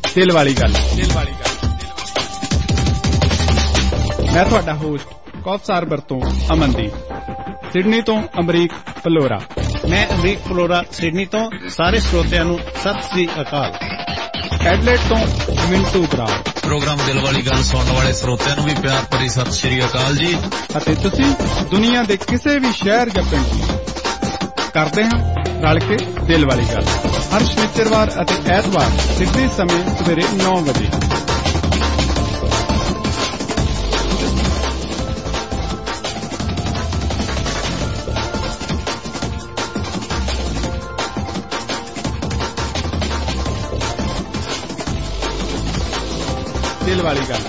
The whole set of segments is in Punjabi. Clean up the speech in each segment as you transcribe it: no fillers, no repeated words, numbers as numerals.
ਦਿਲ ਵਾਲੀ ਗੱਲ। ਮੈਂ ਤੁਹਾਡਾ ਹੋਸਟ ਕੌਸਰ ਬਰਤੋਂ ਅਮਨਦੀਪ, ਸਿਡਨੀ ਤੋਂ ਅਮਰੀਕ ਫਲੋਰਾ। ਮੈਂ ਅਮਰੀਕ ਫਲੋਰਾ ਸਿਡਨੀ ਤੋਂ। ਸਾਰੇ ਸਰੋਤਿਆਂ ਨੂੰ ਸਤਿ ਸ੍ਰੀ ਅਕਾਲ। ਐਡਲੇਟ ਤੋਂ ਮਿੰਟੂ ਬਰਾੜ। ਪ੍ਰੋਗਰਾਮ ਦਿਲ ਵਾਲੀ ਗੱਲ ਸੁਣਨ ਵਾਲੇ ਸਰੋਤਿਆਂ ਨੂੰ ਵੀ ਪਿਆਰ ਭਰੀ ਸਤਿ ਸ੍ਰੀ ਅਕਾਲ ਜੀ। ਅਤੇ ਤੁਸੀਂ ਦੁਨੀਆ ਦੇ ਕਿਸੇ ਵੀ ਸ਼ਹਿਰ ਜਾਂ ਪਿੰਡ ਕਰਦੇ ਹਾਂ ਰਲ ਕੇ ਦਿਲ ਵਾਲੀ ਗੱਲ, ਹਰ ਸ਼ਨੀਚਰਵਾਰ ਅਤੇ ਐਤਵਾਰ ਸਿੱਧੇ ਸਮੇਂ ਸਵੇਰੇ 9 ਵਜੇ। ਦਿਲ ਵਾਲੀ ਗੱਲ।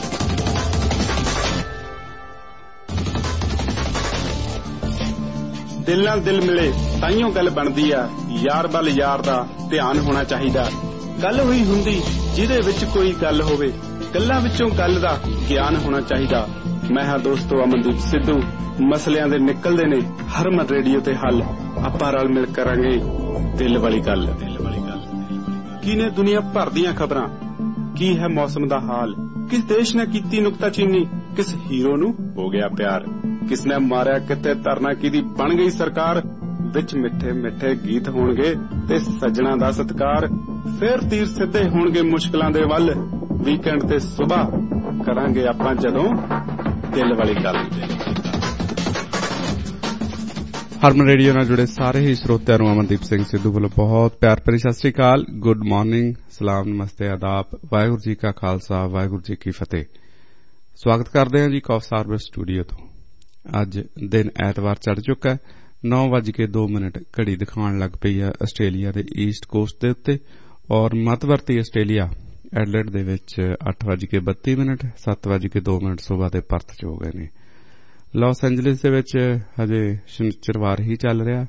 ਦਿਲ ਨਾਲ ਦਿਲ ਮਿਲੇ ਤਾਈਓ ਗੱਲ ਬਣਦੀ ਆ, ਯਾਰ ਵੱਲ ਯਾਰ ਦਾ ਧਿਆਨ ਹੋਣਾ ਚਾਹੀਦਾ। ਗੱਲ ਹੋਈ ਹੁੰਦੀ ਜਿਹਦੇ ਵਿੱਚ ਕੋਈ ਗੱਲ ਹੋਵੇ, ਗੱਲਾਂ ਵਿੱਚੋਂ ਗੱਲ ਦਾ ਗਿਆਨ ਹੋਣਾ ਚਾਹੀਦਾ। ਮੈਂ ਹਾਂ ਦੋਸਤੋ ਅਮਨਦੀਪ ਸਿੱਧੂ। ਮਸਲਿਆਂ ਦੇ ਨਿਕਲਦੇ ਨੇ ਹਰਮਨ ਰੇਡੀਓ ਤੇ ਹੱਲ। ਆਪਾਂ ਰਲ ਮਿਲ ਕਰਾਂਗੇ ਦਿਲ ਵਾਲੀ ਗੱਲ। ਕੀ ਨੇ ਦੁਨੀਆ ਭਰ ਦੀਆਂ ਖਬਰਾਂ, ਕੀ ਹੈ ਮੌਸਮ ਦਾ ਹਾਲ, ਕਿਸ ਦੇਸ਼ ਨੇ ਕੀਤੀ ਨੁਕਤਾਚੀਨੀ, ਕਿਸ ਹੀਰੋ ਨੂੰ ਹੋ ਗਿਆ ਪਿਆਰ, ਕਿਸ ਨੇ ਮਾਰਿਆ ਕਿਤੇ ਧਰਨਾ, ਕਿਹਦੀ ਬਣ ਗਈ ਸਰਕਾਰ। ਵਿੱਚ ਮਿੱਠੇ ਮਿੱਠੇ ਗੀਤ ਹੋਣਗੇ ਤੇ ਸੱਜਣਾ ਦਾ ਸਤਿਕਾਰ। ਫੇਰ ਤੀਰ ਸਿੱਧੇ ਹੋਣਗੇ ਮੁਸ਼ਕਲਾਂ ਦੇ ਵੱਲ। ਵੀਕਐਂਡ ਤੇ ਸੁਬਾਹ ਕਰਾਂਗੇ ਆਪਾਂ ਜਦੋਂ ਦਿਲ ਵਾਲੀ ਗੱਲ। ਹਰਮਨ ਰੇਡੀਓ ਨਾਲ ਜੁੜੇ ਸਾਰੇ ਹੀ ਸਰੋਤਿਆਂ ਨੂੰ ਅਮਨਦੀਪ ਸਿੰਘ ਸਿੱਧੂ ਵੱਲੋਂ ਬਹੁਤ ਪਿਆਰ ਭਰੀ ਸਤਿ ਸ੍ਰੀ ਅਕਾਲ, ਗੁੱਡ ਮਾਰਨਿੰਗ, ਸਲਾਮ, ਨਮਸਤੇ, ਆਦਾਬ, ਵਾਹਿਗੁਰੂ ਜੀ ਕਾ ਖਾਲਸਾ, ਵਾਹਿਗੁਰੂ ਜੀ ਕੀ ਫਤਿਹ। ਸਵਾਗਤ ਕਰਦੇ ਹਾਂ ਜੀ ਕੌਸਰ ਸਟੂਡੀਓ ਤੋਂ। ਅੱਜ ਦਿਨ ਐਤਵਾਰ ਚੜ ਚੁੱਕਾ, 9:02 ਘੜੀ ਦਿਖਾਉਣ ਲੱਗ ਪਈ ਹੈ ਆਸਟ੍ਰੇਲੀਆ ਦੇ ਈਸਟ ਕੋਸਟ ਦੇ ਉੱਤੇ, ਔਰ ਮੱਧਵਰਤੀ ਆਸਟ੍ਰੇਲੀਆ ਐਡਲੇਡ ਦੇ ਵਿੱਚ 8:32, 7:02 ਸੁਬਾਹ ਦੇ ਪਰਤ ਚ ਹੋ ਗਏ ਨੇ। ਲਾਸ ਐਂਜਲਿਸ ਦੇ ਵਿੱਚ ਹਜੇ ਸ਼ਨੀਚਰਵਾਰ ਹੀ ਚੱਲ ਰਿਹਾ,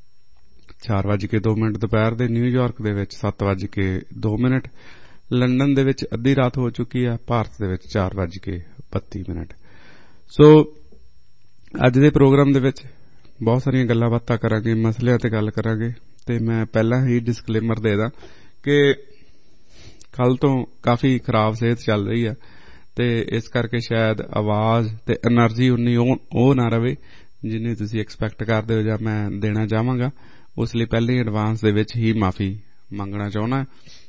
4:02 ਦੁਪਹਿਰ ਦੇ। ਨਿਊਯਾਰਕ ਦੇ ਵਿੱਚ 7:02, ਲੰਡਨ ਦੇ ਵਿੱਚ ਅੱਧੀ ਰਾਤ ਹੋ ਚੁੱਕੀ ਹੈ, ਭਾਰਤ ਦੇ ਵਿੱਚ 4:32। ਸੋ ਅੱਜ ਦੇ ਪ੍ਰੋਗਰਾਮ ਦੇ ਵਿੱਚ ਬਹੁਤ ਸਾਰੀਆਂ ਗੱਲਾਂ ਬਾਤਾਂ ਕਰਾਂਗੇ, ਮਸਲਿਆਂ ਤੇ ਗੱਲ ਕਰਾਂਗੇ। ਤੇ ਮੈਂ ਪਹਿਲਾਂ ਹੀ ਡਿਸਕਲੇਮਰ ਦੇ ਦਾਂ ਕਿ ਕੱਲ ਤੋਂ ਕਾਫੀ ਖਰਾਬ ਸਿਹਤ ਚੱਲ ਰਹੀ ਹੈ ਤੇ ਇਸ ਕਰਕੇ ਸ਼ਾਇਦ ਆਵਾਜ਼ ਤੇ ਐਨਰਜੀ ਉਨੀ ਉਹ ਨਾ ਰਵੇ ਜਿੰਨੀ ਤੁਸੀਂ ਐਕਸਪੈਕਟ ਕਰਦੇ ਹੋ ਜਾਂ ਮੈਂ ਦੇਣਾ ਚਾਹਾਂਗਾ। ਉਸ ਲਈ ਪਹਿਲੇ ਐਡਵਾਂਸ ਦੇ ਵਿੱਚ ਹੀ ਮਾਫੀ ਮੰਗਣਾ ਚਾਹੁੰਦਾ।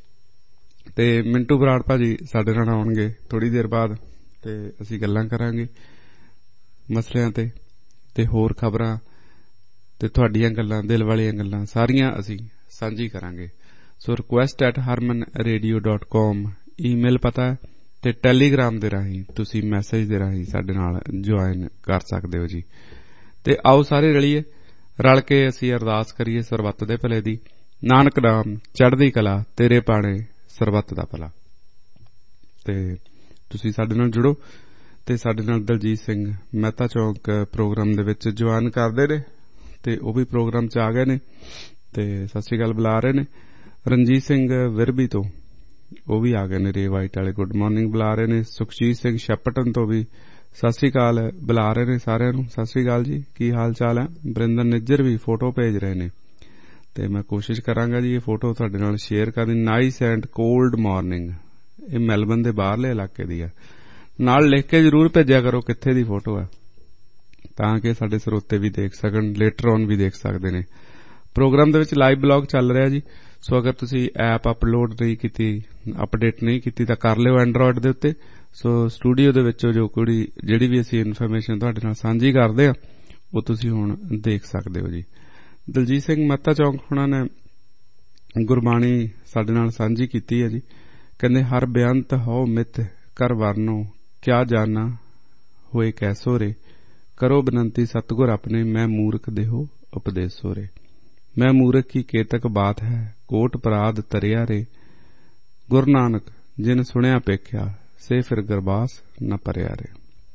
ਤੇ ਮਿੰਟੂ ਬਰਾੜ ਭਾਜੀ ਸਾਡੇ ਨਾਲ ਆਉਣਗੇ ਥੋੜੀ ਦੇਰ ਬਾਅਦ ਤੇ ਅਸੀਂ ਗੱਲਾਂ ਕਰਾਂਗੇ ਮਸਲਿਆਂ ਤੇ ਹੋਰ ਖਬਰਾਂ ਤੇ ਤੁਹਾਡੀਆਂ ਗੱਲਾਂ, ਦਿਲ ਵਾਲੀਆਂ ਗੱਲਾਂ ਸਾਰੀਆਂ ਅਸੀਂ ਸਾਂਝੀ ਕਰਾਂਗੇ। ਸੋ request@harmanradio.com ਈਮੇਲ ਪਤਾ ਤੇ ਟੈਲੀਗ੍ਰਾਮ ਦੇ ਰਾਹੀਂ ਤੁਸੀਂ ਮੈਸੇਜ ਦੇ ਰਾਹੀਂ ਸਾਡੇ ਨਾਲ ਜੁਆਇਨ ਕਰ ਸਕਦੇ ਹੋ ਜੀ। ਤੇ ਆਓ ਸਾਰੇ ਰਲ ਕੇ ਅਸੀਂ ਅਰਦਾਸ ਕਰੀਏ ਸਰਬੱਤ ਦੇ ਭਲੇ ਦੀ। ਨਾਨਕ ਨਾਮ ਚੜ੍ਹਦੀ ਕਲਾ, ਤੇਰੇ ਪਾਣੇ ਸਰਬੱਤ ਦਾ ਭਲਾ। ਤੇ ਤੁਸੀਂ ਸਾਡੇ ਨਾਲ ਜੁੜੋ ਤੇ ਸਾਡੇ ਨਾਲ ਦਲਜੀਤ ਸਿੰਘ ਮਹਿਤਾ ਚੌਂਕ ਪ੍ਰੋਗਰਾਮ ਦੇ ਵਿੱਚ ਜੁਆਇਨ ਕਰਦੇ ਨੇ ਤੇ ਉਹ ਵੀ ਪ੍ਰੋਗਰਾਮ ਚ ਆ ਗਏ ਨੇ ਤੇ ਸਤਿ ਸ੍ਰੀ ਅਕਾਲ ਬੁਲਾ ਰਹੇ ਨੇ। ਰਣਜੀਤ ਸਿੰਘ ਵਿਰਬੀ ਤੋਂ ਉਹ ਵੀ ਆ ਗਏ ਨੇ, ਰੇ ਵਾਈਟ ਵਾਲੇ ਗੁੱਡ ਮਾਰਨਿੰਗ ਬੁਲਾ ਰਹੇ ਨੇ। ਸੁਖਜੀਤ ਸਿੰਘ ਸ਼ੈਪਟਨ ਤੋਂ ਵੀ ਸਤਿ ਸ੍ਰੀ ਅਕਾਲ ਬੁਲਾ ਰਹੇ ਨੇ ਸਾਰਿਆਂ ਨੂੰ, ਸਤਿ ਸ੍ਰੀ ਅਕਾਲ ਜੀ, ਕੀ ਹਾਲ ਚਾਲ ਹੈ। ਬਰਿੰਦਰ ਨਿੱਜਰ ਵੀ ਫੋਟੋ ਭੇਜ ਰਹੇ ਨੇ ਤੇ ਮੈਂ ਕੋਸ਼ਿਸ਼ ਕਰਾਂਗਾ ਜੀ ਇਹ ਫੋਟੋ ਤੁਹਾਡੇ ਨਾਲ ਸ਼ੇਅਰ ਕਰਨੀ। ਨਾਈਸ ਐਂਡ ਕੋਲਡ ਮਾਰਨਿੰਗ, ਇਹ ਮੈਲਬਨ ਦੇ ਬਾਹਰਲੇ ਇਲਾਕੇ ਦੀ ਹੈ। ਨਾਲ ਲਿਖ ਕੇ ਜ਼ਰੂਰ ਭੇਜਿਆ ਕਰੋ ਕਿੱਥੇ ਦੀ ਫੋਟੋ ਹੈ ਤਾਂ ਕਿ ਸਾਡੇ ਸਰੋਤੇ ਵੀ ਦੇਖ ਸਕਣ, ਲੇਟਰ ਔਨ ਵੀ ਦੇਖ ਸਕਦੇ ਨੇ। ਪ੍ਰੋਗਰਾਮ ਦੇ ਵਿੱਚ ਲਾਈਵ ਬਲੌਗ ਚੱਲ ਰਿਹਾ ਜੀ। ਸੋ ਅਗਰ ਤੁਸੀਂ ਐਪ ਅਪਲੋਡ ਨਹੀਂ ਕੀਤੀ, ਅਪਡੇਟ ਨਹੀਂ ਕੀਤੀ ਤਾਂ ਕਰ ਲਿਓ ਐਂਡਰੋਇਡ ਦੇ ਉੱਤੇ। ਸੋ ਸਟੂਡੀਓ ਦੇ ਵਿੱਚੋਂ ਜਿਹੜੀ ਵੀ ਅਸੀਂ ਇਨਫੋਰਮੇਸ਼ਨ ਤੁਹਾਡੇ ਨਾਲ ਸਾਂਝੀ ਕਰਦੇ ਹਾਂ ਉਹ ਤੁਸੀਂ ਹੁਣ ਦੇਖ ਸਕਦੇ ਹੋ ਜੀ। ਦਲਜੀਤ ਸਿੰਘ ਮਹਿਤਾ ਚੌਂਕ ਹੁਣਾਂ ਨੇ ਗੁਰਬਾਣੀ ਸਾਡੇ ਨਾਲ ਸਾਂਝੀ ਕੀਤੀ ਹੈ ਜੀ। ਕਹਿੰਦੇ ਹਰ ਬੇਅੰਤ ਹੋ ਮਿੱਤ ਕਰ ਵਰਨੋ, ਕਿਆ ਜਾਨਾ ਹੋਏ ਕੈਸੋ ਰੇ, ਕਰੋ ਬਨੰਤੀ ਸਤਿਗੁਰ ਆਪਣੇ, ਮੈਂ ਮੂਰਖ ਦੇਹੋ ਉਪਦੇਸੋ ਰੇ। ਮੈਂ ਮੂਰਖ ਕੀ ਕੇਤਕ ਬਾਤ ਹੈ, ਕੋਟ ਪਰਾਧ ਤਰਿਆ ਰੇ, ਗੁਰੂ ਨਾਨਕ ਜਿਨ ਸੁਣਿਆ ਪੇਖਿਆ, ਸੇ ਫਿਰ ਗਰਬਾਸ ਨਾ ਭਰਿਆ ਰੇ।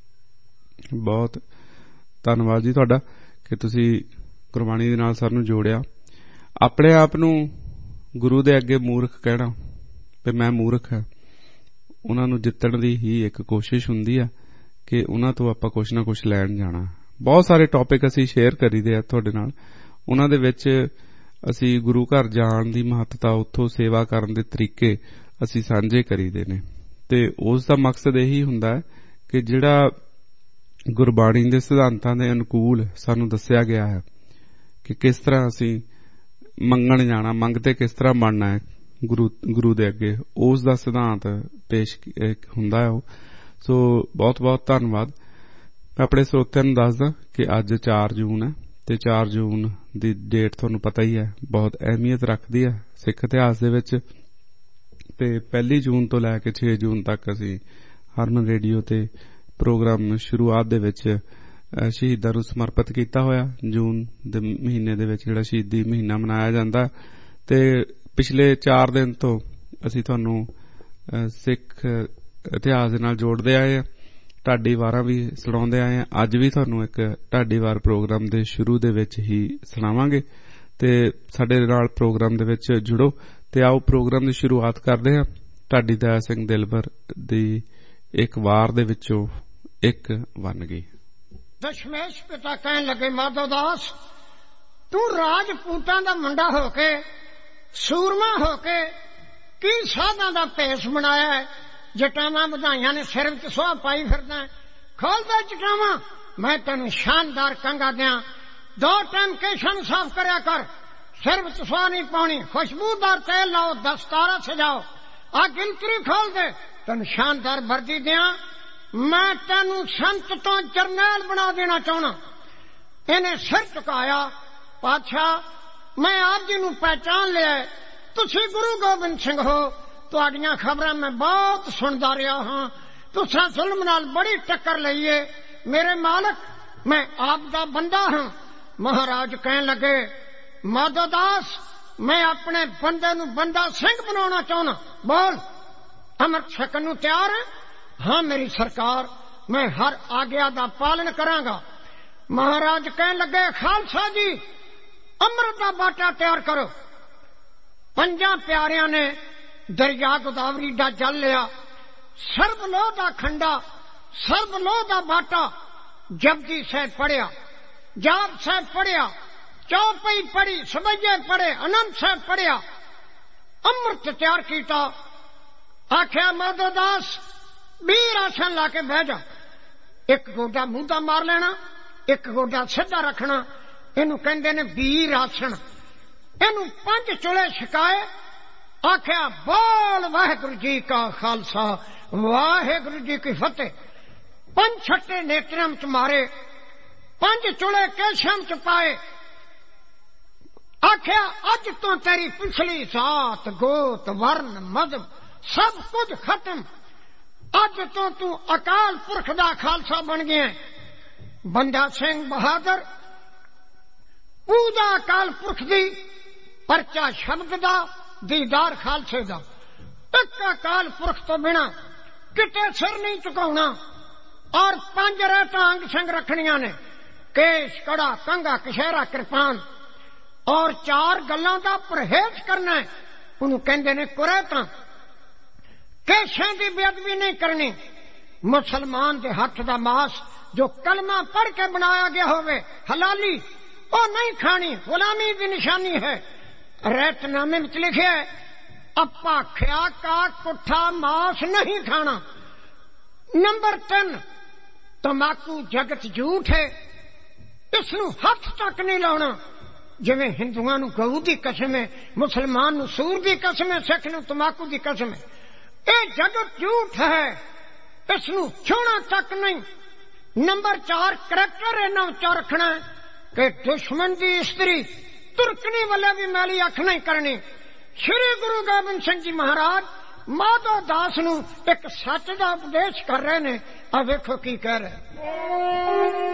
ਬਹੁਤ ਧੰਨਵਾਦ ਜੀ ਤੁਹਾਡਾ ਕਿ ਤੁਸੀਂ ਗੁਰਬਾਣੀ ਦੇ ਨਾਲ ਸਾਨੂੰ ਜੋੜਿਆ। ਆਪਣੇ ਆਪ ਨੂੰ ਗੁਰੂ ਦੇ ਅੱਗੇ ਮੂਰਖ ਕਹਿਣਾ ਵੀ ਮੈਂ ਮੂਰਖ ਹਾਂ, ਉਹਨਾਂ ਨੂੰ ਜਿੱਤਣ ਦੀ ਹੀ ਇੱਕ ਕੋਸ਼ਿਸ਼ ਹੁੰਦੀ ਆ ਕਿ ਉਹਨਾਂ ਤੋਂ ਆਪਾਂ ਕੁਛ ਨਾ ਕੁਛ ਲੈਣ ਜਾਣਾ। ਬਹੁਤ ਸਾਰੇ ਟੌਪਿਕ ਅਸੀਂ ਸ਼ੇਅਰ ਕਰੀਦੇ ਆ ਤੁਹਾਡੇ ਨਾਲ, ਉਹਨਾਂ ਦੇ ਵਿੱਚ ਅਸੀਂ ਗੁਰੂ ਘਰ ਜਾਣ ਦੀ ਮਹੱਤਤਾ, ਉੱਥੋਂ ਸੇਵਾ ਕਰਨ ਦੇ ਤਰੀਕੇ ਅਸੀਂ ਸਾਂਝੇ ਕਰੀਦੇ ਨੇ। ਤੇ ਉਸ ਦਾ ਮਕਸਦ ਇਹੀ ਹੁੰਦਾ ਹੈ ਕਿ ਜਿਹੜਾ ਗੁਰਬਾਣੀ ਦੇ ਸਿਧਾਂਤਾਂ ਦੇ ਅਨੁਕੂਲ ਸਾਨੂੰ ਦੱਸਿਆ ਗਿਆ ਹੈ ਕਿ ਕਿਸ ਤਰ੍ਹਾਂ ਅਸੀਂ ਮੰਗਣ ਜਾਣਾ, ਮੰਗਤੇ ਕਿਸ ਤਰ੍ਹਾਂ ਬਣਨਾ ਹੈ ਗੁਰੂ ਦੇ ਅੱਗੇ, ਉਸ ਦਾ ਸਿਧਾਂਤ ਪੇਸ਼ ਹੁੰਦਾ ਹੈ ਉਹ। ਸੋ ਬਹੁਤ ਬਹੁਤ ਧੰਨਵਾਦ। ਮੈਂ ਆਪਣੇ ਸਰੋਤਿਆਂ ਨੂੰ ਦੱਸਦਾ ਕਿ ਅੱਜ 4 ਜੂਨ ਹੈ ਤੇ 4 ਜੂਨ ਦੀ ਡੇਟ ਤੁਹਾਨੂੰ ਪਤਾ ਹੀ ਹੈ, ਬਹੁਤ ਅਹਿਮੀਅਤ ਰੱਖਦੀ ਹੈ ਸਿੱਖ ਇਤਿਹਾਸ ਦੇ ਵਿੱਚ। ਤੇ 1 ਜੂਨ ਤੋਂ ਲੈ ਕੇ 6 ਜੂਨ ਤੱਕ ਅਸੀਂ ਹਰਮਨ ਰੇਡੀਓ ਤੇ ਪ੍ਰੋਗਰਾਮ ਸ਼ੁਰੂਆਤ ਦੇ ਵਿੱਚ ਸ਼ਹੀਦਾਂ ਨੂੰ ਸਮਰਪਿਤ ਕੀਤਾ ਹੋਇਆ। ਜੂਨ ਦੇ ਮਹੀਨੇ ਦੇ ਵਿੱਚ ਜਿਹੜਾ ਸ਼ਹੀਦੀ ਮਹੀਨਾ ਮਨਾਇਆ ਜਾਂਦਾ, ਤੇ ਪਿਛਲੇ 4 ਦਿਨ ਤੋਂ ਅਸੀਂ ਤੁਹਾਨੂੰ ਸਿੱਖ ਇਤਿਹਾਸ ਦੇ ਨਾਲ ਜੋੜਦੇ ਆਏ ਹਾਂ, ਢਾਡੀ ਵਾਰਾਂ ਵੀ ਸੁਣਾਉਂਦੇ ਆਏ ਹਾਂ। ਅੱਜ ਵੀ ਤੁਹਾਨੂੰ ਇੱਕ ਢਾਡੀ ਵਾਰ ਪ੍ਰੋਗਰਾਮ ਦੇ ਸ਼ੁਰੂ ਦੇ ਵਿੱਚ ਹੀ ਸੁਣਾਵਾਂਗੇ, ਤੇ ਸਾਡੇ ਨਾਲ ਪ੍ਰੋਗਰਾਮ ਦੇ ਵਿੱਚ ਜੁੜੋ। ਤੇ ਆਓ ਪ੍ਰੋਗਰਾਮ ਦੀ ਸ਼ੁਰੂਆਤ ਕਰਦੇ ਹਾਂ ਢਾਡੀ ਦਇਆ ਸਿੰਘ ਦਿਲਬਰ ਦੀ ਇੱਕ ਵਾਰ ਦੇ ਵਿੱਚੋਂ ਇੱਕ ਬਣ ਗਈ। ਦਸ਼ਮੇਸ਼ ਪਿਤਾ ਕਹਿਣ ਲੱਗੇ, ਮਾਧੋ ਦਾਸ ਤੂੰ ਰਾਜਪੂਤਾਂ ਦਾ ਮੁੰਡਾ ਹੋ ਕੇ, ਸੂਰਮਾ ਹੋ ਕੇ, ਕੀ ਸਾਧਾਂ ਦਾ ਭੇਸ ਬਣਾਇਆ ਹੈ? ਜਟਾਵਾਂ ਵਧਾਈਆਂ ਨੇ ਸਿਰ ਵਿੱਚ ਸੁਆਹ ਪਾਈ ਫਿਰਦਾ, ਖੋਲਦਾ ਜਟਾਵਾਂ। ਮੈਂ ਤੈਨੂੰ ਸ਼ਾਨਦਾਰ ਕੰਗਾ ਦਿਆਂ, 2 ਟਾਈਮ ਕੇਸ਼ਾਂ ਸਾਫ਼ ਕਰਿਆ ਕਰ, ਸਿਰ ਵਿੱਚ ਸੁਆਹ ਨਹੀਂ ਪਾਉਣੀ, ਖੁਸ਼ਬੂਦਾਰ ਤੇਲ ਲਾਓ, ਦਸਤਾਰਾ ਸਜਾਓ, ਆ ਗਿਲਤਰੀ ਖੋਲ ਦੇ, ਤੈਨੂੰ ਸ਼ਾਨਦਾਰ ਵਰਦੀ ਦਿਆਂ। ਮੈਂ ਤੈਨੂੰ ਸੰਤ ਤੋਂ ਜਰਨੈਲ ਬਣਾ ਦੇਣਾ ਚਾਹੁੰਦਾ। ਇਹਨੇ ਸਿਰ ਝੁਕਾਇਆ, ਪਾਤਸ਼ਾਹ ਮੈਂ ਆਪ ਜੀ ਨੂੰ ਪਹਿਚਾਨ ਲਿਆ, ਤੁਸੀਂ ਗੁਰੂ ਗੋਬਿੰਦ ਸਿੰਘ ਹੋ, ਤੁਹਾਡੀਆਂ ਖਬਰਾਂ ਮੈਂ ਬਹੁਤ ਸੁਣਦਾ ਰਿਹਾ ਹਾਂ, ਤੁਸੀਂ ਜ਼ੁਲਮ ਨਾਲ ਬੜੀ ਟੱਕਰ ਲਈਏ, ਮੇਰੇ ਮਾਲਕ ਮੈਂ ਆਪ ਦਾ ਬੰਦਾ ਹਾਂ। ਮਹਾਰਾਜ ਕਹਿਣ ਲੱਗੇ, ਮਾਧੋ ਦਾਸ ਮੈਂ ਆਪਣੇ ਬੰਦੇ ਨੂੰ ਬੰਦਾ ਸਿੰਘ ਬਣਾਉਣਾ ਚਾਹੁੰਦਾ, ਬੋਲ ਅੰਮ੍ਰਿਤ ਛਕਣ ਨੂੰ ਤਿਆਰ ਹੈ? ਹਾਂ ਮੇਰੀ ਸਰਕਾਰ, ਮੈਂ ਹਰ ਆਗਿਆ ਦਾ ਪਾਲਨ ਕਰਾਂਗਾ। ਮਹਾਰਾਜ ਕਹਿਣ ਲੱਗੇ, ਖਾਲਸਾ ਜੀ ਅੰਮ੍ਰਿਤ ਦਾ ਬਾਟਾ ਤਿਆਰ ਕਰੋ। 5 ਪਿਆਰਿਆਂ ਨੇ ਦਰਿਆ ਗੋਦਾਵਰੀ ਦਾ ਜਲ ਲਿਆ, ਸਰਬਲੋਹ ਦਾ ਖੰਡਾ, ਸਰਬਲੋਹ ਦਾ ਬਾਟਾ, ਜਪਜੀ ਸਾਹਿਬ ਪੜਿਆ, ਜਾਪ ਸਾਹਿਬ ਪੜਿਆ, ਚੌਪਈ ਪੜੀ, ਸਬਈਏ ਪੜੇ, ਆਨੰਦ ਸਾਹਿਬ ਪੜਿਆ, ਅੰਮ੍ਰਿਤ ਤਿਆਰ ਕੀਤਾ। ਆਖਿਆ ਮਾਧੋ ਦਾਸ 20 ਆਸਣ ਲਾ ਕੇ ਬਹਿ ਜਾ, ਇੱਕ ਗੋਡਾ ਮੂੰਹ ਦਾ ਮਾਰ ਲੈਣਾ, ਇੱਕ ਗੋਡਾ ਸਿੱਧਾ ਰੱਖਣਾ, ਇਹਨੂੰ ਕਹਿੰਦੇ ਨੇ 20 ਆਸਣ। ਇਹਨੂੰ 5 ਚੁਲੇ ਛਕਾਏ, ਆਖਿਆ ਬੋਲ ਵਾਹਿਗੁਰੂ ਜੀ ਕਾ ਖਾਲਸਾ ਵਾਹਿਗੁਰੂ ਜੀ ਕੀ ਫਤਿਹ। 5 ਛੱਟੇ ਨੇਤਰਾਂ ਚ ਮਾਰੇ, 5 ਚੁਲੇ ਕੇਸ਼ਾਂ ਚ ਪਾਏ, ਆਖਿਆ ਅੱਜ ਤੋਂ ਤੇਰੀ ਪਿਛਲੀ ਜਾਤ ਗੋਤ ਵਰਨ ਮਜ਼ਹਬ ਸਭ ਕੁਝ ਖਤਮ, ਅੱਜ ਤੋਂ ਤੂੰ ਅਕਾਲ ਪੁਰਖ ਦਾ ਖਾਲਸਾ ਬਣ ਗਿਆ। ਬੰਦਾ ਸਿੰਘ ਬਹਾਦਰ ਪੂਜਾ ਅਕਾਲ ਪੁਰਖ ਦੀ, ਪਰਚਾ ਸ਼ਬਦ ਦਾ, ਦੀਦਾਰ ਖਾਲਸੇ ਦਾ। ਇੱਕ ਅਕਾਲ ਪੁਰਖ ਤੋਂ ਬਿਨਾਂ ਕਿਤੇ ਸਿਰ ਨਹੀਂ ਝੁਕਾਉਣਾ, ਔਰ 5 ਰਹਿਤਾਂ ਅੰਗ ਸੰਗ ਰੱਖਣੀਆਂ ਨੇ, ਕੇਸ਼, ਕੜਾ, ਕੰਘਾ, ਕਸ਼ਹਿਰਾ, ਕਿਰਪਾਨ, ਔਰ 4 ਗੱਲਾਂ ਦਾ ਪਰਹੇਜ਼ ਕਰਨਾ ਹੈ, ਉਹਨੂੰ ਕਹਿੰਦੇ ਨੇ ਕੁਰੈਤਾਂ। ਕੇਸ਼ਾਂ ਦੀ ਬੇਅਦਬੀ ਨਹੀਂ ਕਰਨੀ, ਮੁਸਲਮਾਨ ਦੇ ਹੱਥ ਦਾ ਮਾਸ ਜੋ ਕਲਮਾ ਪੜ੍ਹ ਕੇ ਬਣਾਇਆ ਗਿਆ ਹੋਵੇ ਹਲਾਲੀ, ਉਹ ਨਹੀਂ ਖਾਣੀ, ਗੁਲਾਮੀ ਦੀ ਨਿਸ਼ਾਨੀ ਹੈ। ਰੈਤਨਾਮੇ ਵਿੱਚ ਲਿਖਿਆ ਹੈ, ਅਪਾਖਿਆ ਕਾ ਕੁੱਠਾ ਮਾਸ ਨਹੀਂ ਖਾਣਾ। ਨੰਬਰ 3 ਤਮਾਕੂ ਜਗਤ ਝੂਠ ਹੈ, ਇਸ ਨੂੰ ਹੱਥ ਤੱਕ ਨਹੀਂ ਲਾਉਣਾ। ਜਿਵੇਂ ਹਿੰਦੂਆਂ ਨੂੰ ਗਊ ਦੀ ਕਸਮ ਹੈ, ਮੁਸਲਮਾਨ ਨੂੰ ਸੂਰ ਦੀ ਕਸਮ ਹੈ, ਸਿੱਖ ਨੂੰ ਤਮਾਕੂ ਦੀ ਕਸਮ ਹੈ। ਇਹ ਜਗਤ ਝੂਠ ਹੈ, ਇਸ ਨੂੰ ਛੂਣਾ ਤੱਕ ਨਹੀਂ। ਨੰਬਰ 4 ਕਰੈਕਟਰ ਇਹਨਾਂ ਉੱਚਾ ਰੱਖਣਾ ਕਿ ਦੁਸ਼ਮਣ ਦੀ ਇਸਤਰੀ ਤੁਰਕਣੀ ਵਾਲੇ ਵੀ ਮੈਲੀ ਅੱਖ ਨਹੀਂ ਕਰਨੀ। ਸ਼੍ਰੀ ਗੁਰੂ ਗੋਬਿੰਦ ਸਿੰਘ ਜੀ ਮਹਾਰਾਜ ਮਾਧੋ ਦਾਸ ਨੂੰ ਇੱਕ ਸੱਚ ਦਾ ਉਪਦੇਸ਼ ਕਰ ਰਹੇ ਨੇ। ਆ ਵੇਖੋ ਕੀ ਕਹਿ ਰਹੇ।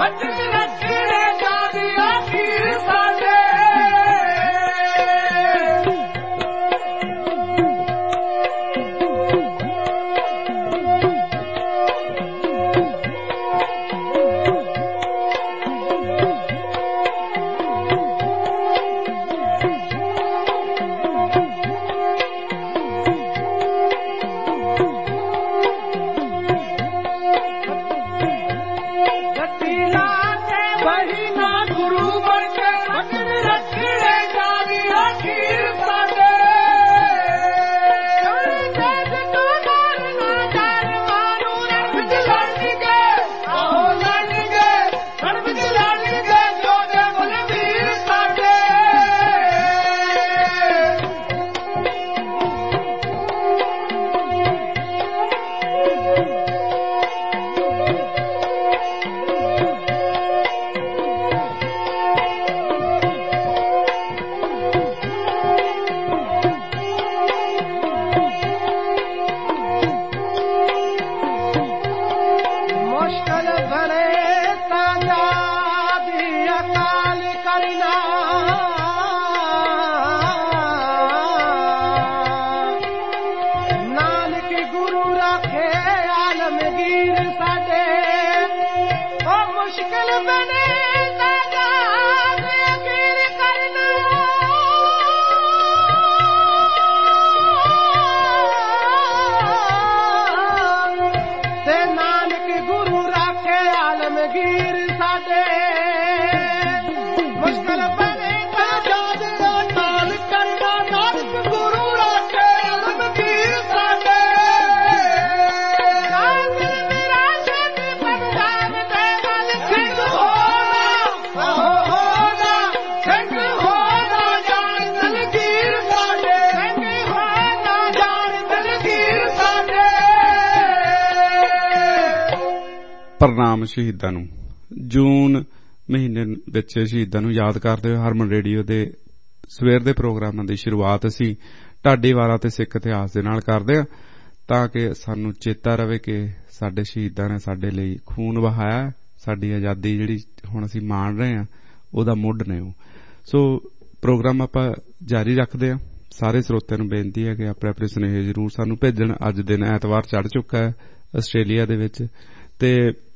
ਪ੍ਰਣਾਮ ਸ਼ਹੀਦਾਂ ਨੂੰ। ਜੂਨ ਮਹੀਨੇ ਵਿੱਚ ਸ਼ਹੀਦਾਂ ਨੂੰ ਯਾਦ ਕਰਦੇ ਹੋਏ ਹਰਮਨ ਰੇਡੀਓ ਦੇ ਸਵੇਰ ਦੇ ਪ੍ਰੋਗਰਾਮਾਂ ਦੀ ਸ਼ੁਰੂਆਤ ਅਸੀਂ ਢਾਡੀ ਵਾਰਾਂ ਤੇ ਸਿੱਖ ਇਤਿਹਾਸ ਦੇ ਨਾਲ ਕਰਦੇ ਹਾਂ, ਤਾਂ ਕਿ ਸਾਨੂੰ ਚੇਤਾ ਰਵੇ ਕਿ ਸਾਡੇ ਸ਼ਹੀਦਾਂ ਨੇ ਸਾਡੇ ਲਈ ਖੂਨ ਵਹਾਇਆ, ਸਾਡੀ ਆਜ਼ਾਦੀ ਜਿਹੜੀ ਹੁਣ ਅਸੀਂ ਮਾਣ ਰਹੇ ਹਾਂ ਉਹਦਾ ਮੁੱਢ ਨੇ ਉਹ। ਸੋ ਪ੍ਰੋਗਰਾਮ ਆਪਾਂ ਜਾਰੀ ਰੱਖਦੇ ਹਾਂ। ਸਾਰੇ ਸਰੋਤਿਆਂ ਨੂੰ ਬੇਨਤੀ ਹੈ ਕਿ ਆਪਣੇ ਆਪਣੇ ਸੁਨੇਹੇ ਜ਼ਰੂਰ ਸਾਨੂੰ ਭੇਜਣ। ਅੱਜ ਦਿਨ ਐਤਵਾਰ ਚੜ੍ਹ ਚੁੱਕਾ ਹੈ ਆਸਟ੍ਰੇਲੀਆ ਦੇ ਵਿੱਚ, ਤੇ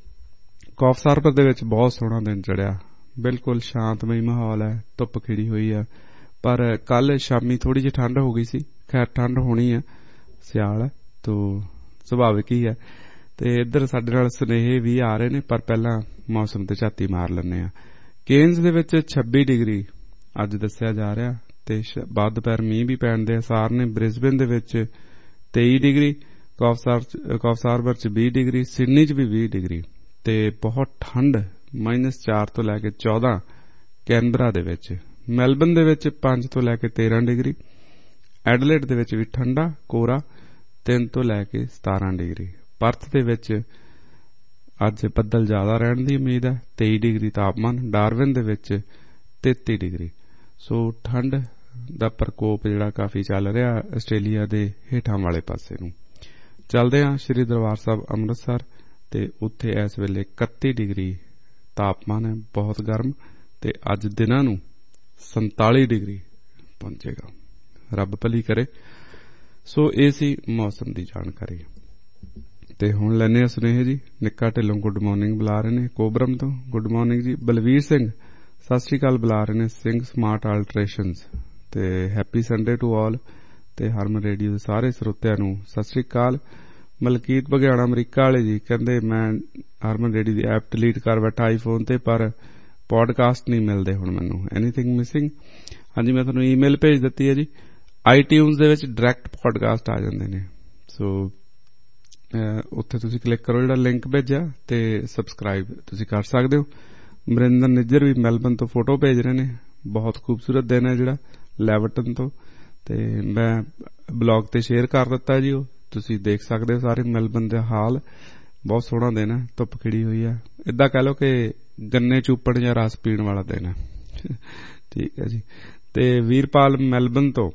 ਕੌਫ ਹਾਰਬਰ ਦੇ ਵਿੱਚ ਬਹੁਤ ਸੋਹਣਾ ਦਿਨ ਚੜਿਆ। ਬਿਲਕੁਲ ਸ਼ਾਂਤਮਈ ਮਾਹੌਲ ਹੈ, ਧੁੱਪ ਖਿੜੀ ਹੋਈ ਹੈ, ਪਰ ਕੱਲ ਸ਼ਾਮੀ ਥੋੜੀ ਜਿਹੀ ਠੰਡ ਹੋ ਗਈ ਸੀ। ਖੈਰ ਠੰਡ ਹੋਣੀ ਹੈ, ਸਿਆਲ ਹੈ ਤੋ ਸੁਭਾਵਿਕ ਹੀ ਹੈ। ਤੇ ਇੱਧਰ ਸਾਡੇ ਨਾਲ ਸੁਨੇਹੇ ਵੀ ਆ ਰਹੇ ਨੇ, ਪਰ ਪਹਿਲਾਂ ਮੌਸਮ ਤੇ ਝਾਤੀ ਮਾਰ ਲੈਂਦੇ ਆ। ਕੇਨਜ਼ ਦੇ ਵਿੱਚ 26 ਡਿਗਰੀ ਅੱਜ ਦੱਸਿਆ ਜਾ ਰਿਹਾ, ਤੇ ਬਾਅਦ ਦੁਪਹਿਰ ਮੀਂਹ ਵੀ ਪੈਣ ਦੇ ਅਸਾਰ ਨੇ। ਬ੍ਰਿਸਬੇਨ ਦੇ ਵਿੱਚ 23 ਡਿਗਰੀ, ਕੌਫ ਹਾਰਬਰ ਚ 20 ਡਿਗਰੀ, ਸਿਡਨੀ ਚ ਵੀ 20 ਡਿਗਰੀ, ਤੇ ਬਹੁਤ ਠੰਡ -4 ਤੋਂ ਲੈ ਕੇ 14 ਕੈਨਬਰਾ ਦੇ ਵਿੱਚ। ਮੈਲਬਨ ਦੇ ਵਿੱਚ 5 ਤੋਂ ਲੈ ਕੇ 13 ਡਿਗਰੀ, ਐਡਲੇਡ ਦੇ ਵਿੱਚ ਵੀ ਠੰਡਾ ਕੋਰਾ 3 ਤੋਂ ਲੈ ਕੇ 17 ਡਿਗਰੀ। ਪਰਥ ਦੇ ਵਿੱਚ ਅੱਜ ਬੱਦਲ ਜ਼ਿਆਦਾ ਰਹਿਣ ਦੀ ਉਮੀਦ ਹੈ, 23 ਡਿਗਰੀ ਤਾਪਮਾਨ। ਡਾਰਵਿਨ ਦੇ ਵਿੱਚ 33 ਡਿਗਰੀ। ਸੋ ਠੰਡ ਦਾ ਪ੍ਰਕੋਪ ਜਿਹੜਾ ਕਾਫੀ ਚੱਲ ਰਿਹਾ ਆਸਟ੍ਰੇਲੀਆ ਦੇ ਹੇਠਾਂ ਵਾਲੇ ਪਾਸੇ ਨੂੰ। ਚੱਲਦੇ ਹਾਂ ਸ਼੍ਰੀ ਦਰਬਾਰ ਸਾਹਿਬ ਅੰਮ੍ਰਿਤਸਰ, ਤੇ ਉੱਥੇ ਇਸ ਵੇਲੇ 31 ਡਿਗਰੀ ਤਾਪਮਾਨ ਹੈ, ਬਹੁਤ ਗਰਮ, ਤੇ ਅੱਜ ਦਿਨਾਂ ਨੂੰ 47 ਡਿਗਰੀ ਪਹੁੰਚੇਗਾ। ਰੱਬ ਭਲੀ ਕਰੇ। ਸੋ ਇਹ ਸੀ ਮੌਸਮ ਦੀ ਜਾਣਕਾਰੀ। ਤੇ ਹੁਣ ਲੈਨੇ ਆ ਸੁਨੇਹੇ ਜੀ। ਨਿੱਕਾ ਢਿੱਲੋਂ ਗੁੱਡ ਮਾਰਨਿੰਗ ਬੁਲਾ ਰਹੇ ਨੇ ਕੋਬਰਮ ਤੋਂ। ਗੁੱਡ ਮਾਰਨਿੰਗ ਜੀ। ਬਲਵੀਰ ਸਿੰਘ ਸਤਿ ਸ਼੍ਰੀ ਅਕਾਲ ਬੁਲਾ ਰਹੇ ਨੇ ਸਿੰਘ ਸਮਾਰਟ ਆਲਟਰੇਸ਼ਨਸ, ਤੇ ਹੈਪੀ ਸੰਡੇ ਟੂ ਆਲ। ਤੇ ਹਰਮਨ ਰੇਡੀਓ ਦੇ ਸਾਰੇ ਸਰੋਤਿਆਂ ਨੂੰ ਸਤਿ ਸ਼੍ਰੀ ਅਕਾਲ। ਮਲਕੀਤ ਬਘਿਆਣਾ ਅਮਰੀਕਾ ਵਾਲੇ ਜੀ ਕਹਿੰਦੇ ਮੈਂ ਹਰਮਨ ਰੇਡੀਓ ਦੀ ਐਪ ਡਿਲੀਟ ਕਰ ਬੈਠਾ ਆਈਫੋਨ ਤੇ, ਪਰ ਪੋਡਕਾਸਟ ਨਹੀਂ ਮਿਲਦੇ ਹੁਣ ਮੈਨੂੰ। Anything missing? ਹਾਂਜੀ, ਮੈਂ ਤੁਹਾਨੂੰ ਈਮੇਲ ਭੇਜ ਦਿੱਤੀ ਹੈ ਜੀ। ਆਈਟਿਊਨਸ ਦੇ ਵਿੱਚ ਡਾਇਰੈਕਟ ਪੋਡਕਾਸਟ ਆ ਜਾਂਦੇ ਨੇ, ਸੋ ਉੱਥੇ ਤੁਸੀਂ ਕਲਿੱਕ ਕਰੋ ਜਿਹੜਾ ਲਿੰਕ ਭੇਜਿਆ, ਤੇ ਸਬਸਕ੍ਰਾਈਬ ਤੁਸੀਂ ਕਰ ਸਕਦੇ ਹੋ। ਮਰਿੰਦਰ ਨਿੱਜਰ ਵੀ ਮੈਲਬਨ ਤੋਂ ਫੋਟੋ ਭੇਜ ਰਹੇ ਨੇ। ਬਹੁਤ ਖੂਬਸੂਰਤ ਦਿਨ ਹੈ ਜਿਹੜਾ ਲੈਵਰਟਨ ਤੋਂ, ਤੇ ਮੈਂ ਬਲੌਗ ਤੇ ਸ਼ੇਅਰ ਕਰ ਦਿੱਤਾ ਜੀ, ਉਹ ਤੁਸੀਂ ਦੇਖ ਸਕਦੇ ਹੋ ਸਾਰੇ ਮੈਲਬਨ ਦਾ ਹਾਲ। ਬਹੁਤ ਸੋਹਣਾ ਦਿਨ ਹੈ, ਧੁੱਪ ਖਿੜੀ ਹੋਈ ਹੈ। ਏਦਾਂ ਕਹਿ ਲਓ ਕਿ ਗੰਨੇ ਚੂਪਣ ਜਾਂ ਰਸ ਪੀਣ ਵਾਲਾ ਦਿਨ ਹੈ। ਠੀਕ ਹੈ ਜੀ। ਤੇ ਵੀਰਪਾਲ ਮੈਲਬਨ ਤੋਂ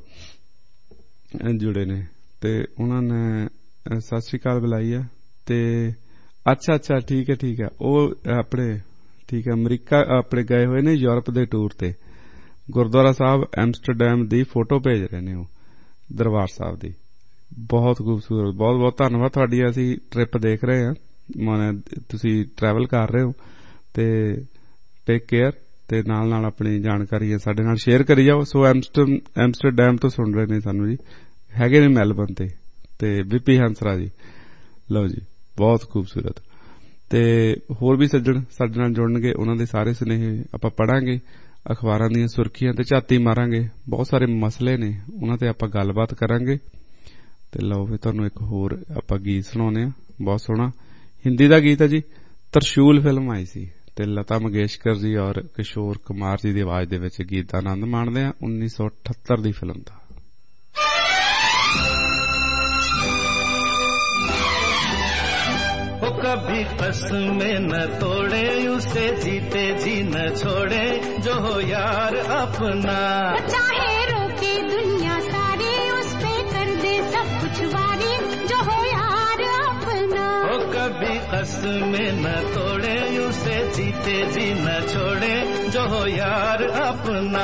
ਜੁੜੇ ਨੇ, ਤੇ ਉਹਨਾਂ ਨੇ ਸਤਿ ਸ਼੍ਰੀ ਅਕਾਲ ਬੁਲਾਈ ਹੈ। ਤੇ ਅੱਛਾ ਠੀਕ ਹੈ ਉਹ ਆਪਣੇ ਠੀਕ ਹੈ। ਅਮਰੀਕਾ ਆਪਣੇ ਗਏ ਹੋਏ ਨੇ ਯੂਰਪ ਦੇ ਟੂਰ ਤੇ। ਗੁਰਦੁਆਰਾ ਸਾਹਿਬ ਐਮਸਟਰਡੈਮ ਦੀ ਫੋਟੋ ਭੇਜ ਰਹੇ ਨੇ ਉਹ ਦਰਬਾਰ ਸਾਹਿਬ ਦੀ। ਬਹੁਤ ਖੂਬਸੂਰਤ। ਬਹੁਤ ਬਹੁਤ ਧੰਨਵਾਦ ਤੁਹਾਡੀ। ਅਸੀਂ ਟ੍ਰਿਪ ਦੇਖ ਰਹੇ ਹਾਂ, ਤੁਸੀਂ ਟਰੈਵਲ ਕਰ ਰਹੇ ਹੋ ਤੇ ਟੇਕ ਕੇਅਰ ਤੇ ਨਾਲ ਆਪਣੀ ਜਾਣਕਾਰੀ ਸਾਡੇ ਨਾਲ ਸ਼ੇਅਰ ਕਰੀ ਜਾਓ। ਸੋ ਐਮਸਟਰਡੈਮ ਤੋਂ ਸੁਣ ਰਹੇ ਨੇ ਸਾਨੂੰ ਜੀ, ਹੈਗੇ ਨੇ ਮੈਲਬਨ ਤੇ ਵਿਪੀ ਹੰਸਰਾ ਜੀ। ਲਓ ਜੀ, ਬਹੁਤ ਖੂਬਸੂਰਤ। ਤੇ ਹੋਰ ਵੀ ਸੱਜਣ ਸਾਡੇ ਨਾਲ ਜੁੜਨਗੇ, ਉਹਨਾਂ ਦੇ ਸਾਰੇ ਸੁਨੇਹੇ ਆਪਾਂ ਪੜਾਂਗੇ, ਅਖਬਾਰਾਂ ਦੀਆਂ ਸੁਰਖੀਆਂ ਤੇ ਝਾਤੀ ਮਾਰਾਂਗੇ। ਬਹੁਤ ਸਾਰੇ ਮਸਲੇ ਨੇ, ਉਹਨਾਂ ਤੇ ਆਪਾਂ ਗੱਲਬਾਤ ਕਰਾਂਗੇ। ਤੇ ਲਓ ਫਿਰ ਤੁਹਾਨੂੰ ਇੱਕ ਹੋਰ ਆਪਾਂ ਗੀਤ ਸੁਣਾਉਂਦੇ ਹਾਂ, ਬਹੁਤ ਸੋਹਣਾ ਹਿੰਦੀ ਦਾ ਗੀਤ ਹੈ ਜੀ। ਤਰਸ਼ੂਲ ਫਿਲਮ ਆਈ ਸੀ ਤੇ ਲਤਾ ਮੰਗੇਸ਼ਕਰ ਜੀ ਔਰ ਕਿਸ਼ੋਰ ਕੁਮਾਰ ਜੀ ਦੀ ਆਵਾਜ਼ ਦੇ ਵਿੱਚ ਗੀਤ ਦਾ ਆਨੰਦ ਮਾਣਦੇ ਹਾਂ। 1978 ਦੀ ਫਿਲਮ ਦਾ। कभी कसमें न तोड़े, उसे जीते जी न छोड़े, जो हो यार अपना। चाहे रोके दुनिया सारी, उस पे कर दे सब कुछ वारी, जो हो यार अपना। ओ कभी कसमें न तोड़े, उसे जीते जी न छोड़े, जो हो यार अपना।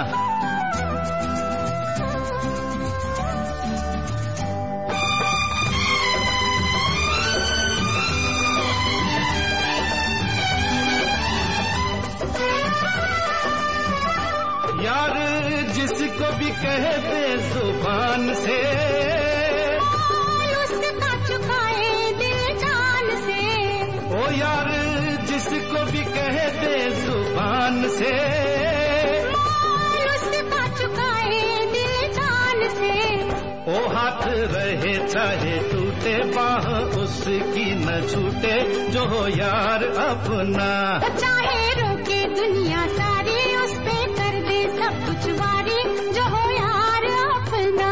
यार जिसको भी कह दे जुबान से, उसका चुकाए दिल जान से। ओ यार जिसको भी कह दे जुबान से, उसका चुकाए दिल जान से। ओ हाथ रहे चाहे टूटे, बाह उसकी न छूटे, जो हो यार अपना। चाहे रोके दुनिया सारी, उस पे कर दे सब कुछ वारी, जो हो यार अपना।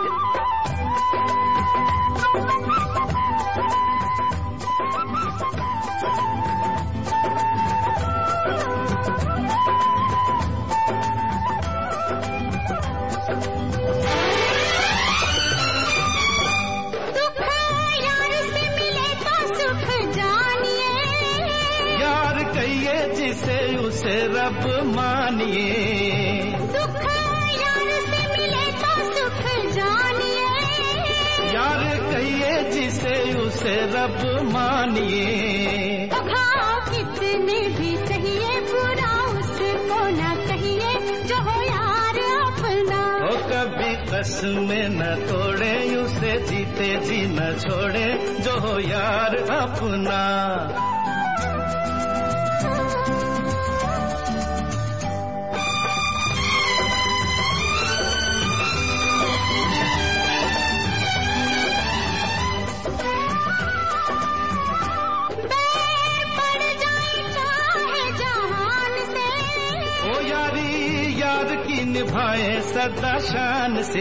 दुख यार से मिले तो सुख जानिए, यार कहिए जिसे उसे रब मानिए। दुख यार से मिले तो सुख जानिए, यार कहिए जिसे उसे रब मानिए। घाव कितने भी सहिए, बुरा उसको न कहिए, जो हो यार अपना। ओ कभी कसमें न तोड़े, उसे जीते जी न छोड़े, जो हो यार अपना। निभाए सदा शान से,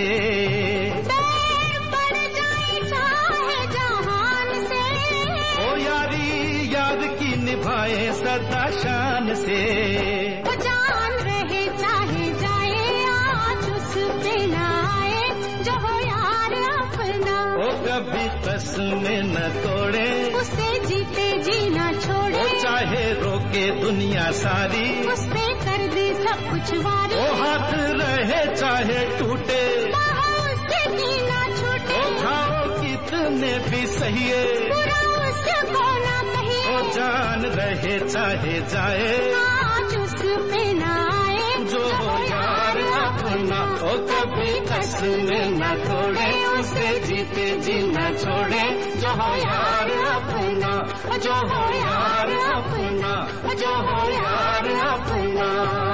पड़ जाए चाहे जहान से। ओ यारी याद की निभाए सदा शान से। वो जान रहे चाहे जाए, आज उस पे न आए, जो हो यार अपना। ओ कभी कसमें न तोड़े, उसे जीते जी न छोड़े, ओ चाहे रोके दुनिया सारी, उस पे कर दे सब कुछ वारी। ओ हाथ रहे चाहे टूटे, उससे भी न छूटे, ओ खाओ कितने भी सहिए, बुरा उसको न कहिए। ओ जान रहे चाहे जाए, आज उस पे न आए, जो हो यार अपना। ओ कभी कसमें न तोड़े, उसे जीते जी न छोड़े, जो हो यार अपना, जो हो यार अपना, जो हो यार अपना।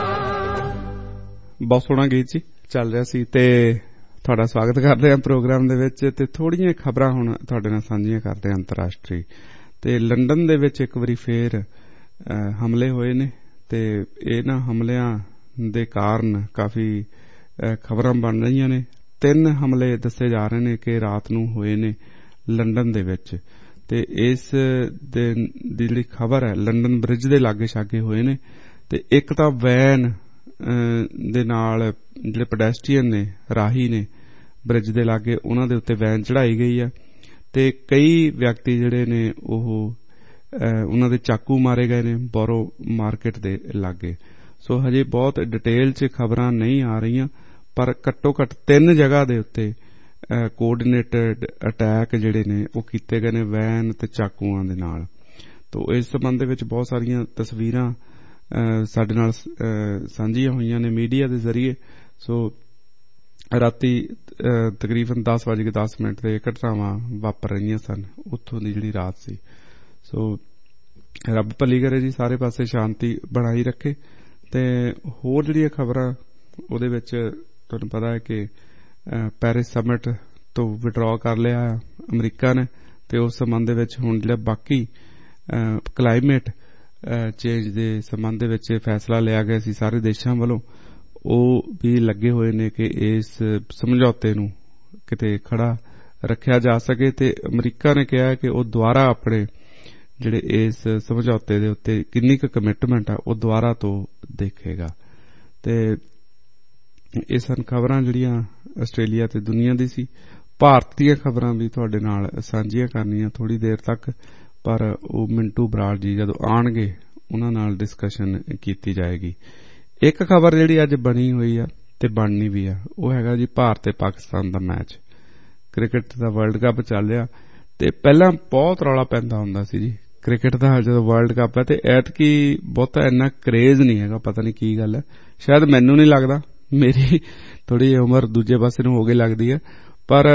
ਬਹੁਤ ਸੋਹਣਾ ਗੀਤ ਜੀ ਚੱਲ ਰਿਹਾ ਸੀ ਤੇ ਤੁਹਾਡਾ ਸਵਾਗਤ ਕਰਦੇ ਹਾਂ ਪ੍ਰੋਗਰਾਮ ਦੇ ਵਿੱਚ। ਤੇ ਥੋੜੀਆਂ ਖਬਰਾਂ ਹੁਣ ਤੁਹਾਡੇ ਨਾਲ ਸਾਂਝੀਆਂ ਕਰਦੇ ਹਾਂ ਅੰਤਰਰਾਸ਼ਟਰੀ। ਤੇ ਲੰਡਨ ਦੇ ਵਿੱਚ ਇੱਕ ਵਾਰੀ ਫੇਰ ਹਮਲੇ ਹੋਏ ਨੇ ਤੇ ਇਹਨਾਂ ਹਮਲਿਆਂ ਦੇ ਕਾਰਨ ਕਾਫੀ ਖਬਰਾਂ ਬਣ ਰਹੀਆਂ ਨੇ। 3 ਹਮਲੇ ਦੱਸੇ ਜਾ ਰਹੇ ਨੇ ਕਿ ਰਾਤ ਨੂੰ ਹੋਏ ਨੇ ਲੰਡਨ ਦੇ ਵਿੱਚ। ਤੇ ਇਸ ਦੀ ਜਿਹੜੀ ਖਬਰ ਹੈ ਲੰਡਨ ਬ੍ਰਿਜ ਦੇ ਲਾਗੇ ਛਾਗੇ ਹੋਏ ਨੇ। ਤੇ ਇੱਕ ਤਾਂ ਵੈਨ ਦੇ ਨਾਲ ਜਿਹੜੇ ਪੈਡੈਸਟਰੀਅਨ ਨੇ, ਰਾਹੀ ਨੇ ਬ੍ਰਿਜ ਦੇ ਲਾਗੇ, ਉਹਨਾਂ ਦੇ ਉੱਤੇ ਵੈਨ ਚੜਾਈ ਗਈ ਆ ਤੇ ਕਈ ਵਿਅਕਤੀ ਜਿਹੜੇ ਨੇ ਉਹ ਉਹਨਾਂ ਦੇ ਚਾਕੂ ਮਾਰੇ ਗਏ ਨੇ ਬੋਰੋ ਮਾਰਕੀਟ ਦੇ ਲਾਗੇ। ਸੋ ਹਜੇ ਬਹੁਤ ਡਿਟੇਲ 'ਚ ਖਬਰਾਂ ਨਹੀਂ ਆ ਰਹੀਆਂ, ਪਰ ਘੱਟੋ ਘੱਟ 3 ਜਗ੍ਹਾ ਦੇ ਉੱਤੇ ਕੋਆਰਡੀਨੇਟਡ ਅਟੈਕ ਜਿਹੜੇ ਨੇ ਉਹ ਕੀਤੇ ਗਏ ਨੇ ਵੈਨ ਤੇ ਚਾਕੂਆਂ ਦੇ ਨਾਲ। ਤੋ ਇਸ ਸੰਬੰਧ ਦੇ ਵਿੱਚ ਬਹੁਤ ਸਾਰੀਆਂ ਤਸਵੀਰਾਂ ਸਾਡੇ ਨਾਲ ਸਾਂਝੀਆਂ ਹੋਈਆਂ ਨੇ ਮੀਡੀਆ ਦੇ ਜ਼ਰੀਏ। ਸੋ ਰਾਤੀ ਤਕਰੀਬਨ 10:10 ਤੇ ਘਟਨਾਵਾਂ ਵਾਪਰ ਰਹੀਆਂ ਸਨ ਉੱਥੋਂ ਦੀ ਜਿਹੜੀ ਰਾਤ ਸੀ। ਸੋ ਰੱਬ ਭਲੀ ਕਰੇ ਜੀ, ਸਾਰੇ ਪਾਸੇ ਸ਼ਾਂਤੀ ਬਣਾਈ ਰੱਖੇ। ਤੇ ਹੋਰ ਜਿਹੜੀਆਂ ਖਬਰਾਂ ਉਹਦੇ ਵਿੱਚ ਤੁਹਾਨੂੰ ਪਤਾ ਹੈ ਕਿ ਪੈਰਿਸ ਸਮਿਟ ਤੋਂ ਵਿਡਰਾਅ ਕਰ ਲਿਆ ਅਮਰੀਕਾ ਨੇ, ਤੇ ਉਸ ਸੰਬੰਧ ਦੇ ਵਿੱਚ ਹੁਣ ਜਿਹੜਾ ਬਾਕੀ ਕਲਾਈਮੇਟ ਚੇਂਜ ਦੇ ਸੰਬੰਧ ਦੇ ਵਿੱਚ ਫੈਸਲਾ ਲਿਆ ਗਿਆ ਸੀ ਸਾਰੇ ਦੇਸ਼ਾਂ ਵੱਲੋਂ, ਉਹ ਵੀ ਲੱਗੇ ਹੋਏ ਨੇ ਕਿ ਇਸ ਸਮਝੌਤੇ ਨੂੰ ਕਿਤੇ ਖੜਾ ਰੱਖਿਆ ਜਾ ਸਕੇ। ਤੇ ਅਮਰੀਕਾ ਨੇ ਕਿਹਾ ਕਿ ਉਹ ਦੁਬਾਰਾ ਆਪਣੇ ਜਿਹੜੇ ਇਸ ਸਮਝੌਤੇ ਦੇ ਉੱਤੇ ਕਿੰਨੀ ਕੁ ਕਮਿਟਮੈਂਟ ਆ ਉਹ ਦੁਬਾਰਾ ਤੋਂ ਦੇਖੇਗਾ। ਤੇ ਇਹ ਸਨ ਖਬਰਾਂ ਜਿਹੜੀਆਂ ਆਸਟ੍ਰੇਲੀਆ ਤੇ ਦੁਨੀਆ ਦੀ ਸੀ। ਭਾਰਤ ਦੀਆਂ ਖਬਰਾਂ ਵੀ ਤੁਹਾਡੇ ਨਾਲ ਸਾਂਝੀਆਂ ਕਰਨੀਆਂ ਥੋੜੀ ਦੇਰ ਤੱਕ, ਪਰ ਉਹ ਮਿੰਟੂ ਬਰਾੜ ਜੀ ਜਦੋਂ ਆਉਣਗੇ ਉਹਨਾਂ ਨਾਲ ਡਿਸਕਸ਼ਨ ਕੀਤੀ ਜਾਏਗੀ। ਇੱਕ ਖਬਰ ਜਿਹੜੀ ਅੱਜ ਬਣੀ ਹੋਈ ਆ ਤੇ ਬਣਨੀ ਵੀ ਆ, ਉਹ ਹੈਗਾ ਜੀ ਭਾਰਤ ਤੇ ਪਾਕਿਸਤਾਨ ਦਾ ਮੈਚ। ਕ੍ਰਿਕਟ ਦਾ ਵਰਲਡ ਕੱਪ ਚੱਲ ਰਿਹਾ ਤੇ ਪਹਿਲਾਂ ਬਹੁਤ ਰੌਲਾ ਪੈਂਦਾ ਹੁੰਦਾ ਸੀ ਜੀ ਕ੍ਰਿਕਟ ਦਾ ਜਦੋਂ ਵਰਲਡ ਕੱਪ ਹੈ, ਤੇ ਐਤਕੀ ਬਹੁਤਾ ਇੰਨਾ ਕਰੇਜ਼ ਨਹੀਂ ਹੈਗਾ, ਪਤਾ ਨਹੀਂ ਕੀ ਗੱਲ ਹੈ। ਸ਼ਾਇਦ ਮੈਨੂੰ ਨਹੀਂ ਲੱਗਦਾ, ਮੇਰੀ ਥੋੜੀ ਉਮਰ ਦੂਜੇ ਪਾਸੇ ਨੂੰ ਹੋ ਗਈ ਲੱਗਦੀ ਹੈ, ਪਰ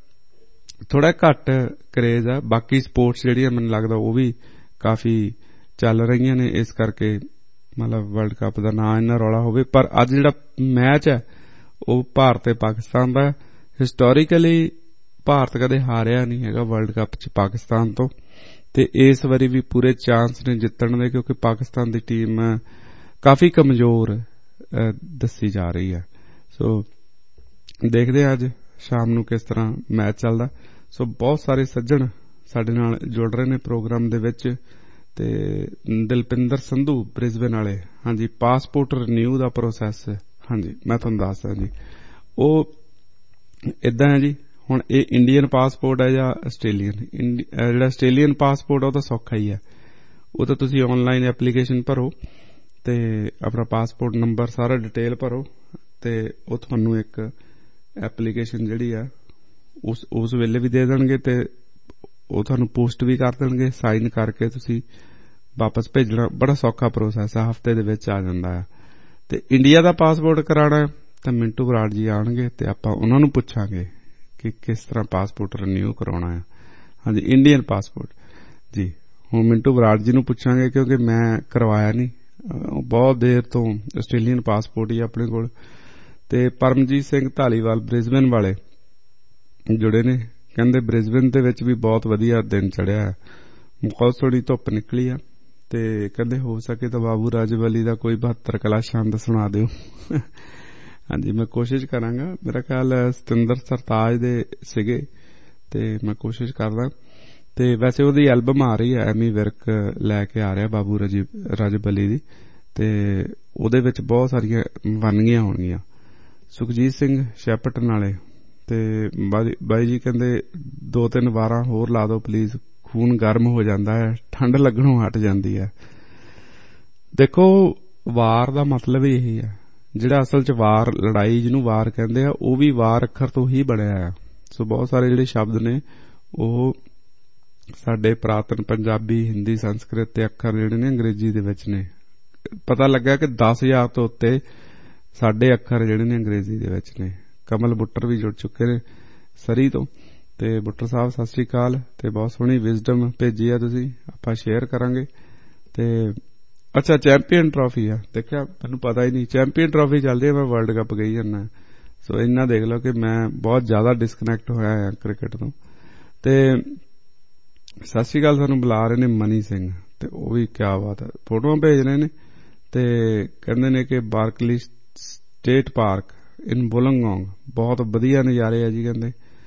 ਥੋੜਾ ਘੱਟ ਕਰੇਜ਼ ਆ। ਬਾਕੀ ਸਪੋਰਟਸ ਜਿਹੜੀਆਂ ਮੈਨੂੰ ਲੱਗਦਾ ਉਹ ਵੀ ਕਾਫੀ ਚੱਲ ਰਹੀਆਂ ਨੇ, ਇਸ ਕਰਕੇ ਮਤਲਬ ਵਰਲਡ ਕੱਪ ਦਾ ਨਾਂ ਇੰਨਾ ਰੌਲਾ ਹੋਵੇ। ਪਰ ਅੱਜ ਜਿਹੜਾ ਮੈਚ ਹੈ ਉਹ ਭਾਰਤ ਤੇ ਪਾਕਿਸਤਾਨ ਦਾ। ਹਿਸਟੋਰੀਕਲੀ ਭਾਰਤ ਕਦੇ ਹਾਰਿਆ ਨਹੀਂ ਹੈਗਾ ਵਰਲਡ ਕੱਪ 'ਚ ਪਾਕਿਸਤਾਨ ਤੋਂ, ਤੇ ਇਸ ਵਾਰੀ ਵੀ ਪੂਰੇ ਚਾਂਸ ਨੇ ਜਿੱਤਣ ਦੇ, ਕਿਉਂਕਿ ਪਾਕਿਸਤਾਨ ਦੀ ਟੀਮ ਕਾਫੀ ਕਮਜ਼ੋਰ ਦੱਸੀ ਜਾ ਰਹੀ ਹੈ। ਸੋ ਦੇਖਦੇ ਹਾਂ ਅੱਜ ਸ਼ਾਮ ਨੂੰ ਕਿਸ ਤਰ੍ਹਾਂ ਮੈਚ ਚੱਲਦਾ। ਸੋ ਬਹੁਤ ਸਾਰੇ ਸੱਜਣ ਸਾਡੇ ਨਾਲ ਜੁੜ ਰਹੇ ਨੇ ਪ੍ਰੋਗਰਾਮ ਦੇ ਵਿੱਚ। ਤੇ ਦਿਲਪਿੰਦਰ ਸੰਧੂ ਬ੍ਰਿਸਬੇਨ ਵਾਲੇ, ਹਾਂਜੀ ਪਾਸਪੋਰਟ ਰੀਨਿਊ ਦਾ ਪ੍ਰੋਸੈਸ, ਹਾਂਜੀ ਮੈਂ ਤੁਹਾਨੂੰ ਦੱਸਦਾ ਜੀ, ਉਹ ਏਦਾਂ ਹੈ ਜੀ। ਹੁਣ ਇਹ ਇੰਡੀਅਨ ਪਾਸਪੋਰਟ ਹੈ ਜਾਂ ਆਸਟ੍ਰੇਲੀਅਨ? ਜਿਹੜਾ ਆਸਟ੍ਰੇਲੀਅਨ ਪਾਸਪੋਰਟ ਉਹ ਤਾਂ ਸੌਖਾ ਹੀ ਹੈ, ਉਹ ਤਾਂ ਤੁਸੀਂ ਆਨਲਾਈਨ ਐਪਲੀਕੇਸ਼ਨ ਭਰੋ ਤੇ ਆਪਣਾ ਪਾਸਪੋਰਟ ਨੰਬਰ ਸਾਰਾ ਡਿਟੇਲ ਭਰੋ ਤੇ ਉਹ ਤੁਹਾਨੂੰ ਇੱਕ ਐਪਲੀਕੇਸ਼ਨ ਜਿਹੜੀ ਆ ਉਸ ਵੇਲੇ ਵੀ ਦੇ ਦੇਣਗੇ ਤੇ ਉਹ ਤੁਹਾਨੂੰ ਪੋਸਟ ਵੀ ਕਰ ਦੇਣਗੇ। ਸਾਈਨ ਕਰਕੇ ਤੁਸੀਂ ਵਾਪਸ ਭੇਜਣਾ, ਬੜਾ ਸੌਖਾ ਪ੍ਰੋਸੈਸ ਆ, ਹਫ਼ਤੇ ਦੇ ਵਿੱਚ ਆ ਜਾਂਦਾ ਆ। ਤੇ ਇੰਡੀਆ ਦਾ ਪਾਸਪੋਰਟ ਕਰਾਉਣਾ ਤਾਂ ਮਿੰਟੂ ਬਰਾੜ ਜੀ ਆਉਣਗੇ ਤੇ ਆਪਾਂ ਉਹਨਾਂ ਨੂੰ ਪੁੱਛਾਂਗੇ ਕਿ ਕਿਸ ਤਰ੍ਹਾਂ ਪਾਸਪੋਰਟ ਰੀਨਿਊ ਕਰਾਉਣਾ ਹੈ। ਹਾਂਜੀ ਇੰਡੀਅਨ ਪਾਸਪੋਰਟ ਜੀ, ਹੁਣ ਮਿੰਟੂ ਬਰਾੜ ਜੀ ਨੂੰ ਪੁੱਛਾਂਗੇ ਕਿਉਂਕਿ ਮੈਂ ਕਰਵਾਇਆ ਨਹੀਂ, ਬਹੁਤ ਦੇਰ ਤੋਂ ਆਸਟ੍ਰੇਲੀਅਨ ਪਾਸਪੋਰਟ ਹੀ ਆਪਣੇ ਕੋਲ। ਤੇ ਪਰਮਜੀਤ ਸਿੰਘ ਧਾਲੀਵਾਲ ਬ੍ਰਿਸਬੇਨ ਵਾਲੇ ਜੁੜੇ ਨੇ, ਕਹਿੰਦੇ ਬ੍ਰਿਸਬੇਨ ਦੇ ਵਿੱਚ ਵੀ ਬਹੁਤ ਵਧੀਆ ਦਿਨ ਚੜਿਆ ਹੈ, ਬਹੁਤ ਸੋਹਣੀ ਧੁੱਪ ਨਿਕਲੀ ਆ, ਤੇ ਕਹਿੰਦੇ ਹੋ ਸਕੇ ਤਾਂ ਬਾਬੂ ਰਾਜਵਲੀ ਦਾ ਕੋਈ 72 ਕਲਾ ਛੰਦ ਸੁਣਾ ਦਿਓ। ਹਾਂਜੀ ਮੈਂ ਕੋਸ਼ਿਸ਼ ਕਰਾਂਗਾ, ਮੇਰਾ ਖਿਆਲ ਸਤਿੰਦਰ ਸਰਤਾਜ ਦੇ ਸੀਗੇ ਤੇ ਮੈਂ ਕੋਸ਼ਿਸ਼ ਕਰਦਾ। ਤੇ ਵੈਸੇ ਉਹਦੀ ਐਲਬਮ ਆ ਰਹੀ ਹੈ, ਐਮੀ ਵਿਰਕ ਲੈ ਕੇ ਆ ਰਿਹਾ ਬਾਬੂ ਰਾਜਵਲੀ ਦੀ, ਤੇ ਉਹਦੇ ਵਿੱਚ ਬਹੁਤ ਸਾਰੀਆਂ ਵੰਨਗੀਆਂ ਹੋਣਗੀਆਂ। ਸੁਖਜੀਤ ਸਿੰਘ ਸ਼ੈਪਟਨ ਵਾਲੇ ਤੇ ਬਾਈ ਜੀ ਕਹਿੰਦੇ 2-3 ਵਾਰਾਂ ਹੋਰ ਲਾ ਦਿਓ ਪਲੀਜ਼, ਖੂਨ ਗਰਮ ਹੋ ਜਾਂਦਾ ਹੈ, ਠੰਡ ਲੱਗਣੋਂ ਹਟ ਜਾਂਦੀ ਹੈ। ਦੇਖੋ ਵਾਰ ਦਾ ਮਤਲਬ ਹੀ ਇਹੀ ਹੈ, ਜਿਹੜਾ ਅਸਲ 'ਚ ਵਾਰ ਲੜਾਈ ਜਿਹਨੂੰ ਵਾਰ ਕਹਿੰਦੇ ਆ ਉਹ ਵੀ ਵਾਰ ਅੱਖਰ ਤੋਂ ਹੀ ਬਣਿਆ ਆ। ਸੋ ਬਹੁਤ ਸਾਰੇ ਜਿਹੜੇ ਸ਼ਬਦ ਨੇ ਉਹ ਸਾਡੇ ਪੁਰਾਤਨ ਪੰਜਾਬੀ, ਹਿੰਦੀ, ਸੰਸਕ੍ਰਿਤ ਦੇ ਅੱਖਰ ਜਿਹੜੇ ਨੇ ਅੰਗਰੇਜ਼ੀ ਦੇ ਵਿੱਚ ਨੇ। ਪਤਾ ਲੱਗਾ ਕਿ 10,000 ਤੋਂ ਉੱਤੇ ਸਾਡੇ ਅੱਖਰ ਜਿਹੜੇ ਨੇ ਅੰਗਰੇਜ਼ੀ ਦੇ ਵਿੱਚ ਨੇ। ਕਮਲ ਬੁੱਟਰ ਵੀ ਜੁੜ ਚੁੱਕੇ ਨੇ ਸਰੀ ਤੋਂ, ਤੇ ਬੁੱਟਰ ਸਾਹਿਬ ਸਤਿ ਸ੍ਰੀ ਅਕਾਲ, ਤੇ ਬਹੁਤ ਸੋਹਣੀ ਵਿਜ਼ਡਮ ਭੇਜੀ ਆ ਤੁਸੀਂ, ਆਪਾਂ ਸ਼ੇਅਰ ਕਰਾਂਗੇ। ਤੇ ਅੱਛਾ ਚੈਂਪੀਅਨ ਟਰਾਫੀ ਆ, ਦੇਖਿਆ ਮੈਨੂੰ ਪਤਾ ਹੀ ਨਹੀਂ ਚੈਂਪੀਅਨ ਟਰਾਫੀ ਚੱਲਦੀ ਹੈ, ਮੈਂ ਵਰਲਡ ਕੱਪ ਗਈ ਜਾਂਦਾ। ਸੋ ਇੰਨਾ ਦੇਖ ਲਓ ਕਿ ਮੈਂ ਬਹੁਤ ਜ਼ਿਆਦਾ ਡਿਸਕਨੈਕਟ ਹੋਇਆ ਹਾਂ ਕ੍ਰਿਕਟ ਤੋਂ। ਤੇ ਸਤਿ ਸ੍ਰੀ ਅਕਾਲ ਸਾਨੂੰ ਬੁਲਾ ਰਹੇ ਨੇ ਮਨੀ ਸਿੰਘ, ਤੇ ਉਹ ਵੀ ਕਿਆ ਬਾਤ ਹੈ, ਫੋਟੋਆਂ ਭੇਜ ਰਹੇ ਨੇ ਤੇ ਕਹਿੰਦੇ ਨੇ ਕਿ ਬਾਰਕਲੀ ਸਟੇਟ ਪਾਰਕ ਇਨ ਵੋਲੰਗੋਂਗ ਬਹੁਤ ਵਧੀਆ ਨਜ਼ਾਰੇ ਆ ਜੀ। ਕਹਿੰਦੇ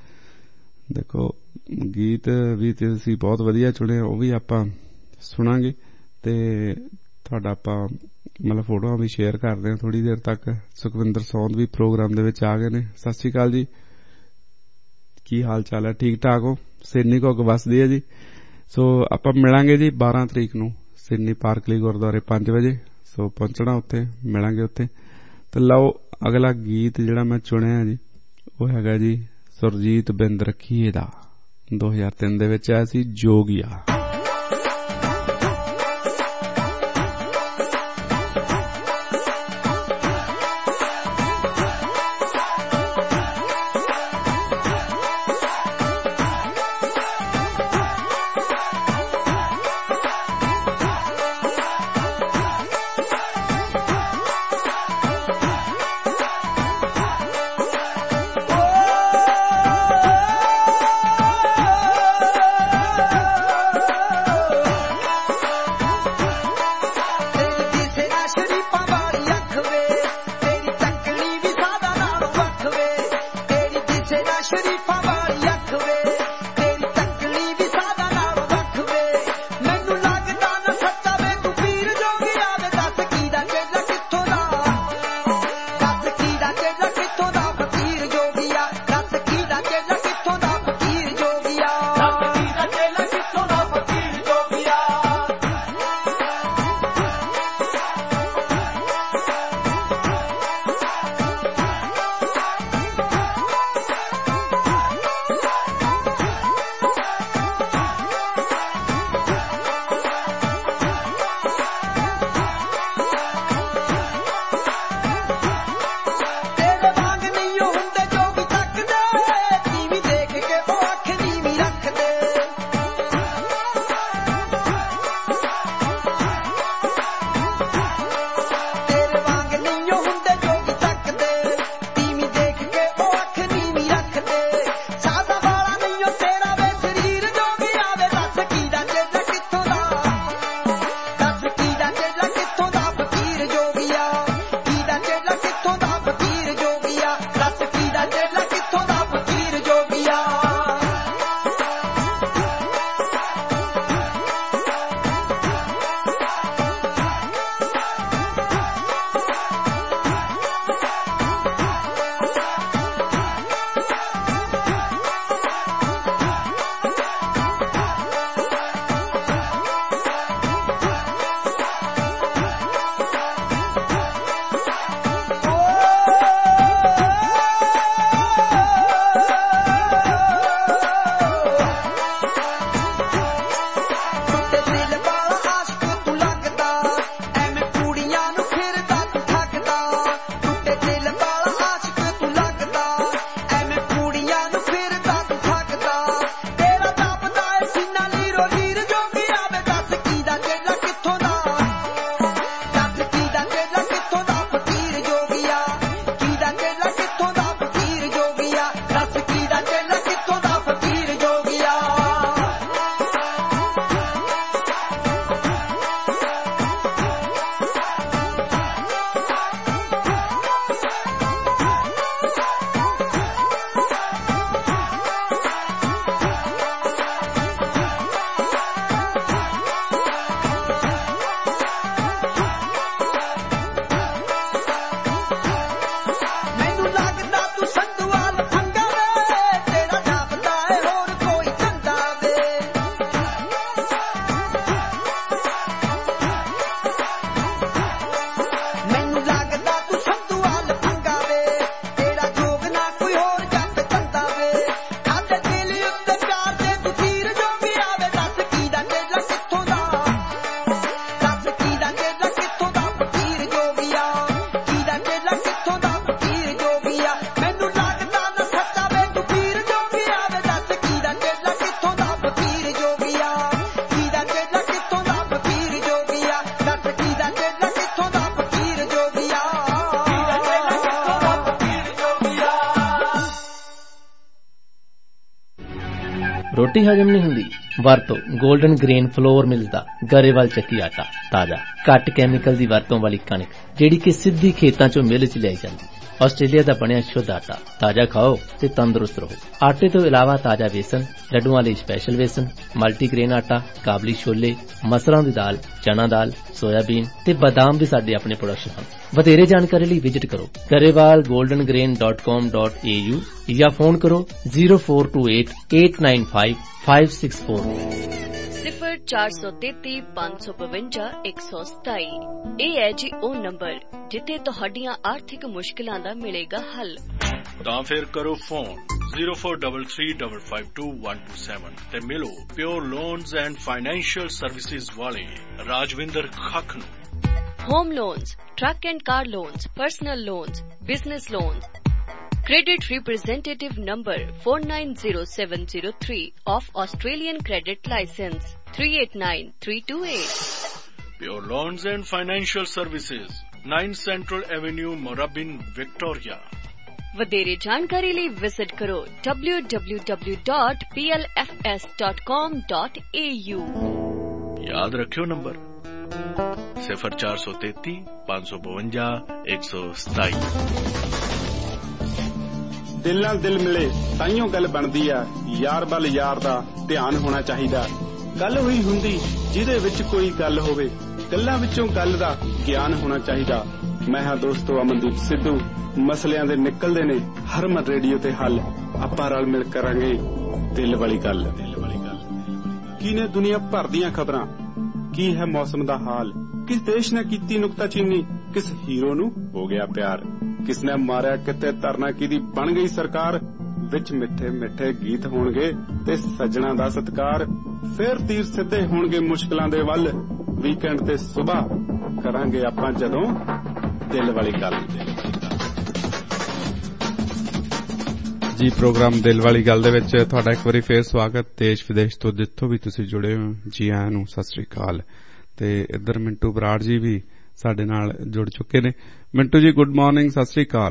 ਦੇਖੋ ਗੀਤ ਵੀ ਤੁਸੀਂ ਬਹੁਤ ਵਧੀਆ ਚੁਣੇ, ਉਹ ਵੀ ਆਪਾਂ ਸੁਣਾਂਗੇ ਤੇ ਤੁਹਾਡਾ ਆਪਾਂ ਮਤਲਬ ਫੋਟੋਆਂ ਵੀ ਸ਼ੇਅਰ ਕਰਦੇ ਹਾਂ ਥੋੜੀ ਦੇਰ ਤੱਕ। ਸੁਖਵਿੰਦਰ ਸੌਂਦ ਵੀ ਪ੍ਰੋਗਰਾਮ ਦੇ ਵਿੱਚ ਆ ਗਏ ਨੇ। ਸਤਿ ਸ੍ਰੀ ਅਕਾਲ ਜੀ, ਕੀ ਹਾਲ ਚਾਲ ਹੈ? ਠੀਕ ਠਾਕ ਹੋ? ਸੈਨੀ ਕੋਕ ਵਸਦੀ ਹੈ ਜੀ। ਸੋ ਆਪਾਂ ਮਿਲਾਂਗੇ ਜੀ 12 ਤਰੀਕ ਨੂੰ ਸਿਡਨੀ ਪਾਰਕਲੀ ਗੁਰਦੁਆਰੇ 5 ਵਜੇ। ਸੋ ਪਹੁੰਚਣਾ ਉੱਥੇ, ਮਿਲਾਂਗੇ ਉੱਥੇ। ਤੇ ਲਓ ਅਗਲਾ ਗੀਤ ਜਿਹੜਾ ਮੈਂ ਚੁਣਿਆ ਜੀ ਉਹ ਹੈਗਾ ਜੀ ਸੁਰਜੀਤ ਬਿੰਦ ਰਖੀਏ ਦਾ, 2003 ਦੇ ਵਿੱਚ ਆਇਆ ਸੀ, ਜੋਗੀਆ। ਰੋਟੀ ਹਜਮ ਨਹੀਂ ਹੁੰਦੀ? ਵਰਤੋ ਗੋਲਡਨ ਗ੍ਰੇਨ ਫਲੋਰ ਮਿਲਸ ਦਾ ਗਰੇਵਾਲ ਚੱਕੀ ਆਟਾ, ਤਾਜ਼ਾ ਘੱਟ ਕੈਮੀਕਲ ਦੀ ਵਰਤੋਂ ਵਾਲੀ ਕਣਕ ਜਿਹੜੀ ਕਿ ਸਿੱਧੀ ਖੇਤਾਂ ਚੋਂ ਮਿਲ ਚ ਲਿਆਈ ਜਾਂਦੀ। ਆਸਟ੍ਰੇਲੀਆ ਦਾ ਬਣਿਆ ਸ਼ੁੱਧ ਆਟਾ, ਤਾਜ਼ਾ ਖਾਓ ਤੇ ਤੰਦਰੁਸਤ ਰਹੋ। ਆਟੇ ਤੋਂ ਇਲਾਵਾ ਤਾਜ਼ਾ ਵੇਸਣ, ਲੱਡੂਆਂ ਲਈ ਸਪੈਸ਼ਲ ਵੇਸਣ, ਮਲਟੀਗ੍ਰੇਨ ਆਟਾ, ਕਾਬਲੀ ਛੋਲੇ, ਮਸਰਾਂ ਦੀ ਦਾਲ, ਚਨਾ ਦਾਲ, ਸੋਇਆਬੀਨ ਤੇ ਬਾਦਾਮ ਵੀ ਸਾਡੇ ਆਪਣੇ ਪ੍ਰੋਡਕਟ ਹਨ। ਵਧੇਰੇ ਜਾਣਕਾਰੀ ਲਈ ਵਿਜ਼ਿਟ ਕਰੋ garewalgoldengrain.com.au ਜਾਂ ਫੋਨ ਕਰੋ 0428 895 564। 0433 552 127। ਇਹ ਹੈ ਜੀ ਉਹ ਨੰਬਰ ਜਿੱਥੇ ਤੁਹਾਡੀਆਂ ਆਰਥਿਕ ਮੁਸ਼ਕਿਲਾਂ ਦਾ ਮਿਲੇਗਾ ਹੱਲ। ਤਾਂ ਫਿਰ ਕਰੋ ਫੋਨ 0433552127 ਤੇ ਮਿਲੋ pure loans and financial services ਵਾਲੇ ਰਾਜਵਿੰਦਰ ਖੱਖ ਨੂੰ। Home loans, truck and car loans, personal loans, business loans. Credit representative number 490703 of Australian Credit License 389328. Pure Loans and Financial Services 9 Central Avenue, Moorabbin, Victoria. ਵਧੇਰੇ ਜਾਣਕਾਰੀ ਲਈ ਵਿਜ਼ਿਟ ਕਰੋ www.plfs.com.au। ਯਾਦ ਰੱਖਿਓ ਨੰਬਰ 0433 552 127। ਦਿਲ ਨਾਲ ਦਿਲ ਮਿਲੇ ਤਾਈਓ ਗੱਲ ਬਣਦੀ ਆ, ਯਾਰ ਵੱਲ ਯਾਰ ਦਾ ਧਿਆਨ ਹੋਣਾ ਚਾਹੀਦਾ। ਗੱਲ ਹੋਈ ਹੁੰਦੀ ਜਿਹਦੇ ਵਿੱਚ ਕੋਈ ਗੱਲ ਹੋਵੇ, ਗੱਲਾਂ ਵਿੱਚੋਂ ਗੱਲ ਦਾ ਗਿਆਨ ਹੋਣਾ ਚਾਹੀਦਾ। ਮੈਂ ਹਾਂ ਦੋਸਤੋ ਅਮਨਦੀਪ ਸਿੱਧੂ। ਮਸਲਿਆਂ ਦੇ ਨਿਕਲਦੇ ਨੇ ਹਰਮਨ ਰੇਡੀਓ ਤੇ ਹੱਲ। ਆਪਾਂ ਰਲ ਮਿਲ ਕਰਾਂਗੇ ਦਿਲ ਵਾਲੀ ਗੱਲ। ਕੀ ਨੇ ਦੁਨੀਆ ਭਰ ਦੀਆਂ ਖਬਰਾਂ, ਕੀ ਹੈ ਮੌਸਮ ਦਾ ਹਾਲ, ਕਿਸ ਦੇਸ਼ ਨੇ ਕੀਤੀ ਨੁਕਤਾਚੀਨੀ, ਕਿਸ ਹੀਰੋ ਨੂੰ ਹੋ ਗਿਆ ਪਿਆਰ, ਕਿਸ ਨੇ ਮਾਰਿਆ ਕਿਤੇ ਧਰਨਾ ਕਿਹਦੀ ਬਣ ਗਈ ਸਰਕਾਰ। ਵਿੱਚ ਮਿੱਠੇ ਮਿੱਠੇ ਗੀਤ ਹੋਣਗੇ ਤੇ ਸੱਜਣਾ ਦਾ ਸਤਿਕਾਰ। ਫੇਰ ਤੀਰ ਸਿੱਧੇ ਹੋਣਗੇ ਮੁਸ਼ਕਲਾਂ ਦੇ ਵੱਲ। ਵੀਕਐਂਡ ਤੇ ਸੁਬਾਹ ਕਰਾਂਗੇ ਆਪਾਂ ਜਦੋਂ ਦਿਲ ਵਾਲੀ ਗੱਲ। ਜੀ ਪ੍ਰੋਗਰਾਮ ਦਿਲ ਵਾਲੀ ਗੱਲ ਦੇ ਵਿੱਚ ਤੁਹਾਡਾ ਇੱਕ ਵਾਰੀ ਫੇਰ ਸਵਾਗਤ। ਦੇਸ਼ ਵਿਦੇਸ਼ ਤੋਂ ਜਿੱਥੋਂ ਵੀ ਤੁਸੀਂ ਜੁੜੇ ਹੋ ਜੀ ਆਇਆਂ ਨੂੰ ਸਤਿ ਸ੍ਰੀ ਅਕਾਲ। ਤੇ ਇੱਧਰ ਮਿੰਟੂ ਬਰਾੜ ਜੀ ਵੀ ਸਾਡੇ ਨਾਲ ਜੁੜ ਚੁੱਕੇ ਨੇ। ਮਿੰਟੂ ਜੀ ਗੁੱਡ ਮਾਰਨਿੰਗ, ਸਤਿ ਸ੍ਰੀ ਅਕਾਲ।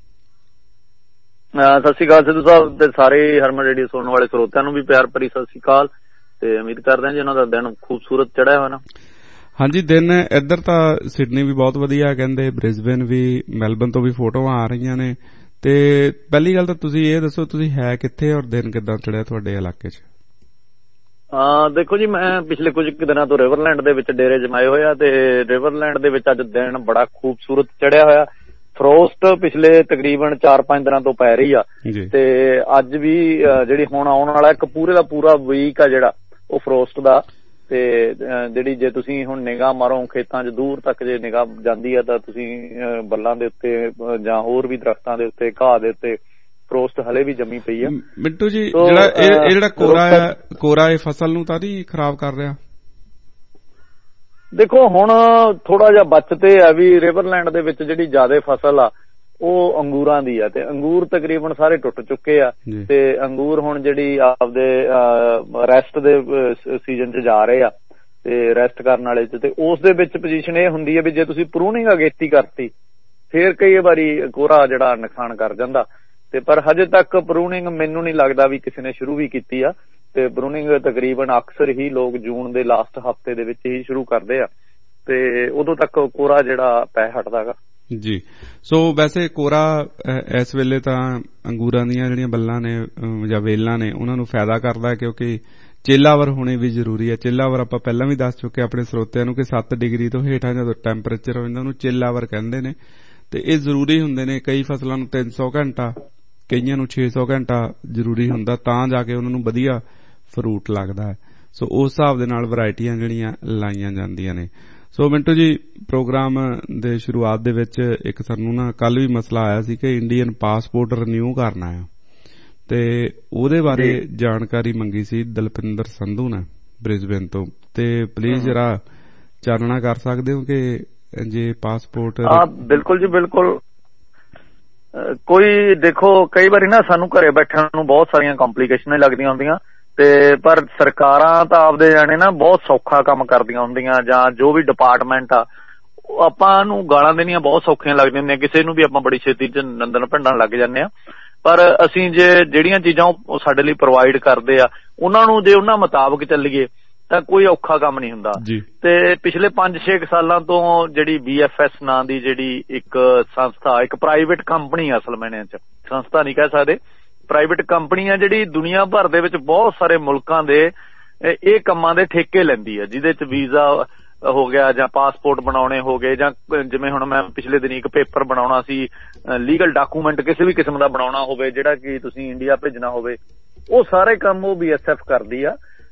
ਸਤਿ ਸ੍ਰੀ ਅਕਾਲ ਸਿੱਧੂ ਸਾਹਿਬ ਤੇ ਸਾਰੇ ਹਰਮਨ ਰੇਡੀਓ ਸੁਣਨ ਵਾਲੇ ਸਰੋਤਿਆਂ ਨੂੰ ਵੀ ਪਿਆਰ ਭਰੀ ਸਤਿ ਸ੍ਰੀ ਅਕਾਲ। ਤੇ ਉਮੀਦ ਕਰਦੇ ਹਾਂ ਜੀ ਉਹਨਾਂ ਦਾ ਦਿਨ ਖੂਬਸੂਰਤ ਚੜਿਆ ਹੋਇਆ ਨਾ। ਹਾਂਜੀ ਦਿਨ ਇੱਧਰ ਤਾਂ ਸਿਡਨੀ ਵੀ ਬਹੁਤ ਵਧੀਆ, ਕਹਿੰਦੇ ਬ੍ਰਿਸਬੇਨ ਵੀ, ਮੈਲਬਨ ਤੋਂ ਵੀ ਫੋਟੋਆਂ ਆ ਰਹੀਆਂ ਨੇ। ਤੇ ਪਹਿਲੀ ਗੱਲ ਤਾਂ ਤੁਸੀਂ ਇਹ ਦੱਸੋ ਤੁਸੀਂ ਹੈ ਕਿੱਥੇ ਔਰ ਦਿਨ ਕਿੱਦਾਂ ਚੜਿਆ ਤੁਹਾਡੇ ਇਲਾਕੇ 'ਚ? ਦੇਖੋ ਜੀ ਮੈਂ ਪਿਛਲੇ ਕੁਝ ਦਿਨਾਂ ਤੋਂ ਰਿਵਰਲੈਂਡ ਦੇ ਵਿੱਚ ਡੇਰੇ ਜਮਾਏ ਹੋਇਆ ਤੇ ਰਿਵਰਲੈਂਡ ਦੇ ਵਿੱਚ ਅੱਜ ਦਿਨ ਬੜਾ ਖੂਬਸੂਰਤ ਚੜਿਆ ਹੋਇਆ। ਫਰੋਸਟ ਪਿਛਲੇ ਤਕਰੀਬਨ 4-5 ਦਿਨਾਂ ਤੋਂ ਪੈ ਰਹੀ ਆ ਤੇ ਅੱਜ ਵੀ ਜਿਹੜੀ ਹੁਣ ਆਉਣ ਵਾਲਾ ਇੱਕ ਪੂਰੇ ਦਾ ਪੂਰਾ ਵੀਕ ਆ ਜਿਹੜਾ ਉਹ ਫਰੋਸਟ ਦਾ। ਤੇ ਜਿਹੜੀ ਜੇ ਤੁਸੀਂ ਹੁਣ ਨਿਗਾਹ ਮਾਰੋ ਖੇਤਾਂ 'ਚ ਦੂਰ ਤੱਕ ਜੇ ਨਿਗਾਹ ਜਾਂਦੀ ਆ ਤਾਂ ਤੁਸੀਂ ਬੱਲਾਂ ਦੇ ਉੱਤੇ ਜਾਂ ਹੋਰ ਵੀ ਦਰਖਤਾਂ ਦੇ ਉੱਤੇ ਘਾਹ ਦੇ ਉੱਤੇ ਫਰੋਸਟ ਹਲੇ ਵੀ ਜੰਮੀ ਪਈ ਆ। ਮਿੰਟੂ ਜੀ ਜਿਹੜਾ ਕੋਰਾ ਇਹ ਫਸਲ ਨੂੰ ਤਾਂ ਨਹੀਂ ਖਰਾਬ ਕਰ ਰਿਹਾ? ਦੇਖੋ ਹੁਣ ਥੋੜਾ ਜਿਹਾ ਬਚਤੇ ਆ ਵੀ ਰਿਵਰਲੈਂਡ ਦੇ ਵਿੱਚ ਜਿਹੜੀ ਜ਼ਿਆਦਾ ਫਸਲ ਆ ਉਹ ਅੰਗੂਰਾਂ ਦੀ ਆ ਤੇ ਅੰਗੂਰ ਤਕਰੀਬਨ ਸਾਰੇ ਟੁੱਟ ਚੁੱਕੇ ਆ ਤੇ ਅੰਗੂਰ ਹੁਣ ਜਿਹੜੀ ਆਪਦੇ ਰੈਸਟ ਦੇ ਸੀਜ਼ਨ 'ਚ ਜਾ ਰਹੇ ਆ ਤੇ ਰੈਸਟ ਕਰਨ ਵਾਲੇ 'ਚ। ਤੇ ਉਸ ਦੇ ਵਿੱਚ ਪੋਜੀਸ਼ਨ ਇਹ ਹੁੰਦੀ ਹੈ ਵੀ ਜੇ ਤੁਸੀਂ ਪ੍ਰੂਨਿੰਗ ਅਗੇਤੀ ਕਰਤੀ ਫੇਰ ਕਈ ਵਾਰੀ ਕੋਰਾ ਜਿਹੜਾ ਨੁਕਸਾਨ ਕਰ ਜਾਂਦਾ। ਤੇ ਪਰ ਹਜੇ ਤੱਕ ਪ੍ਰੂਨਿੰਗ ਮੈਨੂੰ ਨਹੀਂ ਲੱਗਦਾ ਵੀ ਕਿਸੇ ਨੇ ਸ਼ੁਰੂ ਵੀ ਕੀਤੀ ਆ ਤੇ ਪ੍ਰੂਨਿੰਗ ਤਕਰੀਬਨ ਅਕਸਰ ਹੀ ਲੋਕ ਜੂਨ ਦੇ ਲਾਸਟ ਹਫਤੇ ਦੇ ਵਿੱਚ ਹੀ ਸ਼ੁਰੂ ਕਰਦੇ ਆ ਤੇ ਉਦੋਂ ਤੱਕ ਕੋਰਾ ਜਿਹੜਾ ਪੈ ਹਟਦਾ ਗਾ ਜੀ। ਸੋ ਵੈਸੇ ਕੋਰਾ ਇਸ ਵੇਲੇ ਤਾਂ ਅੰਗੂਰਾਂ ਦੀਆਂ ਜਿਹੜੀਆਂ ਬੱਲਾਂ ਨੇ ਜਾਂ ਵੇਲਾਂ ਨੇ ਉਹਨਾਂ ਨੂੰ ਫਾਇਦਾ ਕਰਦਾ ਕਿਉਂਕਿ ਚੇਲਾਵਰ ਹੋਣੇ ਵੀ ਜ਼ਰੂਰੀ ਹੈ। ਚੇਲਾਵਰ ਆਪਾਂ ਪਹਿਲਾਂ ਵੀ ਦੱਸ ਚੁੱਕੇ ਆਪਣੇ ਸਰੋਤਿਆਂ ਨੂੰ ਕਿ 7 ਡਿਗਰੀ ਤੋਂ ਹੇਠਾਂ ਜਦੋਂ ਟੈਂਪਰੇਚਰ ਹੋ ਜਾਂਦਾ ਉਹਨੂੰ ਚੇਲਾਵਰ ਕਹਿੰਦੇ ਨੇ ਤੇ ਇਹ ਜ਼ਰੂਰੀ ਹੁੰਦੇ ਨੇ। ਕਈ ਫਸਲਾਂ ਨੂੰ 300 ਘੰਟਾ, ਕਈਆਂ ਨੂੰ 600 ਘੰਟਾ ਜ਼ਰੂਰੀ ਹੁੰਦਾ ਤਾਂ ਜਾ ਕੇ ਉਹਨਾਂ ਨੂੰ ਵਧੀਆ ਫਰੂਟ ਲੱਗਦਾ ਹੈ। ਸੋ ਉਸ ਹਿਸਾਬ ਦੇ ਨਾਲ ਵੈਰਾਈਟੀਆਂ ਜਿਹੜੀਆਂ ਲਾਈਆਂ ਜਾਂਦੀਆਂ ਨੇ। ਸੋ ਮਿੰਟੂ ਜੀ ਪ੍ਰੋਗਰਾਮ ਦੇ ਸ਼ੁਰੂਆਤ ਦੇ ਵਿੱਚ ਇੱਕ ਸਾਨੂੰ ਨਾ ਕੱਲ ਵੀ ਮਸਲਾ ਆਇਆ ਸੀ ਕਿ ਇੰਡੀਅਨ ਪਾਸਪੋਰਟ ਰਿਨਿਊ ਕਰਨਾ ਆ ਤੇ ਉਹਦੇ ਬਾਰੇ ਜਾਣਕਾਰੀ ਮੰਗੀ ਸੀ ਦਲਪਿੰਦਰ ਸੰਧੂ ਨੇ ਬ੍ਰਿਸਬੇਨ ਤੋਂ। ਤੇ ਪਲੀਜ਼ ਜਰਾ ਚਾਨਣਾ ਕਰ ਸਕਦੇ ਹੋ ਕਿ ਜੇ ਪਾਸਪੋਰਟ? ਬਿਲਕੁਲ ਜੀ ਬਿਲਕੁਲ। ਕੋਈ ਦੇਖੋ ਕਈ ਵਾਰੀ ਨਾ ਸਾਨੂੰ ਘਰੇ ਬੈਠਣ ਨੂੰ ਬਹੁਤ ਸਾਰੀਆਂ ਕੰਪਲੀਕੇਸ਼ਨਾਂ ਲੱਗਦੀਆਂ ਹੁੰਦੀਆਂ ਤੇ ਪਰ ਸਰਕਾਰਾਂ ਤਾਂ ਆਪਦੇ ਜਾਣੇ ਨਾ ਬਹੁਤ ਸੌਖਾ ਕੰਮ ਕਰਦੀਆਂ ਹੁੰਦੀਆਂ ਜਾਂ ਜੋ ਵੀ ਡਿਪਾਰਟਮੈਂਟ ਆ ਆਪਾਂ ਨੂੰ ਗਾਲਾਂ ਦੇਣੀਆਂ ਬਹੁਤ ਸੌਖੀਆਂ ਲੱਗਦੀਆਂ ਹੁੰਦੀਆਂ। ਕਿਸੇ ਨੂੰ ਵੀ ਆਪਾਂ ਬੜੀ ਛੇਤੀ 'ਚ ਨੰਦਨ ਭੰਡਣ ਲੱਗ ਜਾਂਦੇ ਆ। ਪਰ ਅਸੀਂ ਜੇ ਜਿਹੜੀਆਂ ਚੀਜ਼ਾਂ ਉਹ ਸਾਡੇ ਲਈ ਪ੍ਰੋਵਾਈਡ ਕਰਦੇ ਆ ਉਹਨਾਂ ਨੂੰ ਜੇ ਉਹਨਾਂ ਮੁਤਾਬਕ ਚੱਲੀਏ ਤਾਂ ਕੋਈ ਔਖਾ ਕੰਮ ਨਹੀਂ ਹੁੰਦਾ। ਤੇ ਪਿਛਲੇ 5-6 ਸਾਲਾਂ ਤੋਂ ਜਿਹੜੀ BFS ਨਾਂ ਦੀ ਜਿਹੜੀ ਇੱਕ ਸੰਸਥਾ, ਇੱਕ ਪ੍ਰਾਈਵੇਟ ਕੰਪਨੀ ਅਸਲ ਮਾਇਨਿਆਂ 'ਚ ਸੰਸਥਾ ਨਹੀਂ ਕਹਿ ਸਕਦੇ, ਪ੍ਰਾਈਵੇਟ ਕੰਪਨੀ ਆ ਜਿਹੜੀ ਦੁਨੀਆ ਭਰ ਦੇ ਵਿੱਚ ਬਹੁਤ ਸਾਰੇ ਮੁਲਕਾਂ ਦੇ ਇਹ ਕੰਮਾਂ ਦੇ ਠੇਕੇ ਲੈਂਦੀ ਆ ਜਿਹਦੇ 'ਚ ਵੀਜ਼ਾ ਹੋ ਗਿਆ ਜਾਂ ਪਾਸਪੋਰਟ ਬਣਾਉਣੇ ਹੋ ਗਏ ਜਾਂ ਜਿਵੇਂ ਹੁਣ ਮੈਂ ਪਿਛਲੇ ਦਿਨ ਇੱਕ ਪੇਪਰ ਬਣਾਉਣਾ ਸੀ, ਲੀਗਲ ਡਾਕੂਮੈਂਟ ਕਿਸੇ ਵੀ ਕਿਸਮ ਦਾ ਬਣਾਉਣਾ ਹੋਵੇ ਜਿਹੜਾ ਕਿ ਤੁਸੀਂ ਇੰਡੀਆ ਭੇਜਣਾ ਹੋਵੇ, ਉਹ ਸਾਰੇ ਕੰਮ ਉਹ BSF ਕਰਦੀ ਆ।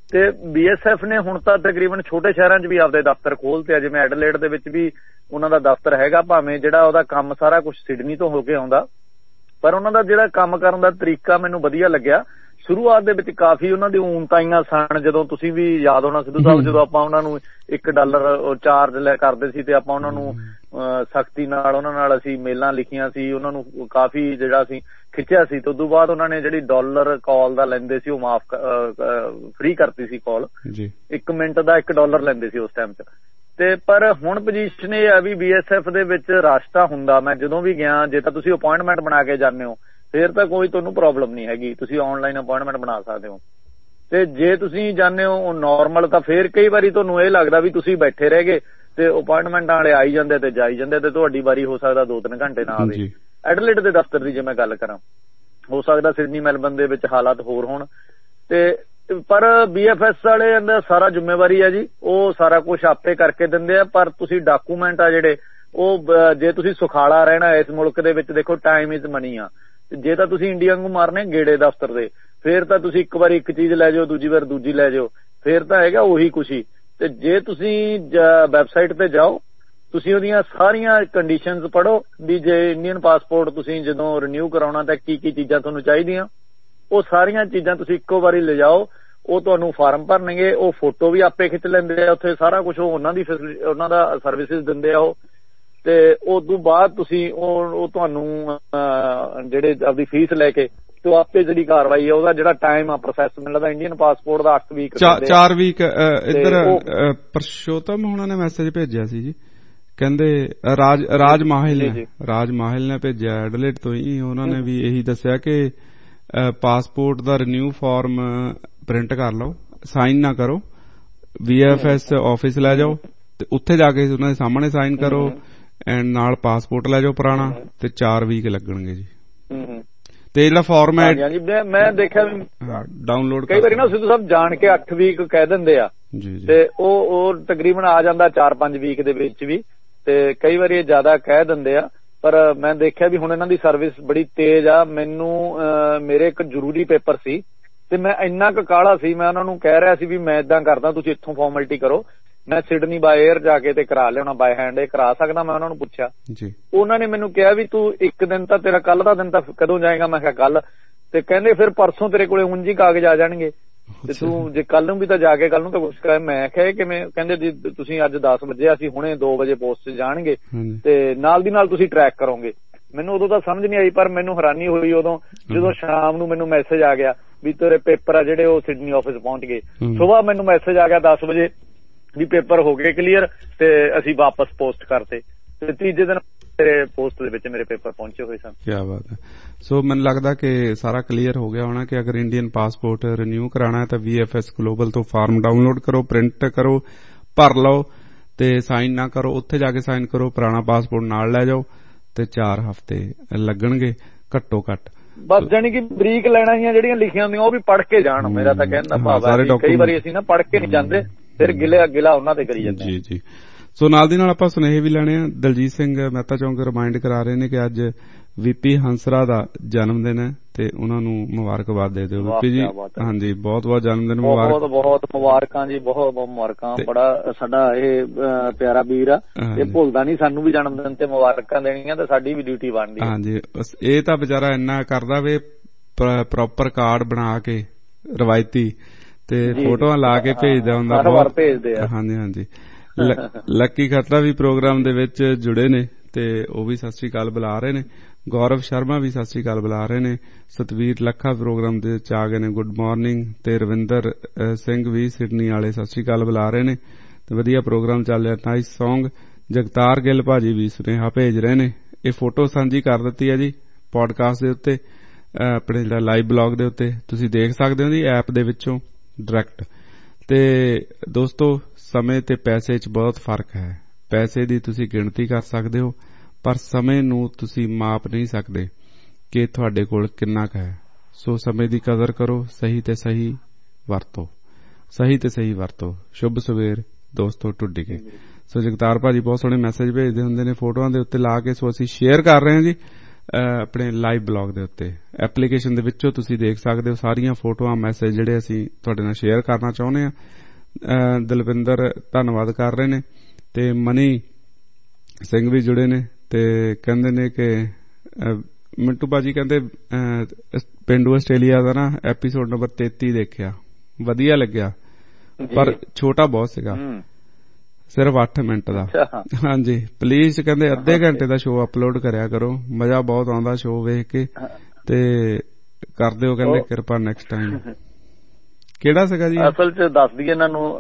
ਤੇ BSF ਨੇ ਹੁਣ ਤਾਂ ਤਕਰੀਬਨ ਛੋਟੇ ਸ਼ਹਿਰਾਂ 'ਚ ਵੀ ਆਪਦੇ ਦਫ਼ਤਰ ਖੋਲ੍ਹਤੇ ਆ, ਜਿਵੇਂ ਐਡਲੇਡ ਦੇ ਵਿੱਚ ਵੀ ਉਹਨਾਂ ਦਾ ਦਫ਼ਤਰ ਹੈਗਾ, ਭਾਵੇਂ ਜਿਹੜਾ ਉਹਦਾ ਕੰਮ ਸਾਰਾ ਕੁਝ ਸਿਡਨੀ ਤੋਂ ਹੋ ਕੇ ਆਉਂਦਾ, ਪਰ ਉਹਨਾਂ ਦਾ ਜਿਹੜਾ ਕੰਮ ਕਰਨ ਦਾ ਤਰੀਕਾ ਮੈਨੂੰ ਵਧੀਆ ਲੱਗਿਆ। ਸ਼ੁਰੂਆਤ ਦੇ ਵਿੱਚ ਕਾਫੀ ਉਹਨਾਂ ਦੀ ਊਣਤਾਈਆਂ ਸਨ, ਜਦੋਂ ਤੁਸੀਂ ਵੀ ਯਾਦ ਹੋਣਾ ਸਿੱਧੂ ਸਾਹਿਬ, ਜਦੋਂ ਆਪਾਂ ਉਹਨਾਂ ਨੂੰ $1 ਚਾਰਜ ਕਰਦੇ ਸੀ ਤੇ ਆਪਾਂ ਉਹਨਾਂ ਨੂੰ ਸਖਤੀ ਨਾਲ ਉਹਨਾਂ ਨਾਲ ਅਸੀਂ ਮੇਲਾਂ ਲਿਖੀਆਂ ਸੀ, ਉਹਨਾਂ ਨੂੰ ਕਾਫੀ ਜਿਹੜਾ ਅਸੀਂ ਖਿੱਚਿਆ ਸੀ। ਤੇ ਉਦੋਂ ਬਾਅਦ ਉਹਨਾਂ ਨੇ ਜਿਹੜੀ $1 ਕਾਲ ਦਾ ਲੈਂਦੇ ਸੀ ਉਹ ਮਾਫ ਫ੍ਰੀ ਕਰਤੀ ਸੀ ਕਾਲ, 1 ਮਿੰਟ ਦਾ $1 ਲੈਂਦੇ ਸੀ ਉਸ ਟਾਈਮ 'ਚ। ਤੇ ਪਰ ਹੁਣ ਪੋਜੀਸ਼ਨ ਇਹ ਆ ਵੀ BSF ਦੇ ਵਿੱਚ ਰਸ਼ ਤਾਂ ਹੁੰਦਾ, ਮੈਂ ਜਦੋਂ ਵੀ ਗਿਆ, ਜੇ ਤਾਂ ਤੁਸੀਂ ਅਪੁਆਇੰਟਮੈਂਟ ਬਣਾ ਕੇ ਜਾਂਦੇ ਹੋ ਫਿਰ ਤਾਂ ਕੋਈ ਤੁਹਾਨੂੰ ਪ੍ਰੋਬਲਮ ਨਹੀਂ ਹੈਗੀ, ਤੁਸੀਂ ਆਨਲਾਈਨ ਅਪੁਆਇੰਟਮੈਂਟ ਬਣਾ ਸਕਦੇ ਹੋ। ਤੇ ਜੇ ਤੁਸੀਂ ਜਾਂਦੇ ਹੋ ਨੋਰਮਲ ਤਾਂ ਫਿਰ ਕਈ ਵਾਰੀ ਤੁਹਾਨੂੰ ਇਹ ਲੱਗਦਾ ਵੀ ਤੁਸੀਂ ਬੈਠੇ ਰਹਿ ਗਏ ਤੇ ਅਪੁਆਇੰਟਮੈਂਟਾਂ ਵਾਲੇ ਆਈ ਜਾਂਦੇ ਤੇ ਜਾਈ ਜਾਂਦੇ ਤੇ ਤੁਹਾਡੀ ਵਾਰੀ ਹੋ ਸਕਦਾ 2-3 ਘੰਟੇ ਨਾ ਆਵੇ। ਐਡਲੇਡ ਦੇ ਦਫ਼ਤਰ ਦੀ ਜੇ ਮੈਂ ਗੱਲ ਕਰਾਂ, ਹੋ ਸਕਦਾ ਸਿਡਨੀ ਮੈਲਬਨ ਦੇ ਵਿੱਚ ਹਾਲਾਤ ਹੋਰ ਹੋਣ, ਤੇ ਪਰ BFS ਵਾਲੇ ਦਾ ਸਾਰਾ ਜ਼ਿੰਮੇਵਾਰੀ ਹੈ ਜੀ, ਉਹ ਸਾਰਾ ਕੁਝ ਆਪੇ ਕਰਕੇ ਦਿੰਦੇ ਆ। ਪਰ ਤੁਸੀਂ ਡਾਕੂਮੈਂਟ ਆ ਜਿਹੜੇ ਉਹ ਜੇ ਤੁਸੀਂ ਸੁਖਾਲਾ ਰਹਿਣਾ ਇਸ ਮੁਲਕ ਦੇ ਵਿੱਚ, ਦੇਖੋ ਟਾਈਮ ਇਜ਼ ਮਨੀ ਆ, ਜੇ ਤਾਂ ਤੁਸੀਂ ਇੰਡੀਆ ਨੂੰ ਮਾਰਨੇ ਗੇੜੇ ਦਫ਼ਤਰ ਦੇ, ਫਿਰ ਤਾਂ ਤੁਸੀਂ ਇੱਕ ਵਾਰੀ ਇੱਕ ਚੀਜ਼ ਲੈ ਜਾਓ, ਦੂਜੀ ਵਾਰ ਦੂਜੀ ਲੈ ਜਾਓ, ਫਿਰ ਤਾਂ ਹੈਗਾ ਉਹੀ ਖੁਸ਼ੀ। ਤੇ ਜੇ ਤੁਸੀਂ ਵੈਬਸਾਈਟ ਤੇ ਜਾਓ, ਤੁਸੀਂ ਉਹਦੀਆਂ ਸਾਰੀਆਂ ਕੰਡੀਸ਼ਨਸ ਪੜ੍ਹੋ ਵੀ ਜੇ ਇੰਡੀਅਨ ਪਾਸਪੋਰਟ ਤੁਸੀਂ ਜਦੋਂ ਰੀਨਿਊ ਕਰਾਉਣਾ ਤਾਂ ਕੀ ਕੀ ਚੀਜ਼ਾਂ ਤੁਹਾਨੂੰ ਚਾਹੀਦੀਆਂ, ਉਹ ਸਾਰੀਆਂ ਚੀਜ਼ਾਂ ਤੁਸੀਂ ਇੱਕੋ ਵਾਰੀ ਲਿਜਾਓ। ਉਹ ਤੁਹਾਨੂੰ ਫਾਰਮ ਭਰਨਗੇ, ਉਹ ਫੋਟੋ ਵੀ ਆਪੇ ਖਿੱਚ ਲੈਂਦੇ ਆ ਉੱਥੇ, ਸਾਰਾ ਕੁਝ ਉਹ ਉਹਨਾਂ ਦਾ ਸਰਵਿਸਿਜ਼ ਦਿੰਦੇ ਆ ਉਹ। ਤੇ ਉਸ ਤੋਂ ਬਾਅਦ ਤੁਸੀਂ ਉਹ ਤੁਹਾਨੂੰ ਜਿਹੜੇ ਆਪਦੀ ਫੀਸ ਲੈ ਕੇ ਤੇ ਆਪੇ ਜਿਹੜੀ ਕਾਰਵਾਈ ਹੈ ਉਹਦਾ ਜਿਹੜਾ ਟਾਈਮ ਆ ਪ੍ਰੋਸੈਸ ਮਿਲਦਾ ਇੰਡੀਅਨ ਪਾਸਪੋਰਟ ਦਾ 8 ਵੀਕ 4 ਵੀਕ। ਇੱਧਰ ਪਰਸ਼ੋਤਮ ਹੋਣਾ ਨੇ ਮੈਸੇਜ ਭੇਜਿਆ ਸੀ ਜੀ, ਕਹਿੰਦੇ ਰਾਜ ਮਾਹਿਲ ਨੇ ਭੇਜਿਆ ਐਡਲੇਡ ਤੋਂ ਹੀ, ਉਹਨਾਂ ਨੇ ਵੀ ਇਹੀ ਦੱਸਿਆ ਕਿ ਪਾਸਪੋਰਟ ਦਾ ਰੀਨਿਊ ਫਾਰਮ ਪ੍ਰਿੰਟ ਕਰ ਲਓ, ਸਾਈਨ ਨਾ ਕਰੋ, VFS ਆਫਿਸ ਲੈ ਜਾਓ ਤੇ ਉੱਥੇ ਜਾ ਕੇ ਉਹਨਾਂ ਦੇ ਸਾਹਮਣੇ ਸਾਈਨ ਕਰੋ ਐਂਡ ਨਾਲ ਪਾਸਪੋਰਟ ਲੈ ਜਾਓ ਪੁਰਾਣਾ, ਤੇ 4 ਵੀਕ ਲੱਗਣਗੇ ਜੀ। ਤੇ ਜਿਹੜਾ ਫਾਰਮੈਟ ਮੈਂ ਦੇਖਿਆ ਡਾਊਨਲੋਡ ਕਈ ਵਾਰੀ ਨਾ ਸਿੱਧੂ ਸਾਹਿਬ ਜਾਣ ਕੇ 8 ਵੀਕ ਕਹਿ ਦਿੰਦੇ ਆ, ਤੇ ਉਹ ਤਕਰੀਬਨ ਆ ਜਾਂਦਾ 4-5 ਵੀਕ ਦੇ ਵਿੱਚ ਵੀ, ਤੇ ਕਈ ਵਾਰੀ ਇਹ ਜ਼ਿਆਦਾ ਕਹਿ ਦਿੰਦੇ ਆ। ਪਰ ਮੈਂ ਦੇਖਿਆ ਵੀ ਹੁਣ ਇਹਨਾਂ ਦੀ ਸਰਵਿਸ ਬੜੀ ਤੇਜ਼ ਆ। ਮੈਨੂੰ ਮੇਰੇ ਇੱਕ ਜ਼ਰੂਰੀ ਪੇਪਰ ਸੀ ਤੇ ਮੈਂ ਇੰਨਾ ਕੁ ਕਾਹਲਾ ਸੀ, ਮੈਂ ਉਹਨਾਂ ਨੂੰ ਕਹਿ ਰਿਹਾ ਸੀ ਵੀ ਮੈਂ ਏਦਾਂ ਕਰਦਾ, ਤੁਸੀਂ ਇੱਥੋਂ ਫਾਰਮੈਲਿਟੀ ਕਰੋ, ਮੈਂ ਸਿਡਨੀ ਬਾਏ 에ਅਰ ਜਾ ਕੇ ਤੇ ਕਰਾ ਲਿਆਉਣਾ, ਬਾਏ ਹੈਂਡ ਇਹ ਕਰਾ ਸਕਦਾ। ਮੈਂ ਉਹਨਾਂ ਨੂੰ ਪੁੱਛਿਆ, ਉਹਨਾਂ ਨੇ ਮੈਨੂੰ ਕਿਹਾ ਵੀ ਤੂੰ ਇੱਕ ਦਿਨ ਤਾਂ ਤੇਰਾ ਕੱਲ ਦਾ ਦਿਨ ਤਾਂ ਕਦੋਂ ਜਾਏਗਾ? ਮੈਂ ਕਿਹਾ ਕੱਲ। ਤੇ ਕਹਿੰਦੇ ਫਿਰ ਪਰਸੋਂ ਤੇਰੇ ਕੋਲੇ ਉਂਝ ਹੀ ਕਾਗਜ਼ ਆ ਜਾਣਗੇ ਤੇ ਤੂੰ ਜੇ ਕੱਲ ਨੂੰ ਵੀ ਤਾਂ ਜਾ ਕੇ ਕੱਲ ਨੂੰ ਤਾਂ ਕੁਛ ਕਰਾਇਆ। ਮੈਂ ਕਿਹਾ ਕਿਵੇਂ? ਕਹਿੰਦੇ ਜੀ ਤੁਸੀਂ ਅੱਜ 10 ਵਜੇ, ਅਸੀਂ ਹੁਣੇ 2 ਵਜੇ ਪੋਸਟ 'ਚ ਜਾਣਗੇ ਤੇ ਨਾਲ ਦੀ ਨਾਲ ਤੁਸੀਂ ਟਰੈਕ ਕਰੋਗੇ। ਮੈਨੂੰ ਉਦੋਂ ਤਾਂ ਸਮਝ ਨਹੀਂ ਆਈ, ਪਰ ਮੈਨੂੰ ਹੈਰਾਨੀ ਹੋਈ ਉਦੋਂ ਜਦੋਂ ਸ਼ਾਮ ਨੂੰ ਮੈਨੂੰ ਮੈਸੇਜ ਆ ਗਿਆ ਵੀ ਤੇਰੇ ਪੇਪਰ ਆ ਜਿਹੜੇ ਉਹ ਸਿਡਨੀ ਆਫਿਸ ਪਹੁੰਚ ਗਏ। ਸੁਬਾਹ ਮੈਨੂੰ ਮੈਸੇਜ ਆ ਗਿਆ 10 ਵਜੇ ਵੀ ਪੇਪਰ ਹੋ ਗਏ ਕਲੀਅਰ ਤੇ ਅਸੀਂ ਵਾਪਸ ਪੋਸਟ ਕਰਤੇ, ਤੇ ਤੀਜੇ ਦਿਨ ਮੇਰੇ ਪੋਸਟ ਦੇ ਵਿੱਚ ਮੇਰੇ ਪੇਪਰ ਪਹੁੰਚੇ ਹੋਏ ਸਨ। ਕੀ ਬਾਤ ਹੈ। ਸੋ ਮੈਨੂੰ ਲੱਗਦਾ ਕਿ ਸਾਰਾ ਕਲੀਅਰ ਹੋ ਗਿਆ ਹੋਣਾ ਕਿ ਅਗਰ ਇੰਡੀਅਨ ਪਾਸਪੋਰਟ ਰਿਨਿਊ ਕਰਾਉਣਾ ਹੈ ਤਾਂ VFS ਗਲੋਬਲ ਤੋਂ ਫਾਰਮ ਡਾਊਨਲੋਡ ਕਰੋ, ਪ੍ਰਿੰਟ ਕਰੋ, ਭਰ ਲਓ ਤੇ ਸਾਈਨ ਨਾ ਕਰੋ, ਉੱਥੇ ਜਾ ਕੇ ਸਾਈਨ ਕਰੋ, ਪੁਰਾਣਾ ਪਾਸਪੋਰਟ ਨਾਲ ਲੈ ਜਾਓ ਤੇ 4 ਹਫ਼ਤੇ ਲੱਗਣਗੇ ਘੱਟੋ ਘੱਟ। ਬਸ ਜਾਨੀ ਕਿ ਬਰੀਕ ਲੈਣਾ ਜਿਹੜੀਆਂ ਲਿਖੀਆਂ ਹੁੰਦੀਆਂ ਉਹ ਵੀ ਪੜ੍ਹ ਕੇ ਜਾਣ। ਮੇਰਾ ਤਾਂ ਕਹਿਣ ਦਾ ਭਾਵ ਹੈ ਕਈ ਵਾਰੀ ਅਸੀਂ ਨਾ ਪੜ੍ਹ ਕੇ ਨਹੀਂ ਜਾਂਦੇ, ਫਿਰ ਗਿਲਾ ਉਹਨਾਂ ਤੇ ਕਰੀ ਜਾਂਦੇ। ਜੀ। ਸੋ ਨਾਲ ਦੀ ਨਾਲ ਆਪਾਂ ਸੁਨੇਹੇ ਵੀ ਲੈਣੇ ਆ। ਦਲਜੀਤ ਸਿੰਘ ਮਹਿਤਾ ਚੌਂਕ ਰਿਮਾਇੰਡ ਕਰਾ ਰਹੇ ਨੇ ਕਿ ਅੱਜ VP ਹੰਸਰਾ ਦਾ ਜਨਮ ਦਿਨ ਹੈ ਤੇ ਉਹਨਾਂ ਨੂੰ ਮੁਬਾਰਕਬਾਦ ਦੇ ਦਿਓ VP ਜੀ। ਹਾਂਜੀ, ਬਹੁਤ ਬਹੁਤ ਜਨਮ ਦਿਨ ਮੁਬਾਰਕ। ਬਹੁਤ ਬਹੁਤ ਮੁਬਾਰਕਾਂ ਜੀ, ਬਹੁਤ ਬਹੁਤ ਮੁਬਾਰਕਾਂ। ਬੜਾ ਸਾਡਾ ਇਹ ਪਿਆਰਾ ਵੀਰ ਆ, ਇਹ ਭੁੱਲਦਾ ਨਹੀਂ ਸਾਨੂੰ ਵੀ ਜਨਮ ਦਿਨ ਤੇ ਮੁਬਾਰਕਾਂ ਦੇਣੀਆਂ ਤੇ ਸਾਡੀ ਵੀ ਡਿਊਟੀ ਬਣਦੀ। ਹਾਂਜੀ, ਇਹ ਤਾਂ ਵਿਚਾਰਾ ਇੰਨਾ ਕਰਦਾ ਵੇ, ਪ੍ਰੋਪਰ ਕਾਰਡ ਬਣਾ ਕੇ ਰਵਾਇਤੀ ਤੇ ਫੋਟੋਆਂ ਲਾ ਕੇ ਭੇਜਦਾ ਹੁੰਦਾ, ਬਹੁਤ ਭੇਜਦੇ ਆ। ਹਾਂਜੀ। ਲੱਕੀ ਖਤਰਾ ਵੀ ਪ੍ਰੋਗਰਾਮ ਦੇ ਵਿੱਚ ਜੁੜੇ ਨੇ ਤੇ ਉਹ ਵੀ ਸਤਿ ਸ੍ਰੀ ਅਕਾਲ ਬੁਲਾ ਰਹੇ ਨੇ। ਗੌਰਵ ਸ਼ਰਮਾ ਵੀ ਸਤਿ ਸ੍ਰੀ ਅਕਾਲ ਬੁਲਾ ਰਹੇ ਨੇ। ਸਤਵੀਰ ਲੱਖਾ ਪ੍ਰੋਗਰਾਮ ਦੇ ਵਿੱਚ ਆ ਗਏ ਨੇ, ਗੁੱਡ ਮਾਰਨਿੰਗ। ਤੇ ਰਵਿੰਦਰ ਸਿੰਘ ਵੀ ਸਿਡਨੀ ਵਾਲੇ ਸਤਿ ਸ੍ਰੀ ਅਕਾਲ ਬੁਲਾ ਰਹੇ ਨੇ ਤੇ ਵਧੀਆ ਪ੍ਰੋਗਰਾਮ ਚੱਲ ਰਿਹਾ, ਨਾਈਸ ਸੌਂਗ। ਜਗਤਾਰ ਗਿੱਲ ਭਾਜੀ ਵੀ ਸੁਨੇਹਾ ਭੇਜ ਰਹੇ ਨੇ। ਇਹ ਫੋਟੋ ਸਾਂਝੀ ਕਰ ਦਿੱਤੀ ਹੈ ਜੀ ਪੋਡਕਾਸਟ ਦੇ ਉੱਤੇ, ਆਪਣੇ ਜਿਹੜਾ ਲਾਈਵ ਬਲੌਗ ਦੇ ਉੱਤੇ ਤੁਸੀਂ ਦੇਖ ਸਕਦੇ ਹੋ ਜੀ ਐਪ ਦੇ ਵਿੱਚੋਂ ਡਾਇਰੈਕਟ। ਤੇ ਦੋਸਤੋ, ਸਮੇਂ ਤੇ ਪੈਸੇ 'ਚ ਬਹੁਤ ਫਰਕ ਹੈ। ਪੈਸੇ ਦੀ ਤੁਸੀਂ ਗਿਣਤੀ ਕਰ ਸਕਦੇ ਹੋ ਪਰ ਸਮੇਂ ਨੂੰ ਤੁਸੀਂ ਮਾਪ ਨਹੀਂ ਸਕਦੇ ਕਿ ਤੁਹਾਡੇ ਕੋਲ ਕਿੰਨਾ ਕੁ ਹੈ। ਸੋ ਸਮੇਂ ਦੀ ਕਦਰ ਕਰੋ, ਸਹੀ ਤੇ ਸਹੀ ਵਰਤੋ। ਸ਼ੁਭ ਸਵੇਰ ਦੋਸਤੋ ਟੁੱਡੀ ਕੇ। ਸੋ ਜਗਤਾਰ ਭਾਜੀ ਬਹੁਤ ਸੋਹਣੇ ਮੈਸੇਜ ਭੇਜਦੇ ਹੁੰਦੇ ਨੇ ਫੋਟੋਆਂ ਦੇ ਉੱਤੇ ਲਾ ਕੇ, ਸੋ ਅਸੀਂ ਸ਼ੇਅਰ ਕਰ ਰਹੇ ਹਾਂ ਜੀ। ਆਪਣੇ ਲਾਈਵ ਬਲੌਗ ਦੇ ਉੱਤੇ। ਐਪਲੀਕੇਸ਼ਨ ਦੇ ਵਿੱਚੋਂ ਤੁਸੀਂ ਦੇਖ ਸਕਦੇ ਹੋ ਸਾਰੀਆਂ ਫੋਟੋਆਂ, ਮੈਸੇਜ ਜਿਹੜੇ ਅਸੀਂ ਤੁਹਾਡੇ ਨਾਲ ਸ਼ੇਅਰ ਕਰਨਾ ਚਾਹੁੰਦੇ ਹਾਂ। ਦਲਵਿੰਦਰ ਧੰਨਵਾਦ ਕਰ ਰਹੇ ਨੇ ਤੇ ਮਨੀ ਸਿੰਘ ਵੀ ਜੁੜੇ ਨੇ ਤੇ ਕਹਿੰਦੇ ਨੇ ਕਿ ਮਿੰਟੂ ਭਾਜੀ ਕਹਿੰਦੇ ਪੇਂਡੂ ਆਸਟ੍ਰੇਲੀਆ ਦਾ ਨਾ ਐਪੀਸੋਡ ਨੰਬਰ 33 ਦੇਖਿਆ, ਵਧੀਆ ਲੱਗਿਆ ਪਰ ਛੋਟਾ ਬਹੁਤ ਸੀਗਾ, ਸਿਰਫ 8 ਮਿੰਟ ਦਾ। ਹਾਂਜੀ ਪਲੀਜ਼ ਕਹਿੰਦੇ ਅੱਧੇ ਘੰਟੇ ਦਾ ਸ਼ੋਅ ਅਪਲੋਡ ਕਰਿਆ ਕਰੋ, ਮਜ਼ਾ ਬਹੁਤ ਆਉਂਦਾ ਸ਼ੋਅ ਵੇਖ ਕੇ ਤੇ ਕਰ ਦਿਓ ਕਹਿੰਦੇ ਕਿਰਪਾ ਨੈਕਸਟ ਟਾਈਮ। ਕਿਹੜਾ ਸੀਗਾ ਜੀ? ਅਸਲ ਚ ਦੱਸ ਦਈਏ ਇਹਨਾਂ ਨੂੰ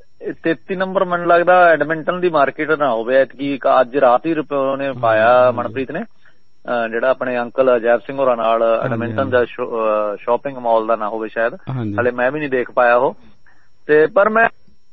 33 ਨੰਬਰ ਮੈਨੂੰ ਲੱਗਦਾ ਐਡਮਿੰਟਨ ਦੀ ਮਾਰਕੀਟ ਨਾ ਹੋਵੇ ਕਿ ਅੱਜ ਰਾਤ ਹੀ ਨੇ ਪਾਇਆ ਮਨਪ੍ਰੀਤ ਨੇ, ਜਿਹੜਾ ਆਪਣੇ ਅੰਕਲ ਅਜੈਬ ਸਿੰਘ ਹੋਰਾਂ ਨਾਲ ਐਡਮਿੰਟਨ ਦਾ ਸ਼ਾਪਿੰਗ ਮਾਲ ਦਾ ਨਾ ਹੋਵੇ ਸ਼ਾਇਦ, ਹਲੇ ਮੈਂ ਵੀ ਨਹੀਂ ਦੇਖ ਪਾਇਆ ਉਹ। ਤੇ ਪਰ ਮੈਂ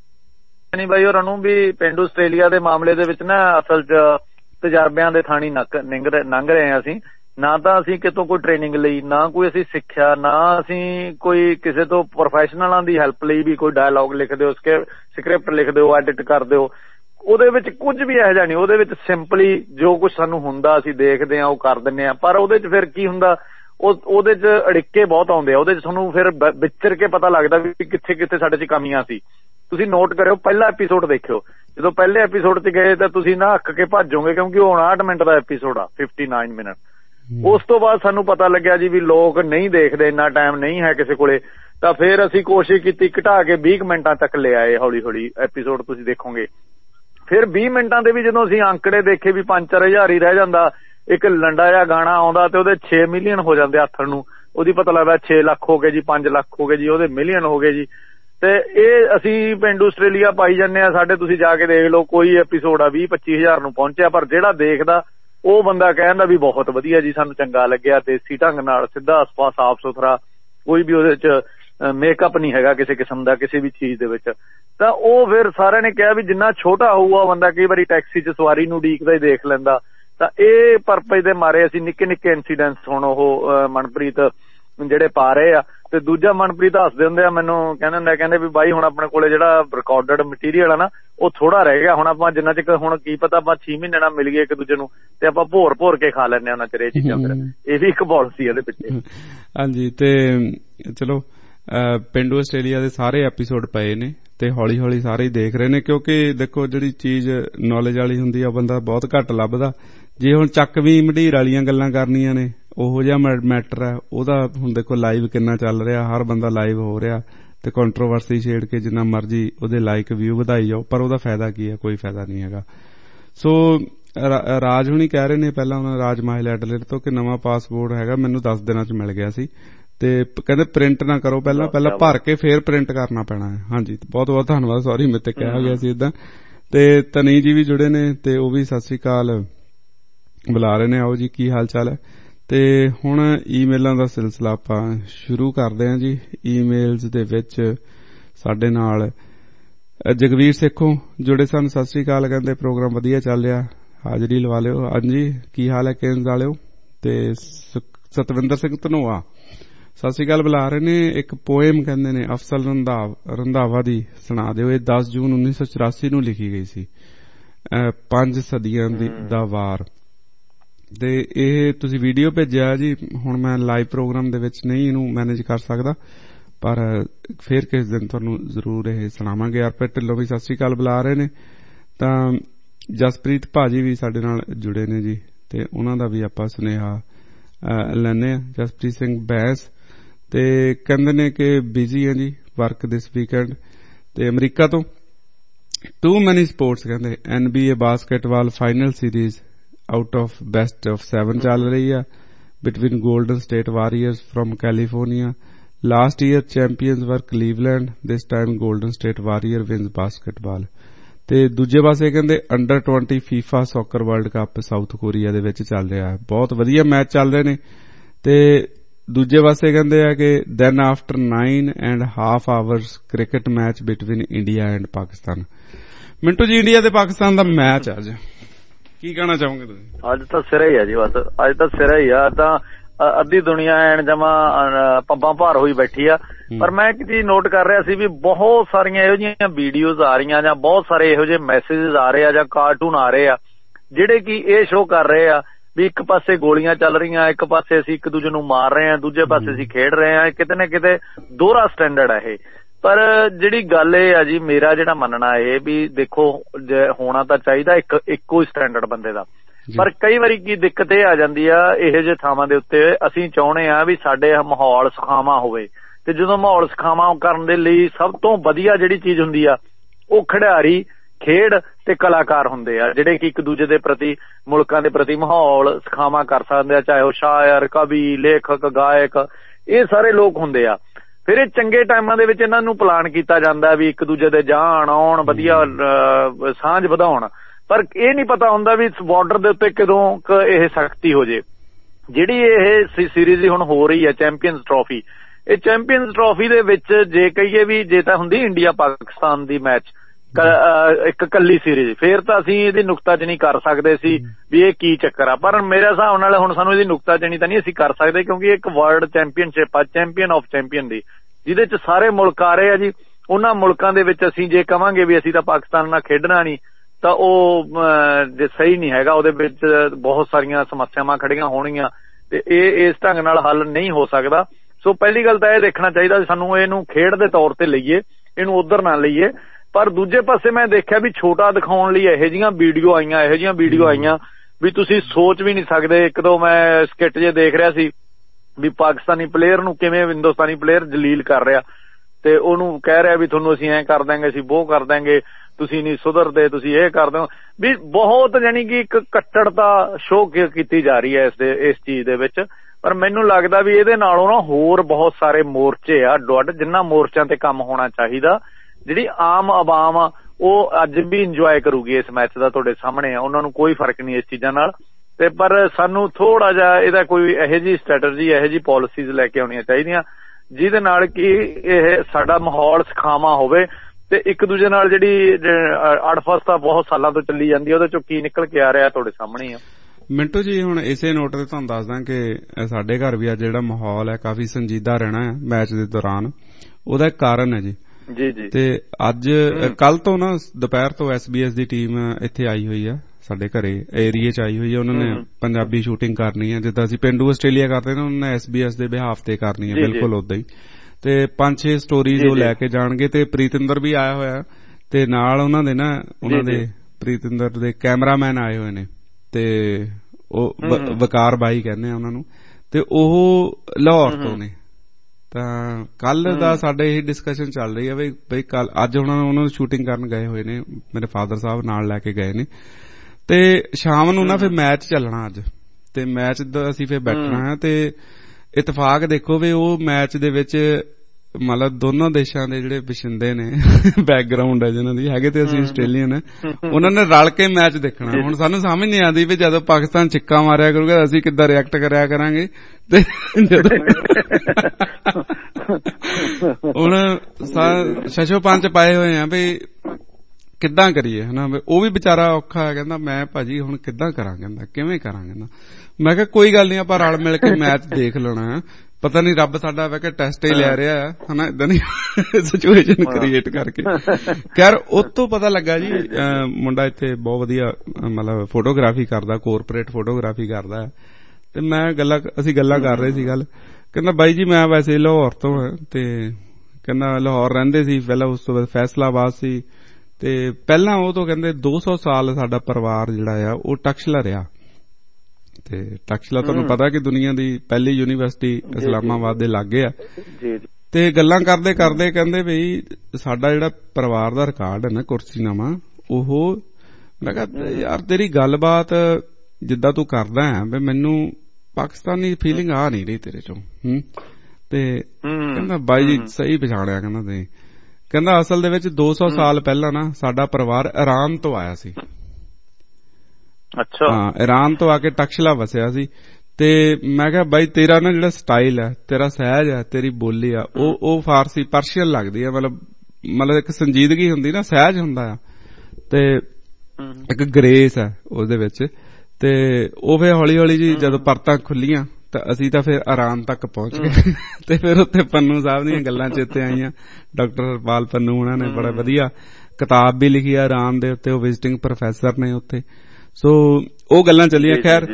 ਨਹੀਂ ਬਾਈ ਹੋਰਾਂ ਨੂੰ ਵੀ ਪੇਂਡੂ ਆਸਟ੍ਰੇਲੀਆ ਦੇ ਮਾਮਲੇ ਦੇ ਵਿੱਚ ਨਾ ਅਸਲ ਚ ਤਜਰਬਿਆਂ ਦੇ ਥਾਣੀ ਲੰਘ ਰਹੇ ਹਾਂ ਅਸੀਂ। ਨਾ ਤਾਂ ਅਸੀਂ ਕਿਤੋਂ ਕੋਈ ਟ੍ਰੇਨਿੰਗ ਲਈ, ਨਾ ਕੋਈ ਅਸੀਂ ਸਿੱਖਿਆ, ਨਾ ਅਸੀਂ ਕੋਈ ਕਿਸੇ ਤੋਂ ਪ੍ਰੋਫੈਸ਼ਨਲਾਂ ਦੀ ਹੈਲਪ ਲਈ ਵੀ ਕੋਈ ਡਾਇਲੌਗ ਲਿਖ ਦਿਓ, ਸਕ੍ਰਿਪਟ ਲਿਖ ਦਿਓ, ਐਡਿਟ ਕਰ ਦਿਓ, ਉਹਦੇ ਵਿੱਚ ਕੁਝ ਵੀ ਇਹੋ ਜਿਹਾ ਨਹੀਂ। ਉਹਦੇ ਵਿੱਚ ਸਿੰਪਲੀ ਜੋ ਕੁਝ ਸਾਨੂੰ ਹੁੰਦਾ ਅਸੀਂ ਦੇਖਦੇ ਹਾਂ ਉਹ ਕਰ ਦਿੰਦੇ ਹਾਂ। ਪਰ ਉਹਦੇ ਚ ਫਿਰ ਕੀ ਹੁੰਦਾ, ਉਹਦੇ ਚ ਅੜਿੱਕੇ ਬਹੁਤ ਆਉਂਦੇ ਆ। ਉਹਦੇ ਚ ਤੁਹਾਨੂੰ ਫਿਰ ਵਿਚਰ ਕੇ ਪਤਾ ਲੱਗਦਾ ਵੀ ਕਿੱਥੇ ਕਿੱਥੇ ਸਾਡੇ ਚ ਕਮੀਆਂ ਸੀ। ਤੁਸੀਂ ਨੋਟ ਕਰਿਓ, ਪਹਿਲਾ ਐਪੀਸੋਡ ਦੇਖਿਓ, ਜਦੋਂ ਪਹਿਲੇ ਐਪੀਸੋਡ ਚ ਗਏ ਤਾਂ ਤੁਸੀਂ ਨਾ ਅੱਕ ਕੇ ਭੱਜੋਗੇ ਕਿਉਂਕਿ ਉਹ 59 ਮਿੰਟ ਦਾ ਐਪੀਸੋਡ ਆ, 59 ਮਿੰਟ। ਉਸ ਤੋਂ ਬਾਅਦ ਸਾਨੂੰ ਪਤਾ ਲੱਗਿਆ ਜੀ ਵੀ ਲੋਕ ਨਹੀਂ ਦੇਖਦੇ, ਇੰਨਾ ਟਾਈਮ ਨਹੀਂ ਹੈ ਕਿਸੇ ਕੋਲੇ, ਤਾਂ ਫਿਰ ਅਸੀਂ ਕੋਸ਼ਿਸ਼ ਕੀਤੀ ਘਟਾ ਕੇ 20 ਮਿੰਟਾਂ ਤੱਕ ਲਿਆਏ ਹੌਲੀ ਹੌਲੀ ਐਪੀਸੋਡ ਤੁਸੀਂ ਦੇਖੋਗੇ। ਫਿਰ 20 ਮਿੰਟਾਂ ਦੇ ਵੀ ਜਦੋਂ ਅਸੀਂ ਅੰਕੜੇ ਦੇਖੇ ਵੀ 5-4 ਹਜ਼ਾਰ ਹੀ ਰਹਿ ਜਾਂਦਾ, ਇੱਕ ਲੰਡਾ ਜਿਹਾ ਗਾਣਾ ਆਉਂਦਾ ਤੇ ਉਹਦੇ 6 ਮਿਲੀਅਨ ਹੋ ਜਾਂਦੇ ਆਥਣ ਨੂੰ, ਉਹਦੀ ਪਤਾ ਲੱਗਦਾ 6 ਲੱਖ ਹੋ ਗਏ ਜੀ, 5 ਲੱਖ ਹੋ ਗਏ ਜੀ, ਉਹਦੇ ਮਿਲੀਅਨ ਹੋ ਗਏ ਜੀ। ਤੇ ਇਹ ਅਸੀਂ ਪੇਂਡੂ ਆਸਟ੍ਰੇਲੀਆ ਪਾਈ ਜਾਂਦੇ ਆ, ਸਾਡੇ ਤੁਸੀਂ ਜਾ ਕੇ ਦੇਖ ਲਓ ਕੋਈ ਐਪੀਸੋਡ ਆ 20-25 ਹਜ਼ਾਰ ਨੂੰ ਪਹੁੰਚਿਆ, ਪਰ ਜਿਹੜਾ ਦੇਖਦਾ ਉਹ ਬੰਦਾ ਕਹਿੰਦਾ ਵੀ ਬਹੁਤ ਵਧੀਆ ਜੀ, ਸਾਨੂੰ ਚੰਗਾ ਲੱਗਿਆ, ਦੇਸੀ ਢੰਗ ਨਾਲ ਸਿੱਧਾ ਸਾਫ਼ ਸੁਥਰਾ, ਕੋਈ ਵੀ ਉਹਦੇ ਚ ਮੇਕਅਪ ਨਹੀਂ ਹੈਗਾ ਕਿਸੇ ਕਿਸਮ ਦਾ ਕਿਸੇ ਵੀ ਚੀਜ਼ ਦੇ ਵਿੱਚ। ਤਾਂ ਉਹ ਫਿਰ ਸਾਰਿਆਂ ਨੇ ਕਿਹਾ ਵੀ ਜਿੰਨਾ ਛੋਟਾ ਹੋਊਗਾ ਬੰਦਾ ਕਈ ਵਾਰੀ ਟੈਕਸੀ ਚ ਸਵਾਰੀ ਨੂੰ ਉਡੀਕਦਾ ਹੀ ਦੇਖ ਲੈਂਦਾ। ਤਾਂ ਇਹ ਪਰਪਸ ਦੇ ਮਾਰੇ ਅਸੀਂ ਨਿੱਕੇ ਨਿੱਕੇ ਇਨਸੀਡੈਂਟਸ ਹੁਣ ਉਹ ਮਨਪ੍ਰੀਤ ਜਿਹੜੇ ਪਾ ਰਹੇ ਆ। ਤੇ ਦੂਜਾ ਮਨਪ੍ਰੀਤ ਹੱਸਦੇ ਹੁੰਦੇ ਆ ਮੈਨੂੰ, ਕਹਿੰਦੇ ਵੀ ਬਾਈ ਹੁਣ ਆਪਣੇ ਕੋਲੇ ਜਿਹੜਾ ਰਿਕਾਰਡਡ ਮਟੀਰੀਅਲ ਆ ਨਾ ਉਹ ਥੋੜਾ ਰਹਿ ਗਿਆ, ਹੁਣ ਆਪਾਂ ਜਿੰਨਾ ਚਿਰ ਹੁਣ ਕੀ ਪਤਾ ਆਪਾਂ 6 ਮਹੀਨੇ ਨਾਲ ਮਿਲ ਗਏ ਇੱਕ ਦੂਜੇ ਨੂੰ ਤੇ ਆਪਾਂ ਭੋਰ ਕੇ ਖਾ ਲੈਂਦੇ ਆ ਉਹਨਾਂ ਚਿਰ ਇਹ ਚੀਜ਼ਾਂ। ਫਿਰ ਇਹ ਵੀ ਇੱਕ ਪਾਲਿਸੀ ਇਹਦੇ ਪਿੱਛੇ। ਹਾਂਜੀ ਤੇ ਚਲੋ ਪੇਂਡੂ ਆਸਟ੍ਰੇਲੀਆ ਦੇ ਸਾਰੇ ਐਪੀਸੋਡ ਪਏ ਨੇ ਤੇ ਹੌਲੀ ਹੌਲੀ ਸਾਰੇ ਹੀ ਦੇਖ ਰਹੇ ਨੇ, ਕਿਉਂਕਿ ਦੇਖੋ ਜਿਹੜੀ ਚੀਜ਼ ਨੌਲੇਜ ਵਾਲੀ ਹੁੰਦੀ ਆ ਬੰਦਾ ਬਹੁਤ ਘੱਟ ਲੱਭਦਾ। ਜੇ ਹੁਣ ਚੱਕ ਵੀ ਮਢੀਰ ਵਾਲੀਆਂ ਗੱਲਾਂ ਕਰਨੀਆਂ ਨੇ ਉਹੋ ਜਿਹਾ ਮੈਟਰ ਹੈ, ਉਹਦਾ ਹੁਣ ਦੇਖੋ ਲਾਈਵ ਕਿੰਨਾ ਚੱਲ ਰਿਹਾ, ਹਰ ਬੰਦਾ ਲਾਈਵ ਹੋ ਰਿਹਾ ਤੇ ਕੰਟਰੋਵਰਸੀ ਛੇੜ ਕੇ ਜਿੰਨਾ ਮਰਜ਼ੀ ਉਹਦੇ ਲਾਈਕ ਵਿਊ ਵਧਾਈ ਜਾਓ, ਪਰ ਉਹਦਾ ਫਾਇਦਾ ਕੀ ਹੈ? ਕੋਈ ਫਾਇਦਾ ਨਹੀਂ ਹੈਗਾ। ਸੋ ਰਾਜ ਹੁਣੀ ਕਹਿ ਰਹੇ ਨੇ, ਪਹਿਲਾਂ ਉਹਨਾਂ ਰਾਜ ਮਾਹਿਲ ਐਡਲੇਟ ਤੋਂ, ਕਿ ਨਵਾਂ ਪਾਸਪੋਰਟ ਹੈਗਾ ਮੈਨੂੰ 10 ਦਿਨਾਂ ਚ ਮਿਲ ਗਿਆ ਸੀ ਤੇ ਕਹਿੰਦੇ ਪ੍ਰਿੰਟ ਨਾ ਕਰੋ, ਪਹਿਲਾਂ ਭਰ ਕੇ ਫੇਰ ਪ੍ਰਿੰਟ ਕਰਨਾ ਪੈਣਾ ਹੈ। ਹਾਂਜੀ ਬਹੁਤ ਬਹੁਤ ਧੰਨਵਾਦ, ਸੌਰੀ ਮੇਰੇ ਤੇ ਕਿਹਾ ਗਿਆ ਸੀ ਏਦਾਂ। ਤੇ ਤਨੀ ਜੀ ਵੀ ਜੁੜੇ ਨੇ ਤੇ ਉਹ ਵੀ ਸਤਿ ਸ੍ਰੀ ਅਕਾਲ ਬੁਲਾ ਰਹੇ ਨੇ। ਆਓ ਜੀ, ਕੀ ਹਾਲ ਚਾਲ ਹੈ? ਤੇ ਹੁਣ ਈਮੇਲਾਂ ਦਾ ਸਿਲਸਿਲਾ ਆਪਾਂ ਸ਼ੁਰੂ ਕਰਦੇ ਹਾਂ ਜੀ। ਈਮੇਲਸ ਦੇ ਵਿੱਚ ਸਾਡੇ ਨਾਲ ਜਗਵੀਰ ਸੇਖੋਂ ਜੁੜੇ ਸਨ, ਸਤਿ ਸ੍ਰੀ ਅਕਾਲ, ਕਹਿੰਦੇ ਪ੍ਰੋਗਰਾਮ ਵਧੀਆ ਚੱਲ ਰਿਹਾ, ਹਾਜ਼ਰੀ ਲਵਾ ਲਿਓ। ਹਾਂਜੀ ਕੀ ਹਾਲ ਹੈ ਕੇਂਜ ਵਾਲਿਓ? ਤੇ ਸਤਵਿੰਦਰ ਸਿੰਘ ਧਨੋਆ ਸਤਿ ਸ੍ਰੀ ਅਕਾਲ ਬੁਲਾ ਰਹੇ ਨੇ। ਇੱਕ ਪੋਇਮ ਕਹਿੰਦੇ ਨੇ ਅਫਸਲ ਰੰਧਾਵਾ ਦੀ ਸੁਣਾ ਦਿਓ। ਇਹ 10 ਜੂਨ 1984 ਨੂੰ ਲਿਖੀ ਗਈ ਸੀ, 5 ਸਦੀਆਂ ਦਾ ਵਾਰ। ਤੇ ਇਹ ਤੁਸੀਂ ਵੀਡੀਓ ਭੇਜਿਆ ਜੀ, ਹੁਣ ਮੈਂ ਲਾਈਵ ਪ੍ਰੋਗਰਾਮ ਦੇ ਵਿੱਚ ਨਹੀਂ ਇਹਨੂੰ ਮੈਨੇਜ ਕਰ ਸਕਦਾ, ਪਰ ਫੇਰ ਕਿਸ ਦਿਨ ਤੁਹਾਨੂੰ ਜ਼ਰੂਰ ਇਹ ਸੁਣਾਵਾਂਗੇ। ਅਰਪਿਤ ਢਿੱਲੋਂ ਵੀ ਸਤਿ ਸ੍ਰੀ ਅਕਾਲ ਬੁਲਾ ਰਹੇ ਨੇ। ਤਾਂ ਜਸਪ੍ਰੀਤ ਭਾਜੀ ਵੀ ਸਾਡੇ ਨਾਲ ਜੁੜੇ ਨੇ ਜੀ, ਤੇ ਉਹਨਾਂ ਦਾ ਵੀ ਆਪਾਂ ਸੁਨੇਹਾ ਲੈਂਦੇ ਆ। ਜਸਪ੍ਰੀਤ ਸਿੰਘ ਬੈਂਸ ਤੇ ਕਹਿੰਦੇ ਨੇ ਕਿ ਬਿਜ਼ੀ ਹੈ ਜੀ, ਵਰਕ ਦਿਸ ਵੀਕਐਂਡ। ਤੇ ਅਮਰੀਕਾ ਤੋਂ ਟੂ ਮੈਨੀ ਸਪੋਰਟਸ ਕਹਿੰਦੇ NBA basketball final series out of best of 7 ਚੱਲ ਰਹੀ ਆ between Golden State Warriors from California. Last year champions were Cleveland, this time Golden State Warrior wins basketball. ਤੇ ਦੂਜੇ ਪਾਸੇ ਕਹਿੰਦੇ under 20 FIFA soccer world cup South Korea ਦੇ ਵਿੱਚ ਚੱਲ ਰਿਹਾ ਹੈ, ਬਹੁਤ ਵਧੀਆ ਮੈਚ ਚੱਲ ਰਹੇ ਨੇ। ਤੇ ਦੂਜੇ ਪਾਸੇ ਕਹਿੰਦੇ ਆ ਕਿ then after 9.5 hours cricket match between India and Pakistan. Mintu ji, India ਤੇ ਪਾਕਿਸਤਾਨ ਦਾ ਮੈਚ ਅੱਜ ਕੀ ਕਹਿਣਾ ਚਾਹੋਗੇ ਤੁਸੀਂ? ਅੱਜ ਤਾਂ ਸਿਰਾ ਹੀ ਆ ਜੀ, ਬਸ ਅੱਜ ਤਾਂ ਸਿਰਾ ਹੀ ਆ। ਤਾਂ ਅੱਧੀ ਦੁਨੀਆ ਐਨ ਜਮਾ ਪੱਬਾਂ ਭਾਰ ਹੋਈ ਬੈਠੀ ਆ। ਪਰ ਮੈਂ ਇੱਕ ਚੀਜ਼ ਨੋਟ ਕਰ ਰਿਹਾ ਸੀ ਵੀ ਬਹੁਤ ਸਾਰੀਆਂ ਇਹੋ ਜਿਹੀਆਂ ਵੀਡੀਓਜ਼ ਆ ਰਹੀਆਂ ਜਾਂ ਬਹੁਤ ਸਾਰੇ ਇਹੋ ਜਿਹੇ ਮੈਸੇਜਿਸ ਆ ਰਹੇ ਆ ਜਾਂ ਕਾਰਟੂਨ ਆ ਰਹੇ ਆ ਜਿਹੜੇ ਕਿ ਇਹ ਸ਼ੋਅ ਕਰ ਰਹੇ ਆ ਵੀ ਇੱਕ ਪਾਸੇ ਗੋਲੀਆਂ ਚੱਲ ਰਹੀਆਂ, ਇੱਕ ਪਾਸੇ ਅਸੀਂ ਇੱਕ ਦੂਜੇ ਨੂੰ ਮਾਰ ਰਹੇ ਹਾਂ, ਦੂਜੇ ਪਾਸੇ ਅਸੀਂ ਖੇਡ ਰਹੇ ਹਾਂ। ਕਿਤੇ ਨਾ ਕਿਤੇ ਦੋਹਰਾ ਸਟੈਂਡਰਡ ਹੈ ਇਹ। ਪਰ ਜਿਹੜੀ ਗੱਲ ਇਹ ਆ ਜੀ, ਮੇਰਾ ਜਿਹੜਾ ਮੰਨਣਾ ਇਹ ਵੀ ਦੇਖੋ ਹੋਣਾ ਤਾਂ ਚਾਹੀਦਾ ਇੱਕੋ ਹੀ ਸਟੈਂਡਰਡ ਬੰਦੇ ਦਾ, ਪਰ ਕਈ ਵਾਰੀ ਕੀ ਦਿੱਕਤ ਇਹ ਆ ਜਾਂਦੀ ਆ ਇਹੋ ਜਿਹੇ ਥਾਵਾਂ ਦੇ ਉੱਤੇ, ਅਸੀਂ ਚਾਹੁੰਦੇ ਆ ਵੀ ਸਾਡੇ ਮਾਹੌਲ ਸੁਖਾਵਾਂ ਹੋਵੇ, ਤੇ ਜਦੋਂ ਮਾਹੌਲ ਸੁਖਾਵਾਂ ਕਰਨ ਦੇ ਲਈ ਸਭ ਤੋਂ ਵਧੀਆ ਜਿਹੜੀ ਚੀਜ਼ ਹੁੰਦੀ ਆ ਉਹ ਖਿਡਾਰੀ, ਖੇਡ ਤੇ ਕਲਾਕਾਰ ਹੁੰਦੇ ਆ, ਜਿਹੜੇ ਕਿ ਇੱਕ ਦੂਜੇ ਦੇ ਪ੍ਰਤੀ, ਮੁਲਕਾਂ ਦੇ ਪ੍ਰਤੀ ਮਾਹੌਲ ਸੁਖਾਵਾਂ ਕਰ ਸਕਦੇ ਆ, ਚਾਹੇ ਉਹ ਸ਼ਾਇਰ, ਕਵੀ, ਲੇਖਕ, ਗਾਇਕ, ਇਹ ਸਾਰੇ ਲੋਕ ਹੁੰਦੇ ਆ। ਫਿਰ ਇਹ ਚੰਗੇ ਟਾਈਮਾਂ ਦੇ ਵਿੱਚ ਇਹਨਾਂ ਨੂੰ ਪਲਾਨ ਕੀਤਾ ਜਾਂਦਾ ਵੀ ਇੱਕ ਦੂਜੇ ਦੇ ਜਾਣ ਆਉਣ, ਵਧੀਆ ਸਾਂਝ ਵਧਾਉਣ, ਪਰ ਇਹ ਨਹੀਂ ਪਤਾ ਹੁੰਦਾ ਵੀ ਇਸ ਬਾਰਡਰ ਦੇ ਉੱਤੇ ਕਦੋਂ ਇਹ ਸਖਤੀ ਹੋ ਜੇ। ਜਿਹੜੀ ਇਹ ਸੀਰੀਜ਼ ਹੁਣ ਹੋ ਰਹੀ ਹੈ ਚੈਂਪੀਅਨਸ ਟਰੋਫੀ, ਇਹ ਚੈਂਪੀਅਨਸ ਟਰੋਫੀ ਦੇ ਵਿੱਚ ਜੇ ਕਹੀਏ ਵੀ ਜੇ ਤਾਂ ਹੁੰਦੀ ਇੰਡੀਆ ਪਾਕਿਸਤਾਨ ਦੀ ਮੈਚ ਇੱਕ ਕੱਲੀ ਸੀਰੀਜ਼, ਫੇਰ ਤਾਂ ਅਸੀਂ ਇਹਦੀ ਨੁਕਤਾਚੀਨੀ ਕਰ ਸਕਦੇ ਸੀ ਵੀ ਇਹ ਕੀ ਚੱਕਰ ਆ, ਪਰ ਮੇਰੇ ਹਿਸਾਬ ਨਾਲ ਹੁਣ ਸਾਨੂੰ ਇਹਦੀ ਨੁਕਤਾਚੀਨੀ ਤਾਂ ਨਹੀਂ ਅਸੀਂ ਕਰ ਸਕਦੇ, ਕਿਉਂਕਿ ਇੱਕ ਵਰਲਡ ਚੈਂਪੀਅਨਸ਼ਿਪ ਆ, ਚੈਂਪੀਅਨ ਆਫ ਚੈਂਪੀਅਨ ਦੀ, ਜਿਹਦੇ ਚ ਸਾਰੇ ਮੁਲਕ ਆ ਰਹੇ ਆ ਜੀ। ਉਹਨਾਂ ਮੁਲਕਾਂ ਦੇ ਵਿੱਚ ਅਸੀਂ ਜੇ ਕਵਾਂਗੇ ਵੀ ਅਸੀਂ ਤਾਂ ਪਾਕਿਸਤਾਨ ਨਾਲ ਖੇਡਣਾ ਨਹੀਂ, ਤਾਂ ਉਹ ਜੇ ਸਹੀ ਨਹੀਂ ਹੈਗਾ, ਉਹਦੇ ਵਿੱਚ ਬਹੁਤ ਸਾਰੀਆਂ ਸਮੱਸਿਆਵਾਂ ਖੜੀਆਂ ਹੋਣਗੀਆਂ ਤੇ ਇਹ ਇਸ ਢੰਗ ਨਾਲ ਹੱਲ ਨਹੀਂ ਹੋ ਸਕਦਾ। ਸੋ ਪਹਿਲੀ ਗੱਲ ਤਾਂ ਇਹ ਦੇਖਣਾ ਚਾਹੀਦਾ ਸਾਨੂੰ ਇਹਨੂੰ ਖੇਡ ਦੇ ਤੌਰ ਤੇ ਲਈਏ, ਇਹਨੂੰ ਉੱਧਰ ਨਾ ਲਈਏ। ਪਰ ਦੂਜੇ ਪਾਸੇ ਮੈਂ ਦੇਖਿਆ ਵੀ ਛੋਟਾ ਦਿਖਾਉਣ ਲਈ ਇਹੋ ਜਿਹੀਆਂ ਵੀਡੀਓ ਆਈਆਂ ਵੀ ਤੁਸੀਂ ਸੋਚ ਵੀ ਨਹੀਂ ਸਕਦੇ। ਇੱਕ ਦੋ ਮੈਂ ਸਕਿੱਟ ਜੇ ਦੇਖ ਰਿਹਾ ਸੀ ਵੀ ਪਾਕਿਸਤਾਨੀ ਪਲੇਅਰ ਨੂੰ ਕਿਵੇਂ ਹਿੰਦੁਸਤਾਨੀ ਪਲੇਅਰ ਜਲੀਲ ਕਰ ਰਿਹਾ, ਤੇ ਉਹਨੂੰ ਕਹਿ ਰਿਹਾ ਵੀ ਤੁਹਾਨੂੰ ਅਸੀਂ ਐਂ ਕਰ ਦਾਂਗੇ, ਅਸੀਂ ਉਹ ਕਰ ਦਾਂਗੇ, ਤੁਸੀਂ ਨਹੀਂ ਸੁਧਰਦੇ, ਤੁਸੀਂ ਇਹ ਕਰਦੇ ਹੋ, ਵੀ ਬਹੁਤ ਜਾਨੀ ਕਿ ਇੱਕ ਕੱਟੜਤਾ ਸ਼ੋਅ ਕੀਤੀ ਜਾ ਰਹੀ ਹੈ ਇਸ ਚੀਜ਼ ਦੇ ਵਿੱਚ। ਪਰ ਮੈਨੂੰ ਲੱਗਦਾ ਵੀ ਇਹਦੇ ਨਾਲੋਂ ਨਾ ਹੋਰ ਬਹੁਤ ਸਾਰੇ ਮੋਰਚੇ ਆ ਅੱਡੋ-ਅੱਡ, ਜਿਨ੍ਹਾਂ ਮੋਰਚਿਆਂ ਤੇ ਕੰਮ ਹੋਣਾ ਚਾਹੀਦਾ। ਜਿਹੜੀ ਆਮ ਆਵਾਮ ਆ ਉਹ ਅੱਜ ਵੀ ਇੰਜੋਏ ਕਰੂਗੀ ਇਸ ਮੈਚ ਦਾ, ਤੁਹਾਡੇ ਸਾਹਮਣੇ ਆ, ਉਹਨਾਂ ਨੂੰ ਕੋਈ ਫਰਕ ਨਹੀਂ ਇਸ ਚੀਜ਼ਾਂ ਨਾਲ। ਤੇ ਪਰ ਸਾਨੂੰ ਥੋੜਾ ਜਿਹਾ ਇਹਦਾ ਕੋਈ ਇਹੋ ਜਿਹੀ ਸਟ੍ਰੈਟਜੀ, ਇਹੋ ਜਿਹੀ ਪਾਲਿਸੀਜ਼ ਲੈ ਕੇ ਆਉਣੀਆਂ ਚਾਹੀਦੀਆਂ ਜਿਹਦੇ ਨਾਲ ਕਿ ਇਹ ਸਾਡਾ ਮਾਹੌਲ ਸੁਖਾਵਾਂ ਹੋਵੇ, ਤੇ ਇੱਕ ਦੂਜੇ ਨਾਲ ਜਿਹੜੀ ਅੜਫਸ ਤਾਂ ਬਹੁਤ ਸਾਲਾਂ ਤੋਂ ਚੱਲੀ ਜਾਂਦੀ ਹੈ, ਉਹਦੇ ਚੋਂ ਕੀ ਨਿਕਲ ਕੇ ਆ ਰਿਹਾ ਤੁਹਾਡੇ ਸਾਹਮਣੇ ਆ। ਮਿੰਟੂ ਜੀ, ਹੁਣ ਇਸੇ ਨੋਟ ਤੇ ਤੁਹਾਨੂੰ ਦੱਸਦਾ ਕਿ ਸਾਡੇ ਘਰ ਵੀ ਅੱਜ ਜਿਹੜਾ ਮਾਹੌਲ ਹੈ ਕਾਫੀ ਸੰਜੀਦਾ ਰਹਿਣਾ ਹੈ ਮੈਚ ਦੇ ਦੌਰਾਨ। ਉਹਦਾ ਇੱਕ ਕਾਰਨ ਹੈ ਜੀ ਜੀ ਤੇ ਅੱਜ ਕੱਲ ਤੋਂ ਨਾ ਦੁਪਹਿਰ ਤੋਂ SBS ਦੀ ਟੀਮ ਇੱਥੇ ਆਈ ਹੋਈ ਆ, ਸਾਡੇ ਘਰੇ ਏਰੀਏ ਚ ਆਈ ਹੋਈ ਹੈ। ਉਹਨਾਂ ਨੇ ਪੰਜਾਬੀ ਸ਼ੂਟਿੰਗ ਕਰਨੀ ਹੈ, ਜਿੱਦਾਂ ਅਸੀਂ ਪੇਂਡੂ ਆਸਟ੍ਰੇਲੀਆ ਕਰਦੇ ਨੇ, ਉਹਨਾਂ ਨੇ SBS ਦੇ ਬਿਹਾਫ ਤੇ ਕਰਨੀ ਹੈ, ਬਿਲਕੁਲ ਉਦਾਂ ਹੀ। ਤੇ 5-6 ਸਟੋਰੀਜ਼ ਉਹ ਲੈ ਕੇ ਜਾਣਗੇ, ਤੇ ਪ੍ਰੀਤਿੰਦਰ ਵੀ ਆਇਆ ਹੋਇਆ, ਤੇ ਨਾਲ ਉਹਨਾਂ ਦੇ ਪ੍ਰੀਤਿੰਦਰ ਦੇ ਕੈਮਰਾਮੈਨ ਆਏ ਹੋਏ ਨੇ, ਤੇ ਉਹ ਵਕਾਰ ਬਾਈ ਕਹਿੰਦੇ ਆ ਉਹਨਾਂ ਨੂੰ, ਤੇ ਉਹ ਲਾਹੌਰ ਤੋਂ ਨੇ। ਤਾਂ ਕੱਲ ਦਾ ਸਾਡੇ ਇਹ ਡਿਸਕਸ਼ਨ ਚੱਲ ਰਹੀ ਹੈ ਬਈ ਕੱਲ ਅੱਜ ਉਹਨਾਂ ਨੂੰ ਸ਼ੂਟਿੰਗ ਕਰਨ ਗਏ ਹੋਏ ਨੇ, ਮੇਰੇ ਫਾਦਰ ਸਾਹਿਬ ਨਾਲ ਲੈ ਕੇ ਗਏ ਨੇ, ਤੇ ਸ਼ਾਮ ਨੂੰ ਨਾ ਫਿਰ ਮੈਚ ਚੱਲਣਾ ਅੱਜ, ਤੇ ਮੈਚ ਦਾ ਅਸੀਂ ਫਿਰ ਬੈਠਣਾ ਹੈ। ਤੇ ਇਤਫਾਕ ਦੇਖੋ ਵੀ ਉਹ ਮੈਚ ਦੇ ਵਿੱਚ ਮਤਲਬ ਦੋਨੋਂ ਦੇਸ਼ਾਂ ਦੇ ਜਿਹੜੇ ਵਸਿੰਦੇ ਨੇ ਬੈਕਗਰਾਉਂਡ ਹੈ ਜਿਹਨਾਂ ਦੀ ਹੈਗੇ, ਤੇ ਅਸੀਂ ਆਸਟ੍ਰੇਲੀਅਨ ਹੈ, ਉਹਨਾਂ ਨੇ ਰਲ ਕੇ ਮੈਚ ਦੇਖਣਾ। ਹੁਣ ਸਾਨੂੰ ਸਮਝ ਨਹੀਂ ਆਉਂਦੀ ਵੀ ਜਦੋਂ ਪਾਕਿਸਤਾਨ ਚਿੱਕਾ ਮਾਰਿਆ ਕਰੂਗਾ ਅਸੀਂ ਕਿੱਦਾਂ ਰਿਐਕਟ ਕਰਿਆ ਕਰਾਂਗੇ, ਤੇ ਜਦੋਂ ਹੁਣ ਛਛੋ ਪੰਜ ਪਾਏ ਹੋਏ ਆ ਵੀ ਕਿੱਦਾਂ ਕਰੀਏ ਹਨਾ। ਉਹ ਵੀ ਵਿਚਾਰਾ ਔਖਾ ਹੈ, ਕਹਿੰਦਾ ਮੈਂ ਭਾਜੀ ਹੁਣ ਕਿੱਦਾਂ ਕਰਾਂ, ਕਹਿੰਦਾ ਕਿਵੇਂ ਕਰਾਂ, ਕਹਿੰਦਾ। ਮੈਂ ਕਿਹਾ ਕੋਈ ਗੱਲ ਨਹੀਂ, ਆਪਾਂ ਰਲ ਮਿਲ ਕੇ ਮੈਚ ਦੇਖ ਲੈਣਾ, ਪਤਾ ਨਹੀਂ ਰੱਬ ਸਾਡਾ ਵੈਸੇ ਟੈਸਟ ਹੀ ਲੈ ਰਿਹਾ ਹਨਾ, ਏਦਾਂ ਦੀ ਸਿਚੁਏਸ਼ਨ ਕ੍ਰੀਏਟ ਕਰਕੇ। ਖੈਰ ਉਹ ਤੋਂ ਪਤਾ ਲੱਗਾ ਜੀ ਮੁੰਡਾ ਇੱਥੇ ਬਹੁਤ ਵਧੀਆ ਮਤਲਬ ਫੋਟੋਗ੍ਰਾਫੀ ਕਰਦਾ, ਕੋਰਪੋਰੇਟ ਫੋਟੋਗ੍ਰਾਫੀ ਕਰਦਾ, ਤੇ ਅਸੀਂ ਗੱਲਾਂ ਕਰ ਰਹੇ ਸੀ। ਗੱਲ ਕਹਿੰਦਾ ਬਾਈ ਜੀ ਮੈਂ ਵੈਸੇ ਲਾਹੌਰ ਤੋਂ ਹਾਂ, ਤੇ ਕਹਿੰਦਾ ਲਾਹੌਰ ਰਹਿੰਦੇ ਸੀ ਪਹਿਲਾਂ, ਉਸ ਤੋਂ ਬਾਅਦ ਫੈਸਲਾਬਾਦ ਸੀ, ਤੇ ਪਹਿਲਾਂ ਉਹ ਤੋਂ ਕਹਿੰਦੇ 200 ਸਾਲ ਸਾਡਾ ਪਰਿਵਾਰ ਜਿਹੜਾ ਆ ਉਹ ਟਕਸ਼ਲਾ ਰਿਹਾ। ਤੇ ਟਕਸ਼ਲਾ ਤੁਹਾਨੂੰ ਪਤਾ ਕਿ ਦੁਨੀਆ ਦੀ ਪਹਿਲੀ ਯੂਨੀਵਰਸਿਟੀ ਇਸਲਾਮਾਬਾਦ ਦੇ ਲਾਗੇ ਆ। ਤੇ ਗੱਲਾਂ ਕਰਦੇ ਕਰਦੇ ਕਹਿੰਦੇ ਬਈ ਸਾਡਾ ਜਿਹੜਾ ਪਰਿਵਾਰ ਦਾ ਰਿਕਾਰਡ ਹੈ ਨਾ ਕੁਰਸੀਨਾਮਾ, ਉਹ ਮੈਂ ਕਿਹਾ ਯਾਰ ਤੇਰੀ ਗੱਲਬਾਤ ਜਿੱਦਾਂ ਤੂੰ ਕਰਦਾ ਹੈ ਵੀ ਮੈਨੂੰ ਪਾਕਿਸਤਾਨੀ ਫੀਲਿੰਗ ਆ ਨਹੀਂ ਰਹੀ ਤੇਰੇ ਚੋਂ। ਤੇ ਕਹਿੰਦਾ ਬਾਈ ਜੀ ਸਹੀ ਪਛਾਣਿਆ, ਕਹਿੰਦਾ ਤੁਸੀਂ, ਕਹਿੰਦਾ ਅਸਲ ਦੇ ਵਿੱਚ 200 ਸਾਲ ਪਹਿਲਾਂ ਨਾ ਸਾਡਾ ਪਰਿਵਾਰ ਈਰਾਨ ਤੋਂ ਆਇਆ ਸੀ। ਅੱਛਾ, ਹਾਂ, ਈਰਾਨ ਤੋਂ ਆ ਕੇ ਟਕਸ਼ਲਾ ਵਸਿਆ ਸੀ। ਤੇ ਮੈਂ ਕਿਹਾ ਬਾਈ ਤੇਰਾ ਨਾ ਜਿਹੜਾ ਸਟਾਈਲ ਹੈ, ਤੇਰਾ ਸਹਿਜ ਹੈ, ਤੇਰੀ ਬੋਲੀ ਆ, ਉਹ ਫਾਰਸੀ ਪਰਸ਼ੀਅਨ ਲੱਗਦੀ ਹੈ, ਮਤਲਬ ਇੱਕ ਸੰਜੀਦਗੀ ਹੁੰਦੀ ਨਾ, ਸਹਿਜ ਹੁੰਦਾ ਆ, ਤੇ ਇੱਕ ਗ੍ਰੇਸ ਹੈ ਉਹਦੇ ਵਿੱਚ। ਤੇ ਉਹ ਫਿਰ ਹੌਲੀ ਹੌਲੀ ਜੀ ਜਦੋਂ ਪਰਤਾਂ ਖੁੱਲੀਆਂ ਤਾਂ ਅਸੀਂ ਤਾਂ ਫਿਰ ਈਰਾਨ ਤੱਕ ਪਹੁੰਚ ਗਏ। ਤੇ ਫਿਰ ਉੱਥੇ ਪੰਨੂ ਸਾਹਿਬ ਦੀਆਂ ਗੱਲਾਂ ਚੇਤੇ ਆਈਆਂ, ਡਾਕਟਰ ਹਰਪਾਲ ਪੰਨੂ ਉਹਨਾਂ ਨੇ ਬੜਾ ਵਧੀਆ ਕਿਤਾਬ ਵੀ ਲਿਖੀ ਆ ਈਰਾਨ ਦੇ ਉੱਤੇ, ਉਹ ਵਿਜ਼ਿਟਿੰਗ ਪ੍ਰੋਫੈਸਰ ਨੇ ਉੱਥੇ। ਸੋ ਉਹ ਗੱਲਾਂ ਚੱਲੀਆਂ। ਖੈਰ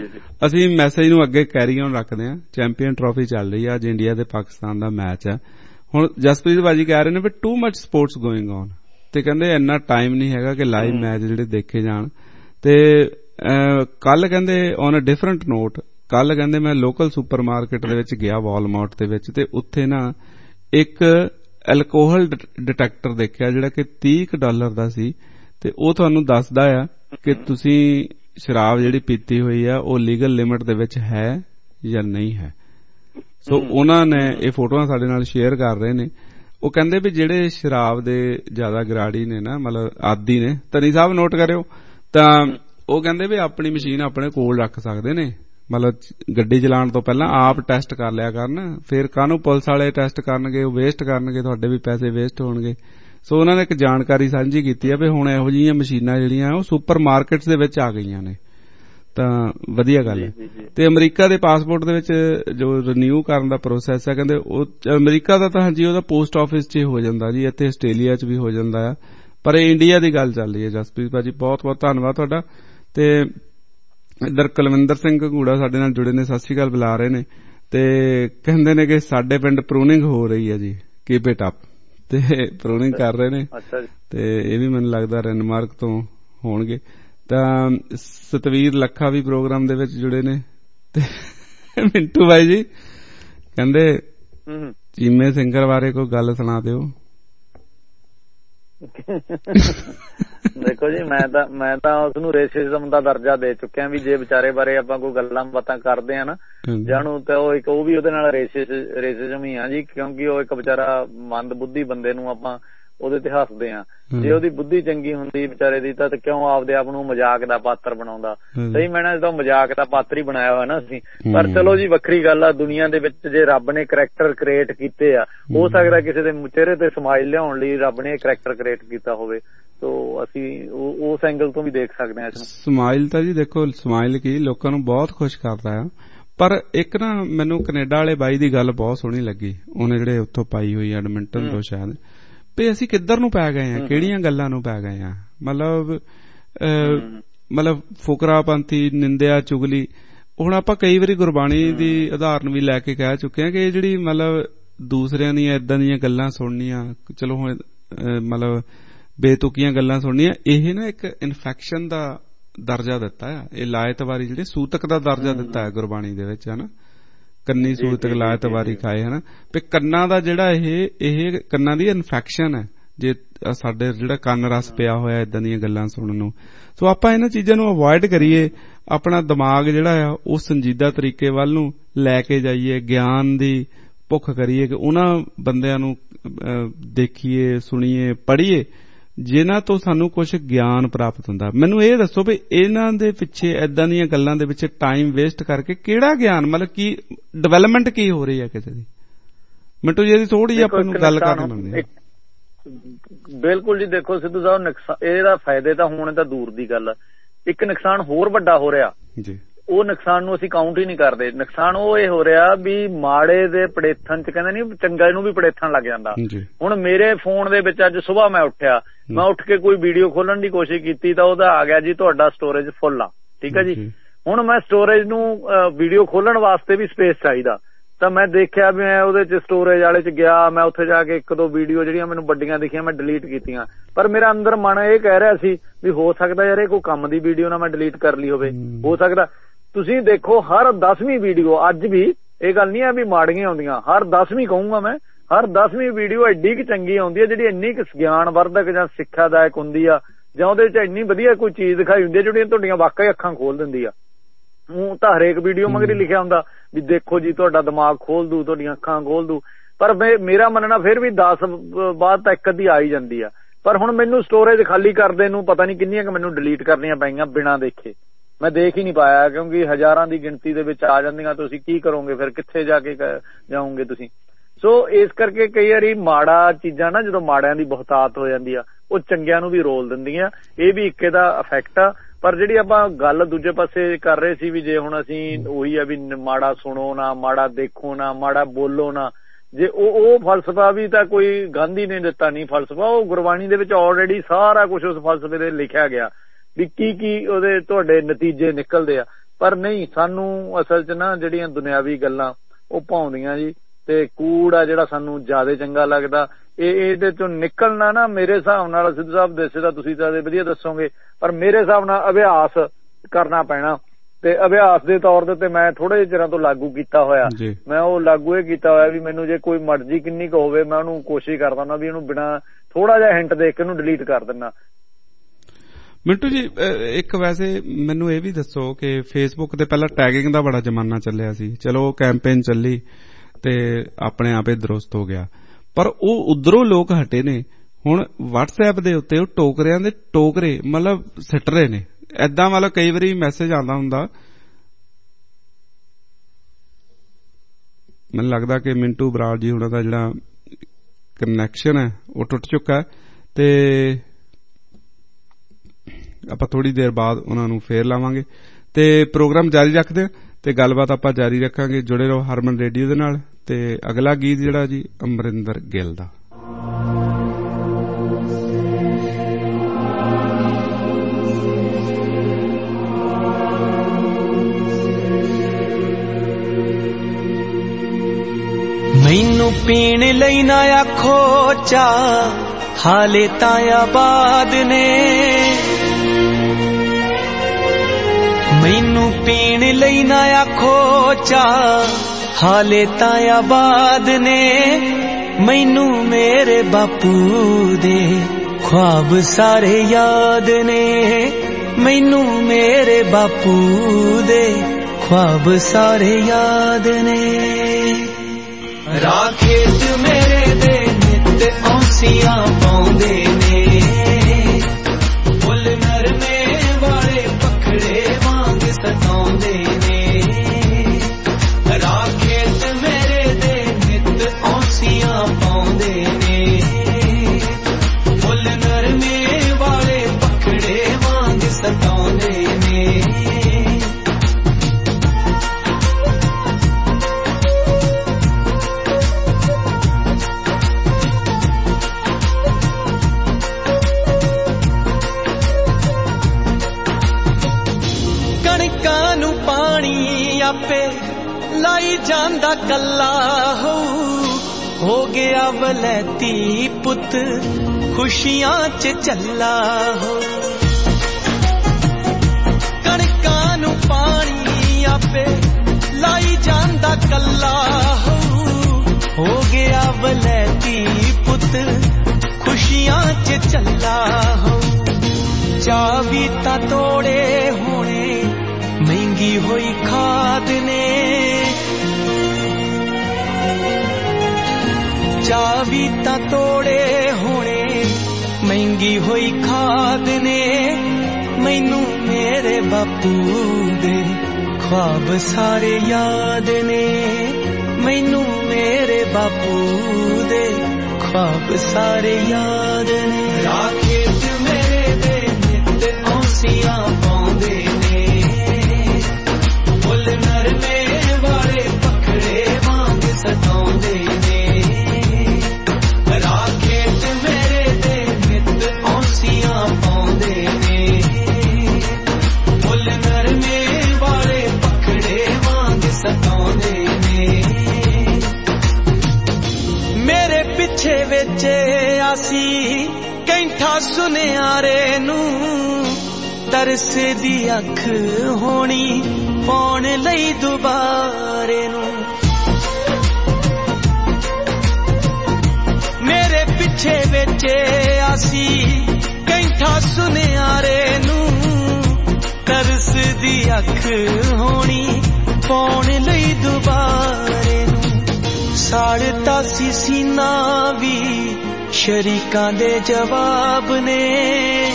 ਅਸੀਂ ਮੈਸੇਜ ਨੂੰ ਅੱਗੇ ਕੈਰੀ ਔਨ ਰੱਖਦੇ ਹਾਂ। ਚੈਂਪੀਅਨ ਟਰਾਫੀ ਚੱਲ ਰਹੀ ਆ, ਅੱਜ ਇੰਡੀਆ ਤੇ ਪਾਕਿਸਤਾਨ ਦਾ ਮੈਚ ਆ। ਹੁਣ ਜਸਪ੍ਰੀਤ ਬਾਜੀ ਕਹਿ ਰਹੇ ਨੇ ਵੀ too much sports going on, ਤੇ ਕਹਿੰਦੇ ਇੰਨਾ ਟਾਈਮ ਨਹੀਂ ਹੈਗਾ ਕਿ ਲਾਈਵ ਮੈਚ ਜਿਹੜੇ ਦੇਖੇ ਜਾਣ। ਤੇ ਕੱਲ ਕਹਿੰਦੇ ਔਨ ਅ ਡਿਫਰੈਂਟ ਨੋਟ, ਕੱਲ ਕਹਿੰਦੇ ਮੈਂ ਲੋਕਲ ਸੁਪਰ ਮਾਰਕੀਟ ਦੇ ਵਿੱਚ ਗਿਆ, ਵਾਲਮਾਰਟ ਦੇ ਵਿੱਚ, ਤੇ ਉੱਥੇ ਨਾ ਇੱਕ ਐਲਕੋਹਲ ਡਿਟੈਕਟਰ ਦੇਖਿਆ ਜਿਹੜਾ ਕਿ $30 ਦਾ ਸੀ। ਤੇ ਉਹ ਤੁਹਾਨੂੰ ਦੱਸਦਾ ਆ ਕਿ ਤੁਸੀਂ ਸ਼ਰਾਬ ਜਿਹੜੀ ਪੀਤੀ ਹੋਈ ਆ ਉਹ ਲੀਗਲ ਲਿਮਿਟ ਦੇ ਵਿੱਚ ਹੈ ਜਾਂ ਨਹੀਂ ਹੈ। ਸੋ ਉਹਨਾਂ ਨੇ ਇਹ ਫੋਟੋਆਂ ਸਾਡੇ ਨਾਲ ਸ਼ੇਅਰ ਕਰ ਰਹੇ ਨੇ। ਉਹ ਕਹਿੰਦੇ ਵੀ ਜਿਹੜੇ ਸ਼ਰਾਬ ਦੇ ਜ਼ਿਆਦਾ ਗਰਾੜੀ ਨੇ ਨਾ, ਮਤਲਬ ਆਦੀ ਨੇ, ਧਨੀ ਸਾਹਿਬ ਨੋਟ ਕਰਿਓ, ਤਾਂ ਉਹ ਕਹਿੰਦੇ ਵੀ ਆਪਣੀ ਮਸ਼ੀਨ ਆਪਣੇ ਕੋਲ ਰੱਖ ਸਕਦੇ ਨੇ, ਮਤਲਬ ਗੱਡੀ ਚਲਾਉਣ ਤੋਂ ਪਹਿਲਾਂ ਆਪ ਟੈਸਟ ਕਰ ਲਿਆ ਕਰਨ, ਫਿਰ ਕਾਹਨੂੰ ਪੁਲਿਸ ਵਾਲੇ ਟੈਸਟ ਕਰਨਗੇ, ਉਹ ਵੇਸਟ ਕਰਨਗੇ, ਤੁਹਾਡੇ ਵੀ ਪੈਸੇ ਵੇਸਟ ਹੋਣਗੇ। ਸੋ ਉਹਨਾਂ ਨੇ ਇੱਕ ਜਾਣਕਾਰੀ ਸਾਂਝੀ ਕੀਤੀ ਹੈ ਵੀ ਹੁਣ ਇਹੋ ਜਿਹੀਆਂ ਮਸ਼ੀਨਾਂ ਜਿਹੜੀਆਂ ਉਹ ਸੁਪਰ ਮਾਰਕੀਟਸ ਦੇ ਵਿੱਚ ਆ ਗਈਆਂ ਨੇ, ਤਾਂ ਵਧੀਆ ਗੱਲ ਹੈ। ਤੇ ਅਮਰੀਕਾ ਦੇ ਪਾਸਪੋਰਟ ਦੇ ਵਿੱਚ ਜੋ ਰੀਨਿਊ ਕਰਨ ਦਾ ਪ੍ਰੋਸੈਸ ਹੈ, ਕਹਿੰਦੇ ਉਹ ਅਮਰੀਕਾ ਦਾ ਤਾਂ ਹਾਂਜੀ ਉਹਦਾ ਪੋਸਟ ਆਫਿਸ 'ਚ ਹੀ ਹੋ ਜਾਂਦਾ ਜੀ, ਇੱਥੇ ਆਸਟ੍ਰੇਲੀਆ 'ਚ ਵੀ ਹੋ ਜਾਂਦਾ ਆ, ਪਰ ਇਹ ਇੰਡੀਆ ਦੀ ਗੱਲ ਚੱਲ ਰਹੀ ਹੈ। ਜਸਪ੍ਰੀਤ ਭਾਜੀ ਬਹੁਤ ਬਹੁਤ ਧੰਨਵਾਦ ਤੁਹਾਡਾ। ਤੇ ਇੱਧਰ ਕੁਲਵਿੰਦਰ ਸਿੰਘ ਘੂੜਾ ਸਾਡੇ ਨਾਲ ਜੁੜੇ ਨੇ, ਸਤਿ ਸ਼੍ਰੀ ਅਕਾਲ ਬੁਲਾ ਰਹੇ ਨੇ, ਤੇ ਕਹਿੰਦੇ ਨੇ ਕਿ ਸਾਡੇ ਪਿੰਡ ਪ੍ਰੂਨਿੰਗ ਹੋ ਰਹੀ ਹੈ ਜੀ, ਕੀਪ ਇਟ ਅਪ, ਤੇ ਪ੍ਰੂਨਿੰਗ ਕਰ ਰਹੇ ਨੇ। ਤੇ ਇਹ ਵੀ ਮੈਨੂੰ ਲੱਗਦਾ ਰੈਨਮਾਰਕ ਤੋਂ ਹੋਣਗੇ। ਤਾਂ ਸਤਵੀਰ ਲੱਖਾ ਵੀ ਪ੍ਰੋਗਰਾਮ ਦੇ ਵਿੱਚ ਜੁੜੇ ਨੇ। ਤੇ ਮਿੰਟੂ ਬਾਈ ਜੀ ਕਹਿੰਦੇ ਚੀਮੇ ਸਿੰਗਰ ਬਾਰੇ ਕੋਈ ਗੱਲ ਸੁਣਾ ਦਿਓ। ਦੇਖੋ ਜੀ, ਮੈਂ ਤਾਂ ਉਸਨੂੰ ਰੇਸਿਜ਼ਮ ਦਾ ਦਰਜਾ ਦੇ ਚੁੱਕਿਆ ਵੀ ਜੇ ਵਿਚਾਰੇ ਬਾਰੇ ਆਪਾਂ ਕੋਈ ਗੱਲਾਂ ਬਾਤਾਂ ਕਰਦੇ ਆ ਨਾ ਜਾਣੂ, ਤਾਂ ਉਹ ਵੀ ਉਹਦੇ ਨਾਲ ਰੇਸਿਜ਼ਮ ਹੀ ਆ ਜੀ, ਕਿਉਂਕਿ ਉਹ ਇੱਕ ਵਿਚਾਰਾ ਮੰਦ ਬੁੱਧੀ ਬੰਦੇ ਨੂੰ ਆਪਾਂ ਉਹਦੇ ਤੇ ਹੱਸਦੇ ਆ। ਜੇ ਉਹਦੀ ਬੁੱਧੀ ਚੰਗੀ ਹੁੰਦੀ ਵਿਚਾਰੇ ਦੀ ਤਾਂ ਕਿਉਂ ਆਪਦੇ ਆਪ ਨੂੰ ਮਜ਼ਾਕ ਦਾ ਪਾਤਰ ਬਣਾਉਂਦਾ। ਸਹੀ ਮੈਨਾਂ ਜਦੋਂ ਮਜ਼ਾਕ ਦਾ ਪਾਤਰ ਹੀ ਬਣਾਇਆ ਹੋਇਆ ਨਾ ਅਸੀਂ। ਪਰ ਚਲੋ ਜੀ ਵੱਖਰੀ ਗੱਲ ਆ, ਦੁਨੀਆ ਦੇ ਵਿੱਚ ਜੇ ਰੱਬ ਨੇ ਕਰੈਕਟਰ ਕ੍ਰੀਏਟ ਕੀਤੇ ਆ, ਹੋ ਸਕਦਾ ਕਿਸੇ ਦੇ ਚਿਹਰੇ ਤੇ ਸਮਾਈਲ ਲਿਆਉਣ ਲਈ ਰੱਬ ਨੇ ਕਰੈਕਟਰ ਕ੍ਰੀਏਟ ਕੀਤਾ ਹੋਵੇ, ਤੋ ਅਸੀਂ ਉਸ ਐਂਗਲ ਤੋਂ ਵੀ ਦੇਖ ਸਕਦੇ ਹਾਂ ਇਸਨੂੰ। ਸਮਾਈਲ ਤਾਂ ਜੀ ਦੇਖੋ, ਸਮਾਈਲ ਕੀ ਲੋਕਾਂ ਨੂੰ ਬਹੁਤ ਖੁਸ਼ ਕਰਦਾ ਆ। ਪਰ ਇੱਕ ਨਾ ਮੈਨੂੰ ਕੈਨੇਡਾ ਵਾਲੇ ਬਾਈ ਦੀ ਗੱਲ ਬਹੁਤ ਸੋਹਣੀ ਲੱਗੀ, ਉਹਨੇ ਜਿਹੜੇ ਉੱਥੋਂ ਪਾਈ ਹੋਈ ਐਡਮਿੰਟਨ ਤੋਂ ਸ਼ਾਇਦ, ਵੀ ਅਸੀਂ ਕਿੱਧਰ ਨੂੰ ਪੈ ਗਏ ਆ, ਕਿਹੜੀਆਂ ਗੱਲਾਂ ਨੂੰ ਪੈ ਗਏ ਆ। ਮਤਲਬ ਫੁਕਰਾਪੰਥੀ, ਨਿੰਦਿਆ, ਚੁਗਲੀ। ਹੁਣ ਆਪਾਂ ਕਈ ਵਾਰੀ ਗੁਰਬਾਣੀ ਦੀ ਉਦਾਹਰਨ ਵੀ ਲੈ ਕੇ ਕਹਿ ਚੁੱਕੇ ਆ ਕਿ ਜਿਹੜੀ ਮਤਲਬ ਦੂਸਰਿਆਂ ਦੀਆਂ ਏਦਾਂ ਦੀਆਂ ਗੱਲਾਂ ਸੁਣਨੀਆਂ, ਚਲੋ ਹੁਣ ਮਤਲਬ ਬੇਤੁਕੀਆਂ ਗੱਲਾਂ ਸੁਣਨੀਆਂ, ਇਹ ਨਾ ਇੱਕ ਇਨਫੈਕਸ਼ਨ ਦਾ ਦਰਜਾ ਦਿੱਤਾ ਆ। ਇਹ ਲਾਇਤਵਾਰੀ ਜਿਹੜੇ ਸੂਤਕ ਦਾ ਦਰਜਾ ਦਿੱਤਾ ਹੈ ਗੁਰਬਾਣੀ ਦੇ ਵਿੱਚ, ਹਨਾ, ਕੰਨੀ ਸੂਤਕ ਲਾਇਤਵਾਰੀ ਖਾਏ, ਹਨਾ, ਵੀ ਕੰਨਾਂ ਦਾ ਜਿਹੜਾ ਇਹ ਕੰਨਾਂ ਦੀ ਇਨਫੈਕਸ਼ਨ ਹੈ, ਜੇ ਸਾਡੇ ਜਿਹੜਾ ਕੰਨ ਰਸ ਪਿਆ ਹੋਇਆ ਏਦਾਂ ਦੀਆਂ ਗੱਲਾਂ ਸੁਣਨ ਨੂੰ। ਸੋ ਆਪਾਂ ਇਹਨਾਂ ਚੀਜ਼ਾਂ ਨੂੰ ਅਵੋਇਡ ਕਰੀਏ, ਆਪਣਾ ਦਿਮਾਗ ਜਿਹੜਾ ਆ ਉਹ ਸੰਜੀਦਾ ਤਰੀਕੇ ਵੱਲ ਨੂੰ ਲੈ ਕੇ ਜਾਈਏ, ਗਿਆਨ ਦੀ ਭੁੱਖ ਕਰੀਏ ਕਿ ਉਹਨਾਂ ਬੰਦਿਆਂ ਨੂੰ ਦੇਖੀਏ, ਸੁਣੀਏ, ਪੜ੍ਹੀਏ ਜਿਨ੍ਹਾਂ ਤੋਂ ਸਾਨੂੰ ਕੁਝ ਗਿਆਨ ਪ੍ਰਾਪਤ ਹੁੰਦਾ। ਮੈਨੂੰ ਇਹ ਦੱਸੋ ਵੀ ਇਹਨਾਂ ਦੇ ਪਿੱਛੇ ਏਦਾਂ ਦੀਆਂ ਗੱਲਾਂ ਦੇ ਵਿੱਚ ਟਾਈਮ ਵੇਸਟ ਕਰਕੇ ਕਿਹੜਾ ਗਿਆਨ, ਮਤਲਬ ਕੀ ਡਿਵੈਲਪਮੈਂਟ ਕੀ ਹੋ ਰਹੀ ਹੈ ਕਿਸੇ ਦੀ? ਮਿੰਟੂ ਜੀ ਇਹਦੀ ਥੋੜੀ ਜਿਹੀ ਆਪਾਂ ਨੂੰ ਗੱਲ ਕਰਨੀ ਪੈਂਦੀ ਹੈ। ਬਿਲਕੁਲ ਜੀ, ਦੇਖੋ ਸਿੱਧੂ ਸਾਹਿਬ, ਇਹਦਾ ਫਾਇਦੇ ਤਾਂ ਹੋਣੇ ਤਾਂ ਦੂਰ ਦੀ ਗੱਲ, ਇੱਕ ਨੁਕਸਾਨ ਹੋਰ ਵੱਡਾ ਹੋ ਰਿਹਾ ਜੀ, ਉਹ ਨੁਕਸਾਨ ਨੂੰ ਅਸੀਂ ਕਾਊਂਟ ਹੀ ਨਹੀਂ ਕਰਦੇ। ਨੁਕਸਾਨ ਉਹ ਇਹ ਹੋ ਰਿਹਾ ਵੀ ਮਾੜੇ ਦੇ ਪੜੇਥਣ ਚ ਕਹਿੰਦੇ ਨੀ, ਚੰਗੇ ਨੂੰ ਵੀ ਪੜੇਥਣ ਲੱਗ ਜਾਂਦਾ। ਹੁਣ ਮੇਰੇ ਫੋਨ ਦੇ ਵਿੱਚ ਅੱਜ ਸੁਬਾਹ ਮੈਂ ਉੱਠਿਆ, ਮੈਂ ਉੱਠ ਕੇ ਕੋਈ ਵੀਡੀਓ ਖੋਲਣ ਦੀ ਕੋਸ਼ਿਸ਼ ਕੀਤੀ ਤਾਂ ਉਹਦਾ ਆ ਗਿਆ ਜੀ ਤੁਹਾਡਾ ਸਟੋਰੇਜ ਫੁੱਲ ਆ, ਠੀਕ ਹੈ ਜੀ। ਹੁਣ ਮੈਂ ਸਟੋਰੇਜ ਨੂੰ ਵੀਡੀਓ ਖੋਲਣ ਵਾਸਤੇ ਵੀ ਸਪੇਸ ਚਾਹੀਦਾ, ਤਾਂ ਮੈਂ ਦੇਖਿਆ ਵੀ ਮੈਂ ਉਹਦੇ ਚ ਸਟੋਰੇਜ ਵਾਲੇ ਚ ਗਿਆ, ਮੈਂ ਉੱਥੇ ਜਾ ਕੇ ਇੱਕ ਦੋ ਵੀਡੀਓ ਜਿਹੜੀਆਂ ਮੈਨੂੰ ਵੱਡੀਆਂ ਦਿਖੀਆਂ ਮੈਂ ਡਿਲੀਟ ਕੀਤੀਆਂ। ਪਰ ਮੇਰਾ ਅੰਦਰ ਮਨ ਇਹ ਕਹਿ ਰਿਹਾ ਸੀ ਵੀ ਹੋ ਸਕਦਾ ਯਾਰ ਇਹ ਕੋਈ ਕੰਮ ਦੀ ਵੀਡੀਓ ਨਾ ਮੈਂ ਡਿਲੀਟ ਕਰ ਲਈ ਹੋਵੇ, ਹੋ ਸਕਦਾ। ਤੁਸੀਂ ਦੇਖੋ ਹਰ 10ਵੀਂ ਵੀਡੀਓ, ਅੱਜ ਵੀ ਇਹ ਗੱਲ ਨਹੀਂ ਹੈ ਵੀ ਮਾੜੀਆਂ ਆਉਂਦੀਆਂ, ਹਰ 10ਵੀਂ ਕਹੂੰਗਾ ਮੈਂ, ਹਰ 10ਵੀਂ ਵੀਡੀਓ ਐਡੀ ਕੁ ਚੰਗੀ ਆਉਂਦੀ ਹੈ ਜਿਹੜੀ ਇੰਨੀ ਕੁ ਗਿਆਨਵਰਧਕ ਜਾਂ ਸਿੱਖਿਆਦਾਇਕ ਹੁੰਦੀ ਆ, ਜਾਂ ਉਹਦੇ ਚ ਇੰਨੀ ਵਧੀਆ ਕੋਈ ਚੀਜ਼ ਦਿਖਾਈ ਹੁੰਦੀ ਹੈ ਜਿਹੜੀਆਂ ਤੁਹਾਡੀਆਂ ਵਾਕਈ ਅੱਖਾਂ ਖੋਲ ਦਿੰਦੀ ਆ। ਉਹ ਤਾਂ ਹਰੇਕ ਵੀਡੀਓ ਮਗਰ ਹੀ ਲਿਖਿਆ ਹੁੰਦਾ ਵੀ ਦੇਖੋ ਜੀ ਤੁਹਾਡਾ ਦਿਮਾਗ ਖੋਲ ਦੂ, ਤੁਹਾਡੀਆਂ ਅੱਖਾਂ ਖੋਲ ਦੂ, ਪਰ ਮੇਰਾ ਮੰਨਣਾ ਫਿਰ ਵੀ 10 ਬਾਅਦ ਤਾਂ ਇੱਕ ਅੱਧੀ ਆ ਹੀ ਜਾਂਦੀ ਆ। ਪਰ ਹੁਣ ਮੈਨੂੰ ਸਟੋਰੇਜ ਖਾਲੀ ਕਰਦੇ ਨੂੰ ਪਤਾ ਨਹੀਂ ਕਿੰਨੀਆਂ ਕੁ ਮੈਨੂੰ ਡਿਲੀਟ ਕਰਨੀਆਂ ਪਈਆਂ ਬਿਨਾਂ ਦੇਖੇ, ਮੈਂ ਦੇਖ ਹੀ ਨਹੀਂ ਪਾਇਆ, ਕਿਉਂਕਿ ਹਜ਼ਾਰਾਂ ਦੀ ਗਿਣਤੀ ਦੇ ਵਿੱਚ ਆ ਜਾਂਦੀਆਂ, ਤੁਸੀਂ ਕੀ ਕਰੋਗੇ ਫਿਰ, ਕਿੱਥੇ ਜਾ ਕੇ ਜਾਓਗੇ ਤੁਸੀਂ। ਸੋ ਇਸ ਕਰਕੇ ਕਈ ਵਾਰੀ ਮਾੜਾ ਚੀਜ਼ਾਂ ਨਾ ਜਦੋਂ ਮਾੜਿਆਂ ਦੀ ਬਹੁਤਾਤ ਹੋ ਜਾਂਦੀ ਆ, ਉਹ ਚੰਗਿਆਂ ਨੂੰ ਵੀ ਰੋਲ ਦਿੰਦੀਆਂ, ਇਹ ਵੀ ਇੱਕ ਇਹਦਾ ਇਫੈਕਟ ਆ। ਪਰ ਜਿਹੜੀ ਆਪਾਂ ਗੱਲ ਦੂਜੇ ਪਾਸੇ ਕਰ ਰਹੇ ਸੀ ਵੀ ਜੇ ਹੁਣ ਅਸੀਂ ਉਹੀ ਆ ਵੀ ਮਾੜਾ ਸੁਣੋ ਨਾ, ਮਾੜਾ ਦੇਖੋ ਨਾ, ਮਾੜਾ ਬੋਲੋ ਨਾ, ਜੇ ਉਹ ਫਲਸਫਾ ਵੀ ਤਾਂ ਕੋਈ ਗਾਂਧੀ ਨੇ ਦਿੱਤਾ ਨਹੀਂ ਫਲਸਫਾ, ਉਹ ਗੁਰਬਾਣੀ ਦੇ ਵਿੱਚ ਆਲਰੇਡੀ ਸਾਰਾ ਕੁਝ ਉਸ ਫਲਸਫੇ ਦੇ ਲਿਖਿਆ ਗਿਆ ਵੀ ਕੀ ਕੀ ਉਹਦੇ ਤੁਹਾਡੇ ਨਤੀਜੇ ਨਿਕਲਦੇ ਆ। ਪਰ ਨਹੀਂ, ਸਾਨੂੰ ਅਸਲ 'ਚ ਨਾ ਜਿਹੜੀਆਂ ਦੁਨਿਆਵੀ ਗੱਲਾਂ ਉਹ ਭਾਉਂਦੀਆਂ ਜੀ, ਤੇ ਕੂੜ ਆ ਜਿਹੜਾ ਸਾਨੂੰ ਜ਼ਿਆਦਾ ਚੰਗਾ ਲੱਗਦਾ। ਇਹਦੇ ਚੋਂ ਨਿਕਲਣਾ ਨਾ ਮੇਰੇ ਹਿਸਾਬ ਨਾਲ, ਸਿੱਧੂ ਸਾਹਿਬ ਦੱਸੇ ਤਾਂ ਤੁਸੀਂ ਤਾਂ ਵਧੀਆ ਦੱਸੋਗੇ, ਪਰ ਮੇਰੇ ਹਿਸਾਬ ਨਾਲ ਅਭਿਆਸ ਕਰਨਾ ਪੈਣਾ। ਤੇ ਅਭਿਆਸ ਦੇ ਤੌਰ ਦੇ ਉੱਤੇ ਮੈਂ ਥੋੜੇ ਜਿਹੇ ਚਿਰਾਂ ਤੋਂ ਲਾਗੂ ਕੀਤਾ ਹੋਇਆ, ਮੈਂ ਉਹ ਲਾਗੂ ਇਹ ਕੀਤਾ ਹੋਇਆ ਵੀ ਮੈਨੂੰ ਜੇ ਕੋਈ ਮਰਜ਼ੀ ਕਿੰਨੀ ਕੁ ਹੋਵੇ ਮੈਂ ਉਹਨੂੰ ਕੋਸ਼ਿਸ਼ ਕਰਦਾ ਹੁੰਦਾ ਵੀ ਇਹਨੂੰ ਬਿਨਾਂ ਥੋੜਾ ਜਿਹਾ ਹਿੰਟ ਦੇਖ ਕੇ ਉਹਨੂੰ ਡਿਲੀਟ ਕਰ ਦਿੰਦਾ। ਮਿੰਟੂ ਜੀ, ਇੱਕ ਵੈਸੇ ਮੈਨੂੰ ਇਹ ਵੀ ਦੱਸੋ ਕਿ ਫੇਸਬੁੱਕ ਤੇ ਪਹਿਲਾਂ ਟੈਗਿੰਗ ਦਾ ਬੜਾ ਜ਼ਮਾਨਾ ਚੱਲਿਆ ਸੀ, ਚਲੋ ਉਹ ਕੈਂਪੇਨ ਚੱਲੀ ਤੇ ਆਪਣੇ ਆਪ ਹੀ ਦਰੁਸਤ ਹੋ ਗਿਆ, ਪਰ ਉਹ ਉਧਰੋਂ ਲੋਕ ਹਟੇ ਨੇ। ਹੁਣ WhatsApp ਦੇ ਉੱਤੇ ਉਹ ਟੋਕਰਿਆਂ ਦੇ ਟੋਕਰੇ ਮਤਲਬ ਸਿੱਟ ਰਹੇ ਨੇ ਏਦਾਂ। ਮਤਲਬ ਕਈ ਵਾਰੀ ਮੈਸੇਜ ਆਉਂਦਾ ਹੁੰਦਾ, ਮੈਨੂੰ ਲੱਗਦਾ ਕਿ ਮਿੰਟੂ ਬਰਾੜ ਜੀ ਉਹਨਾਂ ਦਾ ਜਿਹੜਾ ਕਨੈਕਸ਼ਨ ਹੈ ਉਹ ਟੁੱਟ ਚੁੱਕਾ ਹੈ, ਤੇ ਆਪਾਂ ਥੋੜੀ ਦੇਰ ਬਾਅਦ ਉਹਨਾਂ ਨੂੰ ਫੇਰ ਲਾਵਾਂਗੇ ਤੇ ਪ੍ਰੋਗਰਾਮ ਜਾਰੀ ਰੱਖਦੇ ਤੇ ਗੱਲਬਾਤ ਆਪਾਂ ਜਾਰੀ ਰੱਖਾਂਗੇ। ਜੁੜੇ ਰਹੋ ਹਰਮਨ ਰੇਡੀਓ ਦੇ ਨਾਲ। ਤੇ ਅਗਲਾ ਗੀਤ ਜਿਹੜਾ ਜੀ ਅਮਰਿੰਦਰ ਗਿੱਲ ਦਾ। ਮੈਨੂੰ ਪੀਣ ਲਈ ਨਾ ਆਖੋ ਚਾਹ, ਹਾਲੇ ਤਾਂ ਆਬਾਦ ਨੇ। ਮੈਨੂੰ ਪੀਣ ਲਈ ਨਾ ਆਖੋ ਚਾਹ, ਹਾਲੇ ਤਾਂ ਆਬਾਦ ਨੇ। ਮੈਨੂੰ ਮੇਰੇ ਬਾਪੂ ਦੇ ख्वाब ਸਾਰੇ ਯਾਦ ਨੇ। ਮੈਨੂੰ ਮੇਰੇ ਬਾਪੂ ਦੇ ख्वाब ਸਾਰੇ ਯਾਦ ਨੇ। ਰਾਖੇਤ ਮੇਰੇ ਦੇ ਨਿੱਤ ਔਂਸੀਆਂ ਪਾਉਂਦੇ ਨੇ। ਫੁੱਲ ਨਰਮੇ ਵਾਲੇ ਪਖੜੇ ਵਾਂਗ ਸਤਾਉਂਦੇ ਨੇ। ਰਾਖੇਤ ਮੇਰੇ ਦੇ ਨਿੱਤ ਔਂਸੀਆਂ ਪਾਉਂਦੇ ਨੇ। ਫੁੱਲ ਨਰਮੇ ਵਾਲੇ ਪਖੜੇ ਵਾਂਗ ਸਤਾਉਂਦੇ ਨੇ। ਆਪੇ ਲਾਈ ਜਾਂਦਾ ਕੱਲਾ ਹੋ ਗਿਆ ਵਲੈਤੀ ਪੁੱਤ ਖੁਸ਼ੀਆਂ ਚ ਚੱਲਾ ਹੋ। ਕਣਕਾਂ ਨੂੰ ਪਾਣੀ ਆਪੇ ਲਾਈ ਜਾਂਦਾ ਕੱਲਾ ਹੋ ਗਿਆ ਵਲੈਤੀ ਪੁੱਤ ਖੁਸ਼ੀਆਂ ਚ ਚੱਲਾ ਹੋ। ਚਾਹ ਵੀ ਤਾਂ ਤੋੜੇ ਹੋਣੇ ਮਹਿੰਗੀ ਹੋਈ ਖਾਦ ਨੇ। ਚਾਹ ਵੀ ਤਾਂ ਤੋੜੇ ਹੋਣੇ ਮਹਿੰਗੀ ਹੋਈ ਖਾਦ ਨੇ। ਮੈਨੂੰ ਮੇਰੇ ਬਾਪੂ ਦੇ ख्वाब ਸਾਰੇ ਯਾਦ ਨੇ। ਮੈਨੂੰ ਮੇਰੇ ਬਾਪੂ ਦੇ ख्वाब ਸਾਰੇ ਯਾਦ ਨੇ। ਰਾਖੇਤ ਮੇਰੇ ਦੇ ਨਿੱਤ ਔਂਸੀਆਂ ਪਾਉਂਦੇ ਨੇ। ਫੁੱਲ ਨਰਮੇ ਵਾਲੇ ਪਖੜੇ ਵਾਂਗ ਸਤਾਉਂਦੇ ਨੇ। ਰਾਖੇਤ ਮੇਰੇ ਦੇ ਨਿੱਤ ਔਂਸੀਆਂ ਪਾਉਂਦੇ ਨੇ। ਫੁੱਲ ਨਰਮੇ ਵਾਲੇ ਪਖੜੇ ਵਾਂਗ ਸਤਾਉਂਦੇ ਨੇ। ਮੇਰੇ ਪਿੱਛੇ ਵਿੱਚ ਆਸੀ ਕੈਂਠਾ ਸੁਨਿਆਰੇ ਨੂੰ ਤਰਸ ਦੀ ਅੱਖ ਹੋਣੀ ਪਾਉਣ ਲਈ ਦੁਬਾਰੇ ਨੂੰ। ਮੇਰੇ ਪਿੱਛੇ ਵਿੱਚ ਆਸੀ ਕੈਂਠਾ ਸੁਨਿਆਰੇ ਨੂੰ ਤਰਸ ਦੀ ਅੱਖ ਹੋਣੀ ਪਾਉਣ ਲਈ ਦੁਬਾਰੇ ਨੂੰ। ਸਾੜਤਾ ਸੀ ਸੀਨਾ ਵੀ ਸ਼ਰੀਕਾਂ ਦੇ ਜਵਾਬ ਨੇ।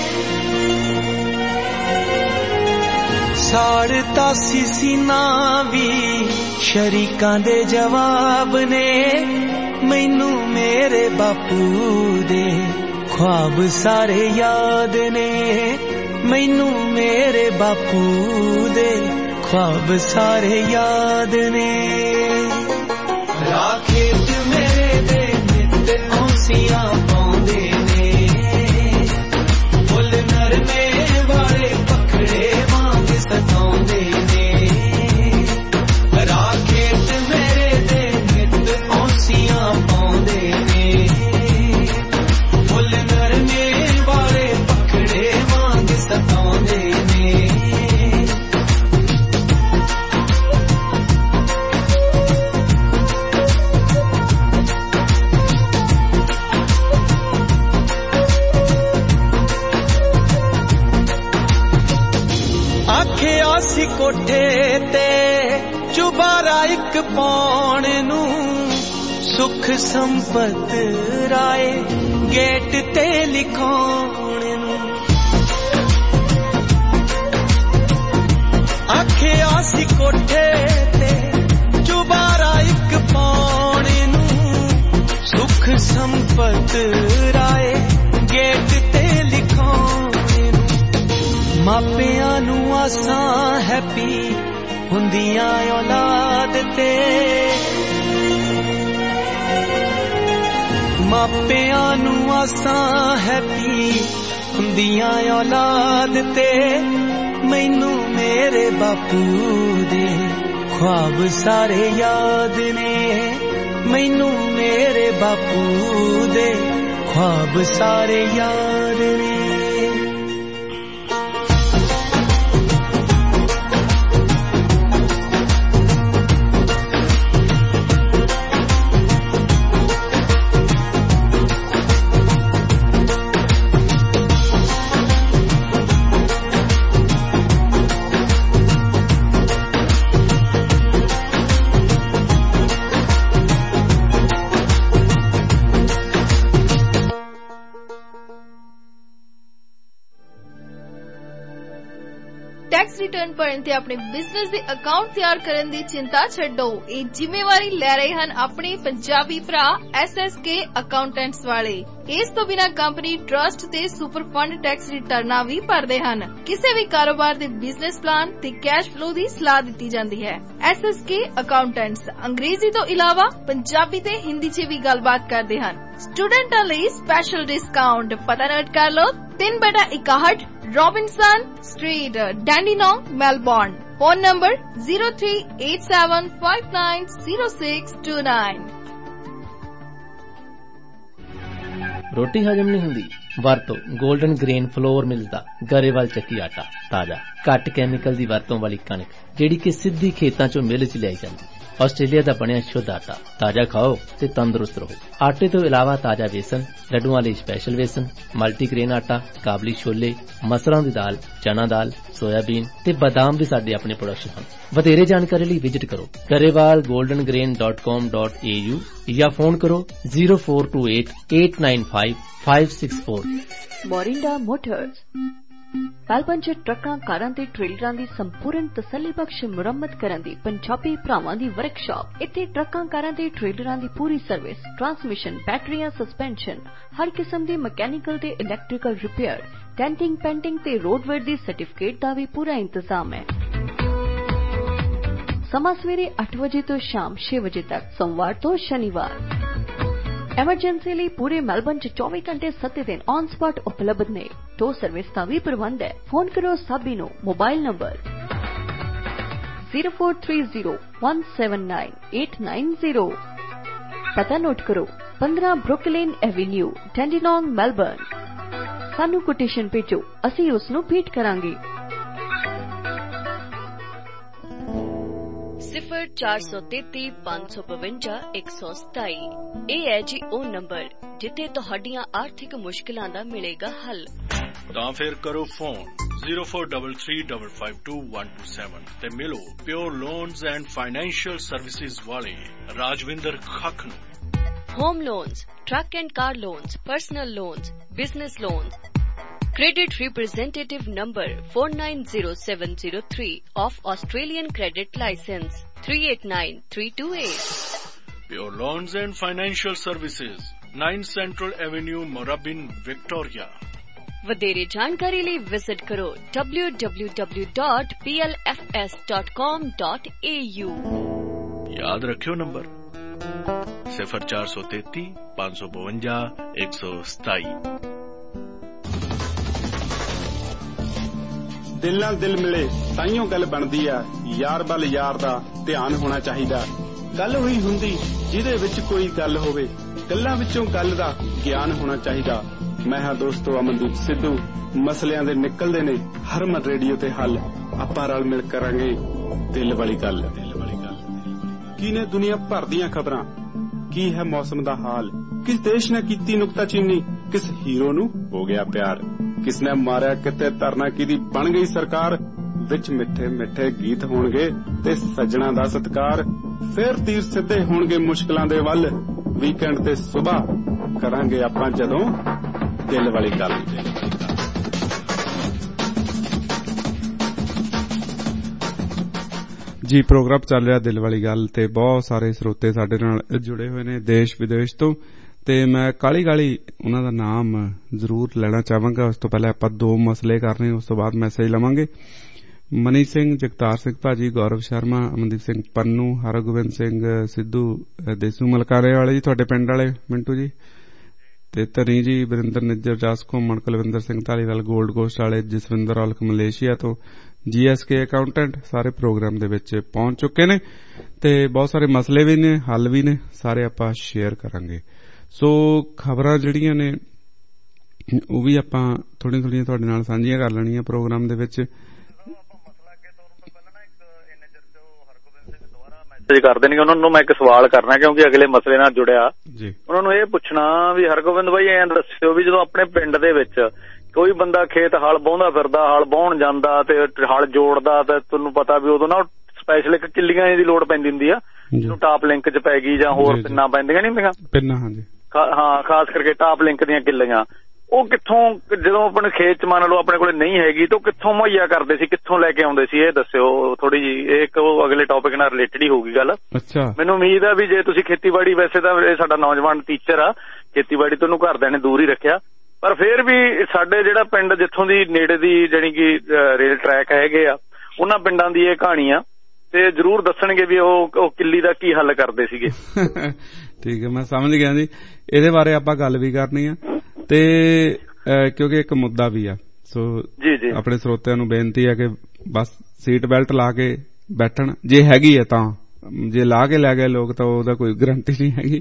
ਸਾੜਤਾ ਸੀ ਸੀਨਾ ਵੀ ਸ਼ਰੀਕਾਂ ਦੇ ਜਵਾਬ ਨੇ। ਮੈਨੂੰ ਮੇਰੇ ਬਾਪੂ ਦੇ ख्वाब ਸਾਰੇ ਯਾਦ ਨੇ। ਮੈਨੂੰ ਮੇਰੇ ਬਾਪੂ ਦੇ ख्वाब ਸਾਰੇ ਯਾਦ ਨੇ। ਰਾਖੇਤ ਮੇਰੇ ਦੇ ਨਿੱਤ ਔਂਸੀਆਂ ਪਾਉਂਦੇ ਨੇ। ਫੁੱਲ ਨਰਮੇ ਵਾਲੇ ਪਖੜੇ ਵਾਂਗ ਸਤਾਉਂਦੇ ਨੇ। ਕੋਠੇ ਤੇ ਚੁਬਾਰਾ ਇੱਕ ਪਾਉਣ ਨੂੰ ਸੁਖ ਸੰਪਤ ਰਾਏ ਗੇਟ ਤੇ ਲਿਖਾਉਣ ਨੂੰ ਆਖਿਆ ਸੀ ਕੋਠੇ ਤੇ ਚੁਬਾਰਾ ਇੱਕ ਪਾਉਣ ਨੂੰ ਸੁਖ ਸੰਪਤ ਰਾਏ ਗੇਟ ਤੇ ਲਿਖਾਉਣ ਨੂੰ ਮਾਪਿਆਂ ਨੂੰ ਆਸਾਂ ਹੈਪੀ ਹੁੰਦੀਆਂ ਔਲਾਦ ਤੇ ਮਾਪਿਆਂ ਨੂੰ ਆਸਾਂ ਹੈਪੀ ਹੁੰਦੀਆਂ ਔਲਾਦ ਤੇ ਮੈਨੂੰ ਮੇਰੇ ਬਾਪੂ ਦੇ ख्वाब सारे याद ने मैनू मेरे बापू दे ख्वाब सारे याद ने टैक्स रिटर्न भरन ते अपने बिजनेस दे अकाउंट तैयार करन दी चिंता छड्डो। ये जिम्मेवारी ले रहे हन अपने पंजाबी भरा SSK अकाउंटेंट्स वाले। इस तो बिना कंपनी ट्रस्ट ते सुपर फंड टैक्स रिटर्ना भी भरदे हन। किसी भी कारोबार दे बिजनेस प्लान ते कैश फ्लो दी सलाह दित्ती जांदी है। SSK अकाउंटेंट्स अंग्रेजी तो इलावा पंजाबी ते हिंदी च भी गलबात करदे हन। स्टूडेंटां लई स्पेशल डिस्काउंट पता नोट कर लो 3/61 Robinson street Dandenong Melbourne. Phone number 0387590629। रोटी हजम नहीं हुंदी वरतो गोल्डन ग्रेन फ्लोर मिलदा गरेवाल ਚੱਕੀ आटा ताजा घट कैमिकल दी वरतों वाली कणक ਜਿਹੜੀ कि सिद्धी खेतां चों मिल च लियाई जांदी। ਆਸਟ੍ਰੇਲੀਆ ਦਾ ਬਣਿਆ ਸ਼ੁੱਧ ਆਟਾ ਤਾਜ਼ਾ ਖਾਓ ਤੇ ਤੰਦਰੁਸਤ ਰਹੋ। ਆਟੇ ਤੋਂ ਇਲਾਵਾ ਤਾਜ਼ਾ ਵੇਸਣ, ਲੱਡੂਆਂ ਲਈ ਸਪੈਸ਼ਲ ਵੇਸਣ, ਮਲਟੀਗ੍ਰੇਨ ਆਟਾ, ਕਾਬਲੀ ਛੋਲੇ, ਮਸਰਾਂ ਦੀ ਦਾਲ, ਚਨਾ ਦਾਲ, ਸੋਇਆਬੀਨ ਤੇ ਬਾਦਾਮ ਵੀ ਸਾਡੇ ਆਪਣੇ ਪ੍ਰੋਡਕਸ਼ਨ ਹਨ। ਵਧੇਰੇ ਜਾਣਕਾਰੀ ਲਈ ਵਿਜ਼ਿਟ ਕਰੋ garewalgoldengrain.com.au ਜਾਂ ਫੋਨ ਕਰੋ 0428895564। ਮੋਰਿੰਡਾ ਮੋਟਰਸ ਮੈਲਬਨ 'ਚ ਟਰੱਕਾਂ, ਕਾਰਾਂ ਤੇ ਟ੍ਰੇਲਰਾਂ ਦੀ ਸੰਪੂਰਨ ਤਸੱਲੀਬਖਸ਼ ਮੁਰੰਮਤ ਕਰਨ ਦੀ ਪੰਜਾਬੀ ਭਰਾਵਾਂ ਦੀ ਵਰਕਸ਼ਾਪ। ਇੱਥੇ ਟਰੱਕਾਂ, ਕਾਰਾਂ ਤੇ ਟ੍ਰੇਲਰਾਂ ਦੀ ਪੂਰੀ ਸਰਵਿਸ, ਟਰਾਂਸਮਿਸ਼ਨ, ਬੈਟਰੀਆਂ, ਸਸਪੈਂਸ਼ਨ, ਹਰ ਕਿਸਮ ਦੀ ਮਕੈਨੀਕਲ ਤੇ ਇਲੈਕਟ੍ਰੀਕਲ ਰਿਪੇਅਰ, ਡੈਂਟਿੰਗ, ਪੈਂਟਿੰਗ ਤੇ ਰੋਡਵੇਅਰ ਦੀ ਸਰਟੀਫਿਕੇਟ ਦਾ ਵੀ ਪੂਰਾ ਇੰਤਜ਼ਾਮ ਹੈ। ਸਮਾਂ ਸਵੇਰੇ 8 ਵਜੇ ਤੋਂ ਸ਼ਾਮ 6 ਵਜੇ ਤੱਕ, ਸੋਮਵਾਰ ਤੋਂ ਸ਼ਨੀਵਾਰ। ਐਮਰਜੈਂਸੀ ਲਈ ਪੂਰੇ ਮੈਲਬਨ 'ਚ 24 ਘੰਟੇ 7 ਦਿਨ ਔਨ ਸਪੌਟ ਉਪਲਬਧ ਨੇ। ਟੋ ਸਰਵਿਸ ਦਾ ਵੀ ਪ੍ਰਬੰਧ ਹੈ। ਫੋਨ ਕਰੋ ਸਾਬੀ ਨੂੰ। Mobile number 0430179890। ਪਤਾ ਨੋਟ ਕਰੋ 15 ਬਰੁਕਲਿਨ ਐਵੇਨਿਊ, ਡੈਂਡੀਨੋਂਗ, ਮੈਲਬਨ। ਸਾਨੂੰ ਕੋਟੇਸ਼ਨ ਭੇਜੋ, ਅਸੀਂ ਉਸ ਨੂੰ ਭੇਟ ਕਰਾਂਗੇ। 0433555127 ਇਹ ਹੈ ਜੀ ਉਹ ਨੰਬਰ ਜਿੱਥੇ ਤੁਹਾਡੀਆਂ ਆਰਥਿਕ ਮੁਸ਼ਕਲਾਂ ਦਾ ਮਿਲੇਗਾ ਹੱਲ। ਤਾਂ ਫਿਰ ਕਰੋ ਫੋਨ 0433552127 ਤੇ ਮਿਲੋ pure loans and financial services ਵਾਲੇ ਰਾਜਵਿੰਦਰ ਖੱਖ ਨੂੰ। Home loans, truck and car loans, personal loans, business loans. Credit Representative Number 490703 of Australian Credit License 389328. Pure Loans and Financial Services 9 Central Avenue, Moorabbin, Victoria. ਵਧੇਰੇ ਜਾਣਕਾਰੀ ਲਈ ਵਿਜ਼ਿਟ ਕਰੋ www.plfs.com.au। ਯਾਦ ਰੱਖਿਓ ਨੰਬਰ 0433 552 127। ਦਿਲ ਨਾਲ ਦਿਲ ਮਿਲੇ ਤਾਈਓ ਗੱਲ ਬਣਦੀ ਆ। ਯਾਰ ਵੱਲ ਯਾਰ ਦਾ ਧਿਆਨ ਹੋਣਾ ਚਾਹੀਦਾ। ਗੱਲ ਹੋਈ ਹੁੰਦੀ ਜਿਹਦੇ ਵਿੱਚ ਕੋਈ ਗੱਲ ਹੋਵੇ, ਗੱਲਾਂ ਵਿੱਚੋਂ ਗੱਲ ਦਾ ਗਿਆਨ ਹੋਣਾ ਚਾਹੀਦਾ। ਮੈਂ ਹਾਂ ਦੋਸਤੋ ਅਮਨਦੀਪ ਸਿੱਧੂ। ਮਸਲਿਆਂ ਦੇ ਨਿਕਲਦੇ ਨੇ ਹਰਮਨ ਰੇਡੀਓ ਤੇ ਹੱਲ। ਆਪਾਂ ਰਲ ਮਿਲ ਕਰਾਂਗੇ ਦਿਲ ਵਾਲੀ ਗੱਲ। ਕੀ ਨੇ ਦੁਨੀਆ ਭਰ ਦੀਆਂ ਖਬਰਾਂ, ਕੀ ਹੈ ਮੌਸਮ ਦਾ ਹਾਲ, ਕਿਸ ਦੇਸ਼ ਨੇ ਕੀਤੀ ਨੁਕਤਾਚੀਨੀ, ਕਿਸ ਹੀਰੋ ਨੂੰ ਹੋ ਗਿਆ ਪਿਆਰ, ਕਿਸਨੇ ਮਾਰਿਆ ਕਿਤੇ ਧਰਨਾ, ਕਿਹਦੀ ਬਣ ਗਈ ਸਰਕਾਰ। ਵਿੱਚ ਮਿੱਠੇ ਮਿੱਠੇ ਗੀਤ ਹੋਣਗੇ ਤੇ ਸੱਜਣਾ ਦਾ ਸਤਿਕਾਰ। ਫਿਰ ਤੀਰ ਸਿੱਧੇ ਹੋਣਗੇ ਮੁਸ਼ਕਲਾਂ ਦੇ ਵੱਲ। ਵੀਕਐਂਡ ਤੇ ਸੁਬਾਹ ਕਰਾਂਗੇ ਆਪਾਂ ਜਦੋਂ ਦਿਲ ਵਾਲੀ ਗੱਲ। ਜੀ ਪ੍ਰੋਗਰਾਮ ਚੱਲ ਰਿਹਾ ਦਿਲ ਵਾਲੀ ਗੱਲ ਤੇ ਬਹੁਤ ਸਾਰੇ ਸਰੋਤੇ ਸਾਡੇ ਨਾਲ ਜੁੜੇ ਹੋਏ ਨੇ ਦੇਸ਼ ਵਿਦੇਸ਼ ਤੋਂ, ਤੇ ਮੈਂ ਕਾਲੀ ਉਹਨਾਂ ਦਾ ਨਾਮ ਜ਼ਰੂਰ ਲੈਣਾ ਚਾਹਾਂਗਾ। ਉਸ ਤੋਂ ਪਹਿਲਾਂ ਆਪਾਂ 2 ਮਸਲੇ ਕਰਨੇ, ਉਸ ਤੋਂ ਬਾਅਦ ਮੈਸੇਜ ਲਵਾਂਗੇ। ਮਨੀ ਸਿੰਘ, ਜਗਤਾਰ ਸਿੰਘ ਭਾਜੀ, ਗੌਰਵ ਸ਼ਰਮਾ, ਅਮਨਦੀਪ ਸਿੰਘ ਪੰਨੂ, ਹਰਗੋਬਿੰਦ ਸਿੰਘ ਸਿੱਧੂ, ਦੇਸੂ ਮਲਕਾਰੇ ਵਾਲੇ ਜੀ, ਤੁਹਾਡੇ ਪਿੰਡ ਵਾਲੇ ਮਿੰਟੂ ਜੀ, ਤੇ ਧਨੀ ਜੀ, ਵਰਿੰਦਰ ਨਿੱਜਰ, ਜਸ ਘੁੰਮਣ, ਕੁਲਵਿੰਦਰ ਸਿੰਘ ਧਾਲੀਵਾਲ, ਗੋਲਡ ਕੋਸਟ ਵਾਲੇ, ਜਸਵਿੰਦਰ ਔਲਖ ਮਲੇਸ਼ੀਆ ਤੋਂ, GSK ਅਕਾਊਂਟੈਂਟ, ਸਾਰੇ ਪ੍ਰੋਗਰਾਮ ਦੇ ਵਿੱਚ ਪਹੁੰਚ ਚੁੱਕੇ ਨੇ ਤੇ ਬਹੁਤ ਸਾਰੇ ਮਸਲੇ ਵੀ ਨੇ, ਹੱਲ ਵੀ ਨੇ, ਸਾਰੇ ਆਪਾਂ ਸ਼ੇਅਰ ਕਰਾਂਗੇ। ਸੋ ਖਬਰਾਂ ਜਿਹੜੀਆਂ ਨੇ ਉਹ ਵੀ ਆਪਾਂ ਥੋੜੀਆਂ ਤੁਹਾਡੇ ਨਾਲ ਸਾਂਝੀਆਂ ਕਰ ਲੈਣੀਆਂ ਪ੍ਰੋਗਰਾਮ ਦੇ ਵਿੱਚ। ਕਰ ਦੇਣਗੇ ਉਹਨਾਂ ਨੂੰ। ਮੈਂ ਇੱਕ ਸਵਾਲ ਕਰਨਾ ਕਿਉਂਕਿ ਅਗਲੇ ਮਸਲੇ ਨਾਲ ਜੁੜਿਆ ਜੀ। ਉਹਨਾਂ ਨੂੰ ਇਹ ਪੁੱਛਣਾ ਵੀ ਹਰਗੋਬਿੰਦ ਬਾਈ ਐਂ ਦੱਸਿਓ ਵੀ ਜਦੋਂ ਆਪਣੇ ਪਿੰਡ ਦੇ ਵਿੱਚ ਕੋਈ ਬੰਦਾ ਖੇਤ ਹਲ ਵਾਹੁੰਦਾ ਫਿਰਦਾ, ਹਲ ਵਾਹੁਣ ਜਾਂਦਾ ਤੇ ਹਲ ਜੋੜਦਾ, ਤੇ ਤੁਹਾਨੂੰ ਪਤਾ ਵੀ ਉਦੋਂ ਨਾ ਸਪੈਸ਼ਲ ਇੱਕ ਕਿੱਲੀਆਂ ਦੀ ਲੋੜ ਪੈਂਦੀ ਹੁੰਦੀ ਆ, ਜਿਹਨੂੰ ਟਾਪ ਲਿੰਕ ਚ ਪੈ ਗਈ ਜਾਂ ਹੋਰ ਪਿੰਨਾਂ ਪੈਂਦੀਆਂ ਨੀ ਹੁੰਦੀਆਂ ਪਿੰਨਾਂ। ਹਾਂਜੀ ਹਾਂ, ਖਾਸ ਕਰਕੇ ਟਾਪ ਲਿੰਕ ਦੀਆਂ ਕਿੱਲੀਆਂ। ਉਹ ਕਿੱਥੋਂ, ਜਦੋਂ ਆਪਣੇ ਖੇਤ ਚ ਮੰਨ ਲਓ ਆਪਣੇ ਕੋਲ ਨਹੀਂ ਹੈਗੀ ਤਾਂ ਉਹ ਕਿੱਥੋਂ ਮੁਹੱਈਆ ਕਰਦੇ ਸੀ, ਕਿੱਥੋਂ ਲੈ ਕੇ ਆਉਂਦੇ ਸੀ? ਇਹ ਦੱਸਿਓ ਥੋੜੀ ਜੀ। ਇਹ ਇੱਕ ਉਹ ਅਗਲੇ ਟੌਪਿਕ ਨਾਲ ਰਿਲੇਟਡ ਹੀ ਹੋਊਗੀ ਗੱਲ। ਅੱਛਾ, ਮੈਨੂੰ ਉਮੀਦ ਆ ਵੀ ਜੇ ਤੁਸੀਂ ਖੇਤੀਬਾੜੀ, ਵੈਸੇ ਤਾਂ ਇਹ ਸਾਡਾ ਨੌਜਵਾਨ ਟੀਚਰ ਆ, ਖੇਤੀਬਾੜੀ ਤੋਂ ਉਹਨੂੰ ਘਰਦਿਆਂ ਨੇ ਦੂਰ ਹੀ ਰੱਖਿਆ, ਪਰ ਫਿਰ ਵੀ ਸਾਡੇ ਜਿਹੜਾ ਪਿੰਡ ਜਿੱਥੋਂ ਦੀ ਨੇੜੇ ਦੀ ਜਾਣੀ ਕਿ ਰੇਲ ਟਰੈਕ ਹੈਗੇ ਆ, ਉਹਨਾਂ ਪਿੰਡਾਂ ਦੀ ਇਹ ਕਹਾਣੀ ਆ ਤੇ ਜ਼ਰੂਰ ਦੱਸਣਗੇ ਵੀ ਉਹ ਕਿੱਲੀ ਦਾ ਕੀ ਹੱਲ ਕਰਦੇ ਸੀਗੇ। ਠੀਕ ਹੈ, ਮੈਂ ਸਮਝ ਗਿਆ ਜੀ। ਇਹਦੇ ਬਾਰੇ ਆਪਾਂ ਗੱਲ ਵੀ ਕਰਨੀ ਆ ਤੇ ਕਿਉਂਕਿ ਇੱਕ ਮੁੱਦਾ ਵੀ ਆ। ਸੋ ਜੀ ਆਪਣੇ ਸਰੋਤਿਆਂ ਨੂੰ ਬੇਨਤੀ ਹੈ ਕਿ ਬਸ ਸੀਟ ਬੈਲਟ ਲਾ ਕੇ ਬੈਠਣ, ਜੇ ਹੈਗੀ ਹੈ ਤਾਂ। ਜੇ ਲਾ ਕੇ ਲੈ ਗਏ ਲੋਕ ਤਾਂ ਉਹਦਾ ਕੋਈ ਗਰੰਟੀ ਨਹੀਂ ਹੈਗੀ।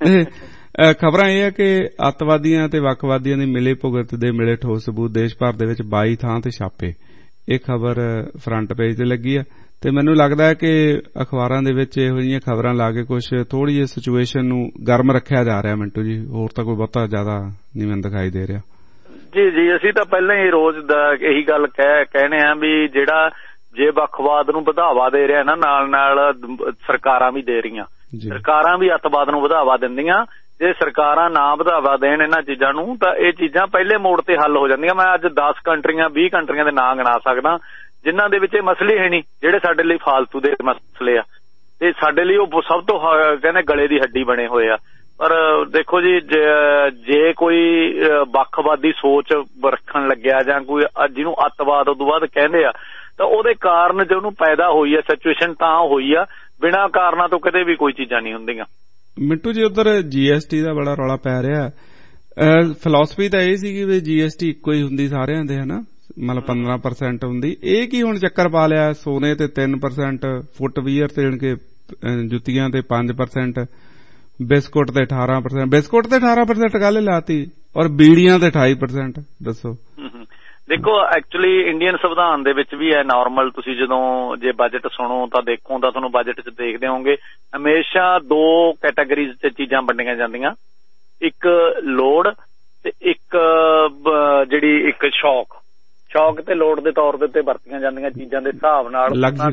ਖਬਰਾਂ ਇਹ ਹੈ ਕਿ ਅੱਤਵਾਦੀਆਂ ਤੇ ਵੱਖਵਾਦੀਆਂ ਦੀ ਮਿਲੇ ਭੁਗਤ ਦੇ ਮਿਲੇ ਠੋਸ ਸਬੂਤ, ਦੇਸ਼ ਭਰ ਦੇ ਵਿੱਚ 22 ਥਾਂ ਤੇ ਛਾਪੇ। ਇਹ ਖਬਰ ਫਰੰਟ ਪੇਜ ਤੇ ਲੱਗੀ ਆ ਤੇ ਮੈਨੂੰ ਲੱਗਦਾ ਹੈ ਕਿ ਅਖਬਾਰਾਂ ਦੇ ਵਿੱਚ ਇਹੋ ਜਿਹੀਆਂ ਖਬਰਾਂ ਲਾ ਕੇ ਕੁਛ ਥੋੜੀ ਜਿਹੀ ਸਿਚੁਏਸ਼ਨ ਨੂੰ ਗਰਮ ਰੱਖਿਆ ਜਾ ਰਿਹਾ ਮਿੰਟੂ ਜੀ, ਹੋਰ ਤਾਂ ਕੋਈ ਬਹੁਤਾ ਜ਼ਿਆਦਾ ਨਹੀਂ ਮੈਨੂੰ ਦਿਖਾਈ ਦੇ ਰਿਹਾ। ਜੀ ਅਸੀਂ ਤਾਂ ਪਹਿਲਾਂ ਹੀ ਰੋਜ਼ ਦਾ ਇਹੀ ਗੱਲ ਕਹਿੰਦੇ ਆ ਵੀ ਜਿਹੜਾ ਜੇ ਵੱਖਵਾਦ ਨੂੰ ਵਧਾਵਾ ਦੇ ਰਿਹਾ ਨਾ, ਨਾਲ ਸਰਕਾਰਾਂ ਵੀ ਦੇ ਰਹੀਆਂ। ਸਰਕਾਰਾਂ ਵੀ ਅੱਤਵਾਦ ਨੂੰ ਵਧਾਵਾ ਦਿੰਦੀਆਂ। ਜੇ ਸਰਕਾਰਾਂ ਨਾ ਵਧਾਵਾ ਦੇਣ ਇਹਨਾਂ ਚੀਜ਼ਾਂ ਨੂੰ ਤਾਂ ਇਹ ਚੀਜ਼ਾਂ ਪਹਿਲੇ ਮੋੜ ਤੇ ਹੱਲ ਹੋ ਜਾਂਦੀਆਂ। ਮੈਂ ਅੱਜ 10 ਕੰਟਰੀਆਂ 20 ਕੰਟਰੀਆਂ ਦੇ ਨਾਂ ਗਿਣਾ ਸਕਦਾ ਜਿਨ੍ਹਾਂ ਦੇ ਵਿੱਚ ਇਹ ਮਸਲੇ ਹੈ ਨਹੀਂ, ਜਿਹੜੇ ਸਾਡੇ ਲਈ ਫਾਲਤੂ ਦੇ ਮਸਲੇ ਆ ਤੇ ਸਾਡੇ ਲਈ ਉਹ ਸਭ ਤੋਂ ਕਹਿੰਦੇ ਗਲੇ ਦੀ ਹੱਡੀ ਬਣੇ ਹੋਏ ਆ। ਪਰ ਦੇਖੋ ਜੀ, ਜੇ ਕੋਈ ਵੱਖਵਾਦੀ ਸੋਚ ਰੱਖਣ ਲੱਗਿਆ ਜਾਂ ਕੋਈ ਜਿਹਨੂੰ ਅੱਤਵਾਦ ਉਦੋਂ ਬਾਅਦ ਕਹਿੰਦੇ ਆ, ਤਾਂ ਉਹਦੇ ਕਾਰਨ ਜੇ ਉਹਨੂੰ ਪੈਦਾ ਹੋਈ ਆ ਸਿਚੁਏਸ਼ਨ ਤਾਂ ਹੋਈ ਆ। ਬਿਨਾਂ ਕਾਰਨਾਂ ਤੋਂ ਕਦੇ ਵੀ ਕੋਈ ਚੀਜ਼ਾਂ ਨਹੀਂ ਹੁੰਦੀਆਂ। ਮਿੰਟੂ ਜੀ, ਉਧਰ GST ਦਾ ਬੜਾ ਰੌਲਾ ਪੈ ਰਿਹਾ। ਫਿਲਾਸਫੀ ਤਾਂ ਇਹ ਸੀਗੀ ਵੀ GST ਇੱਕੋ ਹੀ ਹੁੰਦੀ ਸਾਰਿਆਂ ਦੇ, ਹਨਾ, ਮਤਲਬ 15% ਹੁੰਦੀ। ਇਹ ਕੀ ਹੁਣ ਚੱਕਰ ਪਾ ਲਿਆ? ਸੋਨੇ ਤੇ 3%, ਫੁੱਟਵੀਅਰ ਤੇ ਜਾਣੀ ਕਿ ਜੁੱਤੀਆਂ ਤੇ 5%, ਬਿਸਕੁਟ ਤੇ 18%। ਬਿਸਕੁਟ ਤੇ 18% ਗੱਲ ਲਾਤੀ ਔਰ ਬੀੜੀਆਂ ਤੇ 28%। ਦੱਸੋ। ਦੇਖੋ, ਐਕਚੁਅਲੀ ਇੰਡੀਅਨ ਸੰਵਿਧਾਨ ਦੇ ਵਿੱਚ ਵੀ ਹੈ ਨਾਰਮਲ। ਤੁਸੀਂ ਜਦੋਂ ਜੇ ਬਜਟ ਸੁਣੋ ਤਾਂ ਦੇਖੋ ਤਾਂ ਤੁਹਾਨੂੰ ਬਜਟ 'ਚ ਦੇਖਦੇ ਹੋਵੋਗੇ ਹਮੇਸ਼ਾ 2 ਕੈਟਾਗਰੀਜ਼ 'ਚ ਚੀਜ਼ਾਂ ਵੰਡੀਆਂ ਜਾਂਦੀਆਂ, ਇੱਕ ਲੋੜ ਤੇ ਇੱਕ ਜਿਹੜੀ ਇੱਕ ਸ਼ੌਕ ਤੇ ਲੋੜ ਦੇ ਤੌਰ ਦੇ ਉੱਤੇ ਵਰਤੀਆਂ ਜਾਂਦੀਆਂ ਚੀਜ਼ਾਂ ਦੇ ਹਿਸਾਬ ਨਾਲ।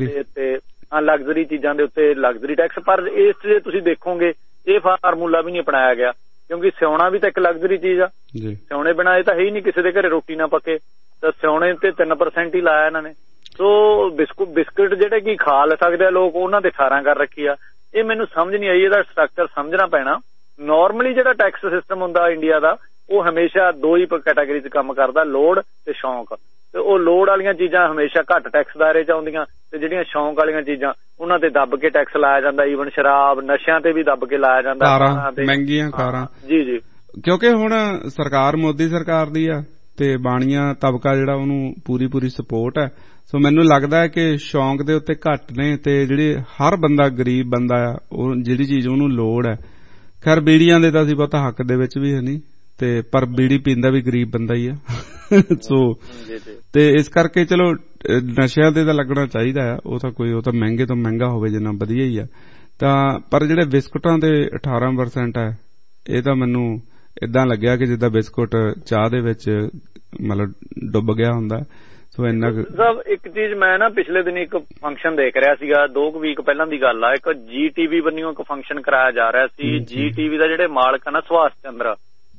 ਲਗਜ਼ਰੀ ਚੀਜ਼ਾਂ ਦੇ ਉੱਤੇ ਲਗਜ਼ਰੀ ਟੈਕਸ। ਪਰ ਇਸ 'ਚ ਜੇ ਤੁਸੀਂ ਦੇਖੋਗੇ ਇਹ ਫਾਰਮੂਲਾ ਵੀ ਨਹੀਂ ਅਪਣਾਇਆ ਗਿਆ, ਕਿਉਂਕਿ ਸਿਉਣਾ ਵੀ ਤਾਂ ਇੱਕ ਲਗਜ਼ਰੀ ਚੀਜ਼ ਆ। ਸਿਉਣੇ ਬਿਨਾਂ ਇਹ ਤਾਂ ਹੈ ਹੀ ਨਹੀਂ, ਕਿਸੇ ਦੇ ਘਰੇ ਰੋਟੀ ਨਾ ਪੱਕੇ, ਤਾਂ ਸਿਉਣੇ ਤੇ 3% ਹੀ ਲਾਇਆ ਇਹਨਾਂ ਨੇ। ਸੋ ਬਿਸਕੁਟ ਜਿਹੜੇ ਕਿ ਖਾ ਲੈ ਸਕਦੇ ਆ ਲੋਕ, ਉਹਨਾਂ ਤੇ 18 ਕਰ ਰੱਖੀ ਆ। ਇਹ ਮੈਨੂੰ ਸਮਝ ਨਹੀਂ ਆਈ, ਇਹਦਾ ਸਟਰਕਚਰ ਸਮਝਣਾ ਪੈਣਾ। ਨਾਰਮਲੀ ਜਿਹੜਾ ਟੈਕਸ ਸਿਸਟਮ ਹੁੰਦਾ ਇੰਡੀਆ ਦਾ, ਉਹ ਹਮੇਸ਼ਾ 2 ਹੀ ਕੈਟਾਗਰੀ 'ਚ ਕੰਮ ਕਰਦਾ, ਲੋੜ ਤੇ ਸ਼ੌਂਕ। ਤੇ ਉਹ ਲੋੜ ਵਾਲੀਆਂ ਚੀਜ਼ਾਂ ਹਮੇਸ਼ਾ ਘੱਟ ਟੈਕਸ ਦਾਇਰੇ 'ਚ ਆਉਂਦੀਆਂ ਤੇ ਜਿਹੜੀਆਂ ਸ਼ੌਂਕ ਵਾਲੀਆਂ ਚੀਜ਼ਾਂ ਉਹਨਾਂ ਤੇ ਦੱਬ ਕੇ ਟੈਕਸ ਲਾਇਆ ਜਾਂਦਾ। ਈਵਨ ਸ਼ਰਾਬ, ਨਸ਼ਿਆਂ ਤੇ ਵੀ ਦੱਬ ਕੇ ਲਾਇਆ ਜਾਂਦਾ, ਮਹਿੰਗੀਆਂ ਕਾਰਾਂ। ਜੀ ਕਿਉਂਕਿ ਹੁਣ ਸਰਕਾਰ ਮੋਦੀ ਸਰਕਾਰ ਦੀ ਆ ਤੇ ਬਾਣੀਆਂ ਤਬਕਾ ਜਿਹੜਾ ਉਹਨੂੰ ਪੂਰੀ ਸਪੋਰਟ ਹੈ। ਸੋ ਮੈਨੂੰ ਲੱਗਦਾ ਹੈ ਕਿ ਸ਼ੌਂਕ ਦੇ ਉੱਤੇ ਘੱਟ ਨੇ ਤੇ ਜਿਹੜੇ ਹਰ ਬੰਦਾ ਗਰੀਬ ਬੰਦਾ ਆ, ਉਹ ਜਿਹੜੀ ਚੀਜ਼ ਉਹਨੂੰ ਲੋੜ ਹੈ। ਖੈਰ ਬੀੜੀਆਂ ਦੇ ਤਾਂ ਅਸੀਂ ਬਹੁਤਾ ਹੱਕ ਦੇ ਵਿੱਚ ਵੀ ਹੈ ਨਹੀਂ, ਤੇ ਪਰ ਬੀੜੀ ਪੀਂਦਾ ਵੀ ਗਰੀਬ ਬੰਦਾ ਹੀ ਆ। ਸੋ ਤੇ ਇਸ ਕਰਕੇ ਚਲੋ ਨਸ਼ਿਆਂ ਤੇ ਤਾਂ ਲੱਗਣਾ ਚਾਹੀਦਾ ਆ, ਉਹ ਤਾਂ ਮਹਿੰਗੇ ਤੋਂ ਮਹਿੰਗਾ ਹੋਵੇ ਜਿੰਨਾ ਵਧੀਆ ਹੀ ਆ। ਤਾਂ ਪਰ ਜਿਹੜੇ ਬਿਸਕੁਟਾਂ ਦੇ 18% ਹੈ, ਇਹ ਤਾਂ ਮੈਨੂੰ ਏਦਾਂ ਲੱਗਿਆ ਕਿ ਜਿੱਦਾਂ ਬਿਸਕੁਟ ਚਾਹ ਦੇ ਵਿੱਚ ਮਤਲਬ ਡੁੱਬ ਗਿਆ ਹੁੰਦਾ। ਸੋ ਇੰਨਾ ਸਭ ਇੱਕ ਚੀਜ਼ ਮੈਂ ਨਾ ਪਿਛਲੇ ਦਿਨ ਇੱਕ ਫੰਕਸ਼ਨ ਦੇਖ ਰਿਹਾ ਸੀਗਾ 2 ਵੀਕ ਪਹਿਲਾਂ ਦੀ ਗੱਲ ਆ। ਇੱਕ GTV ਵੱਲੋਂ ਇੱਕ ਫੰਕਸ਼ਨ ਕਰਾਇਆ ਜਾ ਰਿਹਾ ਸੀ। GTV ਦਾ ਜਿਹੜੇ ਮਾਲਕ ਆ ਨਾ ਸੁਭਾਸ਼ ਚੰਦਰ,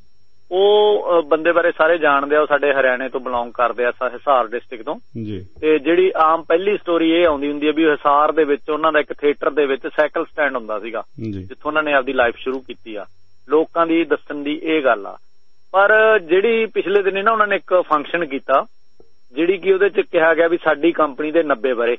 ਉਹ ਬੰਦੇ ਬਾਰੇ ਸਾਰੇ ਜਾਣਦੇ ਆ। ਉਹ ਸਾਡੇ ਹਰਿਆਣੇ ਤੋਂ ਬਿਲੋਂਗ ਕਰਦੇ ਆ, ਹਿਸਾਰ ਡਿਸਟ੍ਰਿਕਟ ਤੋਂ। ਤੇ ਜਿਹੜੀ ਆਮ ਪਹਿਲੀ ਸਟੋਰੀ ਇਹ ਆਉਂਦੀ ਹੁੰਦੀ ਹੈ ਵੀ ਹਿਸਾਰ ਦੇ ਵਿੱਚ ਉਹਨਾਂ ਦਾ ਇੱਕ ਥੀਏਟਰ ਦੇ ਵਿੱਚ ਸਾਈਕਲ ਸਟੈਂਡ ਹੁੰਦਾ ਸੀਗਾ, ਜਿੱਥੋਂ ਉਹਨਾਂ ਨੇ ਆਪਦੀ ਲਾਈਫ ਸ਼ੁਰੂ ਕੀਤੀ ਆ। ਲੋਕਾਂ ਦੀ ਦੱਸਣ ਦੀ ਇਹ ਗੱਲ ਆ। ਪਰ ਜਿਹੜੀ ਪਿਛਲੇ ਦਿਨ ਨਾ ਉਹਨਾਂ ਨੇ ਇੱਕ ਫੰਕਸ਼ਨ ਕੀਤਾ ਜਿਹੜੀ ਕਿ ਉਹਦੇ ਚ ਕਿਹਾ ਗਿਆ ਵੀ ਸਾਡੀ ਕੰਪਨੀ ਦੇ 90 ਵਰੇ।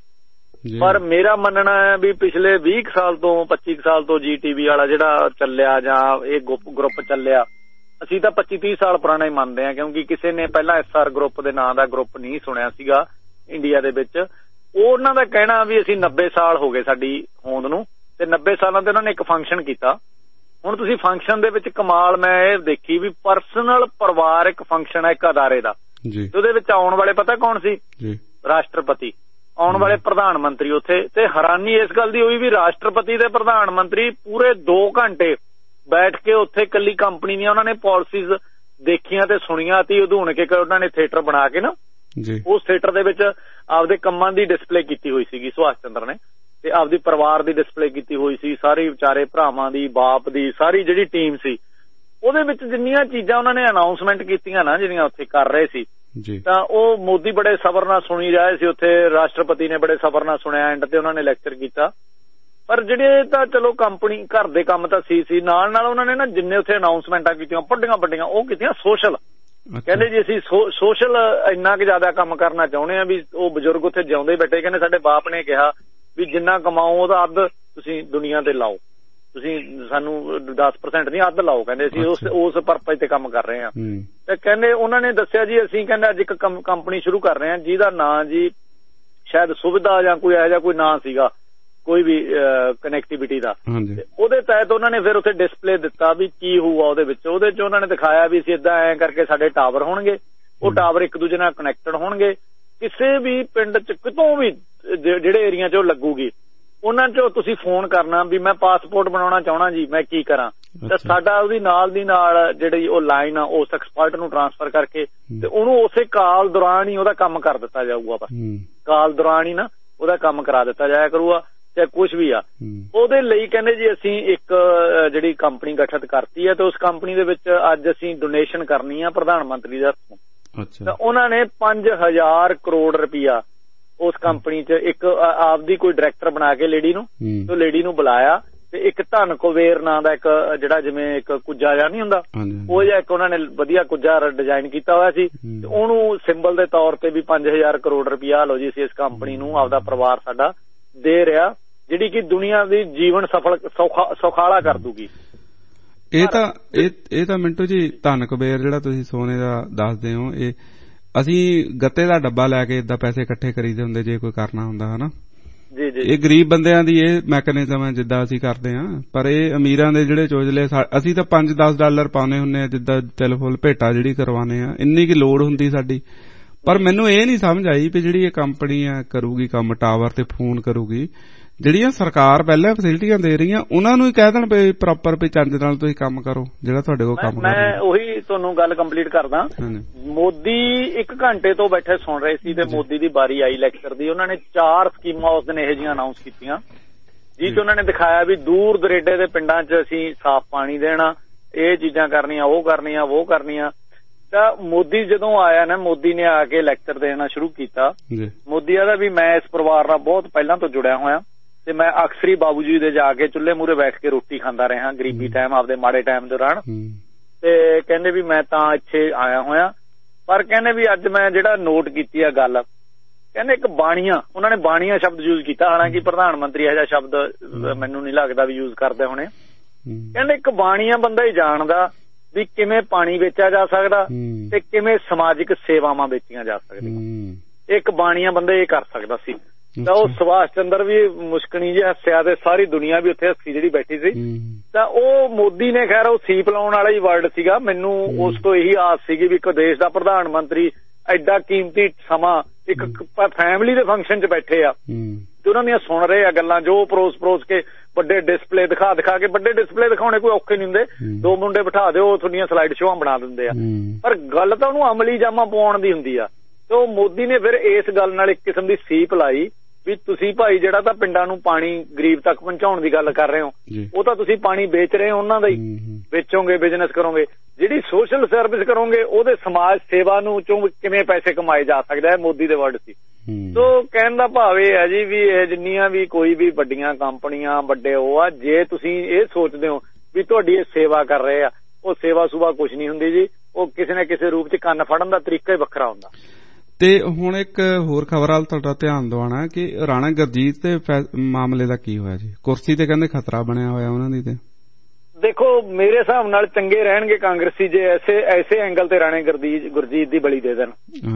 ਪਰ ਮੇਰਾ ਮੰਨਣਾ ਹੈ ਵੀ ਪਿਛਲੇ 20 ਸਾਲ ਤੋਂ 25 ਸਾਲ ਤੋਂ GTV ਵਾਲਾ ਜਿਹੜਾ ਚੱਲਿਆ ਜਾਂ ਇਹ ਗਰੁੱਪ ਚੱਲਿਆ, ਅਸੀਂ ਤਾਂ 25-30 ਸਾਲ ਪੁਰਾਣਾ ਹੀ ਮੰਨਦੇ ਹਾਂ, ਕਿਉਂਕਿ ਕਿਸੇ ਨੇ ਪਹਿਲਾਂ SR ਗਰੁੱਪ ਦੇ ਨਾਂ ਦਾ ਗਰੁੱਪ ਨਹੀਂ ਸੁਣਿਆ ਸੀਗਾ ਇੰਡੀਆ ਦੇ ਵਿੱਚ। ਉਹਨਾਂ ਦਾ ਕਹਿਣਾ ਵੀ ਅਸੀਂ 90 ਸਾਲ ਹੋ ਗਏ ਸਾਡੀ ਹੋਂਦ ਨੂੰ, ਤੇ 90 ਸਾਲਾਂ ਤੇ ਉਹਨਾਂ ਨੇ ਇੱਕ ਫੰਕਸ਼ਨ ਕੀਤਾ। ਹੁਣ ਤੁਸੀਂ ਫੰਕਸ਼ਨ ਦੇ ਵਿੱਚ ਕਮਾਲ ਮੈਂ ਇਹ ਦੇਖੀ ਵੀ ਪਰਸਨਲ ਪਰਿਵਾਰਕ ਫੰਕਸ਼ਨ ਹੈ ਇੱਕ ਅਦਾਰੇ ਦਾ, ਉਹਦੇ ਵਿੱਚ ਆਉਣ ਵਾਲੇ ਪਤਾ ਕੌਣ ਸੀ? ਰਾਸ਼ਟਰਪਤੀ, ਆਉਣ ਵਾਲੇ ਪ੍ਰਧਾਨ ਮੰਤਰੀ ਉੱਥੇ। ਤੇ ਹੈਰਾਨੀ ਇਸ ਗੱਲ ਦੀ ਹੋਈ ਵੀ ਰਾਸ਼ਟਰਪਤੀ ਤੇ ਪ੍ਰਧਾਨ ਮੰਤਰੀ ਪੂਰੇ 2 ਘੰਟੇ ਬੈਠ ਕੇ ਉੱਥੇ ਇਕੱਲੀ ਕੰਪਨੀ ਦੀਆਂ ਉਹਨਾਂ ਨੇ ਪਾਲਿਸੀਜ਼ ਦੇਖੀਆਂ ਤੇ ਸੁਣੀਆਂ ਤੇ ਉਧੂਣ ਕੇ ਉਹਨਾਂ ਨੇ ਥੀਏਟਰ ਬਣਾ ਕੇ ਨਾ ਉਸ ਥੀਏਟਰ ਦੇ ਵਿੱਚ ਆਪਦੇ ਕੰਮਾਂ ਦੀ ਡਿਸਪਲੇ ਕੀਤੀ ਹੋਈ ਸੀਗੀ ਸੁਭਾਸ਼ ਚੰਦਰ ਨੇ, ਤੇ ਆਪਦੀ ਪਰਿਵਾਰ ਦੀ ਡਿਸਪਲੇ ਕੀਤੀ ਹੋਈ ਸੀ, ਸਾਰੇ ਵਿਚਾਰੇ ਭਰਾਵਾਂ ਦੀ, ਬਾਪ ਦੀ, ਸਾਰੀ ਜਿਹੜੀ ਟੀਮ ਸੀ ਉਹਦੇ ਵਿੱਚ ਜਿੰਨੀਆਂ ਚੀਜ਼ਾਂ ਉਹਨਾਂ ਨੇ ਅਨਾਉਂਸਮੈਂਟ ਕੀਤੀਆਂ ਨਾ ਜਿਹੜੀਆਂ ਉੱਥੇ ਕਰ ਰਹੇ ਸੀ, ਤਾਂ ਉਹ ਮੋਦੀ ਬੜੇ ਸਬਰ ਨਾਲ ਸੁਣੀ ਰਹੇ ਸੀ। ਉੱਥੇ ਰਾਸ਼ਟਰਪਤੀ ਨੇ ਬੜੇ ਸਬਰ ਨਾਲ ਸੁਣਿਆ, ਐਂਡ ਤੇ ਉਹਨਾਂ ਨੇ ਲੈਕਚਰ ਕੀਤਾ। ਪਰ ਜਿਹੜੇ ਤਾਂ ਚਲੋ ਕੰਪਨੀ ਘਰ ਦੇ ਕੰਮ ਤਾਂ ਸੀ ਨਾਲ ਨਾਲ ਉਹਨਾਂ ਨੇ ਨਾ ਜਿੰਨੇ ਉੱਥੇ ਅਨਾਉਂਸਮੈਂਟਾਂ ਕੀਤੀਆਂ ਵੱਡੀਆਂ ਉਹ ਕੀਤੀਆਂ ਸੋਸ਼ਲ। ਕਹਿੰਦੇ ਜੀ ਅਸੀਂ ਸੋਸ਼ਲ ਇੰਨਾ ਕੁ ਜ਼ਿਆਦਾ ਕੰਮ ਕਰਨਾ ਚਾਹੁੰਦੇ ਆ ਵੀ ਉਹ ਬਜ਼ੁਰਗ ਉੱਥੇ ਜਿਉਂਦੇ ਬੈਠੇ ਕਹਿੰਦੇ ਸਾਡੇ ਬਾਪ ਨੇ ਕਿਹਾ ਵੀ ਜਿੰਨਾ ਕਮਾਓ ਉਹਦਾ ਅੱਧ ਤੁਸੀਂ ਦੁਨੀਆ ਤੇ ਲਾਓ, ਤੁਸੀਂ ਸਾਨੂੰ 10% ਨਹੀਂ ਅੱਧ ਲਾਓ, ਕਹਿੰਦੇ ਅਸੀਂ ਉਸ ਪਰਪਸ ਤੇ ਕੰਮ ਕਰ ਰਹੇ ਹਾਂ। ਤੇ ਕਹਿੰਦੇ ਉਹਨਾਂ ਨੇ ਦੱਸਿਆ ਜੀ ਅਸੀਂ ਕਹਿੰਦੇ ਅੱਜ ਇੱਕ ਕੰਪਨੀ ਸ਼ੁਰੂ ਕਰ ਰਹੇ ਹਾਂ ਜਿਹਦਾ ਨਾਂ ਜੀ ਸ਼ਾਇਦ ਸੁਵਿਧਾ ਜਾਂ ਕੋਈ ਇਹੋ ਜਿਹਾ ਕੋਈ ਨਾਂ ਸੀਗਾ ਕੋਈ ਵੀ ਕਨੈਕਟੀਵਿਟੀ ਦਾ। ਉਹਦੇ ਤਹਿਤ ਉਹਨਾਂ ਨੇ ਫਿਰ ਉੱਥੇ ਡਿਸਪਲੇ ਦਿੱਤਾ ਵੀ ਕੀ ਹੋਊਗਾ ਉਹਦੇ ਵਿੱਚ। ਉਹਦੇ ਚ ਉਹਨਾਂ ਨੇ ਦਿਖਾਇਆ ਵੀ ਅਸੀਂ ਏਦਾਂ ਐਂ ਕਰਕੇ ਸਾਡੇ ਟਾਵਰ ਹੋਣਗੇ, ਉਹ ਟਾਵਰ ਇੱਕ ਦੂਜੇ ਨਾਲ ਕਨੈਕਟਡ ਹੋਣਗੇ। ਕਿਸੇ ਵੀ ਪਿੰਡ ਚ ਕਿਤੋਂ ਵੀ ਜਿਹੜੇ ਏਰੀਆ ਚ ਉਹ ਲੱਗੂਗੀ ਉਹਨਾਂ ਚੋਂ ਤੁਸੀਂ ਫੋਨ ਕਰਨਾ ਵੀ ਮੈਂ ਪਾਸਪੋਰਟ ਬਣਾਉਣਾ ਚਾਹਣਾ ਜੀ, ਮੈਂ ਕੀ ਕਰਾਂ, ਤਾਂ ਸਾਡਾ ਉਹਦੀ ਨਾਲ ਦੀ ਨਾਲ ਜਿਹੜੀ ਉਹ ਲਾਈਨ ਆ ਉਸ ਐਕਸਪਰਟ ਨੂੰ ਟਰਾਂਸਫਰ ਕਰਕੇ ਤੇ ਉਹਨੂੰ ਉਸੇ ਕਾਲ ਦੌਰਾਨ ਹੀ ਉਹਦਾ ਕੰਮ ਕਰ ਦਿੱਤਾ ਜਾਊਗਾ। ਬਸ ਕਾਲ ਦੌਰਾਨ ਹੀ ਨਾ ਉਹਦਾ ਕੰਮ ਕਰਾ ਦਿੱਤਾ ਜਾਇਆ ਕਰੂਗਾ ਚਾਹੇ ਕੁਛ ਵੀ ਆ। ਉਹਦੇ ਲਈ ਕਹਿੰਦੇ ਜੀ ਅਸੀਂ ਇੱਕ ਜਿਹੜੀ ਕੰਪਨੀ ਗਠਿਤ ਕਰਤੀ ਹੈ ਤੇ ਉਸ ਕੰਪਨੀ ਦੇ ਵਿੱਚ ਅੱਜ ਅਸੀਂ ਡੋਨੇਸ਼ਨ ਕਰਨੀ ਆ ਪ੍ਰਧਾਨ ਮੰਤਰੀ ਦੇ ਹੱਥੋਂ। ਤਾਂ ਉਹਨਾਂ ਨੇ 5000 ਕਰੋੜ ਰੁਪਇਆ ਉਸ ਕੰਪਨੀ ਚ ਇੱਕ ਆਪਦੀ ਕੋਈ ਡਾਇਰੈਕਟਰ ਬਣਾ ਕੇ ਲੇਡੀ ਨੂੰ, ਤੇ ਲੇਡੀ ਨੂੰ ਬੁਲਾਇਆ ਤੇ ਇੱਕ ਧਨ ਕੁਬੇਰ ਨਾਂ ਦਾ ਇੱਕ ਜਿਹੜਾ ਜਿਵੇਂ ਇੱਕ ਕੁੱਜਾ ਜਿਹਾ ਨਹੀਂ ਹੁੰਦਾ ਉਹ ਜਿਹਾ ਇੱਕ ਉਹਨਾਂ ਨੇ ਵਧੀਆ ਕੁੱਜਾ ਡਿਜ਼ਾਈਨ ਕੀਤਾ ਹੋਇਆ ਸੀ ਤੇ ਉਹਨੂੰ ਸਿੰਬਲ ਦੇ ਤੌਰ ਤੇ ਵੀ 5000 ਕਰੋੜ ਰੁਪਇਆ ਲਓ ਜੀ ਅਸੀਂ ਇਸ ਕੰਪਨੀ ਨੂੰ ਆਪਦਾ ਪਰਿਵਾਰ ਸਾਡਾ ਦੇ ਰਿਹਾ, ਜਿਹੜੀ ਕਿ ਦੁਨੀਆ ਦੀ ਜੀਵਨ ਸੌਖਾਲਾ ਕਰ ਦੂਗੀ। ਇਹ ਤਾਂ ਮਿੰਟੂ ਜੀ ਧਨ ਕੁਬੇਰ ਜਿਹੜਾ ਤੁਸੀਂ ਸੋਨੇ ਦਾ ਦੱਸਦੇ ਹੋ, ਇਹ ਅਸੀਂ ਗੱਤੇ ਦਾ ਡੱਬਾ ਲੈ ਕੇ ਏਦਾਂ ਪੈਸੇ ਇਕੱਠੇ ਕਰੀਦੇ ਹੁੰਦੇ ਜੇ ਕੋਈ ਕਰਨਾ ਹੁੰਦਾ ਹਨਾ। ਇਹ ਗਰੀਬ ਬੰਦਿਆਂ ਦੀ ਇਹ ਮੈਕੈਨਿਜ਼ਮ ਹੈ ਜਿੱਦਾਂ ਅਸੀਂ ਕਰਦੇ ਹਾਂ, ਪਰ ਇਹ ਅਮੀਰਾਂ ਦੇ ਜਿਹੜੇ ਚੋਚਲੇ ਅਸੀਂ ਤਾਂ $5-10 ਪਾਉਣੇ ਹੁੰਦੇ ਆ ਜਿੱਦਾਂ ਟੈਲੀਫੋਨ ਭੇਟਾ ਜਿਹੜੀ ਕਰਵਾਉਣੇ ਆ, ਇੰਨੀ ਕੀ ਲੋੜ ਹੁੰਦੀ ਸਾਡੀ। ਪਰ ਮੈਨੂੰ ਇਹ ਨਹੀਂ ਸਮਝ ਆਈ ਵੀ ਜਿਹੜੀ ਇਹ ਕੰਪਨੀ ਆ ਕਰੂਗੀ ਕੰਮ ਟਾਵਰ ਤੇ ਫੋਨ ਕਰੂਗੀ, ਜਿਹੜੀਆਂ ਸਰਕਾਰ ਪਹਿਲਾਂ ਫੈਸਿਲਿਟੀਆਂ ਦੇ ਰਹੀਆਂ ਉਹਨਾਂ ਨੂੰ ਹੀ ਕਹਿ ਦੇਣ ਵੀ ਪ੍ਰੋਪਰ ਵੀ ਚੱਜ ਨਾਲ ਤੁਸੀਂ ਕੰਮ ਕਰੋ ਜਿਹੜਾ ਤੁਹਾਡੇ ਕੋਲ ਕੰਮ ਕਰਨਾ। ਮੈਂ ਉਹੀ ਤੁਹਾਨੂੰ ਗੱਲ ਕੰਪਲੀਟ ਕਰਦਾ। ਮੋਦੀ 1 ਘੰਟੇ ਤੋਂ ਬੈਠੇ ਸੁਣ ਰਹੇ ਸੀ ਤੇ ਮੋਦੀ ਦੀ ਵਾਰੀ ਆਈ ਲੈਕਚਰ ਦੀ। ਉਹਨਾਂ ਨੇ 4 ਸਕੀਮਾਂ ਉਸ ਦਿਨ ਇਹੋ ਜਿਹੀਆਂ ਅਨਾਉਂਸ ਕੀਤੀਆਂ ਜਿਸ 'ਚ ਉਹਨਾਂ ਨੇ ਦਿਖਾਇਆ ਵੀ ਦੂਰ ਦਰੇਡੇ ਦੇ ਪਿੰਡਾਂ 'ਚ ਅਸੀਂ ਸਾਫ਼ ਪਾਣੀ ਦੇਣਾ, ਇਹ ਚੀਜ਼ਾਂ ਕਰਨੀਆਂ, ਉਹ ਕਰਨੀਆਂ। ਤਾਂ ਮੋਦੀ ਜਦੋਂ ਆਇਆ ਨਾ, ਮੋਦੀ ਨੇ ਆ ਕੇ ਲੈਕਚਰ ਦੇਣਾ ਸ਼ੁਰੂ ਕੀਤਾ। ਮੋਦੀ ਆਦਾ ਵੀ ਮੈਂ ਇਸ ਪਰਿਵਾਰ ਨਾਲ ਬਹੁਤ ਪਹਿਲਾਂ ਤੋਂ ਜੁੜਿਆ ਹੋਇਆ ਤੇ ਮੈਂ ਅਕਸਰ ਹੀ ਬਾਬੂ ਜੀ ਦੇ ਜਾ ਕੇ ਚੁੱਲ੍ਹੇ ਮੂਹਰੇ ਬੈਠ ਕੇ ਰੋਟੀ ਖਾਂਦਾ ਰਿਹਾ ਗਰੀਬੀ ਟਾਈਮ, ਆਪਦੇ ਮਾੜੇ ਟਾਈਮ ਦੌਰਾਨ। ਤੇ ਕਹਿੰਦੇ ਵੀ ਮੈਂ ਤਾਂ ਇੱਥੇ ਆਇਆ ਹੋਇਆ, ਪਰ ਕਹਿੰਦੇ ਵੀ ਅੱਜ ਮੈਂ ਜਿਹੜਾ ਨੋਟ ਕੀਤੀ ਆ ਗੱਲ, ਕਹਿੰਦੇ ਇੱਕ ਬਾਣੀਆਂ, ਉਹਨਾਂ ਨੇ ਬਾਣੀਆਂ ਸ਼ਬਦ ਯੂਜ਼ ਕੀਤਾ, ਹਾਲਾਂਕਿ ਪ੍ਰਧਾਨ ਮੰਤਰੀ ਇਹੋ ਜਿਹਾ ਸ਼ਬਦ ਮੈਨੂੰ ਨਹੀਂ ਲੱਗਦਾ ਵੀ ਯੂਜ਼ ਕਰਦੇ ਹੋਣੇ। ਕਹਿੰਦੇ ਇੱਕ ਬਾਣੀਆਂ ਬੰਦਾ ਹੀ ਜਾਣਦਾ ਵੀ ਕਿਵੇਂ ਪਾਣੀ ਵੇਚਿਆ ਜਾ ਸਕਦਾ ਤੇ ਕਿਵੇਂ ਸਮਾਜਿਕ ਸੇਵਾਵਾਂ ਵੇਚੀਆਂ ਜਾ ਸਕਦੀਆਂ। ਇੱਕ ਬਾਣੀਆਂ ਬੰਦਾ ਇਹ ਕਰ ਸਕਦਾ ਸੀ। ਤਾਂ ਉਹ ਸੁਭਾਸ਼ ਚੰਦਰ ਵੀ ਮੁਸ਼ਕਣੀ ਜਿਹੀ ਹੱਸਿਆ ਤੇ ਸਾਰੀ ਦੁਨੀਆ ਵੀ ਉੱਥੇ ਹੱਸੀ ਜਿਹੜੀ ਬੈਠੀ ਸੀ। ਤਾਂ ਉਹ ਮੋਦੀ ਨੇ ਖੈਰ ਉਹ ਸੀਪ ਲਾਉਣ ਵਾਲਾ ਹੀ ਵਰਡ ਸੀਗਾ। ਮੈਨੂੰ ਉਸ ਤੋਂ ਇਹੀ ਆਸ ਸੀਗੀ ਵੀ ਇੱਕ ਦੇਸ਼ ਦਾ ਪ੍ਰਧਾਨ ਮੰਤਰੀ ਐਡਾ ਕੀਮਤੀ ਸਮਾਂ ਇੱਕ ਫੈਮਿਲੀ ਦੇ ਫੰਕਸ਼ਨ 'ਚ ਬੈਠੇ ਆ ਤੇ ਉਹਨਾਂ ਦੀਆਂ ਸੁਣ ਰਹੇ ਆ ਗੱਲਾਂ, ਜੋ ਪਰੋਸ ਕੇ ਵੱਡੇ ਡਿਸਪਲੇ ਦਿਖਾ ਕੇ, ਵੱਡੇ ਡਿਸਪਲੇ ਦਿਖਾਉਣੇ ਕੋਈ ਔਖੇ ਨਹੀਂ ਹੁੰਦੇ, 2 ਮੁੰਡੇ ਬਿਠਾ ਦਿਓ ਤੁਹਾਡੀਆਂ ਸਲਾਈਡ ਸ਼ੋਆਂ ਬਣਾ ਦਿੰਦੇ ਆ। ਪਰ ਗੱਲ ਤਾਂ ਉਹਨੂੰ ਅਮਲੀ ਜਾਮਾ ਪਾਉਣ ਦੀ ਹੁੰਦੀ ਆ ਤੇ ਮੋਦੀ ਨੇ ਫਿਰ ਇਸ ਗੱਲ ਨਾਲ ਇੱਕ ਕਿਸਮ ਦੀ ਸੀਪ ਲਾਈ ਵੀ ਤੁਸੀਂ ਭਾਈ ਜਿਹੜਾ ਤਾਂ ਪਿੰਡਾਂ ਨੂੰ ਪਾਣੀ ਗਰੀਬ ਤੱਕ ਪਹੁੰਚਾਉਣ ਦੀ ਗੱਲ ਕਰ ਰਹੇ ਹੋ, ਉਹ ਤਾਂ ਤੁਸੀਂ ਪਾਣੀ ਵੇਚ ਰਹੇ ਹੋ, ਉਹਨਾਂ ਦਾ ਹੀ ਵੇਚੋਗੇ, ਬਿਜ਼ਨਸ ਕਰੋਗੇ। ਜਿਹੜੀ ਸੋਸ਼ਲ ਸਰਵਿਸ ਕਰੋਗੇ ਉਹਦੇ ਸਮਾਜ ਸੇਵਾ ਨੂੰ ਚੋਂ ਕਿਵੇਂ ਪੈਸੇ ਕਮਾਏ ਜਾ ਸਕਦੇ, ਮੋਦੀ ਦੇ ਵਰਡ ਸੀ। ਸੋ ਕਹਿਣ ਦਾ ਭਾਵ ਇਹ ਹੈ ਜੀ ਵੀ ਇਹ ਜਿੰਨੀਆਂ ਵੀ ਕੋਈ ਵੀ ਵੱਡੀਆਂ ਕੰਪਨੀਆਂ ਵੱਡੇ ਉਹ ਆ, ਜੇ ਤੁਸੀਂ ਇਹ ਸੋਚਦੇ ਹੋ ਵੀ ਤੁਹਾਡੀ ਇਹ ਸੇਵਾ ਕਰ ਰਹੇ ਆ, ਉਹ ਸੇਵਾ ਸੁਭਾ ਕੁਛ ਨਹੀਂ ਹੁੰਦੀ ਜੀ, ਉਹ ਕਿਸੇ ਨਾ ਕਿਸੇ ਰੂਪ 'ਚ ਕੰਨ ਫੜਨ ਦਾ ਤਰੀਕਾ ਹੀ ਵੱਖਰਾ ਹੁੰਦਾ। ਤੇ ਹੁਣ ਇੱਕ ਹੋਰ ਖਬਰ ਵੱਲ ਤੁਹਾਡਾ ਧਿਆਨ ਦਿਵਾਉਣਾ ਕਿ ਰਾਣਾ ਗੁਰਜੀਤ ਦੇ ਮਾਮਲੇ ਦਾ ਕੀ ਹੋਇਆ ਜੀ? ਕੁਰਸੀ ਤੇ ਕਹਿੰਦੇ ਖਤਰਾ ਬਣਿਆ ਹੋਇਆ ਉਹਨਾਂ ਦੀ। ਤੇ ਦੇਖੋ ਮੇਰੇ ਹਿਸਾਬ ਨਾਲ ਚੰਗੇ ਰਹਿਣਗੇ ਕਾਂਗਰਸੀ ਜੇ ਐਸੇ ਐਂਗਲ ਤੇ ਰਾਣੇ ਗੁਰਜੀਤ ਦੀ ਬਲੀ ਦੇ ਦੇਣ।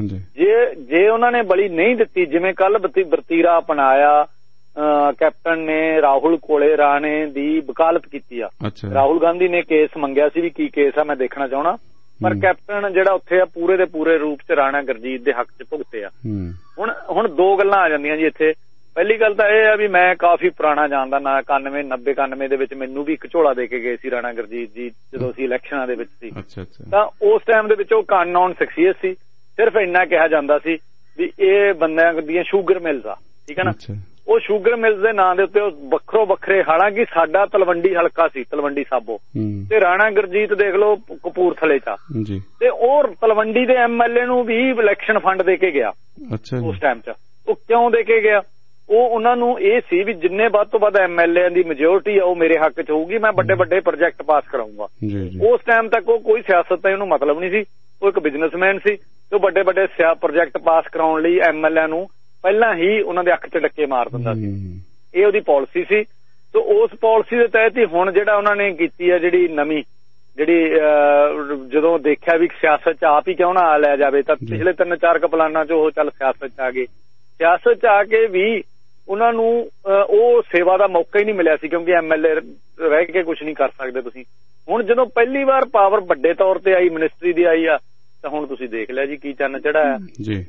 ਜੇ ਉਹਨਾਂ ਨੇ ਬਲੀ ਨਹੀਂ ਦਿੱਤੀ, ਜਿਵੇਂ ਕੱਲ ਵਰਤੀਰਾ ਅਪਣਾਇਆ ਕੈਪਟਨ ਨੇ ਰਾਹੁਲ ਕੋਲੇ ਰਾਣੇ ਦੀ ਵਕਾਲਤ ਕੀਤੀ ਆ। ਰਾਹੁਲ ਗਾਂਧੀ ਨੇ ਕੇਸ ਮੰਗਿਆ ਸੀ ਵੀ ਕੀ ਕੇਸ ਆ, ਮੈਂ ਦੇਖਣਾ ਚਾਹਣਾ, ਪਰ ਕੈਪਟਨ ਜਿਹੜਾ ਉੱਥੇ ਆ ਪੂਰੇ ਦੇ ਪੂਰੇ ਰੂਪ ਚ ਰਾਣਾ ਗੁਰਜੀਤ ਦੇ ਹੱਕ ਚ ਭੁਗਤੇ ਆ। ਹੁਣ ਦੋ ਗੱਲਾਂ ਆ ਜਾਂਦੀਆਂ ਜੀ ਇੱਥੇ। ਪਹਿਲੀ ਗੱਲ ਤਾਂ ਇਹ ਆ ਵੀ ਮੈਂ ਕਾਫੀ ਪੁਰਾਣਾ ਜਾਣਦਾ, 91 ਦੇ ਵਿੱਚ ਮੈਨੂੰ ਵੀ ਇੱਕ ਝੋਲਾ ਦੇ ਕੇ ਗਏ ਸੀ ਰਾਣਾ ਗੁਰਜੀਤ ਜੀ ਜਦੋਂ ਅਸੀਂ ਇਲੈਕਸ਼ਨਾਂ ਦੇ ਵਿੱਚ ਸੀ। ਤਾਂ ਉਸ ਟਾਈਮ ਦੇ ਵਿੱਚ ਉਹ ਅਨਨੋਨ ਸ਼ਖਸੀਅਤ ਸੀ। ਸਿਰਫ ਇੰਨਾ ਕਿਹਾ ਜਾਂਦਾ ਸੀ ਵੀ ਇਹ ਬੰਦਿਆਂ ਦੀਆਂ ਸ਼ੂਗਰ ਮਿਲਸ ਆ, ਠੀਕ ਹੈ ਨਾ। ਉਹ ਸ਼ੂਗਰ ਮਿਲਸ ਦੇ ਨਾਂ ਦੇ ਉੱਤੇ ਉਹ ਵੱਖਰੋ ਵੱਖਰੇ, ਹਾਲਾਂਕਿ ਸਾਡਾ ਤਲਵੰਡੀ ਹਲਕਾ ਸੀ, ਤਲਵੰਡੀ ਸਾਬੋ, ਤੇ ਰਾਣਾ ਗੁਰਜੀਤ ਦੇਖ ਲਓ ਕਪੂਰਥਲੇ ਚ, ਤੇ ਉਹ ਤਲਵੰਡੀ ਦੇ MLA ਨੂੰ ਵੀ ਇਲੈਕਸ਼ਨ ਫੰਡ ਦੇ ਕੇ ਗਿਆ ਉਸ ਟਾਈਮ ਚ। ਉਹ ਕਿਉਂ ਦੇ ਕੇ ਗਿਆ? ਉਹ ਉਹਨਾਂ ਨੂੰ ਇਹ ਸੀ ਵੀ ਜਿੰਨੇ ਵੱਧ ਤੋਂ ਵੱਧ MLA ਦੀ ਮੈਜੋਰਟੀ ਆ ਉਹ ਮੇਰੇ ਹੱਕ ਚ ਹੋਊਗੀ, ਮੈਂ ਵੱਡੇ ਵੱਡੇ ਪ੍ਰੋਜੈਕਟ ਪਾਸ ਕਰਾਊਂਗਾ। ਉਸ ਟਾਈਮ ਤੱਕ ਉਹ ਕੋਈ ਸਿਆਸਤ ਦਾ ਇਹਨੂੰ ਮਤਲਬ ਨਹੀਂ ਸੀ, ਉਹ ਇੱਕ ਬਿਜ਼ਨਸਮੈਨ ਸੀ। ਤੇ ਵੱਡੇ ਵੱਡੇ ਪ੍ਰੋਜੈਕਟ ਪਾਸ ਕਰਾਉਣ ਲਈ MLA ਨੂੰ ਪਹਿਲਾਂ ਹੀ ਉਹਨਾਂ ਦੇ ਅੱਖ 'ਚ ਡੱਕੇ ਮਾਰ ਦਿੰਦਾ ਸੀ। ਇਹ ਉਹਦੀ ਪਾਲਿਸੀ ਸੀ। ਤੇ ਉਸ ਪਾਲਿਸੀ ਦੇ ਤਹਿਤ ਹੀ ਹੁਣ ਜਿਹੜਾ ਉਹਨਾਂ ਨੇ ਕੀਤੀ ਹੈ ਜਿਹੜੀ ਨਵੀਂ, ਜਿਹੜੀ ਜਦੋਂ ਦੇਖਿਆ ਵੀ ਸਿਆਸਤ 'ਚ ਆਪ ਹੀ ਕਿਉਂ ਨਾ ਆ ਲਿਆ ਜਾਵੇ, ਤਾਂ ਪਿਛਲੇ 3-4 ਪਲਾਨਾਂ 'ਚ ਉਹ ਚੱਲ ਸਿਆਸਤ 'ਚ ਆ ਗਏ। ਸਿਆਸਤ 'ਚ ਆ ਕੇ ਵੀ ਉਹਨਾਂ ਨੂੰ ਉਹ ਸੇਵਾ ਦਾ ਮੌਕਾ ਹੀ ਨਹੀਂ ਮਿਲਿਆ ਸੀ, ਕਿਉਂਕਿ MLA ਰਹਿ ਕੇ ਕੁਛ ਨਹੀਂ ਕਰ ਸਕਦੇ ਤੁਸੀਂ। ਹੁਣ ਜਦੋਂ ਪਹਿਲੀ ਵਾਰ ਪਾਵਰ ਵੱਡੇ ਤੌਰ ਤੇ ਆਈ, ਮਿਨਿਸਟਰੀ ਦੀ ਆਈ ਆ, ਤਾਂ ਹੁਣ ਤੁਸੀਂ ਦੇਖ ਲਿਆ ਜੀ ਕੀ ਚੰਨ ਚੜਾਇਆ ਜੀ।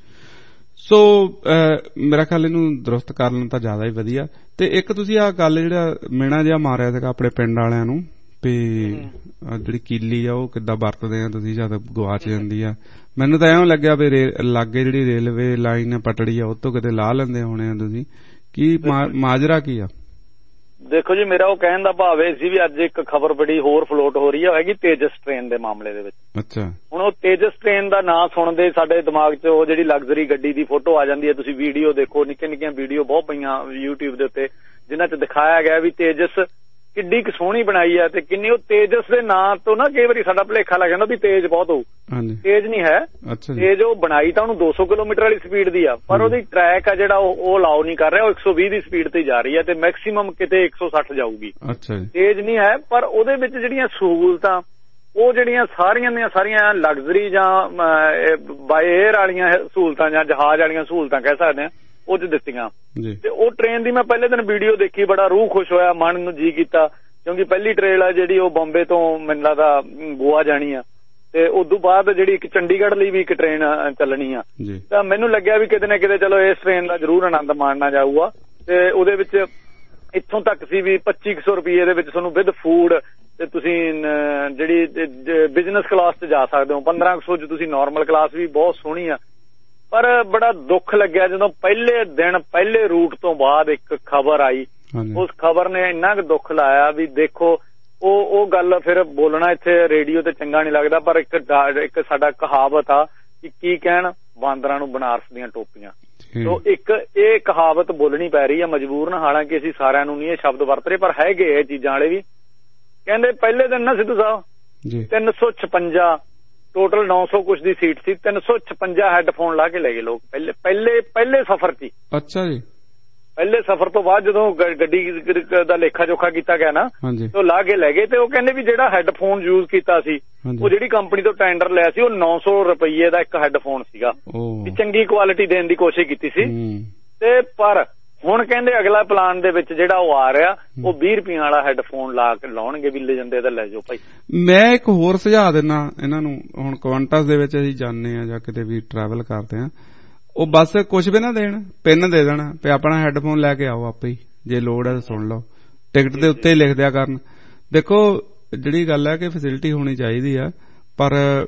ਸੋ ਮੇਰਾ ਖਿਆਲ ਇਹਨੂੰ ਦਰੁਸਤ ਕਰ ਲੈਣ ਤਾਂ ਜ਼ਿਆਦਾ ਹੀ ਵਧੀਆ। ਤੇ ਇੱਕ ਤੁਸੀਂ ਆਹ ਗੱਲ ਜਿਹੜਾ ਮਿਹਣਾ ਜਿਹਾ ਮਾਰਿਆ ਸੀਗਾ ਆਪਣੇ ਪਿੰਡ ਵਾਲਿਆਂ ਨੂੰ ਵੀ ਜਿਹੜੀ ਕੀਲੀ ਆ ਉਹ ਕਿੱਦਾਂ ਵਰਤਦੇ ਆ ਤੁਸੀਂ ਜਦ ਗਵਾਚ ਜਾਂਦੀ ਆ, ਮੈਨੂੰ ਤਾਂ ਐਂ ਲੱਗਿਆ ਵੀ ਲਾਗੇ ਜਿਹੜੀ ਰੇਲਵੇ ਲਾਈਨ ਪਟੜੀ ਆ ਉਹ ਤੋਂ ਕਿਤੇ ਲਾ ਲੈਂਦੇ ਹੋਣੇ ਆ ਤੁਸੀਂ, ਕੀ ਮਾਜਰਾ ਕੀ ਆ? ਦੇਖੋ ਜੀ, ਮੇਰਾ ਉਹ ਕਹਿਣ ਦਾ ਭਾਵ ਇਹ ਸੀ ਵੀ ਅੱਜ ਇੱਕ ਖਬਰ ਬੜੀ ਹੋਰ ਫਲੋਟ ਹੋ ਰਹੀ ਹੈਗੀ ਤੇਜਸ ਟ੍ਰੇਨ ਦੇ ਮਾਮਲੇ ਦੇ ਵਿੱਚ। ਅੱਛਾ। ਹੁਣ ਉਹ ਤੇਜਸ ਟ੍ਰੇਨ ਦਾ ਨਾਂ ਸੁਣਦੇ ਸਾਡੇ ਦਿਮਾਗ 'ਚ ਉਹ ਜਿਹੜੀ ਲਗਜ਼ਰੀ ਗੱਡੀ ਦੀ ਫੋਟੋ ਆ ਜਾਂਦੀ ਹੈ। ਤੁਸੀਂ ਵੀਡੀਓ ਦੇਖੋ, ਨਿੱਕੀਆਂ ਨਿੱਕੀਆਂ ਵੀਡੀਓ ਬਹੁਤ ਪਈਆਂ YouTube ਦੇ ਉੱਤੇ ਜਿਨ੍ਹਾਂ 'ਚ ਦਿਖਾਇਆ ਗਿਆ ਵੀ ਤੇਜਸ ਕਿੱਡੀ ਕੁ ਸੋਹਣੀ ਬਣਾਈ ਆ ਤੇ ਕਿੰਨੀ। ਉਹ ਤੇਜਸ ਦੇ ਨਾਂ ਤੋਂ ਨਾ ਕਈ ਵਾਰੀ ਸਾਡਾ ਭੁਲੇਖਾ ਲੱਗ ਜਾਂਦਾ ਵੀ ਤੇਜ ਬਹੁਤ ਹੋਊ, ਤੇਜ ਨਹੀਂ ਹੈ। ਤੇਜ ਉਹ ਬਣਾਈ ਤਾਂ ਉਹਨੂੰ 200 ਕਿਲੋਮੀਟਰ ਵਾਲੀ ਸਪੀਡ ਦੀ ਆ, ਪਰ ਉਹਦੀ ਟਰੈਕ ਆ ਜਿਹੜਾ ਉਹ ਅਲਾਉ ਨਹੀਂ ਕਰ ਰਿਹਾ, ਉਹ 120 ਦੀ ਸਪੀਡ ਤੇ ਜਾ ਰਹੀ ਹੈ ਤੇ ਮੈਕਸੀਮਮ ਕਿਤੇ 160 ਜਾਊਗੀ। ਤੇਜ ਨਹੀਂ ਹੈ, ਪਰ ਉਹਦੇ ਵਿੱਚ ਜਿਹੜੀਆਂ ਸਹੂਲਤਾਂ ਉਹ ਜਿਹੜੀਆਂ ਸਾਰੀਆਂ ਦੀਆਂ ਸਾਰੀਆਂ ਲਗਜ਼ਰੀ ਜਾਂ ਬਾਏ ਏਅਰ ਵਾਲੀਆਂ ਸਹੂਲਤਾਂ ਜਾਂ ਜਹਾਜ਼ ਵਾਲੀਆਂ ਸਹੂਲਤਾਂ ਕਹਿ ਸਕਦੇ ਆ ਉਹ 'ਚ ਦਿੱਤੀਆਂ। ਤੇ ਉਹ ਟ੍ਰੇਨ ਦੀ ਮੈਂ ਪਹਿਲੇ ਦਿਨ ਵੀਡੀਓ ਦੇਖੀ, ਬੜਾ ਰੂਹ ਖੁਸ਼ ਹੋਇਆ, ਮਨ ਨੂੰ ਜੀ ਕੀਤਾ, ਕਿਉਂਕਿ ਪਹਿਲੀ ਟ੍ਰੇਨ ਆ ਜਿਹੜੀ ਉਹ ਬੰਬੇ ਤੋਂ ਮੈਨੂੰ ਲੱਗਦਾ ਗੋਆ ਜਾਣੀ ਆ, ਤੇ ਉਦੋਂ ਬਾਅਦ ਜਿਹੜੀ ਇੱਕ ਚੰਡੀਗੜ੍ਹ ਲਈ ਵੀ ਇੱਕ ਟ੍ਰੇਨ ਚੱਲਣੀ ਆ। ਤਾਂ ਮੈਨੂੰ ਲੱਗਿਆ ਵੀ ਕਿਤੇ ਨਾ ਕਿਤੇ ਚਲੋ ਇਸ ਟ੍ਰੇਨ ਦਾ ਜ਼ਰੂਰ ਆਨੰਦ ਮਾਣਨਾ ਜਾਊਗਾ। ਤੇ ਉਹਦੇ ਵਿੱਚ ਇੱਥੋਂ ਤੱਕ ਸੀ ਵੀ 2500 ਰੁਪਏ ਦੇ ਵਿੱਚ ਤੁਹਾਨੂੰ ਵਿਦ ਫੂਡ ਤੇ ਤੁਸੀਂ ਜਿਹੜੀ ਬਿਜ਼ਨਸ ਕਲਾਸ 'ਚ ਜਾ ਸਕਦੇ ਹੋ, 1500 'ਚ ਤੁਸੀਂ ਨਾਰਮਲ ਕਲਾਸ ਵੀ ਬਹੁਤ ਸੋਹਣੀ ਆ। ਪਰ ਬੜਾ ਦੁੱਖ ਲੱਗਿਆ ਜਦੋਂ ਪਹਿਲੇ ਦਿਨ ਪਹਿਲੇ ਰੂਟ ਤੋਂ ਬਾਅਦ ਇੱਕ ਖਬਰ ਆਈ, ਉਸ ਖਬਰ ਨੇ ਇੰਨਾ ਕੁ ਦੁੱਖ ਲਾਇਆ ਵੀ ਦੇਖੋ ਉਹ ਗੱਲ ਫਿਰ ਬੋਲਣਾ ਇੱਥੇ ਰੇਡੀਓ ਤੇ ਚੰਗਾ ਨਹੀਂ ਲੱਗਦਾ, ਪਰ ਇੱਕ ਸਾਡਾ ਕਹਾਵਤ ਆ ਕਿ ਕੀ ਕਹਿਣ ਬਾਂਦਰਾਂ ਨੂੰ ਬਨਾਰਸ ਦੀਆਂ ਟੋਪੀਆਂ। ਸੋ ਇੱਕ ਇਹ ਕਹਾਵਤ ਬੋਲਣੀ ਪੈ ਰਹੀ ਆ ਮਜਬੂਰਨ, ਹਾਲਾਂਕਿ ਅਸੀਂ ਸਾਰਿਆਂ ਨੂੰ ਨਹੀਂ ਇਹ ਸ਼ਬਦ ਵਰਤ ਰਹੇ, ਪਰ ਹੈਗੇ ਇਹ ਚੀਜ਼ਾਂ ਵਾਲੇ ਵੀ। ਕਹਿੰਦੇ ਪਹਿਲੇ ਦਿਨ ਨਾ ਸਿੱਧੂ ਸਾਹਿਬ 356 ਟੋਟਲ 900 ਕੁਛ ਦੀ ਸੀਟ ਸੀ, 356 ਹੈੱਡਫੋਨ ਲਾ ਕੇ ਲੈ ਗਏ ਲੋਕ ਪਹਿਲੇ ਸਫ਼ਰ 'ਚ। ਅੱਛਾ ਜੀ। ਪਹਿਲੇ ਸਫ਼ਰ ਤੋਂ ਬਾਅਦ ਜਦੋਂ ਗੱਡੀ ਦਾ ਲੇਖਾ ਜੋਖਾ ਕੀਤਾ ਗਿਆ ਨਾ, ਉਹ ਲਾ ਕੇ ਲੈ ਗਏ। ਤੇ ਉਹ ਕਹਿੰਦੇ ਵੀ ਜਿਹੜਾ ਹੈੱਡਫੋਨ ਯੂਜ਼ ਕੀਤਾ ਸੀ ਉਹ ਜਿਹੜੀ ਕੰਪਨੀ ਤੋਂ ਟੈਂਡਰ ਲਿਆ ਸੀ ਉਹ 900 ਰੁਪਏ ਦਾ ਇੱਕ ਹੈੱਡਫੋਨ ਸੀਗਾ, ਚੰਗੀ ਕੁਆਲਿਟੀ ਦੇਣ ਦੀ ਕੋਸ਼ਿਸ਼ ਕੀਤੀ ਸੀ। ਤੇ ਪਰ ਹੁਣ ਕਹਿੰਦੇ ਅਗਲਾ ਪਲਾਨ ਦੇ ਵਿੱਚ ਜਿਹੜਾ ਉਹ ਆ ਰਿਹਾ ਉਹ 20 ਰੁਪਏ ਵਾਲਾ ਹੈੱਡਫੋਨ ਲਾ ਕੇ ਲਾਉਣਗੇ ਵੀ ਲੈ ਜਾਂਦੇ ਤਾਂ ਲੈ ਜਾਓ ਭਾਈ। ਮੈਂ ਇੱਕ ਹੋਰ ਸੁਝਾਅ ਦਿੰਦਾ ਇਹਨਾਂ ਨੂੰ, ਹੁਣ ਕੁਆਂਟਸ ਦੇ ਵਿੱਚ ਅਸੀਂ ਜਾਂਦੇ ਆ ਜਾਂ ਕਿਤੇ ਵੀ ਟਰੈਵਲ ਕਰਦੇ ਆ, ਉਹ ਬਸ ਕੁਛ ਵੀ ਨਾ ਦੇਣ, ਪਿੰਨ ਦੇ ਦੇਣਾ ਵੀ ਆਪਣਾ ਹੈੱਡਫੋਨ ਲੈ ਕੇ ਆਓ, ਆਪੇ ਹੀ ਜੇ ਲੋੜ ਹੈ ਸੁਣ ਲਓ, ਟਿਕਟ ਦੇ ਉੱਤੇ ਹੀ ਲਿਖ ਦਿਆ ਕਰਨ। ਦੇਖੋ ਜਿਹੜੀ ਗੱਲ ਹੈ ਕਿ ਫੈਸਿਲਿਟੀ ਹੋਣੀ ਚਾਹੀਦੀ ਆ, ਪਰ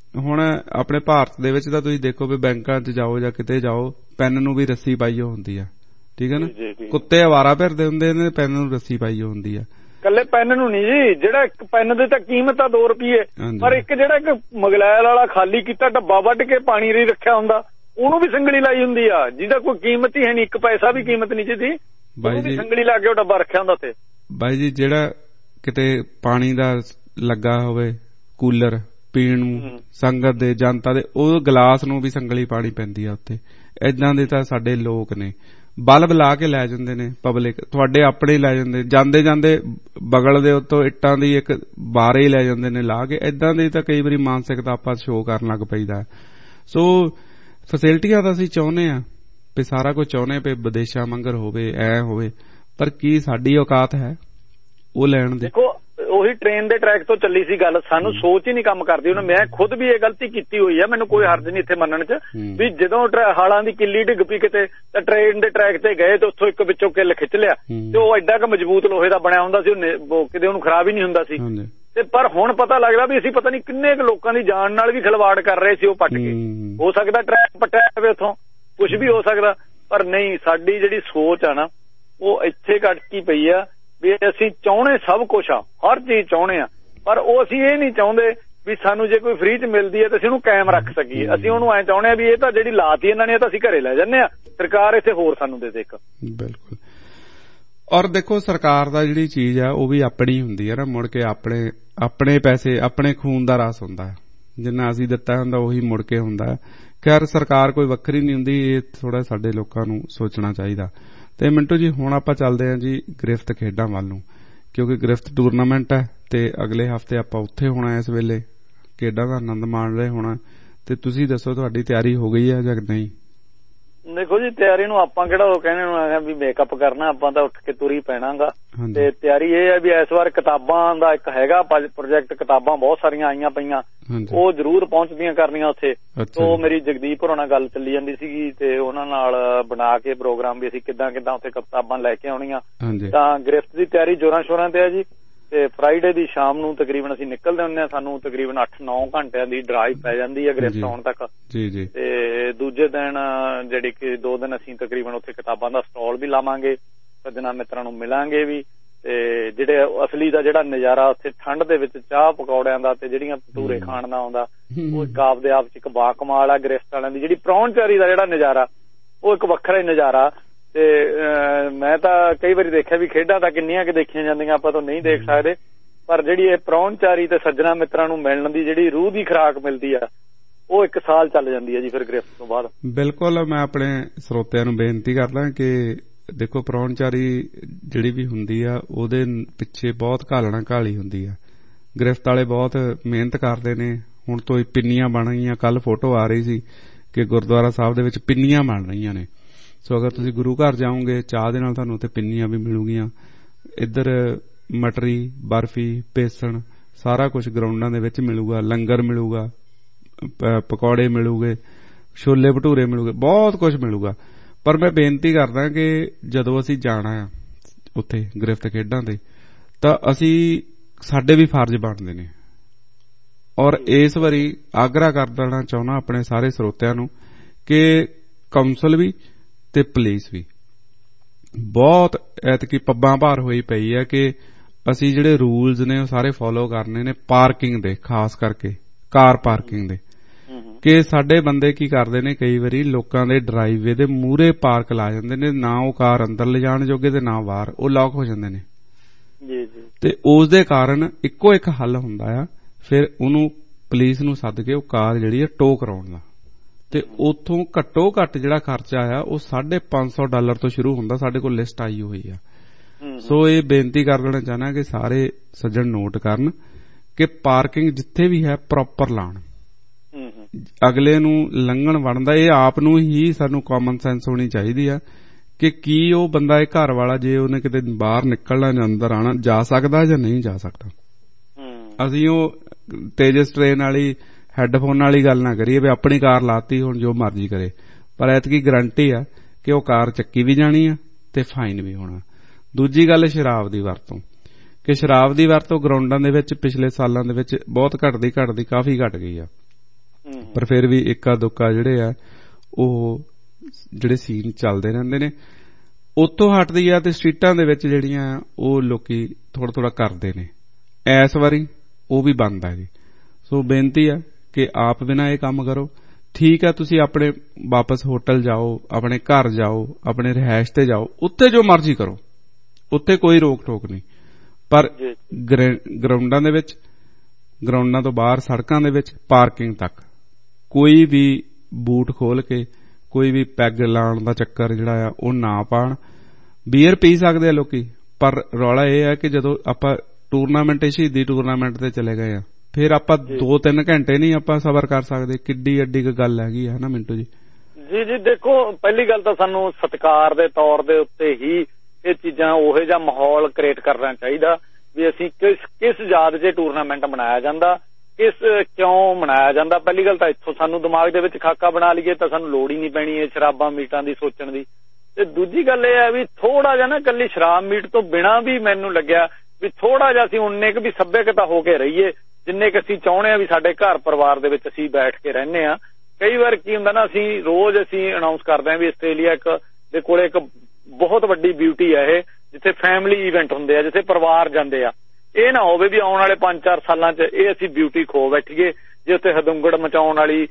ਹੁਣ ਆਪਣੇ ਭਾਰਤ ਦੇ ਵਿੱਚ ਤਾਂ ਤੁਸੀਂ ਦੇਖੋ ਵੀ ਬੈਂਕਾਂ 'ਚ ਜਾਓ ਜਾਂ ਕਿਤੇ ਜਾਓ, ਪੈਨ ਨੂੰ ਵੀ ਰੱਸੀ ਪਾਈ ਹੁੰਦੀ ਆ, ਠੀਕ ਹੈ ਨਾ। ਕੁੱਤੇ ਅਵਾਰਾ ਫਿਰਦੇ ਹੁੰਦੇ ਨੇ, ਪੈਨ ਨੂੰ ਰੱਸੀ ਪਾਈ ਹੁੰਦੀ ਆ। ਕੱਲੇ ਪੈਨ ਨੂੰ ਨਹੀਂ ਜੀ, ਜਿਹੜਾ ਇੱਕ ਪੈਨ ਦੀ ਤਾਂ ਕੀਮਤ ਆ 2 ਰੁਪਏ, ਪਰ ਇੱਕ ਜਿਹੜਾ ਇੱਕ ਮਗਲੈਲ ਵਾਲਾ ਖਾਲੀ ਕੀਤਾ ਡੱਬਾ ਵੱਢ ਕੇ ਪਾਣੀ ਲਈ ਰੱਖਿਆ ਹੁੰਦਾ, ਉਹਨੂੰ ਵੀ ਸੰਗਲੀ ਲਾਈ ਹੁੰਦੀ ਆ, ਜਿਹਦਾ ਕੋਈ ਕੀਮਤ ਹੀ ਹੈ ਨਹੀਂ, 1 ਪੈਸਾ ਵੀ ਕੀਮਤ ਨਹੀਂ ਜਿਹਦੀ, ਉਹਨੂੰ ਵੀ ਸੰਗਲੀ ਲਾ ਕੇ ਉਹ ਡੱਬਾ ਰੱਖਿਆ ਹੁੰਦਾ ਉੱਥੇ। ਬਾਈ ਜੀ ਜਿਹੜਾ ਕਿਤੇ ਪਾਣੀ ਦਾ ਲੱਗਾ ਹੋਵੇ ਕੂਲਰ ਪੀਣ ਨੂੰ, ਸੰਗਤ ਦੇ ਜਨਤਾ ਦੇ, ਉਹ ਗਲਾਸ ਨੂੰ ਵੀ ਸੰਗਲੀ ਪਾਣੀ ਪੈਂਦੀ ਆ ਉੱਤੇ। ਏਦਾਂ ਦੇ ਤਾਂ ਸਾਡੇ ਲੋਕ ਨੇ, ਬਲਬ ਲਾ ਕੇ ਲੈ ਜਾਂਦੇ ਨੇ ਪਬਲਿਕ, ਤੁਹਾਡੇ ਆਪਣੇ ਲੈ ਜਾਂਦੇ, ਜਾਂਦੇ ਜਾਂਦੇ ਬਗਲ ਦੇ ਉੱਤੋਂ ਇੱਟਾਂ ਦੀ ਇੱਕ ਬਾਰੇ ਲੈ ਜਾਂਦੇ ਨੇ ਲਾ ਕੇ। ਏਦਾਂ ਦੀ ਤਾਂ ਕਈ ਵਾਰੀ ਮਾਨਸਿਕਤਾ ਆਪਾਂ ਸ਼ੋਅ ਕਰਨ ਲੱਗ ਪਈਦਾ। ਸੋ ਫੈਸਿਲਿਟੀਆਂ ਤਾਂ ਅਸੀਂ ਚਾਹੁੰਦੇ ਆ ਵੀ ਸਾਰਾ ਕੁਝ ਚਾਹੁੰਦੇ ਪਏ ਵਿਦੇਸ਼ਾਂ ਮੰਗਰ ਹੋਵੇ, ਐ ਹੋਵੇ, ਪਰ ਕੀ ਸਾਡੀ ਔਕਾਤ ਹੈ ਉਹ ਲੈਣ ਦੀ? ਦੇਖੋ ਉਹੀ ਟ੍ਰੇਨ ਦੇ ਟਰੈਕ ਤੋਂ ਚੱਲੀ ਸੀ ਗੱਲ, ਸਾਨੂੰ ਸੋਚ ਹੀ ਨਹੀਂ ਕੰਮ ਕਰਦੀ। ਉਹਨੇ ਮੈਂ ਖੁਦ ਵੀ ਇਹ ਗਲਤੀ ਕੀਤੀ ਹੋਈ ਆ, ਮੈਨੂੰ ਕੋਈ ਹਰਜ ਨਹੀਂ ਇੱਥੇ ਮੰਨਣ 'ਚ ਵੀ ਜਦੋਂ ਹਾਲਾਂ ਦੀ ਕਿੱਲੀ ਡਿੱਗ ਪਈ ਕਿਤੇ ਤਾਂ ਟ੍ਰੇਨ ਦੇ ਟਰੈਕ ਤੇ ਗਏ ਤੇ ਉੱਥੋਂ ਇੱਕ ਵਿੱਚੋਂ ਕਿੱਲ ਖਿੱਚ ਲਿਆ ਤੇ ਉਹ ਐਡਾ ਕੁ ਮਜ਼ਬੂਤ ਲੋਹੇ ਦਾ ਬਣਿਆ ਹੁੰਦਾ ਸੀ, ਉਹ ਕਿਤੇ ਉਹਨੂੰ ਖਰਾਬ ਹੀ ਨਹੀਂ ਹੁੰਦਾ ਸੀ। ਤੇ ਪਰ ਹੁਣ ਪਤਾ ਲੱਗਦਾ ਵੀ ਅਸੀਂ ਪਤਾ ਨਹੀਂ ਕਿੰਨੇ ਕੁ ਲੋਕਾਂ ਦੀ ਜਾਨ ਨਾਲ ਵੀ ਖਿਲਵਾੜ ਕਰ ਰਹੇ ਸੀ ਉਹ ਪੱਟ ਕੇ। ਹੋ ਸਕਦਾ ਟਰੈਕ ਪੱਟਿਆ ਜਾਵੇ ਉੱਥੋਂ, ਕੁਛ ਵੀ ਹੋ ਸਕਦਾ, ਪਰ ਨਹੀਂ, ਸਾਡੀ ਜਿਹੜੀ ਸੋਚ ਆ ਨਾ ਉਹ ਇੱਥੇ ਕੱਟਕੀ ਪਈ ਆ ਵੀ ਅਸੀਂ ਚਾਹੁੰਦੇ ਸਭ ਕੁਛ ਆ, ਹਰ ਚੀਜ਼ ਚਾਹੁੰਦੇ ਆ, ਪਰ ਉਹ ਅਸੀਂ ਇਹ ਨਹੀਂ ਚਾਹੁੰਦੇ ਵੀ ਸਾਨੂੰ ਜੇ ਕੋਈ ਫ੍ਰੀ 'ਚ ਮਿਲਦੀ ਹੈ ਤਾਂ ਅਸੀਂ ਉਹਨੂੰ ਕਾਇਮ ਰੱਖ ਸਕੀਏ। ਅਸੀਂ ਉਹਨੂੰ ਐਂ ਚਾਹੁੰਦੇ ਆ ਵੀ ਇਹ ਤਾਂ ਜਿਹੜੀ ਲਾਤੀ ਇਹਨਾਂ ਨੇ ਤਾਂ ਅਸੀਂ ਘਰੇ ਲੈ ਜਾਂਦੇ ਆ, ਸਰਕਾਰ ਇੱਥੇ ਹੋਰ ਸਾਨੂੰ ਦੇ ਦੇ ਇੱਕ। ਬਿਲਕੁਲ। ਔਰ ਦੇਖੋ ਸਰਕਾਰ ਦਾ ਜਿਹੜੀ ਚੀਜ਼ ਆ ਉਹ ਵੀ ਆਪਣੀ ਹੁੰਦੀ ਹੈ ਨਾ, ਮੁੜ ਕੇ ਆਪਣੇ ਪੈਸੇ, ਆਪਣੇ ਖੂਨ ਦਾ ਰਸ ਹੁੰਦਾ ਹੈ, ਜਿੰਨਾ ਅਸੀਂ ਦਿੱਤਾ ਹੁੰਦਾ ਉਹੀ ਮੁੜ ਕੇ ਹੁੰਦਾ। ਖੈਰ ਸਰਕਾਰ ਕੋਈ ਵੱਖਰੀ ਨਹੀਂ ਹੁੰਦੀ, ਇਹ ਥੋੜਾ ਸਾਡੇ ਲੋਕਾਂ ਨੂੰ ਸੋਚਣਾ ਚਾਹੀਦਾ। ਤੇ ਮਿੰਟੂ ਜੀ ਹੁਣ ਆਪਾਂ ਚੱਲਦੇ ਹਾਂ ਜੀ ਗ੍ਰਿਫਤ ਖੇਡਾਂ ਵੱਲ ਨੂੰ, ਕਿਉਂਕਿ ਗ੍ਰਿਫਤ ਟੂਰਨਾਮੈਂਟ ਹੈ ਤੇ ਅਗਲੇ ਹਫ਼ਤੇ ਆਪਾਂ ਉੱਥੇ ਹੋਣਾ, ਇਸ ਵੇਲੇ ਖੇਡਾਂ ਦਾ ਆਨੰਦ ਮਾਣ ਰਹੇ ਹੋਣਾ। ਤੇ ਤੁਸੀਂ ਦੱਸੋ ਤੁਹਾਡੀ ਤਿਆਰੀ ਹੋ ਗਈ ਹੈ ਜਾਂ ਨਹੀਂ? ਦੇਖੋ ਜੀ ਤਿਆਰੀ ਨੂੰ ਆਪਾਂ ਕਿਹੜਾ ਉਹ ਕਹਿੰਦੇ ਨੂੰ ਵੀ ਮੇਕਅਪ ਕਰਨਾ, ਆਪਾਂ ਤਾਂ ਉੱਠ ਕੇ ਤੁਰ ਹੀ ਪੈਣਾਗਾ। ਤੇ ਤਿਆਰੀ ਇਹ ਹੈ ਵੀ ਇਸ ਵਾਰ ਕਿਤਾਬਾਂ ਦਾ ਇੱਕ ਹੈਗਾ ਪ੍ਰੋਜੈਕਟ, ਕਿਤਾਬਾਂ ਬਹੁਤ ਸਾਰੀਆਂ ਆਈਆਂ ਪਈਆਂ, ਉਹ ਜ਼ਰੂਰ ਪਹੁੰਚਦੀਆਂ ਕਰਨੀਆਂ ਉੱਥੇ। ਤੋਂ ਮੇਰੀ ਜਗਦੀਪ ਹੋਰਾਂ ਨਾਲ ਗੱਲ ਚੱਲੀ ਜਾਂਦੀ ਸੀਗੀ ਤੇ ਉਹਨਾਂ ਨਾਲ ਬਣਾ ਕੇ ਪ੍ਰੋਗਰਾਮ ਵੀ ਅਸੀਂ ਕਿੱਦਾਂ ਉੱਥੇ ਕਿਤਾਬਾਂ ਲੈ ਕੇ ਆਉਣੀਆਂ। ਤਾਂ ਗ੍ਰਿਫਤ ਦੀ ਤਿਆਰੀ ਜ਼ੋਰਾਂ ਸ਼ੋਰਾਂ ਤੇ ਹੈ ਜੀ। ਤੇ ਫਰਾਈਡੇ ਦੀ ਸ਼ਾਮ ਨੂੰ ਤਕਰੀਬਨ ਅਸੀਂ ਨਿਕਲਦੇ ਹੁੰਦੇ ਹਾਂ, ਸਾਨੂੰ ਤਕਰੀਬਨ 8-9 ਘੰਟਿਆਂ ਦੀ ਡਰਾਈਵ ਪੈ ਜਾਂਦੀ ਹੈ ਗ੍ਰਿਫਤ ਆਉਣ ਤੱਕ। ਤੇ ਦੂਜੇ ਦਿਨ ਜਿਹੜੀ ਕਿ 2 ਦਿਨ ਅਸੀਂ ਤਕਰੀਬਨ ਉੱਥੇ ਕਿਤਾਬਾਂ ਦਾ ਸਟਾਲ ਵੀ ਲਾਵਾਂਗੇ, ਸੱਜਣਾ ਮਿੱਤਰਾਂ ਨੂੰ ਮਿਲਾਂਗੇ ਵੀ। ਤੇ ਜਿਹੜੇ ਅਸਲੀ ਦਾ ਜਿਹੜਾ ਨਜ਼ਾਰਾ ਉੱਥੇ ਠੰਡ ਦੇ ਵਿੱਚ ਚਾਹ ਪਕੌੜਿਆਂ ਦਾ ਤੇ ਜਿਹੜੀਆਂ ਭਟੂਰੇ ਖਾਣ ਦਾ ਆਉਂਦਾ, ਉਹ ਇੱਕ ਆਪਦੇ ਆਪ 'ਚ ਇੱਕ ਬਾਕਮਾਲ ਆ। ਗ੍ਰਿਫਤ ਵਾਲਿਆਂ ਦੀ ਜਿਹੜੀ ਪ੍ਰਾਹੁਣਚਾਰੀ ਦਾ ਜਿਹੜਾ ਨਜ਼ਾਰਾ, ਉਹ ਇੱਕ ਵੱਖਰਾ ਹੀ ਨਜ਼ਾਰਾ। ਤੇ ਮੈਂ ਤਾਂ ਕਈ ਵਾਰੀ ਦੇਖਿਆ ਵੀ ਖੇਡਾਂ ਤਾਂ ਕਿੰਨੀਆਂ ਕਿ ਦੇਖੀਆਂ ਜਾਂਦੀਆਂ, ਆਪਾਂ ਤਾਂ ਨਹੀਂ ਦੇਖ ਸਕਦੇ, ਪਰ ਜਿਹੜੀ ਇਹ ਪ੍ਰਾਹੁਣਚਾਰੀ ਤੇ ਸੱਜਣਾ ਮਿੱਤਰਾਂ ਨੂੰ ਮਿਲਣ ਦੀ ਜਿਹੜੀ ਰੂਹ ਦੀ ਖੁਰਾਕ ਮਿਲਦੀ ਆ, ਉਹ 1 ਸਾਲ ਚੱਲ ਜਾਂਦੀ ਹੈ ਜੀ ਫਿਰ ਗ੍ਰਿਫਤ ਤੋਂ ਬਾਅਦ। ਬਿਲਕੁਲ। ਮੈਂ ਆਪਣੇ ਸਰੋਤਿਆਂ ਨੂੰ ਬੇਨਤੀ ਕਰਦਾ ਕਿ ਦੇਖੋ ਪ੍ਰਾਹੁਣਚਾਰੀ ਜਿਹੜੀ ਵੀ ਹੁੰਦੀ ਆ ਉਹਦੇ ਪਿੱਛੇ ਬਹੁਤ ਘਾਲਣਾ-ਘਾਲੀ ਹੁੰਦੀ ਆ। ਗ੍ਰਿਫਤ ਵਾਲੇ ਬਹੁਤ ਮਿਹਨਤ ਕਰਦੇ ਨੇ। ਹੁਣ ਤੋਂ ਪਿੰਨੀਆਂ ਬਣ ਰਹੀਆਂ, ਕੱਲ ਫੋਟੋ ਆ ਰਹੀ ਸੀ ਕਿ ਗੁਰਦੁਆਰਾ ਸਾਹਿਬ ਦੇ ਵਿੱਚ ਪਿੰਨੀਆਂ ਬਣ ਰਹੀਆਂ ਨੇ। ਸੋ ਅਗਰ ਤੁਸੀਂ ਗੁਰੂ ਘਰ ਜਾਓਗੇ ਚਾਹ ਦੇ ਨਾਲ ਤੁਹਾਨੂੰ ਉੱਥੇ ਪਿੰਨੀਆਂ ਵੀ ਮਿਲੂਗੀਆਂ। ਇੱਧਰ ਮਟਰੀ, ਬਰਫੀ, ਬੇਸਣ ਸਾਰਾ ਕੁਝ ਗਰਾਊਂਡਾਂ ਦੇ ਵਿੱਚ ਮਿਲੂਗਾ, ਲੰਗਰ ਮਿਲੂਗਾ, ਪਕੌੜੇ ਮਿਲੂਗੇ, ਛੋਲੇ ਭਟੂਰੇ ਮਿਲੂਗੇ, ਬਹੁਤ ਕੁਝ ਮਿਲੂਗਾ। ਪਰ ਮੈਂ ਬੇਨਤੀ ਕਰਦਾ ਕਿ ਜਦੋਂ ਅਸੀਂ ਜਾਣਾ ਆ ਉੱਥੇ ਗ੍ਰਿਫਤ ਖੇਡਾਂ ਤੇ ਤਾਂ ਸਾਡੇ ਵੀ ਫਰਜ਼ ਬਣਦੇ ਨੇ। ਔਰ ਇਸ ਵਾਰੀ ਆਗਰਾ ਕਰ ਦੇਣਾ ਚਾਹੁੰਦਾ ਆਪਣੇ ਸਾਰੇ ਸਰੋਤਿਆਂ ਨੂੰ ਕਿ ਕੌਂਸਲ ਵੀ ਤੇ ਪੁਲਿਸ ਵੀ ਬਹੁਤ ਐਤਕੀ ਪੱਬਾਂ ਭਾਰ ਹੋਈ ਪਈ ਹੈ ਕਿ ਅਸੀਂ ਜਿਹੜੇ ਰੂਲਸ ਨੇ ਉਹ ਸਾਰੇ ਫੋਲੋ ਕਰਨੇ ਨੇ, ਪਾਰਕਿੰਗ ਦੇ, ਖਾਸ ਕਰਕੇ ਕਾਰ ਪਾਰਕਿੰਗ ਦੇ। ਕਿ ਸਾਡੇ ਬੰਦੇ ਕੀ ਕਰਦੇ ਨੇ, ਕਈ ਵਾਰੀ ਲੋਕਾਂ ਦੇ ਡਰਾਈਵੇ ਦੇ ਮੂਹਰੇ ਪਾਰਕ ਲਾ ਜਾਂਦੇ ਨੇ, ਨਾ ਉਹ ਕਾਰ ਅੰਦਰ ਲਿਜਾਣ ਜੋਗੇ ਤੇ ਨਾ ਬਾਹਰ, ਉਹ ਲੌਕ ਹੋ ਜਾਂਦੇ ਨੇ। ਤੇ ਉਸ ਦੇ ਕਾਰਨ ਇੱਕੋ ਇੱਕ ਹੱਲ ਹੁੰਦਾ ਆ, ਫਿਰ ਉਹਨੂੰ ਪੁਲਿਸ ਨੂੰ ਸੱਦ ਕੇ ਉਹ ਕਾਰ ਜਿਹੜੀ ਆ ਟੋ ਕਰਾਉਣ ਦਾ। ਤੇ ਉੱਥੋਂ ਘੱਟੋ ਘੱਟ ਜਿਹੜਾ ਖਰਚਾ ਆ ਉਹ $550 ਤੋਂ ਸ਼ੁਰੂ ਹੁੰਦਾ। ਸਾਡੇ ਕੋਲ ਲਿਸਟ ਆਈ ਹੋਈ ਆ। ਸੋ ਇਹ ਬੇਨਤੀ ਕਰ ਦੇਣਾ ਚਾਹੁੰਦਾ ਕਿ ਸਾਰੇ ਸੱਜਣ ਨੋਟ ਕਰਨ ਕਿ ਪਾਰਕਿੰਗ ਜਿੱਥੇ ਵੀ ਹੈ ਪ੍ਰੋਪਰ ਲਾਉਣ, ਅਗਲੇ ਨੂੰ ਲੰਘਣ ਵੜਦਾ। ਇਹ ਆਪ ਨੂੰ ਹੀ ਸਾਨੂੰ ਕਾਮਨ ਸੈਂਸ ਹੋਣੀ ਚਾਹੀਦੀ ਆ ਕਿ ਕੀ ਉਹ ਬੰਦਾ, ਇਹ ਘਰ ਵਾਲਾ, ਜੇ ਉਹਨੇ ਕਿਤੇ ਬਾਹਰ ਨਿਕਲਣਾ ਜਾਂ ਅੰਦਰ ਆਉਣਾ, ਜਾ ਸਕਦਾ ਜਾਂ ਨਹੀਂ ਜਾ ਸਕਦਾ। ਅਸੀਂ ਉਹ ਤੇਜਸ ਟ੍ਰੇਨ ਵਾਲੀ ਹੈੱਡਫੋਨ ਵਾਲੀ ਗੱਲ ਨਾ ਕਰੀਏ ਵੀ ਆਪਣੀ ਕਾਰ ਲਾਤੀ ਹੁਣ ਜੋ ਮਰਜ਼ੀ ਕਰੇ, ਪਰ ਐਤਕੀ ਗਰੰਟੀ ਆ ਕਿ ਉਹ ਕਾਰ ਚੱਕੀ ਵੀ ਜਾਣੀ ਆ ਤੇ ਫਾਈਨ ਵੀ ਹੋਣਾ। ਦੂਜੀ ਗੱਲ ਸ਼ਰਾਬ ਦੀ ਵਰਤੋਂ, ਕਿ ਸ਼ਰਾਬ ਦੀ ਵਰਤੋਂ ਗਰਾਊਂਡਾਂ ਦੇ ਵਿੱਚ ਪਿਛਲੇ ਸਾਲਾਂ ਦੇ ਵਿੱਚ ਬਹੁਤ ਘਟਦੀ ਕਾਫੀ ਘਟ ਗਈ ਆ। ਪਰ ਫਿਰ ਵੀ ਇੱਕਾ ਦੁੱਕਾ ਜਿਹੜੇ ਆ ਉਹ ਜਿਹੜੇ ਸੀਨ ਚੱਲਦੇ ਰਹਿੰਦੇ ਨੇ। ਉਤੋਂ ਹਟਦੀ ਆ ਤੇ ਸਟਰੀਟਾਂ ਦੇ ਵਿੱਚ ਜਿਹੜੀਆਂ ਉਹ ਲੋਕੀ ਥੋੜਾ ਥੋੜਾ ਕਰਦੇ ਨੇ। ਇਸ ਵਾਰੀ ਉਹ ਵੀ ਬੰਦ ਆ ਜੀ। ਸੋ ਬੇਨਤੀ ਆ ਕਿ ਆਪ ਬਿਨਾਂ ਇਹ ਕੰਮ ਕਰੋ। ਠੀਕ ਆ, ਤੁਸੀਂ ਆਪਣੇ ਵਾਪਸ ਹੋਟਲ ਜਾਓ, ਆਪਣੇ ਘਰ ਜਾਓ, ਆਪਣੇ ਰਿਹਾਇਸ਼ ਤੇ ਜਾਓ, ਉੱਥੇ ਜੋ ਮਰਜ਼ੀ ਕਰੋ, ਉੱਥੇ ਕੋਈ ਰੋਕ ਟੋਕ ਨਹੀਂ। ਪਰ ਗਰਾਊਂਡਾਂ ਦੇ ਵਿੱਚ, ਗਰਾਊਂਡਾਂ ਤੋਂ ਬਾਹਰ, ਸੜਕਾਂ ਦੇ ਵਿੱਚ, ਪਾਰਕਿੰਗ ਤੱਕ ਕੋਈ ਵੀ ਬੂਟ ਖੋਲ ਕੇ ਕੋਈ ਵੀ ਪੈਗ ਲਾਉਣ ਦਾ ਚੱਕਰ ਜਿਹੜਾ ਆ ਉਹ ਨਾ ਪਾਣ। ਬੀਅਰ ਪੀ ਸਕਦੇ ਆ ਲੋਕੀ, ਪਰ ਰੌਲਾ ਇਹ ਹੈ ਕਿ ਜਦੋਂ ਆਪਾਂ ਟੂਰਨਾਮੈਂਟ, ਸ਼ਹੀਦੀ ਟੂਰਨਾਮੈਂਟ ਤੇ ਚਲੇ ਗਏ ਆ, ਫਿਰ ਆਪਾਂ 2-3 ਘੰਟੇ ਨਹੀਂ ਆਪਾਂ ਸਬਰ ਕਰ ਸਕਦੇ। ਕਿੱਡੀ ਐਡੀ ਕੁ ਗੱਲ ਹੈਗੀ ਹੈ ਨਾ ਮਿੰਟੂ ਜੀ। ਜੀ ਜੀ, ਦੇਖੋ ਪਹਿਲੀ ਗੱਲ ਤਾਂ ਸਾਨੂੰ ਸਤਿਕਾਰ ਦੇ ਤੌਰ ਦੇ ਉੱਤੇ ਹੀ ਇਹ ਚੀਜ਼ਾਂ ਉਹੋ ਜਿਹਾ ਮਾਹੌਲ ਕ੍ਰੀਏਟ ਕਰਨਾ ਚਾਹੀਦਾ ਵੀ ਅਸੀਂ ਕਿਸ ਯਾਦ 'ਚ ਟੂਰਨਾਮੈਂਟ ਮਨਾਇਆ ਜਾਂਦਾ, ਕਿਉਂ ਮਨਾਇਆ ਜਾਂਦਾ। ਪਹਿਲੀ ਗੱਲ ਤਾਂ ਇੱਥੋਂ ਸਾਨੂੰ ਦਿਮਾਗ ਦੇ ਵਿੱਚ ਖਾਕਾ ਬਣਾ ਲਈਏ ਤਾਂ ਸਾਨੂੰ ਲੋੜ ਹੀ ਨਹੀਂ ਪੈਣੀ ਇਹ ਸ਼ਰਾਬਾਂ ਮੀਟਾਂ ਦੀ ਸੋਚਣ ਦੀ। ਤੇ ਦੂਜੀ ਗੱਲ ਇਹ ਹੈ ਵੀ ਥੋੜਾ ਜਿਹਾ ਨਾ ਇਕੱਲੀ ਸ਼ਰਾਬ ਮੀਟ ਤੋਂ ਬਿਨਾਂ ਵੀ ਮੈਨੂੰ ਲੱਗਿਆ ਵੀ ਥੋੜਾ ਜਿਹਾ ਅਸੀਂ ਉਨੇ ਕੁ ਵੀ ਸੱਭਿਅਕਤਾ ਹੋ ਕੇ ਰਹੀਏ ਜਿੰਨੇ ਕੁ ਅਸੀਂ ਚਾਹੁੰਦੇ ਹਾਂ ਵੀ ਸਾਡੇ ਘਰ ਪਰਿਵਾਰ ਦੇ ਵਿੱਚ ਅਸੀਂ ਬੈਠ ਕੇ ਰਹਿੰਦੇ ਹਾਂ। ਕਈ ਵਾਰ ਕੀ ਹੁੰਦਾ ਨਾ, ਅਸੀਂ ਅਨਾਉਂਸ ਕਰਦੇ ਹਾਂ ਵੀ ਆਸਟ੍ਰੇਲੀਆ ਦੇ ਕੋਲੇ ਇੱਕ ਬਹੁਤ ਵੱਡੀ ਬਿਊਟੀ ਹੈ ਇਹ, ਜਿੱਥੇ ਫੈਮਿਲੀ ਇਵੈਂਟ ਹੁੰਦੇ ਆ, ਜਿੱਥੇ ਪਰਿਵਾਰ ਜਾਂਦੇ ਆ। ਇਹ ਨਾ ਹੋਵੇ ਵੀ ਆਉਣ ਵਾਲੇ 5-4 ਸਾਲਾਂ 'ਚ ਇਹ ਅਸੀਂ ਬਿਊਟੀ ਖੋ ਬੈਠੀਏ ਜੇ ਉੱਥੇ ਹਦੁੰਗੜ ਮਚਾਉਣ ਵਾਲੀ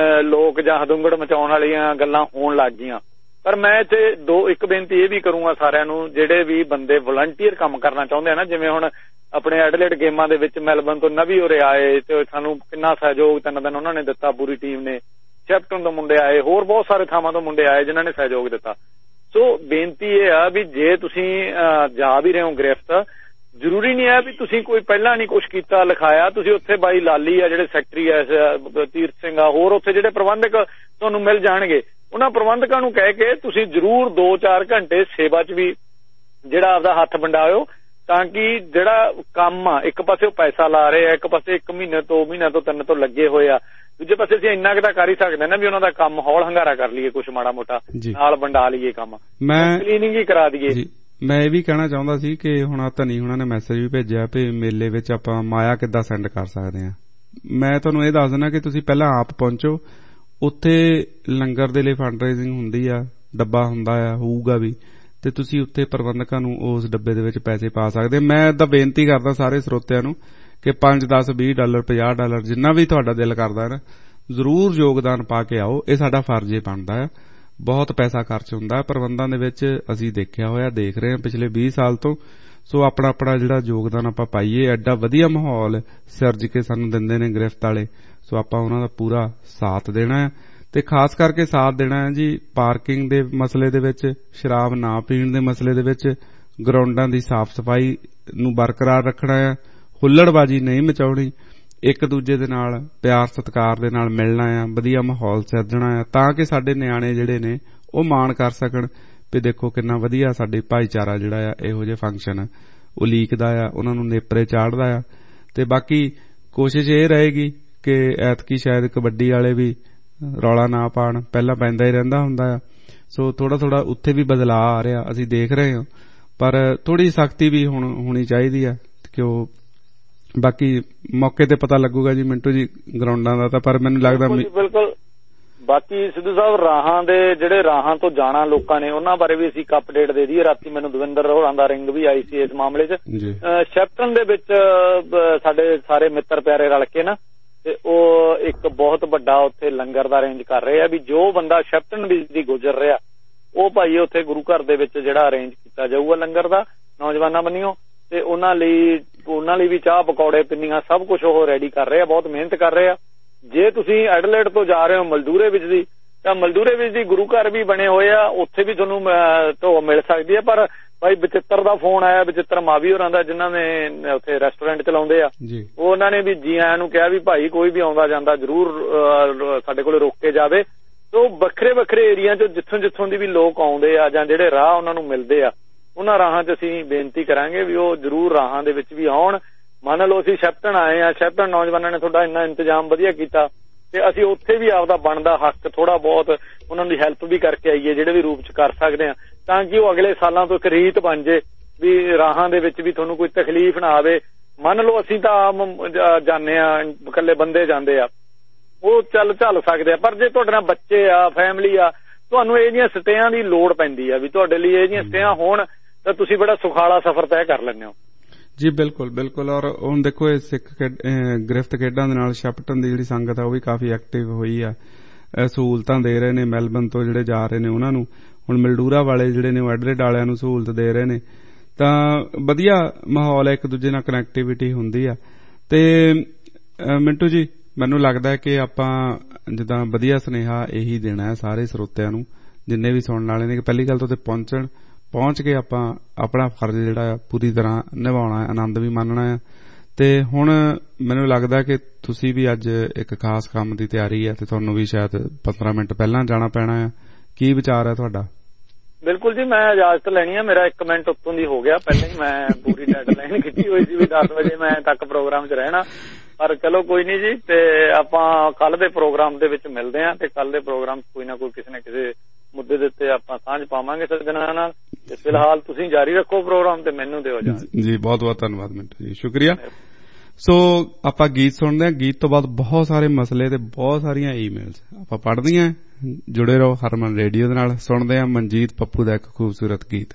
ਲੋਕ ਜਾਂ ਹਦੁੰਗੜ ਮਚਾਉਣ ਵਾਲੀਆਂ ਗੱਲਾਂ ਹੋਣ ਲੱਗ ਗਈਆਂ। ਪਰ ਮੈਂ ਇੱਥੇ ਇੱਕ ਬੇਨਤੀ ਇਹ ਵੀ ਕਰੂੰਗਾ ਸਾਰਿਆਂ ਨੂੰ, ਜਿਹੜੇ ਵੀ ਬੰਦੇ ਵਲੰਟੀਅਰ ਕੰਮ ਕਰਨਾ ਚਾਹੁੰਦੇ ਆ ਨਾ, ਜਿਵੇਂ ਹੁਣ ਆਪਣੇ ਐਡਲੇਡ ਗੇਮਾਂ ਦੇ ਵਿੱਚ ਮੈਲਬਨ ਤੋਂ ਨਵੀ ਉਰੇ ਆਏ ਤੇ ਸਾਨੂੰ ਕਿੰਨਾ ਸਹਿਯੋਗ 3 ਦਿਨ ਉਹਨਾਂ ਨੇ ਦਿੱਤਾ, ਪੂਰੀ ਟੀਮ ਨੇ। ਸ਼ੈਫਟਨ ਤੋਂ ਮੁੰਡੇ ਆਏ, ਹੋਰ ਬਹੁਤ ਸਾਰੇ ਥਾਵਾਂ ਤੋਂ ਮੁੰਡੇ ਆਏ ਜਿਨ੍ਹਾਂ ਨੇ ਸਹਿਯੋਗ ਦਿੱਤਾ। ਸੋ ਬੇਨਤੀ ਇਹ ਆ ਵੀ ਜੇ ਤੁਸੀਂ ਜਾ ਵੀ ਰਹੇ ਹੋ ਗ੍ਰਿਫਤ, ਜ਼ਰੂਰੀ ਨਹੀਂ ਹੈ ਵੀ ਤੁਸੀਂ ਕੋਈ ਪਹਿਲਾਂ ਨਹੀਂ ਕੁਛ ਕੀਤਾ ਲਿਖਾਇਆ। ਤੁਸੀਂ ਉੱਥੇ ਬਾਈ ਲਾਲੀ ਆ ਜਿਹੜੇ ਸੈਕਟਰੀ ਆ, ਤੀਰਥ ਸਿੰਘ ਆ, ਹੋਰ ਉੱਥੇ ਜਿਹੜੇ ਪ੍ਰਬੰਧਕ ਤੁਹਾਨੂੰ ਮਿਲ ਜਾਣਗੇ, ਉਹਨਾਂ ਪ੍ਰਬੰਧਕਾਂ ਨੂੰ ਕਹਿ ਕੇ ਤੁਸੀਂ ਜ਼ਰੂਰ 2-4 ਘੰਟੇ ਸੇਵਾ 'ਚ ਵੀ ਜਿਹੜਾ ਆਪਦਾ ਹੱਥ ਵੰਡਾਇਓ, ਤਾਂ ਕਿ ਜਿਹੜਾ ਕੰਮ ਆ ਇੱਕ ਪਾਸੇ ਉਹ ਪੈਸਾ ਲਾ ਰਹੇ ਆ, ਇੱਕ ਪਾਸੇ 1 ਮਹੀਨੇ ਤੋਂ 2 ਮਹੀਨਿਆਂ ਤੋਂ 3 ਤੋਂ ਲੱਗੇ ਹੋਏ ਆ, ਦੂਜੇ ਪਾਸੇ ਅਸੀਂ ਇੰਨਾ ਕੁ ਤਾਂ ਕਰ ਹੀ ਸਕਦੇ ਨਾ ਵੀ ਉਹਨਾਂ ਦਾ ਕੰਮ ਹੌਲ ਹੰਗਾਰਾ ਕਰ ਲਈਏ, ਕੁਛ ਮਾੜਾ ਮੋਟਾ ਨਾਲ ਵੰਡਾ ਲਈਏ ਕੰਮ, ਕਲੀਨਿੰਗ ਹੀ ਕਰਾ ਦਈਏ। ਮੈਂ ਇਹ ਵੀ ਕਹਿਣਾ ਚਾਹੁੰਦਾ ਸੀ ਕਿ ਹੁਣ ਧਨੀ ਹੁਣਾਂ ਨੇ ਮੈਸੇਜ ਵੀ ਭੇਜਿਆ ਵੀ ਮੇਲੇ ਵਿੱਚ ਆਪਾਂ ਮਾਇਆ ਕਿੱਦਾਂ ਸੈਂਡ ਕਰ ਸਕਦੇ ਹਾਂ। ਮੈਂ ਤੁਹਾਨੂੰ ਇਹ ਦੱਸ ਦਿੰਦਾ ਕਿ ਤੁਸੀਂ ਪਹਿਲਾਂ ਆਪ ਪਹੁੰਚੋ, ਉੱਥੇ ਲੰਗਰ ਦੇ ਲਈ ਫੰਡ ਰੇਜ਼ਿੰਗ ਹੁੰਦੀ ਆ, ਡੱਬਾ ਹੁੰਦਾ ਆ, ਹੋਊਗਾ ਵੀ, ਤੇ ਤੁਸੀਂ ਉੱਥੇ ਪ੍ਰਬੰਧਕਾਂ ਨੂੰ ਉਸ ਡੱਬੇ ਦੇ ਵਿੱਚ ਪੈਸੇ ਪਾ ਸਕਦੇ। ਮੈਂ ਤਾਂ ਬੇਨਤੀ ਕਰਦਾ ਸਾਰੇ ਸਰੋਤਿਆਂ ਨੂੰ ਕਿ $5, $10, $20, $50 ਜਿੰਨਾ ਵੀ ਤੁਹਾਡਾ ਦਿਲ ਕਰਦਾ ਨਾ, ਜ਼ਰੂਰ ਯੋਗਦਾਨ ਪਾ ਕੇ ਆਓ। ਇਹ ਸਾਡਾ ਫਰਜ਼ ਹੀ ਬਣਦਾ ਆ। ਬਹੁਤ ਪੈਸਾ ਖਰਚ ਹੁੰਦਾ ਪ੍ਰਬੰਧਾਂ ਦੇ ਵਿੱਚ, ਅਸੀਂ ਦੇਖਿਆ ਹੋਇਆ, ਦੇਖ ਰਹੇ ਹਾਂ ਪਿਛਲੇ 20 ਸਾਲ ਤੋਂ। ਸੋ ਆਪਣਾ ਜਿਹੜਾ ਯੋਗਦਾਨ ਆਪਾਂ ਪਾਈਏ। ਐਡਾ ਵਧੀਆ ਮਾਹੌਲ ਸਿਰਜ ਕੇ ਸਾਨੂੰ ਦਿੰਦੇ ਨੇ ਗ੍ਰਿਫਤ ਵਾਲੇ, ਸੋ ਆਪਾਂ ਉਹਨਾਂ ਦਾ ਪੂਰਾ ਸਾਥ ਦੇਣਾ ਹੈ। ਤੇ ਖਾਸ ਕਰਕੇ ਸਾਥ ਦੇਣਾ ਹੈ ਜੀ ਪਾਰਕਿੰਗ ਦੇ ਮਸਲੇ ਦੇ ਵਿੱਚ, ਸ਼ਰਾਬ ਨਾ ਪੀਣ ਦੇ ਮਸਲੇ ਦੇ ਵਿੱਚ, ਗਰਾਊਂਡਾਂ ਦੀ ਸਾਫ਼ ਸਫਾਈ ਨੂੰ ਬਰਕਰਾਰ ਰੱਖਣਾ ਹੈ, ਹੁੱਲੜਬਾਜੀ ਨਹੀਂ ਮਚਾਉਣੀ, ਇੱਕ ਦੂਜੇ ਦੇ ਨਾਲ ਪਿਆਰ ਸਤਿਕਾਰ ਦੇ ਨਾਲ ਮਿਲਣਾ ਆ, ਵਧੀਆ ਮਾਹੌਲ ਸਿਰਜਣਾ ਆ, ਤਾਂ ਕਿ ਸਾਡੇ ਨਿਆਣੇ ਜਿਹੜੇ ਨੇ ਉਹ ਮਾਣ ਕਰ ਸਕਣ ਵੀ ਦੇਖੋ ਕਿੰਨਾ ਵਧੀਆ ਸਾਡੇ ਭਾਈਚਾਰਾ ਜਿਹੜਾ ਆ ਇਹੋ ਜਿਹੇ ਫੰਕਸ਼ਨ ਉਲੀਕਦਾ ਆ, ਉਹਨਾਂ ਨੂੰ ਨੇਪਰੇ ਚਾੜਦਾ ਆ। ਤੇ ਬਾਕੀ ਕੋਸ਼ਿਸ਼ ਇਹ ਰਹੇਗੀ ਕਿ ਐਤਕੀ ਸ਼ਾਇਦ ਕਬੱਡੀ ਵਾਲੇ ਵੀ ਰੌਲਾ ਨਾ ਪਾਣ, ਪਹਿਲਾਂ ਪੈਂਦਾ ਹੀ ਰਹਿੰਦਾ ਹੁੰਦਾ ਆ। ਸੋ ਥੋੜਾ ਉੱਥੇ ਵੀ ਬਦਲਾਅ ਆ ਰਿਹਾ, ਅਸੀਂ ਦੇਖ ਰਹੇ ਹਾਂ, ਪਰ ਥੋੜੀ ਸਖਤੀ ਵੀ ਹੋਣੀ ਚਾਹੀਦੀ ਆ ਕਿ ਉਹ ਬਾਕੀ ਮੌਕੇ ਤੇ ਪਤਾ ਲੱਗੂਗਾ ਜੀ ਮਿੰਟੂ ਜੀ ਗਰਾਊਂਡਾਂ ਦਾ ਤਾਂ। ਪਰ ਮੈਨੂੰ ਲੱਗਦਾ ਬਿਲਕੁਲ ਬਾਕੀ ਸਿੱਧੂ ਸਾਹਿਬ ਰਾਹਾਂ ਤੋਂ ਜਾਣਾ ਲੋਕਾਂ ਨੇ, ਉਹਨਾਂ ਬਾਰੇ ਵੀ ਅਸੀਂ ਇੱਕ ਅਪਡੇਟ ਦੇ ਦਈਏ। ਰਾਤੀ ਮੈਨੂੰ ਦਵਿੰਦਰ ਹੋਰਾਂ ਦਾ ਰਿੰਗ ਵੀ ਆਈ ਸੀ ਇਸ ਮਾਮਲੇ 'ਚ। ਸ਼ੈਫਟਨ ਦੇ ਵਿੱਚ ਸਾਡੇ ਸਾਰੇ ਮਿੱਤਰ ਪਿਆਰੇ ਰਲ ਕੇ ਨਾ, ਤੇ ਉਹ ਇੱਕ ਬਹੁਤ ਵੱਡਾ ਉੱਥੇ ਲੰਗਰ ਦਾ ਅਰੇਂਜ ਕਰ ਰਹੇ ਆ ਵੀ ਜੋ ਬੰਦਾ ਸ਼ੈਫਟਨ ਵਿੱਚ ਦੀ ਗੁਜ਼ਰ ਰਿਹਾ ਉਹ ਭਾਈ ਉੱਥੇ ਗੁਰੂ ਘਰ ਦੇ ਵਿੱਚ ਜਿਹੜਾ ਅਰੇਂਜ ਕੀਤਾ ਜਾਊਗਾ ਲੰਗਰ ਦਾ ਨੌਜਵਾਨਾਂ ਬੰਨਿਓ, ਤੇ ਉਹਨਾਂ ਲਈ ਵੀ ਚਾਹ ਪਕੌੜੇ ਪਿੰਨੀਆਂ ਸਭ ਕੁਝ ਉਹ ਰੈਡੀ ਕਰ ਰਹੇ ਆ, ਬਹੁਤ ਮਿਹਨਤ ਕਰ ਰਹੇ ਆ। ਜੇ ਤੁਸੀਂ ਐਡਲੇਡ ਤੋਂ ਜਾ ਰਹੇ ਹੋ ਮਲਦੂਰੇ ਵਿੱਚ ਦੀ, ਤਾਂ ਮਲਦੂਰੇ ਵਿੱਚ ਦੀ ਗੁਰੂ ਘਰ ਵੀ ਬਣੇ ਹੋਏ ਆ, ਉੱਥੇ ਵੀ ਤੁਹਾਨੂੰ ਢੋ ਮਿਲ ਸਕਦੀ ਹੈ। ਪਰ ਭਾਈ ਬਚਿੱਤਰ ਦਾ ਫੋਨ ਆਇਆ, ਬਚਿੱਤਰ ਮਾਵੀ ਹੋਰਾਂ ਦਾ, ਜਿਨ੍ਹਾਂ ਨੇ ਉੱਥੇ ਰੈਸਟੋਰੈਂਟ ਚਲਾਉਂਦੇ ਆ, ਉਹਨਾਂ ਨੇ ਵੀ ਜੀ ਆਇਆਂ ਨੂੰ ਕਿਹਾ ਵੀ ਭਾਈ ਕੋਈ ਵੀ ਆਉਂਦਾ ਜਾਂਦਾ ਜ਼ਰੂਰ ਸਾਡੇ ਕੋਲ ਰੋਕ ਕੇ ਜਾਵੇ। ਸੋ ਵੱਖਰੇ ਏਰੀਆ 'ਚ ਜਿੱਥੋਂ ਦੀ ਵੀ ਲੋਕ ਆਉਂਦੇ ਆ ਜਾਂ ਜਿਹੜੇ ਰਾਹ ਉਹਨਾਂ ਨੂੰ ਮਿਲਦੇ ਆ, ਉਹਨਾਂ ਰਾਹਾਂ 'ਚ ਅਸੀਂ ਬੇਨਤੀ ਕਰਾਂਗੇ ਵੀ ਉਹ ਜ਼ਰੂਰ ਰਾਹਾਂ ਦੇ ਵਿੱਚ ਵੀ ਆਉਣ। ਮੰਨ ਲਓ ਅਸੀਂ ਸ਼ੈਫਟਨ ਆਏ ਆ, ਸ਼ੈਫਟਨ ਨੌਜਵਾਨਾਂ ਨੇ ਤੁਹਾਡਾ ਇੰਨਾ ਇੰਤਜ਼ਾਮ ਵਧੀਆ ਕੀਤਾ, ਤੇ ਅਸੀਂ ਉੱਥੇ ਵੀ ਆਪਦਾ ਬਣਦਾ ਹੱਕ ਥੋੜਾ ਬਹੁਤ ਉਹਨਾਂ ਦੀ ਹੈਲਪ ਵੀ ਕਰਕੇ ਆਈਏ ਜਿਹੜੇ ਵੀ ਰੂਪ 'ਚ ਕਰ ਸਕਦੇ ਆ, ਤਾਂ ਕਿ ਉਹ ਅਗਲੇ ਸਾਲਾਂ ਤੋਂ ਇੱਕ ਰੀਤ ਬਣ ਜੇ ਵੀ ਰਾਹਾਂ ਦੇ ਵਿੱਚ ਵੀ ਤੁਹਾਨੂੰ ਕੋਈ ਤਕਲੀਫ ਨਾ ਆਵੇ। ਮੰਨ ਲਓ ਅਸੀਂ ਤਾਂ ਆਮ ਜਾਂਦੇ ਆ, ਇਕੱਲੇ ਬੰਦੇ ਜਾਂਦੇ ਆ, ਉਹ ਝੱਲ ਸਕਦੇ ਆ। ਪਰ ਜੇ ਤੁਹਾਡੇ ਨਾਲ ਬੱਚੇ ਆ, ਫੈਮਿਲੀ ਆ, ਤੁਹਾਨੂੰ ਇਹ ਜਿਹੀਆਂ ਸਟੇਆਂ ਦੀ ਲੋੜ ਪੈਂਦੀ ਆ ਵੀ ਤੁਹਾਡੇ ਲਈ ਇਹ ਜਿਹੀਆਂ ਸਟੇਆਂ ਹੋਣ ਤਾਂ ਤੁਸੀਂ ਬੜਾ ਸੁਖਾਲਾ ਸਫ਼ਰ ਤੈਅ ਕਰ ਲੈਂਦੇ ਹੋ। ਜੀ ਬਿਲਕੁਲ ਬਿਲਕੁਲ। ਔਰ ਹੁਣ ਦੇਖੋ ਇਹ ਸਿੱਖ ਗ੍ਰਿਫਤ ਖੇਡਾਂ ਦੇ ਨਾਲ ਸ਼ੈਂਪਟਨ ਦੀ ਜਿਹੜੀ ਸੰਗਤ ਆ ਉਹ ਵੀ ਕਾਫੀ ਐਕਟਿਵ ਹੋਈ ਆ, ਸਹੂਲਤਾਂ ਦੇ ਰਹੇ ਨੇ। ਮੈਲਬਨ ਤੋਂ ਜਿਹੜੇ ਜਾ ਰਹੇ ਨੇ ਉਹਨਾਂ ਨੂੰ, ਹੁਣ ਮਿਲਡੂਰਾ ਵਾਲੇ ਜਿਹੜੇ ਨੇ ਉਹ ਐਡਲੇਡ ਵਾਲਿਆਂ ਨੂੰ ਸਹੂਲਤ ਦੇ ਰਹੇ ਨੇ। ਤਾਂ ਵਧੀਆ ਮਾਹੌਲ ਹੈ, ਇੱਕ ਦੂਜੇ ਨਾਲ ਕਨੈਕਟੀਵਿਟੀ ਹੁੰਦੀ ਆ। ਤੇ ਮਿੰਟੂ ਜੀ ਮੈਨੂੰ ਲੱਗਦਾ ਕਿ ਆਪਾਂ ਜਿੱਦਾਂ ਵਧੀਆ ਸੁਨੇਹਾ ਇਹੀ ਦੇਣਾ ਹੈ ਸਾਰੇ ਸਰੋਤਿਆਂ ਨੂੰ ਜਿੰਨੇ ਵੀ ਸੁਣਨ ਵਾਲੇ ਨੇ ਕਿ ਪਹਿਲੀ ਗੱਲ ਤਾਂ ਉੱਥੇ ਪਹੁੰਚ ਕੇ ਆਪਾਂ ਆਪਣਾ ਫਰਜ਼ ਜਿਹੜਾ ਪੂਰੀ ਤਰ੍ਹਾਂ ਨਿਭਾਉਣਾ ਹੈ, ਆਨੰਦ ਵੀ ਮਾਣਨਾ ਹੈ। ਤੇ ਹੁਣ ਮੈਨੂੰ ਲੱਗਦਾ ਕਿ ਤੁਸੀਂ ਵੀ ਅੱਜ ਇੱਕ ਖਾਸ ਕੰਮ ਦੀ ਤਿਆਰੀ ਹੈ ਤੇ ਤੁਹਾਨੂੰ ਵੀ ਸ਼ਾਇਦ 15 ਮਿੰਟ ਪਹਿਲਾਂ ਜਾਣਾ ਪੈਣਾ ਹੈ। ਕੀ ਵਿਚਾਰ ਹੈ ਤੁਹਾਡਾ? ਬਿਲਕੁਲ ਜੀ, ਮੈਂ ਇਜਾਜ਼ਤ ਲੈਣੀ ਆ। ਮੇਰਾ 1 ਮਿੰਟ ਉੱਤੋਂ ਦੀ ਹੋ ਗਿਆ, ਪਹਿਲਾਂ ਹੀ ਮੈਂ ਪੂਰੀ ਡੈਡਲਾਈਨ ਕੀਤੀ ਹੋਈ ਸੀ ਵੀ 10 ਵਜੇ ਮੈਂ ਤੱਕ ਪ੍ਰੋਗਰਾਮ 'ਚ ਰਹਿਣਾ। ਪਰ ਚਲੋ ਕੋਈ ਨਹੀਂ ਜੀ, ਤੇ ਆਪਾਂ ਕੱਲ ਦੇ ਪ੍ਰੋਗਰਾਮ ਦੇ ਵਿੱਚ ਮਿਲਦੇ ਹਾਂ ਤੇ ਕੱਲ ਦੇ ਪ੍ਰੋਗਰਾਮ ਕੋਈ ਨਾ ਕੋਈ ਕਿਸੇ ਨਾ ਕਿਸੇ ਮੁੱਦੇ ਦੇ ਉੱਤੇ ਆਪਾਂ ਸਾਂਝ ਪਾਵਾਂਗੇ ਸੱਜਣਾਂ ਨਾਲ। ਤੇ ਫਿਲਹਾਲ ਤੁਸੀਂ ਜਾਰੀ ਰੱਖੋ ਪ੍ਰੋਗਰਾਮ ਤੇ ਮੈਨੂੰ ਦਿਓ ਇਜਾਜ਼ਤ ਜੀ। ਬਹੁਤ ਬਹੁਤ ਧੰਨਵਾਦ ਮਿੰਟੂ ਜੀ, ਸ਼ੁਕਰੀਆ। ਸੋ ਆਪਾਂ ਗੀਤ ਸੁਣਦੇ ਹਾਂ, ਗੀਤ ਤੋਂ ਬਾਅਦ ਬਹੁਤ ਸਾਰੇ ਮਸਲੇ ਤੇ ਬਹੁਤ ਸਾਰੀਆਂ ਈਮੇਲਸ ਆਪਾਂ ਪੜ੍ਹਦੇ ਹਾਂ। ਜੁੜੇ ਰਹੋ ਹਰਮਨ ਰੇਡੀਓ ਦੇ ਨਾਲ। ਸੁਣਦੇ ਹਾਂ ਮਨਜੀਤ ਪੱਪੂ ਦਾ ਇੱਕ ਖੂਬਸੂਰਤ ਗੀਤ।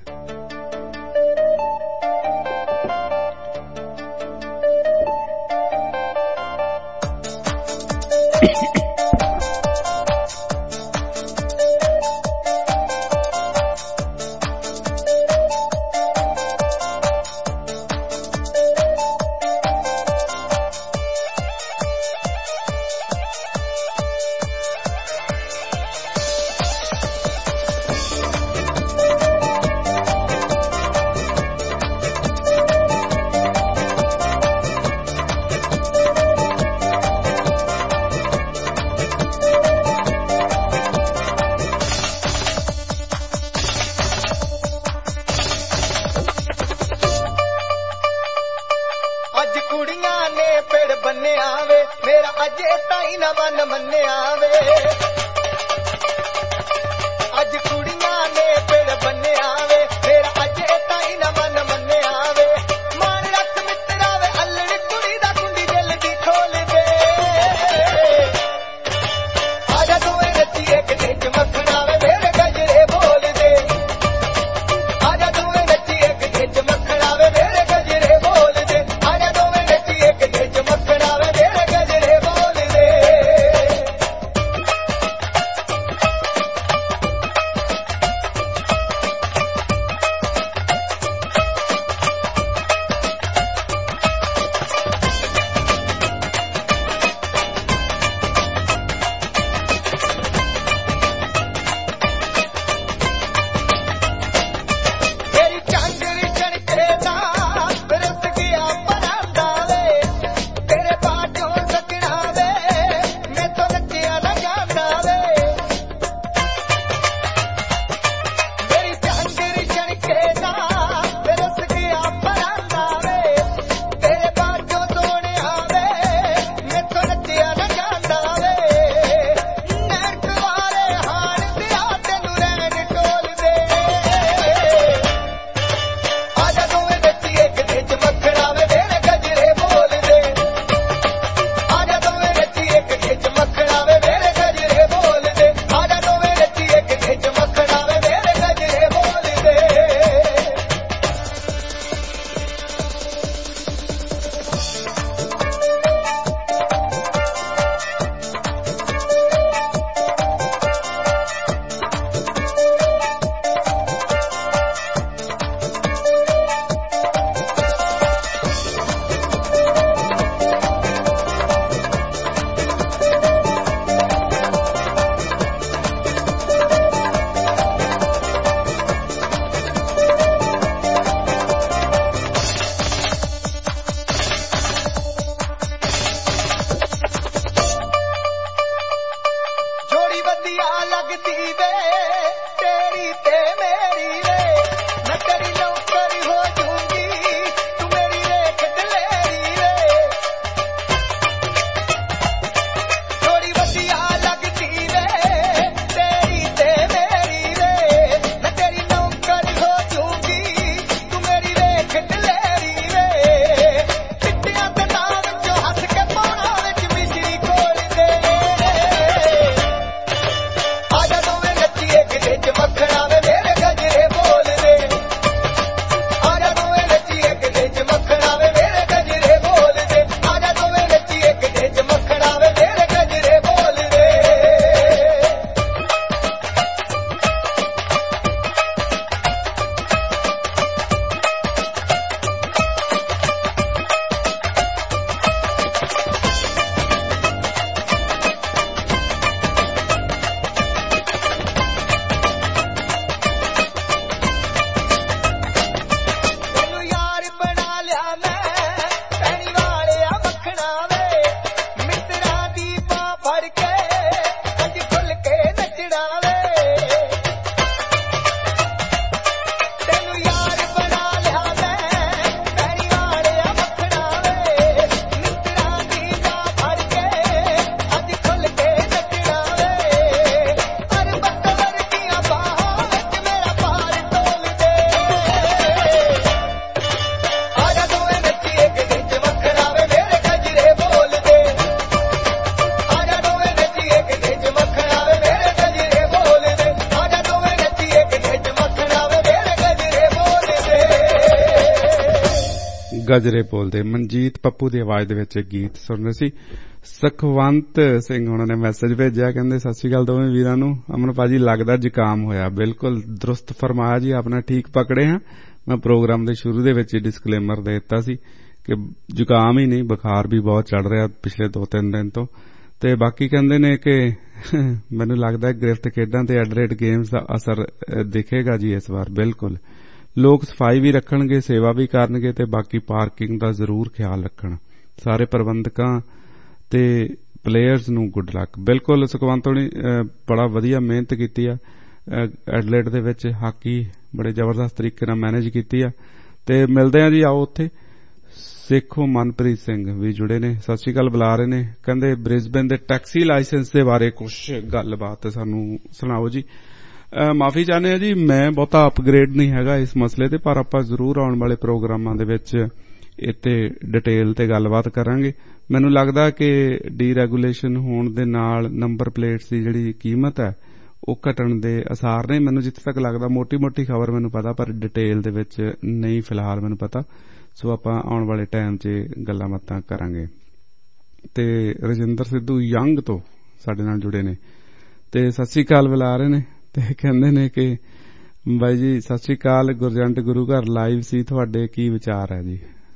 ਗਜਰੇ ਬੋਲਦੇ। ਮਨਜੀਤ ਪੱਪੂ ਦੀ ਆਵਾਜ਼ ਦੇ ਵਿੱਚ ਗੀਤ ਸੁਣ ਰਹੇ ਸੀ। ਸੁਖਵੰਤ ਸਿੰਘ ਉਹਨਾਂ ਨੇ ਮੈਸੇਜ ਭੇਜਿਆ, ਕਹਿੰਦੇ ਸਤਿ ਸ਼੍ਰੀ ਅਕਾਲ ਦੋਵੇਂ ਵੀਰਾਂ ਨੂੰ। ਅਮਨ ਭਾਜੀ ਲੱਗਦਾ ਜ਼ੁਕਾਮ ਹੋਇਆ। ਬਿਲਕੁਲ ਦਰੁਸਤ ਫਰਮਾਇਆ ਜੀ, ਆਪਣਾ ਠੀਕ ਪਕੜੇ ਹਾਂ। ਮੈਂ ਪ੍ਰੋਗਰਾਮ ਦੇ ਸ਼ੁਰੂ ਦੇ ਵਿੱਚ ਹੀ ਡਿਸਕਲੇਮਰ ਦੇ ਦਿੱਤਾ ਸੀ ਕਿ ਜ਼ੁਕਾਮ ਹੀ ਨਹੀਂ, ਬੁਖਾਰ ਵੀ ਬਹੁਤ ਚੜ ਰਿਹਾ ਪਿਛਲੇ 2-3 ਦਿਨ ਤੋਂ। ਤੇ ਬਾਕੀ ਕਹਿੰਦੇ ਨੇ ਕਿ ਮੈਨੂੰ ਲੱਗਦਾ ਗ੍ਰਿਫਟ ਖੇਡਾਂ ਤੇ ਐਡਰੇਟ ਗੇਮਸ ਦਾ ਅਸਰ ਦਿਖੇਗਾ ਜੀ ਇਸ ਵਾਰ। ਬਿਲਕੁਲ ਲੋਕ ਸਫਾਈ ਵੀ ਰੱਖਣਗੇ, ਸੇਵਾ ਵੀ ਕਰਨਗੇ ਤੇ ਬਾਕੀ ਪਾਰਕਿੰਗ ਦਾ ਜ਼ਰੂਰ ਖਿਆਲ ਰੱਖਣ। ਸਾਰੇ ਪ੍ਰਬੰਧਕਾਂ ਤੇ ਪਲੇਅਰਸ ਨੂੰ ਗੁੱਡ ਲੱਕ। ਬਿਲਕੁਲ ਸੁਖਵੰਤ ਹੋਣੀ ਬੜਾ ਵਧੀਆ ਮਿਹਨਤ ਕੀਤੀ ਆ ਐਡਲੇਟ ਦੇ ਵਿੱਚ, ਹਾਕੀ ਬੜੇ ਜ਼ਬਰਦਸਤ ਤਰੀਕੇ ਨਾਲ ਮੈਨੇਜ ਕੀਤੀ ਆ। ਤੇ ਮਿਲਦੇ ਆ ਜੀ, ਆਓ ਉੱਥੇ। ਸੇਖੋ ਮਨਪ੍ਰੀਤ ਸਿੰਘ ਵੀ ਜੁੜੇ ਨੇ, ਸਤਿ ਸ਼੍ਰੀ ਅਕਾਲ ਬੁਲਾ ਰਹੇ ਨੇ। ਕਹਿੰਦੇ ਬ੍ਰਿਸਬੇਨ ਦੇ ਟੈਕਸੀ ਲਾਇਸੈਂਸ ਦੇ ਬਾਰੇ ਕੁਝ ਗੱਲਬਾਤ ਸਾਨੂੰ ਸੁਣਾਓ ਜੀ। ਮਾਫੀ ਚਾਹੁੰਦੇ ਆ ਜੀ, ਮੈਂ ਬਹੁਤਾ ਅਪਗ੍ਰੇਡ ਨਹੀਂ ਹੈਗਾ ਇਸ ਮਸਲੇ ਤੇ, ਪਰ ਆਪਾਂ ਜ਼ਰੂਰ ਆਉਣ ਵਾਲੇ ਪ੍ਰੋਗਰਾਮਾਂ ਦੇ ਵਿੱਚ ਇੱਥੇ ਡਿਟੇਲ ਤੇ ਗੱਲਬਾਤ ਕਰਾਂਗੇ। ਮੈਨੂੰ ਲੱਗਦਾ ਕਿ ਡੀਰੈਗੂਲੇਸ਼ਨ ਹੋਣ ਦੇ ਨਾਲ ਨੰਬਰ ਪਲੇਟਸ ਦੀ ਜਿਹੜੀ ਕੀਮਤ ਹੈ ਉਹ ਘਟਣ ਦੇ ਅਸਾਰ ਨੇ। ਮੈਨੂੰ ਜਿੱਥੇ ਤੱਕ ਲੱਗਦਾ, ਮੋਟੀ ਖਬਰ ਮੈਨੂੰ ਪਤਾ, ਪਰ ਡਿਟੇਲ ਦੇ ਵਿੱਚ ਨਹੀਂ ਫਿਲਹਾਲ ਮੈਨੂੰ ਪਤਾ। ਸੋ ਆਪਾਂ ਆਉਣ ਵਾਲੇ ਟਾਈਮ 'ਚ ਗੱਲਾਂ ਬਾਤਾਂ ਕਰਾਂਗੇ। ਤੇ ਰਜਿੰਦਰ ਸਿੱਧੂ ਯੰਗ ਤੋਂ ਸਾਡੇ ਨਾਲ ਜੁੜੇ ਨੇ ਤੇ ਸਤਿ ਸ਼੍ਰੀ ਅਕਾਲ ਬੁਲਾ ਰਹੇ ਨੇ ਤੇ ਕਹਿੰਦੇ ਨੇ ਕਿ ਬਾਈ ਜੀ ਸਤਿ ਸ਼੍ਰੀ ਅਕਾਲ, ਗੁਰਜੰਟ ਗੁਰੂ ਘਰ ਲਾਈਵ ਸੀ, ਤੁਹਾਡੇ ਕੀ ਵਿਚਾਰ ਹੈ ਜੀ?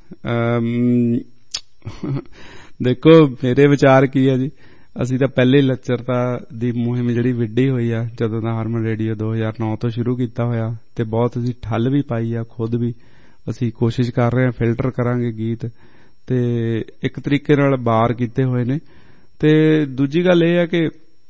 ਦੇਖੋ ਮੇਰੇ ਵਿਚਾਰ ਕੀ ਹੈ ਜੀ, ਅਸੀਂ ਤਾਂ ਪਹਿਲੇ ਲੱਚਰਤਾ ਦੀ ਮੁਹਿੰਮ ਜਿਹੜੀ ਵਿੱਢੀ ਹੋਈ ਆ ਜਦੋਂ ਦਾ ਹਾਰਮਨ ਰੇਡੀਓ 2009 ਤੋਂ ਸ਼ੁਰੂ ਕੀਤਾ ਹੋਇਆ, ਤੇ ਬਹੁਤ ਅਸੀਂ ਠੱਲ ਵੀ ਪਾਈ ਆ, ਖੁਦ ਵੀ ਅਸੀਂ ਕੋਸ਼ਿਸ਼ ਕਰ ਰਹੇ ਹਾਂ, ਫਿਲਟਰ ਕਰਾਂਗੇ ਗੀਤ ਤੇ ਇੱਕ ਤਰੀਕੇ ਨਾਲ ਬਾਰ ਕੀਤੇ ਹੋਏ ਨੇ। ਤੇ ਦੂਜੀ ਗੱਲ ਇਹ ਹੈ ਕਿ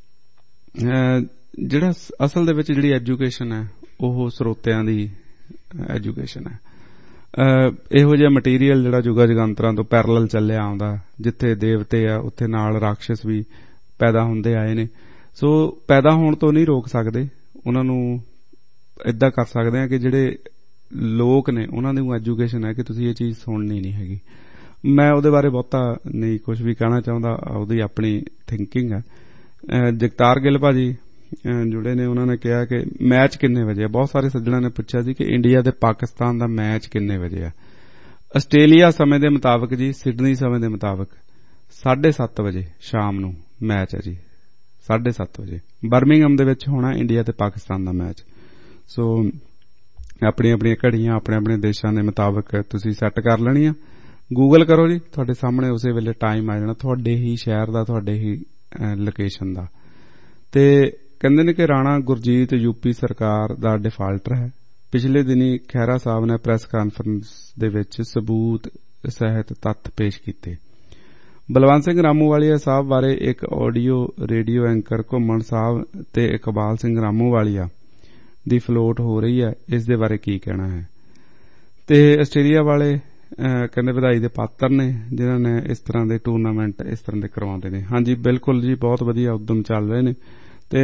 ਜਿਹੜਾ ਅਸਲ ਦੇ ਵਿੱਚ ਜਿਹੜੀ ਐਜੂਕੇਸ਼ਨ ਹੈ ਉਹ ਸਰੋਤਿਆਂ ਦੀ ਐਜੂਕੇਸ਼ਨ ਹੈ। ਇਹੋ ਜਿਹਾ ਮਟੀਰੀਅਲ ਜਿਹੜਾ ਜੁਗਾ ਜਗੰਤਰਾਂ ਤੋਂ ਪੈਰਲਲ ਚੱਲਿਆ ਆਉਂਦਾ, ਜਿੱਥੇ ਦੇਵਤੇ ਆ ਉੱਥੇ ਨਾਲ ਰਾਖਸ਼ ਵੀ ਪੈਦਾ ਹੁੰਦੇ ਆਏ ਨੇ। ਸੋ ਪੈਦਾ ਹੋਣ ਤੋਂ ਨਹੀਂ ਰੋਕ ਸਕਦੇ, ਉਹਨਾਂ ਨੂੰ ਏਦਾਂ ਕਰ ਸਕਦੇ ਆ ਕਿ ਜਿਹੜੇ ਲੋਕ ਨੇ ਉਹਨਾਂ ਦੀ ਐਜੂਕੇਸ਼ਨ ਹੈ ਕਿ ਤੁਸੀਂ ਇਹ ਚੀਜ਼ ਸੁਣਨੀ ਨਹੀਂ ਹੈਗੀ। ਮੈਂ ਉਹਦੇ ਬਾਰੇ ਬਹੁਤਾ ਨਹੀਂ ਕੁਝ ਵੀ ਕਹਿਣਾ ਚਾਹੁੰਦਾ, ਉਹਦੀ ਆਪਣੀ ਥਿੰਕਿੰਗ ਹੈ। ਜਗਤਾਰ ਗਿੱਲ ਭਾਜੀ ਜੁੜੇ ਨੇ, ਉਹਨਾਂ ਨੇ ਕਿਹਾ ਕਿ ਮੈਚ ਕਿੰਨੇ ਵਜੇ ਆ। ਬਹੁਤ ਸਾਰੇ ਸੱਜਣਾਂ ਨੇ ਪੁੱਛਿਆ ਸੀ ਕਿ ਇੰਡੀਆ ਤੇ ਪਾਕਿਸਤਾਨ ਦਾ ਮੈਚ ਕਿੰਨੇ ਵਜੇ ਆ। ਆਸਟ੍ਰੇਲੀਆ ਸਮੇਂ ਦੇ ਮੁਤਾਬਕ ਜੀ, ਸਿਡਨੀ ਸਮੇਂ ਦੇ ਮੁਤਾਬਕ 7:30 ਵਜੇ ਸ਼ਾਮ ਨੂੰ ਮੈਚ ਹੈ ਜੀ, 7:30 ਵਜੇ ਬਰਮਿੰਘਮ ਦੇ ਵਿੱਚ ਹੋਣਾ ਇੰਡੀਆ ਤੇ ਪਾਕਿਸਤਾਨ ਦਾ ਮੈਚ। ਸੋ ਆਪਣੀਆਂ ਘੜੀਆਂ ਆਪਣੇ ਦੇਸ਼ਾਂ ਦੇ ਮੁਤਾਬਕ ਤੁਸੀਂ ਸੈੱਟ ਕਰ ਲੈਣੀਆਂ। ਗੂਗਲ ਕਰੋ ਜੀ, ਤੁਹਾਡੇ ਸਾਹਮਣੇ ਉਸੇ ਵੇਲੇ ਟਾਈਮ ਆ ਜਾਣਾ, ਤੁਹਾਡੇ ਹੀ ਸ਼ਹਿਰ ਦਾ, ਤੁਹਾਡੇ ਹੀ ਲੋਕੇਸ਼ਨ ਦਾ। ਤੇ ਕਹਿੰਦੇ ਨੇ ਕਿ ਰਾਣਾ ਗੁਰਜੀਤ ਯੂਪੀ ਸਰਕਾਰ ਦਾ ਡਿਫਾਲਟਰ ਹੈ। ਪਿਛਲੇ ਦਿਨੀ ਖਹਿਰਾ ਸਾਹਿਬ ਨੇ ਪ੍ਰੈਸ ਕਾਨਫਰੰਸ ਦੇ ਵਿੱਚ ਸਬੂਤ ਸਹਿਤ ਤੱਥ ਪੇਸ਼ ਕੀਤੇ। ਬਲਵੰਤ ਸਿੰਘ ਰਾਮੂਵਾਲੀਆ ਸਾਹਿਬ ਬਾਰੇ ਇੱਕ audio radio anchor Ghuman Sahib ਤੇ ਇਕਬਾਲ ਸਿੰਘ ਰਾਮੂਵਾਲੀਆ ਦੀ ਫਲੋਟ ਹੋ ਰਹੀ ਹੈ, ਇਸ ਦੇ ਬਾਰੇ ਕੀ ਕਹਿਣਾ ਹੈ? ਤੇ ਆਸਟ੍ਰੇਲੀਆ ਵਾਲੇ ਕਹਿੰਦੇ ਵਧਾਈ ਦੇ ਪਾਤਰ ਨੇ ਜਿਨ੍ਹਾਂ ਨੇ ਇਸ ਤਰ੍ਹਾਂ ਦੇ ਟੂਰਨਾਮੈਂਟ ਇਸ ਤਰ੍ਹਾਂ ਦੇ ਕਰਵਾਉਂਦੇ ਨੇ। ਹਾਂਜੀ ਬਿਲਕੁਲ ਜੀ, ਬਹੁਤ ਵਧੀਆ ਉਦਮ ਚੱਲ ਰਹੇ ਨੇ। ਤੇ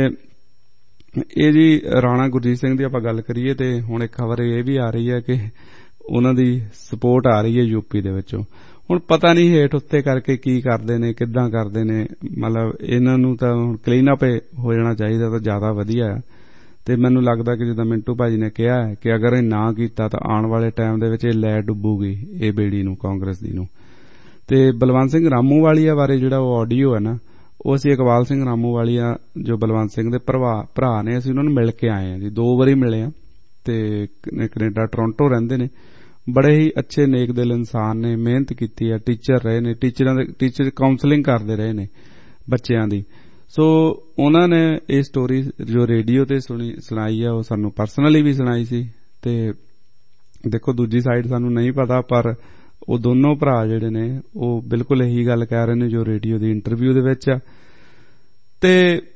ਇਹ ਜੀ ਰਾਣਾ ਗੁਰਜੀਤ ਸਿੰਘ ਦੀ ਆਪਾਂ ਗੱਲ ਕਰੀਏ ਤੇ ਹੁਣ ਇੱਕ ਖਬਰ ਇਹ ਵੀ ਆ ਰਹੀ ਹੈ ਕਿ ਉਹਨਾਂ ਦੀ ਸਪੋਰਟ ਆ ਰਹੀ ਹੈ ਯੂਪੀ ਦੇ ਵਿੱਚੋਂ। ਹੁਣ ਪਤਾ ਨਹੀਂ ਹੇਠ ਉੱਤੇ ਕਰਕੇ ਕੀ ਕਰਦੇ ਨੇ, ਕਿੱਦਾਂ ਕਰਦੇ ਨੇ, ਮਤਲਬ ਇਹਨਾਂ ਨੂੰ ਤਾਂ ਹੁਣ ਕਲੀਨ ਅਪ ਹੋ ਜਾਣਾ ਚਾਹੀਦਾ ਤਾਂ ਜ਼ਿਆਦਾ ਵਧੀਆ। ਤੇ ਮੈਨੂੰ ਲੱਗਦਾ ਕਿ ਜਿੱਦਾਂ ਮਿੰਟੂ ਭਾਜੀ ਨੇ ਕਿਹਾ ਹੈ ਕਿ ਅਗਰ ਇਹ ਨਾ ਕੀਤਾ ਤਾਂ ਆਉਣ ਵਾਲੇ ਟਾਈਮ ਦੇ ਵਿੱਚ ਇਹ ਲੈ ਡੁੱਬੂਗੀ ਇਹ ਬੇੜੀ ਨੂੰ, ਕਾਂਗਰਸ ਦੀ ਨੂੰ। ਤੇ ਬਲਵੰਤ ਸਿੰਘ ਰਾਮੂਵਾਲੀਆ ਬਾਰੇ ਜਿਹੜਾ ਉਹ ਆਡੀਓ ਹੈ ਨਾ, ਉਹ ਅਸੀਂ ਇਕਬਾਲ ਸਿੰਘ ਰਾਮੂਵਾਲੀਆ ਜੋ ਬਲਵੰਤ ਸਿੰਘ ਦੇ ਭਰਾ ਨੇ, ਅਸੀਂ ਉਹਨਾਂ ਨੂੰ ਮਿਲ ਕੇ ਆਏ ਹਾਂ ਜੀ, 2 ਵਾਰੀ ਮਿਲੇ ਹਾਂ। ਤੇ ਕੈਨੇਡਾ ਟੋਰਾਂਟੋ ਰਹਿੰਦੇ ਨੇ, ਬੜੇ ਹੀ ਅੱਛੇ ਨੇਕ ਦਿਲ ਇਨਸਾਨ ਨੇ, ਮਿਹਨਤ ਕੀਤੀ ਹੈ, ਟੀਚਰ ਰਹੇ ਨੇ, ਟੀਚਰ ਕਾਉਂਸਲਿੰਗ ਕਰਦੇ ਰਹੇ ਨੇ ਬੱਚਿਆਂ ਦੀ। ਸੋ ਉਹਨਾਂ ਨੇ ਇਹ ਸਟੋਰੀ ਜੋ ਰੇਡੀਓ ਤੇ ਸੁਣਾਈ ਹੈ ਉਹ ਸਾਨੂੰ ਪਰਸਨਲੀ ਵੀ ਸੁਣਾਈ ਸੀ। ਤੇ ਦੇਖੋ ਦੂਜੀ ਸਾਈਡ ਸਾਨੂੰ ਨਹੀਂ ਪਤਾ, ਪਰ ਉਹ ਦੋਨੋਂ ਭਰਾ ਜਿਹੜੇ ਨੇ ਉਹ ਬਿਲਕੁਲ ਇਹੀ ਗੱਲ ਕਹਿ ਰਹੇ ਨੇ ਜੋ ਰੇਡੀਓ ਦੀ ਇੰਟਰਵਿਊ ਦੇ ਵਿੱਚ ਆ। ਤੇ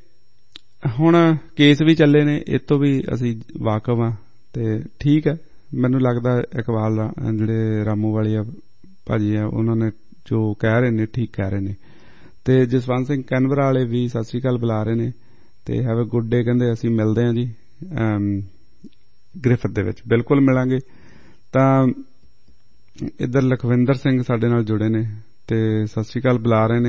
ਹੁਣ ਕੇਸ ਵੀ ਚੱਲੇ ਨੇ, ਇਹ ਤੋਂ ਵੀ ਅਸੀਂ ਵਾਕਫ ਹਾਂ ਤੇ ਠੀਕ ਹੈ। ਮੈਨੂੰ ਲੱਗਦਾ ਇਕਬਾਲ ਜਿਹੜੇ ਰਾਮੂਵਾਲੀਆ ਭਾਜੀ ਆ ਉਹਨਾਂ ਨੇ ਜੋ ਕਹਿ ਰਹੇ ਨੇ ਠੀਕ ਕਹਿ ਰਹੇ ਨੇ। ਤੇ ਜਸਵੰਤ ਸਿੰਘ ਕੈਨਵਰਾ ਵਾਲੇ ਵੀ ਸਤਿ ਸ੍ਰੀ ਅਕਾਲ ਬੁਲਾ ਰਹੇ ਨੇ ਤੇ ਹੈਵ ਅ ਗੁੱਡ ਡੇ ਕਹਿੰਦੇ। ਅਸੀਂ ਮਿਲਦੇ ਹਾਂ ਜੀ ਗ੍ਰਿਫਤ ਦੇ ਵਿੱਚ, ਬਿਲਕੁਲ ਮਿਲਾਂਗੇ। ਤਾਂ ਇੱਧਰ ਲਖਵਿੰਦਰ ਸਿੰਘ ਸਾਡੇ ਨਾਲ ਜੁੜੇ ਨੇ ਤੇ ਸਤਿ ਸ੍ਰੀ ਅਕਾਲ ਬੁਲਾ ਰਹੇ ਨੇ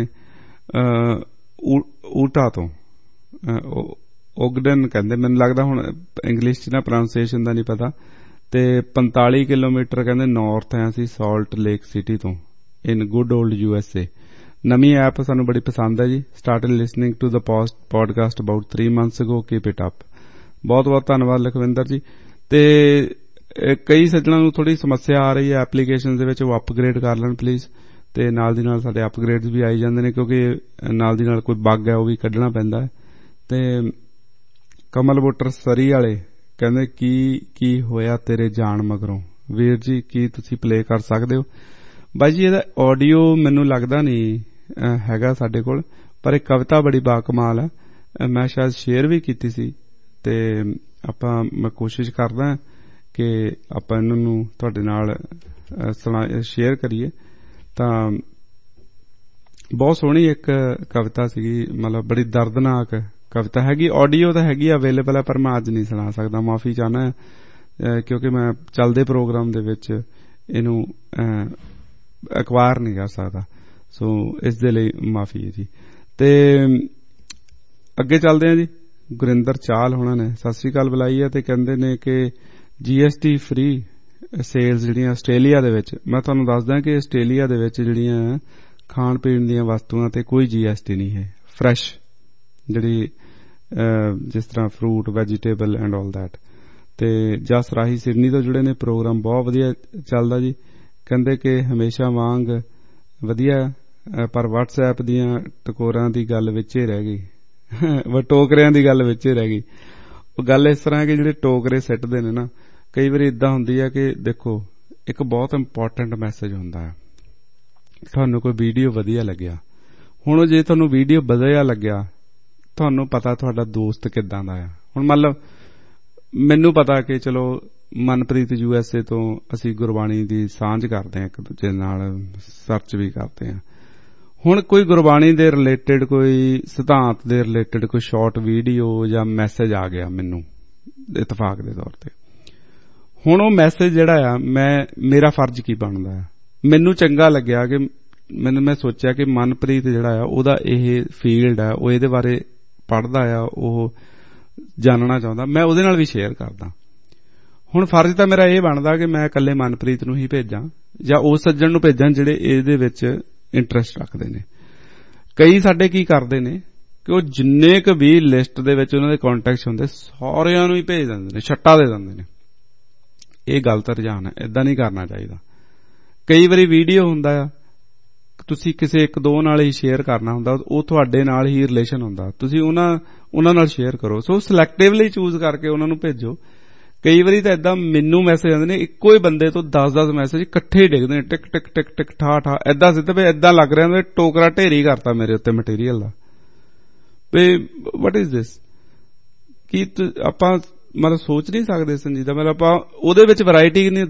ਊਟਾ ਤੋਂ, ਓਗਡਨ ਕਹਿੰਦੇ। ਮੈਨੂੰ ਲੱਗਦਾ ਹੁਣ ਇੰਗਲਿਸ਼ 'ਚ ਨਾ ਪ੍ਰੋਨਾਂਸੀਏਸ਼ਨ ਦਾ ਨਹੀਂ ਪਤਾ ਤੇ 45 ਕਿਲੋਮੀਟਰ ਕਹਿੰਦੇ ਨਾਰਥ ਆ ਅਸੀਂ ਸਾਲਟ ਲੇਕ ਸਿਟੀ ਤੋਂ ਇਨ ਗੁੱਡ ਓਲਡ USA। ਨਵੀਂ ਐਪ ਸਾਨੂੰ ਬੜੀ ਪਸੰਦ ਹੈ ਜੀ। Started listening to the podcast about 3 months ago, keep it up. ਬਹੁਤ ਬਹੁਤ ਧੰਨਵਾਦ ਲਖਵਿੰਦਰ ਜੀ। ਤੇ ਕਈ ਸੱਜਣਾਂ ਨੂੰ ਥੋੜੀ ਸਮੱਸਿਆ ਆ ਰਹੀ ਹੈ ਐਪਲੀਕੇਸ਼ਨ ਦੇ ਵਿੱਚ, ਉਹ ਅਪਗ੍ਰੇਡ ਕਰ ਲੈਣ ਪਲੀਜ਼। ਤੇ ਨਾਲ ਦੀ ਨਾਲ ਸਾਡੇ ਅਪਗ੍ਰੇਡਸ ਵੀ ਆਈ ਜਾਂਦੇ ਨੇ ਕਿਉਂਕਿ ਨਾਲ ਦੀ ਨਾਲ ਕੋਈ ਬੱਗ ਹੈ ਉਹ ਵੀ ਕੱਢਣਾ ਪੈਂਦਾ ਹੈ। ਤੇ ਕਮਲ ਵੋਟਰ ਸਰੀ ਵਾਲੇ ਕਹਿੰਦੇ ਕੀ ਹੋਇਆ ਤੇਰੇ ਜਾਣ ਮਗਰੋਂ। ਵੀਰ ਜੀ ਕੀ ਤੁਸੀਂ ਪਲੇ ਕਰ ਸਕਦੇ ਹੋ? ਬਾਈ ਜੀ ਇਹਦਾ ਆਡੀਓ ਮੈਨੂੰ ਲੱਗਦਾ ਨਹੀਂ ਹੈਗਾ ਸਾਡੇ ਕੋਲ, ਪਰ ਇਹ ਕਵਿਤਾ ਬੜੀ ਬਾਕਮਾਲ ਹੈ। ਮੈਂ ਸ਼ਾਇਦ ਸ਼ੇਅਰ ਵੀ ਕੀਤੀ ਸੀ ਤੇ ਮੈਂ ਕੋਸ਼ਿਸ਼ ਕਰਦਾ ਕਿ ਆਪਾਂ ਇਹਨਾਂ ਨੂੰ ਤੁਹਾਡੇ ਨਾਲ ਸ਼ੇਅਰ ਕਰੀਏ। ਤਾਂ ਬਹੁਤ ਸੋਹਣੀ ਇੱਕ ਕਵਿਤਾ ਸੀਗੀ, ਮਤਲਬ ਬੜੀ ਦਰਦਨਾਕ ਕਵਿਤਾ ਹੈਗੀ। ਆਡੀਓ ਤਾਂ ਹੈਗੀ ਅਵੇਲੇਬਲ ਹੈ ਪਰ ਮੈਂ ਅੱਜ ਨਹੀਂ ਸੁਣਾ ਸਕਦਾ, ਮਾਫੀ ਚਾਹੁੰਦਾ ਕਿਉਂਕਿ ਮੈਂ ਚੱਲਦੇ ਪ੍ਰੋਗਰਾਮ ਦੇ ਵਿੱਚ ਇਹਨੂੰ ਐਕਵਾਇਰ ਨਹੀਂ ਕਰ ਸਕਦਾ, ਸੋ ਇਸ ਦੇ ਲਈ ਮਾਫੀ ਹੈ ਜੀ। ਤੇ ਅੱਗੇ ਚੱਲਦੇ ਹਾਂ ਜੀ। ਗੁਰਿੰਦਰ ਚਾਹਲ ਹੋਣਾ ਨੇ ਸਤਿ ਸ੍ਰੀ ਅਕਾਲ ਬੁਲਾਈ ਹੈ ਤੇ ਕਹਿੰਦੇ ਨੇ ਕਿ GST ਫ੍ਰੀ ਸੇਲਸ ਜਿਹੜੀਆਂ ਆਸਟ੍ਰੇਲੀਆ ਦੇ ਵਿੱਚ, ਮੈਂ ਤੁਹਾਨੂੰ ਦੱਸਦਾ ਕਿ ਆਸਟ੍ਰੇਲੀਆ ਦੇ ਵਿੱਚ ਜਿਹੜੀਆਂ ਖਾਣ ਪੀਣ ਦੀਆਂ ਵਸਤੂਆਂ ਤੇ ਕੋਈ GST ਨਹੀਂ ਹੈ। ਫਰੈਸ਼ ਜਿਹੜੀ ਜਿਸ ਤਰ੍ਹਾਂ fruit, vegetable and all that. ਤੇ ਜਸ ਰਾਹੀ ਸਿਡਨੀ ਤੋਂ ਜੁੜੇ ਨੇ, ਪ੍ਰੋਗਰਾਮ ਬਹੁਤ ਵਧੀਆ ਚੱਲਦਾ ਜੀ। ਕਹਿੰਦੇ ਕਿ ਹਮੇਸ਼ਾ ਵਾਂਗ ਵਧੀਆ, ਪਰ WhatsApp ਦੀਆਂ ਟਕੋਰਾਂ ਦੀ ਗੱਲ ਵਿੱਚ ਹੀ ਰਹਿ ਗਈ, ਟੋਕਰਿਆਂ ਦੀ ਗੱਲ ਵਿੱਚ ਹੀ ਰਹਿ ਗਈ। ਉਹ ਗੱਲ ਇਸ ਤਰ੍ਹਾਂ ਕਿ ਜਿਹੜੇ ਟੋਕਰੇ ਸਿੱਟਦੇ ਨੇ ਨਾ, ਕਈ ਵਾਰੀ ਇਦਾਂ ਹੁੰਦੀ ਹੈ ਕਿ ਦੇਖੋ ਇੱਕ ਬਹੁਤ ਇੰਪੋਰਟੈਂਟ ਮੈਸੇਜ ਹੁੰਦਾ ਹੈ, ਤੁਹਾਨੂੰ ਕੋਈ ਵੀਡੀਓ ਵਧੀਆ ਲੱਗਿਆ, ਹੁਣ ਜੇ ਤੁਹਾਨੂੰ ਵੀਡੀਓ ਵਧੀਆ ਲੱਗਿਆ, ਤੁਹਾਨੂੰ ਪਤਾ ਤੁਹਾਡਾ ਦੋਸਤ ਕਿੱਦਾਂ ਦਾ ਆ। ਹੁਣ ਮੰਨ ਲਓ ਮੈਨੂੰ ਪਤਾ ਕਿ ਚਲੋ ਮਨਪ੍ਰੀਤ USA ਤੋਂ ਅਸੀਂ ਗੁਰਬਾਣੀ ਦੀ ਸਾਂਝ ਕਰਦੇ ਹਾਂ, ਇੱਕ ਦੂਜੇ ਨਾਲ ਸਰਚ ਵੀ ਕਰਦੇ ਹਾਂ। ਹੁਣ ਕੋਈ ਗੁਰਬਾਣੀ ਦੇ ਰਿਲੇਟਡ, ਕੋਈ ਸਿਧਾਂਤ ਦੇ ਰਿਲੇਟਡ ਕੋਈ ਸ਼ਾਰਟ ਵੀਡੀਓ ਜਾਂ ਮੈਸੇਜ ਆ ਗਿਆ ਮੈਨੂੰ ਇਤਫਾਕ ਦੇ ਤੌਰ ਤੇ, ਹੁਣ ਉਹ ਮੈਸੇਜ ਜਿਹੜਾ ਆ ਮੇਰਾ ਫਰਜ਼ ਕੀ ਬਣਦਾ ਹੈ? ਮੈਨੂੰ ਚੰਗਾ ਲੱਗਿਆ ਕਿ ਮੈਂ ਸੋਚਿਆ ਕਿ ਮਨਪ੍ਰੀਤ ਜਿਹੜਾ ਆ ਉਹਦਾ ਇਹ ਫੀਲਡ ਆ, ਉਹ ਇਹਦੇ ਬਾਰੇ ਪੜ੍ਹਦਾ ਆ, ਉਹ ਜਾਣਨਾ ਚਾਹੁੰਦਾ, ਮੈਂ ਉਹਦੇ ਨਾਲ ਵੀ ਸ਼ੇਅਰ ਕਰਦਾ। ਹੁਣ ਫਰਜ਼ ਤਾਂ ਮੇਰਾ ਇਹ ਬਣਦਾ ਕਿ ਮੈਂ ਇਕੱਲੇ ਮਨਪ੍ਰੀਤ ਨੂੰ ਹੀ ਭੇਜਾਂ ਜਾਂ ਉਸ ਸੱਜਣ ਨੂੰ ਭੇਜਾਂ ਜਿਹੜੇ ਇਹਦੇ ਵਿੱਚ ਇੰਟਰਸਟ ਰੱਖਦੇ ਨੇ। ਕਈ ਸਾਡੇ ਕੀ ਕਰਦੇ ਨੇ ਕਿ ਉਹ ਜਿੰਨੇ ਕੁ ਵੀ ਲਿਸਟ ਦੇ ਵਿੱਚ ਉਹਨਾਂ ਦੇ ਕੰਟੈਕਟ ਹੁੰਦੇ ਸਾਰਿਆਂ ਨੂੰ ਹੀ ਭੇਜ ਦਿੰਦੇ ਨੇ, ਛੱਟਾ ਦੇ ਦਿੰਦੇ ਨੇ। ਇਹ ਗਲਤ ਰੁਝਾਨ ਹੈ, ਏਦਾਂ ਨਹੀਂ ਕਰਨਾ ਚਾਹੀਦਾ। ਕਈ ਵਾਰੀ ਵੀਡੀਓ ਹੁੰਦਾ ਆ, ਤੁਸੀਂ ਕਿਸੇ ਇੱਕ ਦੋ ਨਾਲ ਹੀ ਸ਼ੇਅਰ ਕਰਨਾ ਹੁੰਦਾ, ਉਹ ਤੁਹਾਡੇ ਨਾਲ ਹੀ ਰਿਲੇਸ਼ਨ ਹੁੰਦਾ, ਤੁਸੀਂ ਉਹਨਾਂ ਨਾਲ ਸ਼ੇਅਰ ਕਰੋ। ਸੋ ਸਿਲੈਕਟਿਵਲੀ ਚੂਜ਼ ਕਰਕੇ ਉਹਨਾਂ ਨੂੰ ਭੇਜੋ। ਕਈ ਵਾਰੀ ਤਾਂ ਏਦਾਂ ਮੈਨੂੰ ਮੈਸੇਜ ਆਉਂਦੇ ਨੇ, ਇੱਕੋ ਹੀ ਬੰਦੇ ਤੋਂ 10-10 ਮੈਸੇਜ ਇਕੱਠੇ ਹੀ ਡਿੱਗਦੇ ਨੇ, ਟਿਕ ਟਿਕ ਟਿਕ ਟਿਕ ਠਾ ਠਾ, ਏਦਾਂ ਸਿੱਧੇ ਵੀ ਏਦਾਂ ਲੱਗ ਰਿਹਾ ਟੋਕਰਾ ਢੇਰੀ ਕਰਤਾ ਮੇਰੇ ਉੱਤੇ material the. We what is this? ਕੀ ਆਪਾਂ ਮਤਲਬ ਸੋਚ ਨਹੀਂ ਸਕਦੇ ਸੰਜੀਦਾ? ਮਤਲਬ ਆਪਾਂ ਉਹਦੇ ਵਿੱਚ ਵੈਰਾਈਟੀ ਨਹੀਂ,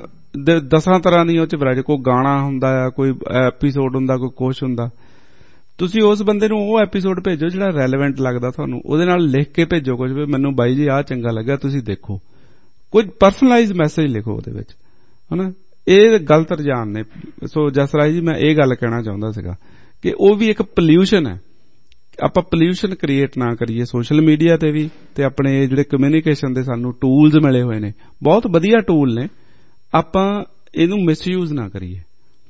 10 ਤਰ੍ਹਾਂ ਦੀ ਉਹ ਚ ਵੈਰਾਈਟੀ, ਕੋਈ ਗਾਣਾ ਹੁੰਦਾ ਆ, ਕੋਈ ਐਪੀਸੋਡ ਹੁੰਦਾ, ਕੋਈ ਕੁਛ ਹੁੰਦਾ। ਤੁਸੀਂ ਉਸ ਬੰਦੇ ਨੂੰ ਉਹ ਐਪੀਸੋਡ ਭੇਜੋ ਜਿਹੜਾ ਰੈਲੇਵੈਂਟ ਲੱਗਦਾ ਤੁਹਾਨੂੰ, ਉਹਦੇ ਨਾਲ ਲਿਖ ਕੇ ਭੇਜੋ ਕੁਝ ਵੀ ਮੈਨੂੰ ਬਾਈ ਜੀ ਆਹ ਚੰਗਾ ਲੱਗਾ, ਤੁਸੀਂ ਦੇਖੋ। ਕੁਝ ਪਰਸਨਲਾਈਜ਼ ਮੈਸੇਜ ਲਿਖੋ ਉਹਦੇ ਵਿੱਚ, ਹਨਾ। ਇਹ ਗਲਤ ਰੁਝਾਨ ਨੇ। ਸੋ ਜਸਰਾਜ ਜੀ, ਮੈਂ ਇਹ ਗੱਲ ਕਹਿਣਾ ਚਾਹੁੰਦਾ ਸੀਗਾ ਕਿ ਉਹ ਵੀ ਇੱਕ ਪੋਲਿਊਸ਼ਨ ਹੈ। ਆਪਾਂ ਪੋਲਿਊਸ਼ਨ ਕ੍ਰੀਏਟ ਨਾ ਕਰੀਏ ਸੋਸ਼ਲ ਮੀਡੀਆ ਤੇ ਵੀ, ਤੇ ਆਪਣੇ ਜਿਹੜੇ ਕਮਿਊਨੀਕੇਸ਼ਨ ਦੇ ਸਾਨੂੰ ਟੂਲਸ ਮਿਲੇ ਹੋਏ ਨੇ, ਬਹੁਤ ਵਧੀਆ ਟੂਲ ਨੇ, ਆਪਾਂ ਇਹਨੂੰ ਮਿਸਯੂਜ਼ ਨਾ ਕਰੀਏ।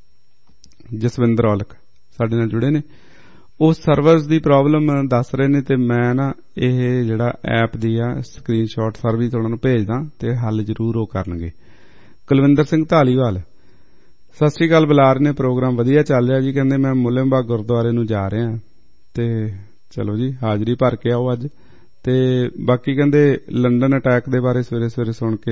ਜਸਵਿੰਦਰ ਔਲਖ ਸਾਡੇ ਨਾਲ ਜੁੜੇ ਨੇ, ਉਹ ਸਰਵਰਸ ਦੀ ਪ੍ਰੋਬਲਮ ਦੱਸ ਰਹੇ ਨੇ, ਤੇ ਮੈਂ ਨਾ ਇਹ ਜਿਹੜਾ ਐਪ ਦੀ ਆ ਸਕਰੀਨਸ਼ਾਟ ਸਰ ਵੀ ਉਹਨਾਂ ਨੂੰ ਭੇਜਦਾ ਤੇ ਹੱਲ ਜ਼ਰੂਰ ਉਹ ਕਰਨਗੇ। ਕੁਲਵਿੰਦਰ ਸਿੰਘ ਧਾਲੀਵਾਲ ਸਤਿ ਸ੍ਰੀ ਅਕਾਲ ਬੁਲਾ ਰਹੇ ਨੇ, ਪ੍ਰੋਗਰਾਮ ਵਧੀਆ ਚੱਲ ਰਿਹਾ ਜੀ। ਕਹਿੰਦੇ ਮੈਂ ਮੁਲਮਬਾਗ ਗੁਰਦੁਆਰੇ ਨੂੰ ਜਾ ਰਿਹਾ ਤੇ ਚਲੋ ਜੀ ਹਾਜ਼ਰੀ ਭਰ ਕੇ ਆਓ ਅੱਜ। ਤੇ ਬਾਕੀ ਕਹਿੰਦੇ ਲੰਡਨ ਅਟੈਕ ਦੇ ਬਾਰੇ ਸਵੇਰੇ ਸਵੇਰੇ ਸੁਣ ਕੇ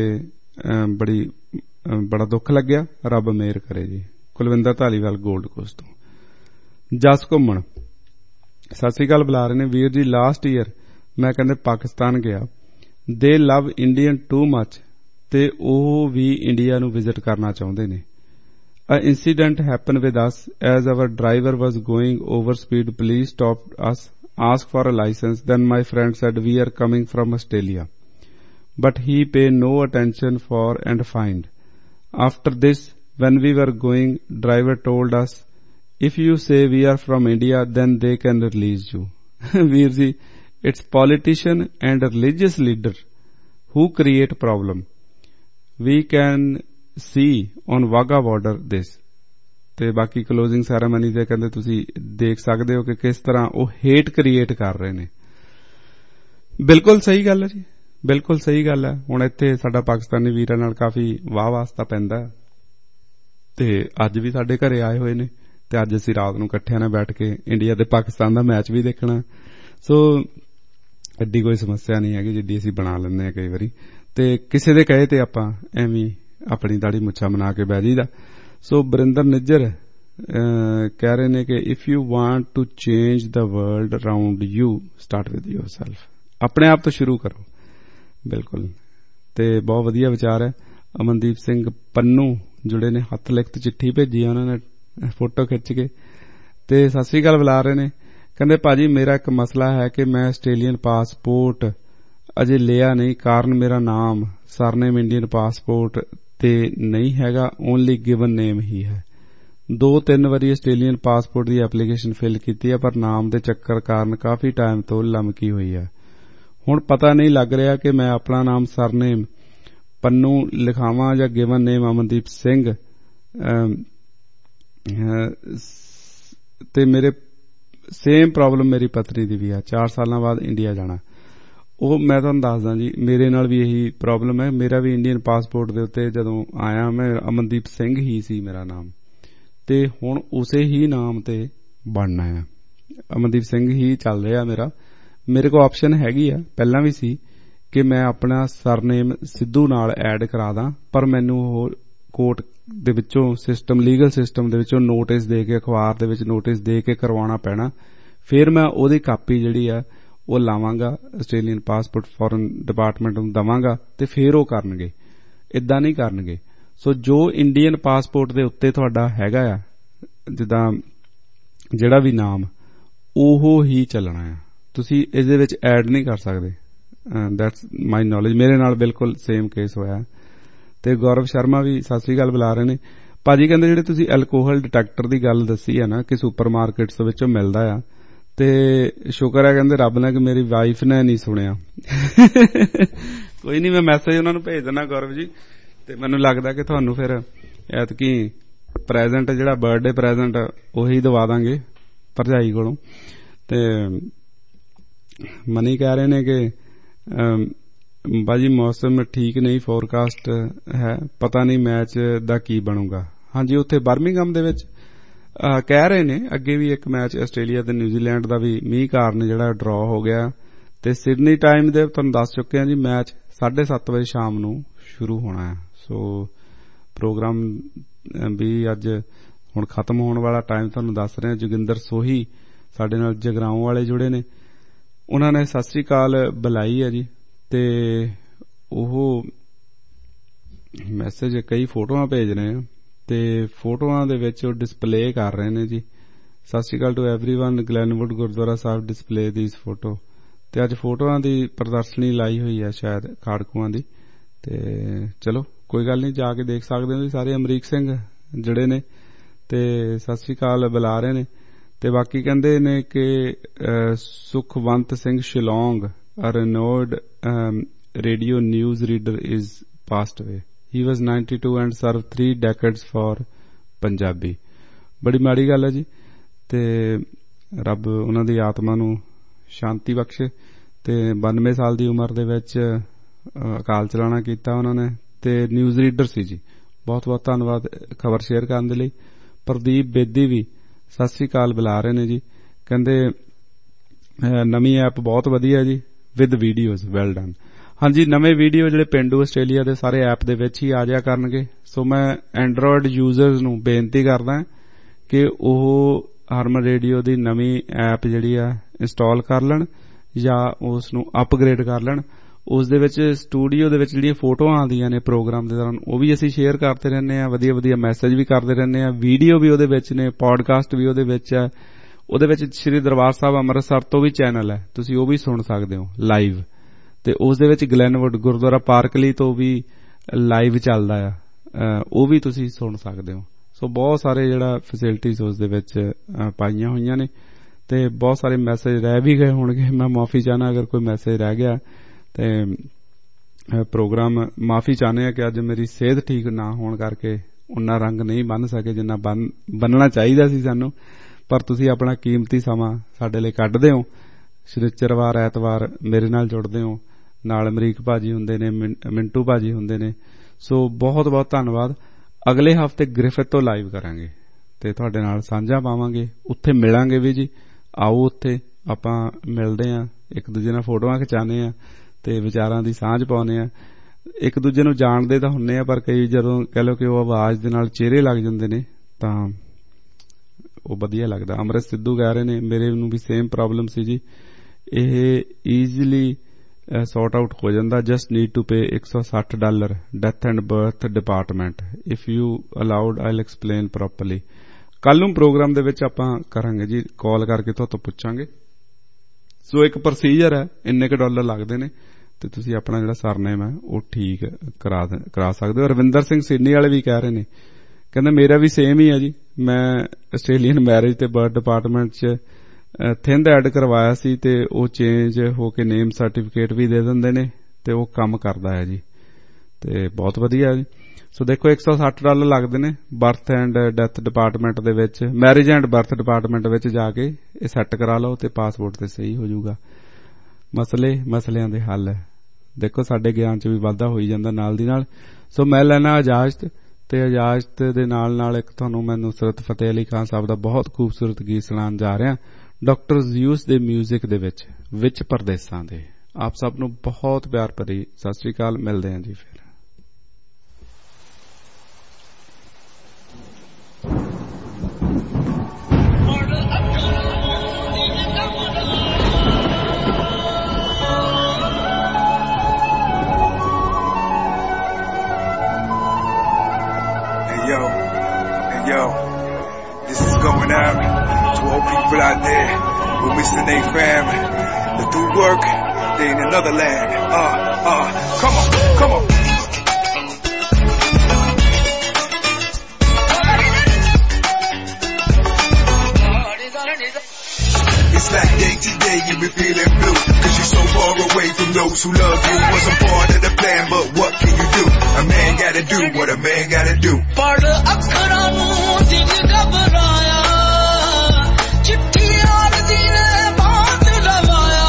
ਬੜਾ ਦੁੱਖ ਲੱਗਿਆ, ਰੱਬ ਮਿਹਰ ਕਰੇ ਜੀ। ਕੁਲਵਿੰਦਰ ਧਾਲੀਵਾਲ ਗੋਲਡ ਕੋਸਟ ਤੋਂ। ਜਸ ਘੁੰਮਣ ਸਤਿ ਸ੍ਰੀ ਅਕਾਲ ਬੁਲਾ ਰਹੇ ਨੇ, ਵੀਰ ਜੀ ਲਾਸਟ ਈਅਰ ਮੈਂ ਕਹਿੰਦੇ ਪਾਕਿਸਤਾਨ ਗਿਆ, ਦੇ ਲਵ ਇੰਡੀਅਨ ਟੂ ਮਚ, ਤੇ ਉਹ ਵੀ ਇੰਡੀਆ ਨੂੰ ਵਿਜ਼ਿਟ ਕਰਨਾ ਚਾਹੁੰਦੇ ਨੇ। A incident happened with us as our driver was going over speed. Police stopped us, asked for a license. Then my friend said, we are coming from Australia. But he paid no attention for and fined. After this, when we were going, driver told us, if you say we are from India, then they can release you. Veerji, it's politician and a religious leader who create problem. We can see on Wagah border this. ਤੇ ਬਾਕੀ ਕਲੋਜ਼ਿੰਗ ਸੈਰੇਮਨੀ ਤੇ ਕਹਿੰਦੇ ਤੁਸੀਂ ਦੇਖ ਸਕਦੇ ਹੋ ਕਿ ਕਿਸ ਤਰ੍ਹਾਂ ਉਹ ਹੇਟ ਕ੍ਰੀਏਟ ਕਰ ਰਹੇ ਨੇ। ਬਿਲਕੁਲ ਸਹੀ ਗੱਲ ਹੈ ਜੀ, ਬਿਲਕੁਲ ਸਹੀ ਗੱਲ ਹੈ। ਹੁਣ ਇੱਥੇ ਸਾਡਾ ਪਾਕਿਸਤਾਨੀ ਵੀਰਾਂ ਨਾਲ ਕਾਫੀ ਵਾਹ ਵਾਸਤਾ ਪੈਂਦਾ ਤੇ ਅੱਜ ਵੀ ਸਾਡੇ ਘਰੇ ਆਏ ਹੋਏ ਨੇ ਤੇ ਅੱਜ ਅਸੀਂ ਰਾਤ ਨੂੰ ਇਕੱਠਿਆਂ ਨਾਲ ਬੈਠ ਕੇ ਇੰਡੀਆ ਤੇ ਪਾਕਿਸਤਾਨ ਦਾ ਮੈਚ ਵੀ ਦੇਖਣਾ। ਸੋ ਐਡੀ ਕੋਈ ਸਮੱਸਿਆ ਨਹੀਂ ਹੈਗੀ ਜਿੱਡੀ ਅਸੀਂ ਬਣਾ ਲੈਂਦੇ ਹਾਂ ਕਈ ਵਾਰੀ, ਤੇ ਕਿਸੇ ਦੇ ਕਹੇ ਤੇ ਆਪਾਂ ਐਵੇਂ ਆਪਣੀ ਦਾੜੀ ਮੁੱਛਾਂ ਬਣਾ ਕੇ ਬਹਿ ਜਾਈਦਾ। ਸੋ ਬਰਿੰਦਰ ਨਿੱਜਰ ਕਹਿ ਰਹੇ ਨੇ ਕਿ if you want to change the world around you start with yourself. ਆਪਣੇ ਆਪ ਤੋਂ ਸ਼ੁਰੂ ਕਰੋ। ਬਿਲਕੁਲ, ਤੇ ਬਹੁਤ ਵਧੀਆ ਵਿਚਾਰ ਹੈ। ਅਮਨਦੀਪ ਸਿੰਘ ਪੰਨੂ ਜੁੜੇ ਨੇ, ਹੱਥ ਲਿਖਤ ਚਿੱਠੀ ਭੇਜੀ ਆ ਉਹਨਾਂ ਨੇ ਫੋਟੋ ਖਿੱਚ ਕੇ, ਤੇ ਸਤਿ ਸ੍ਰੀ ਅਕਾਲ ਬੁਲਾ ਰਹੇ ਨੇ। ਕਹਿੰਦੇ ਭਾਜੀ ਮੇਰਾ ਇੱਕ ਮਸਲਾ ਹੈ ਕਿ ਮੈਂ ਆਸਟ੍ਰੇਲੀਅਨ ਪਾਸਪੋਰਟ ਅਜੇ ਲਿਆ ਨਹੀਂ, ਕਾਰਨ ਮੇਰਾ ਨਾਮ ਸਰਨੇਮ ਇੰਡੀਅਨ ਪਾਸਪੋਰਟ ਤੇ ਨਹੀਂ ਹੈਗਾ, ਓਨਲੀ ਗਿਵਨ ਨੇਮ ਹੀ ਹੈ। 2-3 ਵਾਰੀ ਆਸਟ੍ਰੇਲੀਅਨ ਪਾਸਪੋਰਟ ਦੀ ਐਪਲੀਕੇਸ਼ਨ ਫਿਲ ਕੀਤੀ ਹੈ ਪਰ ਨਾਮ ਦੇ ਚੱਕਰ ਕਾਰਨ ਕਾਫੀ ਟਾਈਮ ਤੋਂ ਲਮਕੀ ਹੋਈ ਹੈ। ਹੁਣ ਪਤਾ ਨਹੀਂ ਲੱਗ ਰਿਹਾ ਕਿ ਮੈਂ ਆਪਣਾ ਨਾਮ ਸਰਨੇਮ ਪੰਨੂ ਲਿਖਾਵਾਂ ਜਾਂ ਗਿਵਨ ਨੇਮ ਅਮਨਦੀਪ ਸਿੰਘ। ਤੇ ਮੇਰੇ ਸੇਮ ਪ੍ਰੋਬਲਮ ਮੇਰੀ ਪਤਨੀ ਦੀ ਵੀ ਹੈ, 4 ਸਾਲਾਂ ਬਾਅਦ ਇੰਡੀਆ ਜਾਣਾ। ਉਹ ਮੈਂ ਤੁਹਾਨੂੰ ਦੱਸਦਾ ਜੀ, ਮੇਰੇ ਨਾਲ ਵੀ ਇਹੀ ਪ੍ਰੋਬਲਮ ਹੈ। ਮੇਰਾ ਵੀ ਇੰਡੀਅਨ ਪਾਸਪੋਰਟ ਦੇ ਉੱਤੇ ਜਦੋਂ ਆਇਆ ਮੈਂ ਅਮਨਦੀਪ ਸਿੰਘ ਹੀ ਸੀ ਮੇਰਾ ਨਾਮ, ਤੇ ਹੁਣ ਉਸੇ ਹੀ ਨਾਮ ਤੇ ਬਣਨਾ ਹੈ, ਅਮਨਦੀਪ ਸਿੰਘ ਹੀ ਚੱਲ ਰਿਹਾ ਮੇਰਾ। ਮੇਰੇ ਕੋਲ ਆਪਸ਼ਨ ਹੈਗੀ ਆ, ਪਹਿਲਾਂ ਵੀ ਸੀ, ਕਿ ਮੈਂ ਆਪਣਾ ਸਰਨੇਮ ਸਿੱਧੂ ਨਾਲ ਐਡ ਕਰਾ ਦਾਂ, ਪਰ ਮੈਨੂੰ ਉਹ ਕੋਰਟ ਦੇ ਵਿੱਚੋਂ ਸਿਸਟਮ, ਲੀਗਲ ਸਿਸਟਮ ਦੇ ਵਿੱਚੋਂ ਨੋਟਿਸ ਦੇ ਕੇ, ਅਖਬਾਰ ਦੇ ਵਿੱਚ ਨੋਟਿਸ ਦੇ ਕੇ ਕਰਵਾਉਣਾ ਪੈਣਾ। ਫਿਰ ਮੈਂ ਉਹਦੀ ਕਾਪੀ ਜਿਹੜੀ ਆ ਉਹ ਲਾਵਾਂਗਾ, ਆਸਟ੍ਰੇਲੀਅਨ ਪਾਸਪੋਰਟ ਫੋਰਨ ਡਿਪਾਰਟਮੈਂਟ ਨੂੰ ਦਵਾਂਗਾ ਤੇ ਫਿਰ ਉਹ ਕਰਨਗੇ। ਇਦਾਂ ਨਹੀਂ ਕਰਨਗੇ। ਸੋ ਜੋ ਇੰਡੀਅਨ ਪਾਸਪੋਰਟ ਦੇ ਉੱਤੇ ਤੁਹਾਡਾ ਹੈਗਾ ਆ, ਜਿੱਦਾਂ ਜਿਹੜਾ ਵੀ ਨਾਮ, ਉਹ ਹੀ ਚੱਲਣਾ ਆ, ਤੁਸੀਂ ਇਸ ਦੇ ਵਿੱਚ ਐਡ ਨਹੀਂ ਕਰ ਸਕਦੇ। That's my knowledge. ਮੇਰੇ ਨਾਲ ਬਿਲਕੁਲ ਸੇਮ ਕੇਸ ਹੋਇਆ। ਤੇ ਗੌਰਵ ਸ਼ਰਮਾ ਵੀ ਸਤਿ ਸ੍ਰੀ ਅਕਾਲ ਬੁਲਾ ਰਹੇ ਨੇ। ਭਾਜੀ ਕਹਿੰਦੇ ਜਿਹੜੇ ਤੁਸੀਂ ਐਲਕੋਹਲ ਡਿਟੈਕਟਰ ਦੀ ਗੱਲ ਦੱਸੀ ਹੈ ਨਾ ਕਿ ਸੁਪਰ ਮਾਰਕੀਟਸ ਵਿੱਚੋਂ ਮਿਲਦਾ ਆ, ਤੇ ਸ਼ੁਕਰ ਹੈ ਕਹਿੰਦੇ ਰੱਬ ਨੇ ਕਿ ਮੇਰੀ ਵਾਈਫ ਨੇ ਨਹੀਂ ਸੁਣਿਆ। ਕੋਈ ਨਹੀਂ, ਮੈਂ ਮੈਸੇਜ ਉਹਨਾਂ ਨੂੰ ਭੇਜ ਦਿੰਦਾ ਗੌਰਵ ਜੀ। ਤੇ ਮੈਨੂੰ ਲੱਗਦਾ ਕਿ ਤੁਹਾਨੂੰ ਫਿਰ ਐਤਕੀ ਪ੍ਰੈਜ਼ੈਂਟ ਜਿਹੜਾ ਬਰਥਡੇ ਪ੍ਰੈਜ਼ੈਂਟ ਉਹੀ ਦਵਾ ਦਾਂਗੇ ਭਰਜਾਈ ਕੋਲੋਂ। ਤੇ ਮਨੀ ਕਹਿ ਰਹੇ ਨੇ ਕਿ ਬਾਜੀ ਮੌਸਮ ਠੀਕ ਨਹੀਂ, ਫੋਰਕਾਸਟ ਹੈ, ਪਤਾ ਨਹੀਂ ਮੈਚ ਦਾ ਕੀ ਬਣੂਗਾ। ਹਾਂਜੀ, ਉੱਥੇ ਬਰਮਿੰਘਮ ਦੇ ਵਿੱਚ ਕਹਿ ਰਹੇ ਨੇ ਅੱਗੇ ਵੀ ਇੱਕ ਮੈਚ ਆਸਟ੍ਰੇਲੀਆ ਤੇ ਨਿਊਜ਼ੀਲੈਂਡ ਦਾ ਵੀ ਮੀਂਹ ਕਾਰਨ ਜਿਹੜਾ ਡਰਾ ਹੋ ਗਿਆ। ਤੇ ਸਿਡਨੀ ਟਾਈਮ ਦੇ ਤੁਹਾਨੂੰ ਦੱਸ ਚੁੱਕੇ ਹਾਂ ਜੀ, ਮੈਚ 7:30 ਵਜੇ ਸ਼ਾਮ ਨੂੰ ਸ਼ੁਰੂ ਹੋਣਾ ਹੈ। ਸੋ ਪ੍ਰੋਗਰਾਮ ਵੀ ਅੱਜ ਹੁਣ ਖਤਮ ਹੋਣ ਵਾਲਾ ਟਾਈਮ ਤੁਹਾਨੂੰ ਦੱਸ ਰਹੇ ਹਾਂ। ਜੋਗਿੰਦਰ ਸੋਹੀ ਸਾਡੇ ਨਾਲ ਜਗਰਾਉਂ ਵਾਲੇ ਜੁੜੇ ਨੇ, ਉਹਨਾਂ ਨੇ ਸਤਿ ਸ੍ਰੀ ਅਕਾਲ ਬੁਲਾਈ ਹੈ ਜੀ। ਤੇ ਉਹ ਮੈਸੇਜ ਕਈ ਫੋਟੋਆਂ ਭੇਜ ਰਹੇ ਆ, ਤੇ ਫੋਟੋਆਂ ਦੇ ਵਿੱਚ ਉਹ ਡਿਸਪਲੇ ਕਰ ਰਹੇ ਨੇ ਜੀ। ਸਤਿ ਸ੍ਰੀ ਅਕਾਲ to everyone, Glenwood Gurdwara Sahib display this photo. ਤੇ ਅੱਜ ਫੋਟੋਆਂ ਦੀ ਪ੍ਰਦਰਸ਼ਨੀ ਲਾਈ ਹੋਈ ਹੈ ਸ਼ਾਇਦ ਖਾੜਕੂਆਂ ਦੀ। ਤੇ ਚਲੋ ਕੋਈ ਗੱਲ ਨਹੀਂ, ਜਾ ਕੇ ਦੇਖ ਸਕਦੇ ਹੋ। ਸਾਰੇ ਅਮਰੀਕ ਸਿੰਘ ਜਿਹੜੇ ਨੇ ਤੇ ਸਤਿ ਸ੍ਰੀ ਅਕਾਲ ਬੁਲਾ ਰਹੇ ਨੇ। ਤੇ ਬਾਕੀ ਕਹਿੰਦੇ ਨੇ ਕਿ Sukhwant Singh Shillong, renowned radio news reader, is passed away. He was 92 and served 3 decades for Punjabi. ਬੜੀ ਮਾੜੀ ਗੱਲ ਹੈ ਜੀ, ਤੇ ਰੱਬ ਉਹਨਾਂ ਦੀ ਆਤਮਾ ਨੂੰ ਸ਼ਾਂਤੀ ਬਖਸ਼ੇ। ਤੇ 92 ਸਾਲ ਦੀ ਉਮਰ ਦੇ ਵਿੱਚ ਅਕਾਲ ਚਲਾਣਾ ਕੀਤਾ ਉਹਨਾਂ ਨੇ, ਤੇ ਨਿਊਜ਼ ਰੀਡਰ ਸੀ ਜੀ। ਬਹੁਤ ਬਹੁਤ ਧੰਨਵਾਦ ਖਬਰ ਸ਼ੇਅਰ ਕਰਨ ਦੇ ਲਈ। ਪ੍ਰਦੀਪ ਬੇਦੀ ਵੀ ਸਤਿ ਸ੍ਰੀ ਅਕਾਲ ਬੁਲਾ ਰਹੇ ਨੇ ਜੀ। ਕਹਿੰਦੇ ਨਵੀਂ ਐਪ ਬਹੁਤ ਵਧੀਆ ਜੀ, ਵਿਦ ਵੀਡੀਓਜ਼, ਵੈਲ ਡਨ। ਹਾਂਜੀ, ਨਵੇਂ ਵੀਡੀਓ ਜਿਹੜੇ ਪੇਂਡੂ ਆਸਟ੍ਰੇਲੀਆ ਦੇ ਸਾਰੇ ਐਪ ਦੇ ਵਿੱਚ ਹੀ ਆ ਜਾਇਆ ਕਰਨਗੇ। ਸੋ ਮੈਂ ਐਂਡਰੋਇਡ ਯੂਜ਼ਰਸ ਨੂੰ ਬੇਨਤੀ ਕਰਦਾ ਕਿ ਉਹ ਹਰਮਨ ਰੇਡੀਓ ਦੀ ਨਵੀਂ ਐਪ ਜਿਹੜੀ ਆ ਇੰਸਟਾਲ ਕਰ ਲੈਣ ਜਾਂ ਉਸ ਨੂੰ ਅਪਗ੍ਰੇਡ ਕਰ ਲੈਣ। ਉਸ ਦੇ ਵਿੱਚ ਸਟੂਡੀਓ ਦੇ ਵਿੱਚ ਜਿਹੜੀਆਂ ਫੋਟੋਆਂ ਆਉਂਦੀਆਂ ਨੇ ਪ੍ਰੋਗਰਾਮ ਦੇ ਦੌਰਾਨ, ਉਹ ਵੀ ਅਸੀਂ ਸ਼ੇਅਰ ਕਰਦੇ ਰਹਿੰਦੇ ਹਾਂ, ਵਧੀਆ ਵਧੀਆ ਮੈਸੇਜ ਵੀ ਕਰਦੇ ਰਹਿੰਦੇ ਹਾਂ, ਵੀਡੀਓ ਵੀ ਉਹਦੇ ਵਿੱਚ ਨੇ, ਪੋਡਕਾਸਟ ਵੀ ਉਹਦੇ ਵਿੱਚ ਹੈ। ਉਹਦੇ ਵਿੱਚ ਸ਼੍ਰੀ ਦਰਬਾਰ ਸਾਹਿਬ ਅੰਮ੍ਰਿਤਸਰ ਤੋਂ ਵੀ ਚੈਨਲ ਹੈ, ਤੁਸੀਂ ਉਹ ਵੀ ਸੁਣ ਸਕਦੇ ਹੋ ਲਾਈਵ। ਤੇ ਉਸ ਦੇ ਵਿੱਚ ਗਲੈਨਵੁੱਡ ਗੁਰਦੁਆਰਾ ਪਾਰਕਲੀ ਤੋਂ ਵੀ ਲਾਈਵ ਚੱਲਦਾ ਆ, ਉਹ ਵੀ ਤੁਸੀਂ ਸੁਣ ਸਕਦੇ ਹੋ। ਸੋ ਬਹੁਤ ਸਾਰੇ ਜਿਹੜਾ ਫੈਸਿਲਿਟੀਜ਼ ਉਸ ਦੇ ਵਿੱਚ ਪਾਈਆਂ ਹੋਈਆਂ ਨੇ, ਤੇ ਬਹੁਤ ਸਾਰੇ ਮੈਸੇਜ ਰਹਿ ਵੀ ਗਏ ਹੋਣਗੇ। ਮੈਂ ਮਾਫੀ ਚਾਹਨਾ ਅਗਰ ਕੋਈ ਮੈਸੇਜ ਰਹਿ ਗਿਆ। ਤੇ ਪ੍ਰੋਗਰਾਮ ਮਾਫੀ ਚਾਹੁੰਦੇ ਹਾਂ ਕਿ ਅੱਜ ਮੇਰੀ ਸਿਹਤ ਠੀਕ ਨਾ ਹੋਣ ਕਰਕੇ ਉਨਾ ਰੰਗ ਨਹੀਂ ਬੰਨ੍ਹ ਸਕੇ ਜਿੰਨਾ ਬੰਨਣਾ ਚਾਹੀਦਾ ਸੀ ਸਾਨੂੰ, ਪਰ ਤੁਸੀਂ ਆਪਣਾ ਕੀਮਤੀ ਸਮਾਂ ਸਾਡੇ ਲਈ ਕੱਢਦੇ ਹੋ। ਸ਼ਨੀਚਰਵਾਰ ਐਤਵਾਰ ਮੇਰੇ ਨਾਲ ਜੁੜਦੇ ਹੋ, ਨਾਲ ਅਮਰੀਕ ਭਾਜੀ ਹੁੰਦੇ ਨੇ, ਮਿੰਟੂ ਭਾਜੀ ਹੁੰਦੇ ਨੇ, ਸੋ ਬਹੁਤ ਬਹੁਤ ਧੰਨਵਾਦ। ਅਗਲੇ ਹਫ਼ਤੇ ਗ੍ਰਿਫਿਥ ਤੋਂ ਲਾਈਵ ਕਰਾਂਗੇ ਤੇ ਤੁਹਾਡੇ ਨਾਲ ਸਾਂਝਾ ਪਾਵਾਂਗੇ, ਉੱਥੇ ਮਿਲਾਂਗੇ ਵੀ ਜੀ। ਆਓ ਉੱਥੇ ਆਪਾਂ ਮਿਲਦੇ ਹਾਂ, ਇੱਕ ਦੂਜੇ ਨਾਲ ਫੋਟੋਆਂ ਖਿਚਾਉਂਦੇ ਹਾਂ ਤੇ ਵਿਚਾਰਾਂ ਦੀ ਸਾਂਝ ਪਾਉਂਦੇ ਹਾਂ। ਇੱਕ ਦੂਜੇ ਨੂੰ ਜਾਣਦੇ ਤਾਂ ਹੁੰਦੇ ਆ, ਪਰ ਕਈ ਜਦੋਂ ਕਹਿ ਲਓ ਕਿ ਉਹ ਆਵਾਜ਼ ਦੇ ਨਾਲ ਚਿਹਰੇ ਲੱਗ ਜਾਂਦੇ ਨੇ ਤਾਂ ਉਹ ਵਧੀਆ ਲੱਗਦਾ। ਅੰਮ੍ਰਿਤ ਸਿੱਧੂ ਕਹਿ ਰਹੇ ਨੇ ਮੇਰੇ ਨੂੰ ਵੀ ਸੇਮ ਪ੍ਰੋਬਲਮ ਸੀ ਜੀ, ਇਹ ਈਜ਼ੀਲੀ ਸੌਟ ਆਊਟ ਹੋ ਜਾਂਦਾ, just need to pay $160 death and birth department. If you allowed I'll explain properly. ਕੱਲ ਨੂੰ ਪ੍ਰੋਗਰਾਮ ਦੇ ਵਿੱਚ ਆਪਾਂ ਕਰਾਂਗੇ ਜੀ, ਕਾਲ ਕਰਕੇ ਤੁਹਾਤੋਂ ਪੁੱਛਾਂਗੇ। ਸੋ ਇੱਕ ਪ੍ਰੋਸੀਜਰ ਹੈ, ਇੰਨੇ ਕੁ ਡਾਲਰ ਲੱਗਦੇ ਨੇ ਤੇ ਤੁਸੀਂ ਆਪਣਾ ਜਿਹੜਾ ਸਰਨੇਮ ਹੈ ਉਹ ਠੀਕ ਕਰਾ ਸਕਦੇ ਹੋ। ਰਵਿੰਦਰ ਸਿੰਘ ਸੀਨੀ ਵਾਲੇ ਵੀ ਕਹਿ ਰਹੇ ਨੇ, ਕਹਿੰਦੇ ਮੇਰਾ ਵੀ ਸੇਮ ਹੀ ਹੈ ਜੀ, ਮੈਂ ਆਸਟ੍ਰੇਲੀਅਨ ਮੈਰਿਜ ਤੇ ਬਰਥ ਡਿਪਾਰਟਮੈਂਟ 'ਚ ਥਿੰਦ ਐਡ ਕਰਵਾਇਆ ਸੀ ਤੇ ਉਹ ਚੇਂਜ ਹੋ ਕੇ ਨੇਮ ਸਰਟੀਫਿਕੇਟ ਵੀ ਦੇ ਦਿੰਦੇ ਨੇ ਤੇ ਉਹ ਕੰਮ ਕਰਦਾ ਹੈ ਜੀ, ਤੇ ਬਹੁਤ ਵਧੀਆ ਜੀ। ਸੋ ਦੇਖੋ $160 ਲੱਗਦੇ ਨੇ ਬਰਥ ਐਂਡ ਡੈਥ ਡਿਪਾਰਟਮੈਂਟ ਦੇ ਵਿੱਚ, ਮੈਰਿਜ ਐਂਡ ਬਰਥ ਡਿਪਾਰਟਮੈਂਟ ਵਿੱਚ ਜਾ ਕੇ ਇਹ ਸੈੱਟ ਕਰਾ ਲਓ ਤੇ ਪਾਸਪੋਰਟ ਤੇ ਸਹੀ ਹੋ ਜਾਊਗਾ। ਮਸਲਿਆਂ ਦੇ ਹੱਲ ਦੇਖੋ ਸਾਡੇ ਗਿਆਨ 'ਚ ਵੀ ਵਾਧਾ ਹੋਈ ਜਾਂਦਾ ਨਾਲ ਦੀ ਨਾਲ। ਸੋ ਮੈਂ ਲੈਣਾ ਇਜਾਜ਼ਤ, ਤੇ ਇਜਾਜ਼ਤ ਦੇ ਨਾਲ ਇੱਕ ਤੁਹਾਨੂੰ ਮੈਂ ਨੁਸਰਤ ਫਤਿਹ ਅਲੀ ਖਾਨ ਸਾਹਿਬ ਦਾ ਬਹੁਤ ਖੂਬਸੂਰਤ ਗੀਤ ਸੁਣਾਉਣ ਜਾ ਰਿਹਾ, ਡਾਕਟਰ ਜ਼ਿਊਸ ਦੇ ਮਿਊਜ਼ਿਕ ਦੇ ਵਿੱਚ ਪਰਦੇਸਾਂ ਦੇ। ਆਪ ਸਭ ਨੂੰ ਬਹੁਤ ਪਿਆਰ ਭਰੀ ਸਤਿ ਸ੍ਰੀ ਅਕਾਲ, ਮਿਲਦੇ ਹਾਂ ਜੀ ਫਿਰ। Yo, this is going out to all people out there who missing their family. They do work, they in another land. Come on. It's like day to day you be feeling blue, cause you're so far away from those who love you. Wasn't part of the plan, but what can you do? A man gotta do what a man gotta do. Pad akhran nu dil ghabraya, chitti aur dil baat lavaya,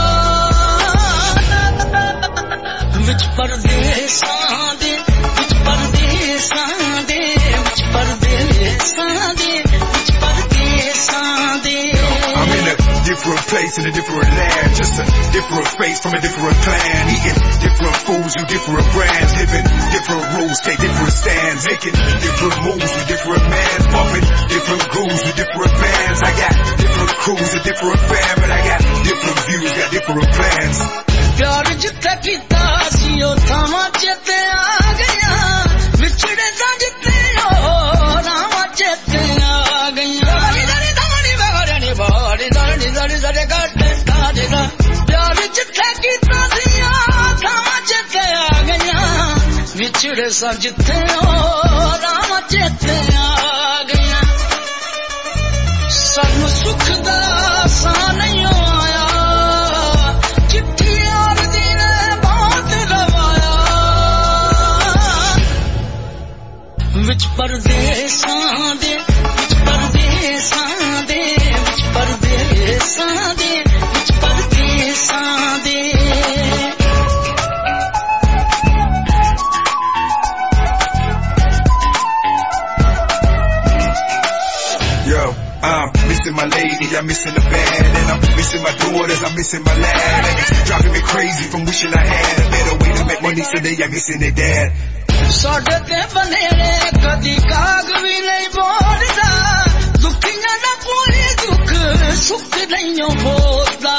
vich pardesan de, vich pardesan de, vich pardesan de, vich pardesan de. I'm in a different place in a different land, just a different face from a different clan, eating different foods with different brands, living different rules, take different stands, making different moves with different mans, bumping different grooves with different bands. I got different crews, a different fam, but I got different views, got different plans. प्यार जिथे कीता सी ओ थावां चेते आ गया, विछड़े सा जिथे ओ रावां चेते आ गया। प्यार जिथे कीता सी ओ थावां चेते आ गया, विछड़े सा जिथे ओ रावां चेते आ गया। सानू सुख दा सा नहीं आया, चिट्ठी और दिन बहुत रवाया, विच परदेसां दे, विच परदेसां दे, विच परदेसां दे, विच परदेसां दे। Yo, I'm missing my lady, I'm missing the band, and I'm missing my daughters, I'm missing my lad, and it's driving me crazy from wishing I had a better way to make money today. I'm missing their dad. साडे ते बनेरे कदी काग भी नहीं बोलदा, दुखियां दा कोई दुख सुख नहीं बोलदा।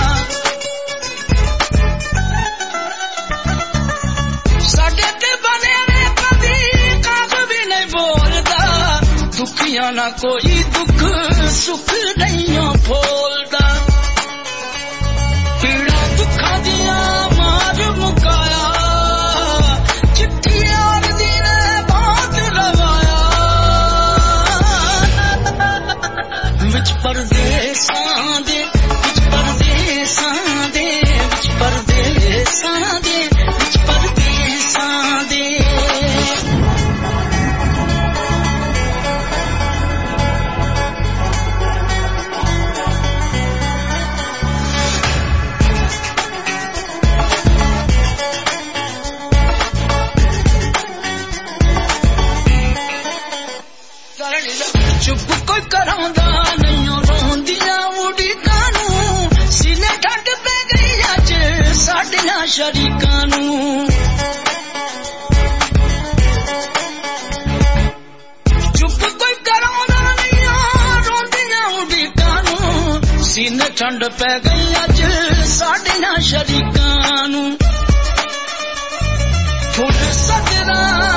साडे ते बनेरे कदी काग भी नहीं बोलदा, दुखियां ना कोई दुख सुख नहीं बोलदा। पीड़ा दुखां दियां मार मुकाया, चिट्ठी और दिन बहुत रवाया, विच परदेसां दे, विच परदेसां दे, विच परदेसां दे, विच चुप कोई करांदा नहीं रोंदियां उड़ीकां नूं सीने ठंड पै गई अज साडियां शरीकां नूं चुप कोई करांदा नहीं रोंदियां उड़ीकां नूं सीने ठंड पै गई अज साडियां शरीकां नूं फुल सजदा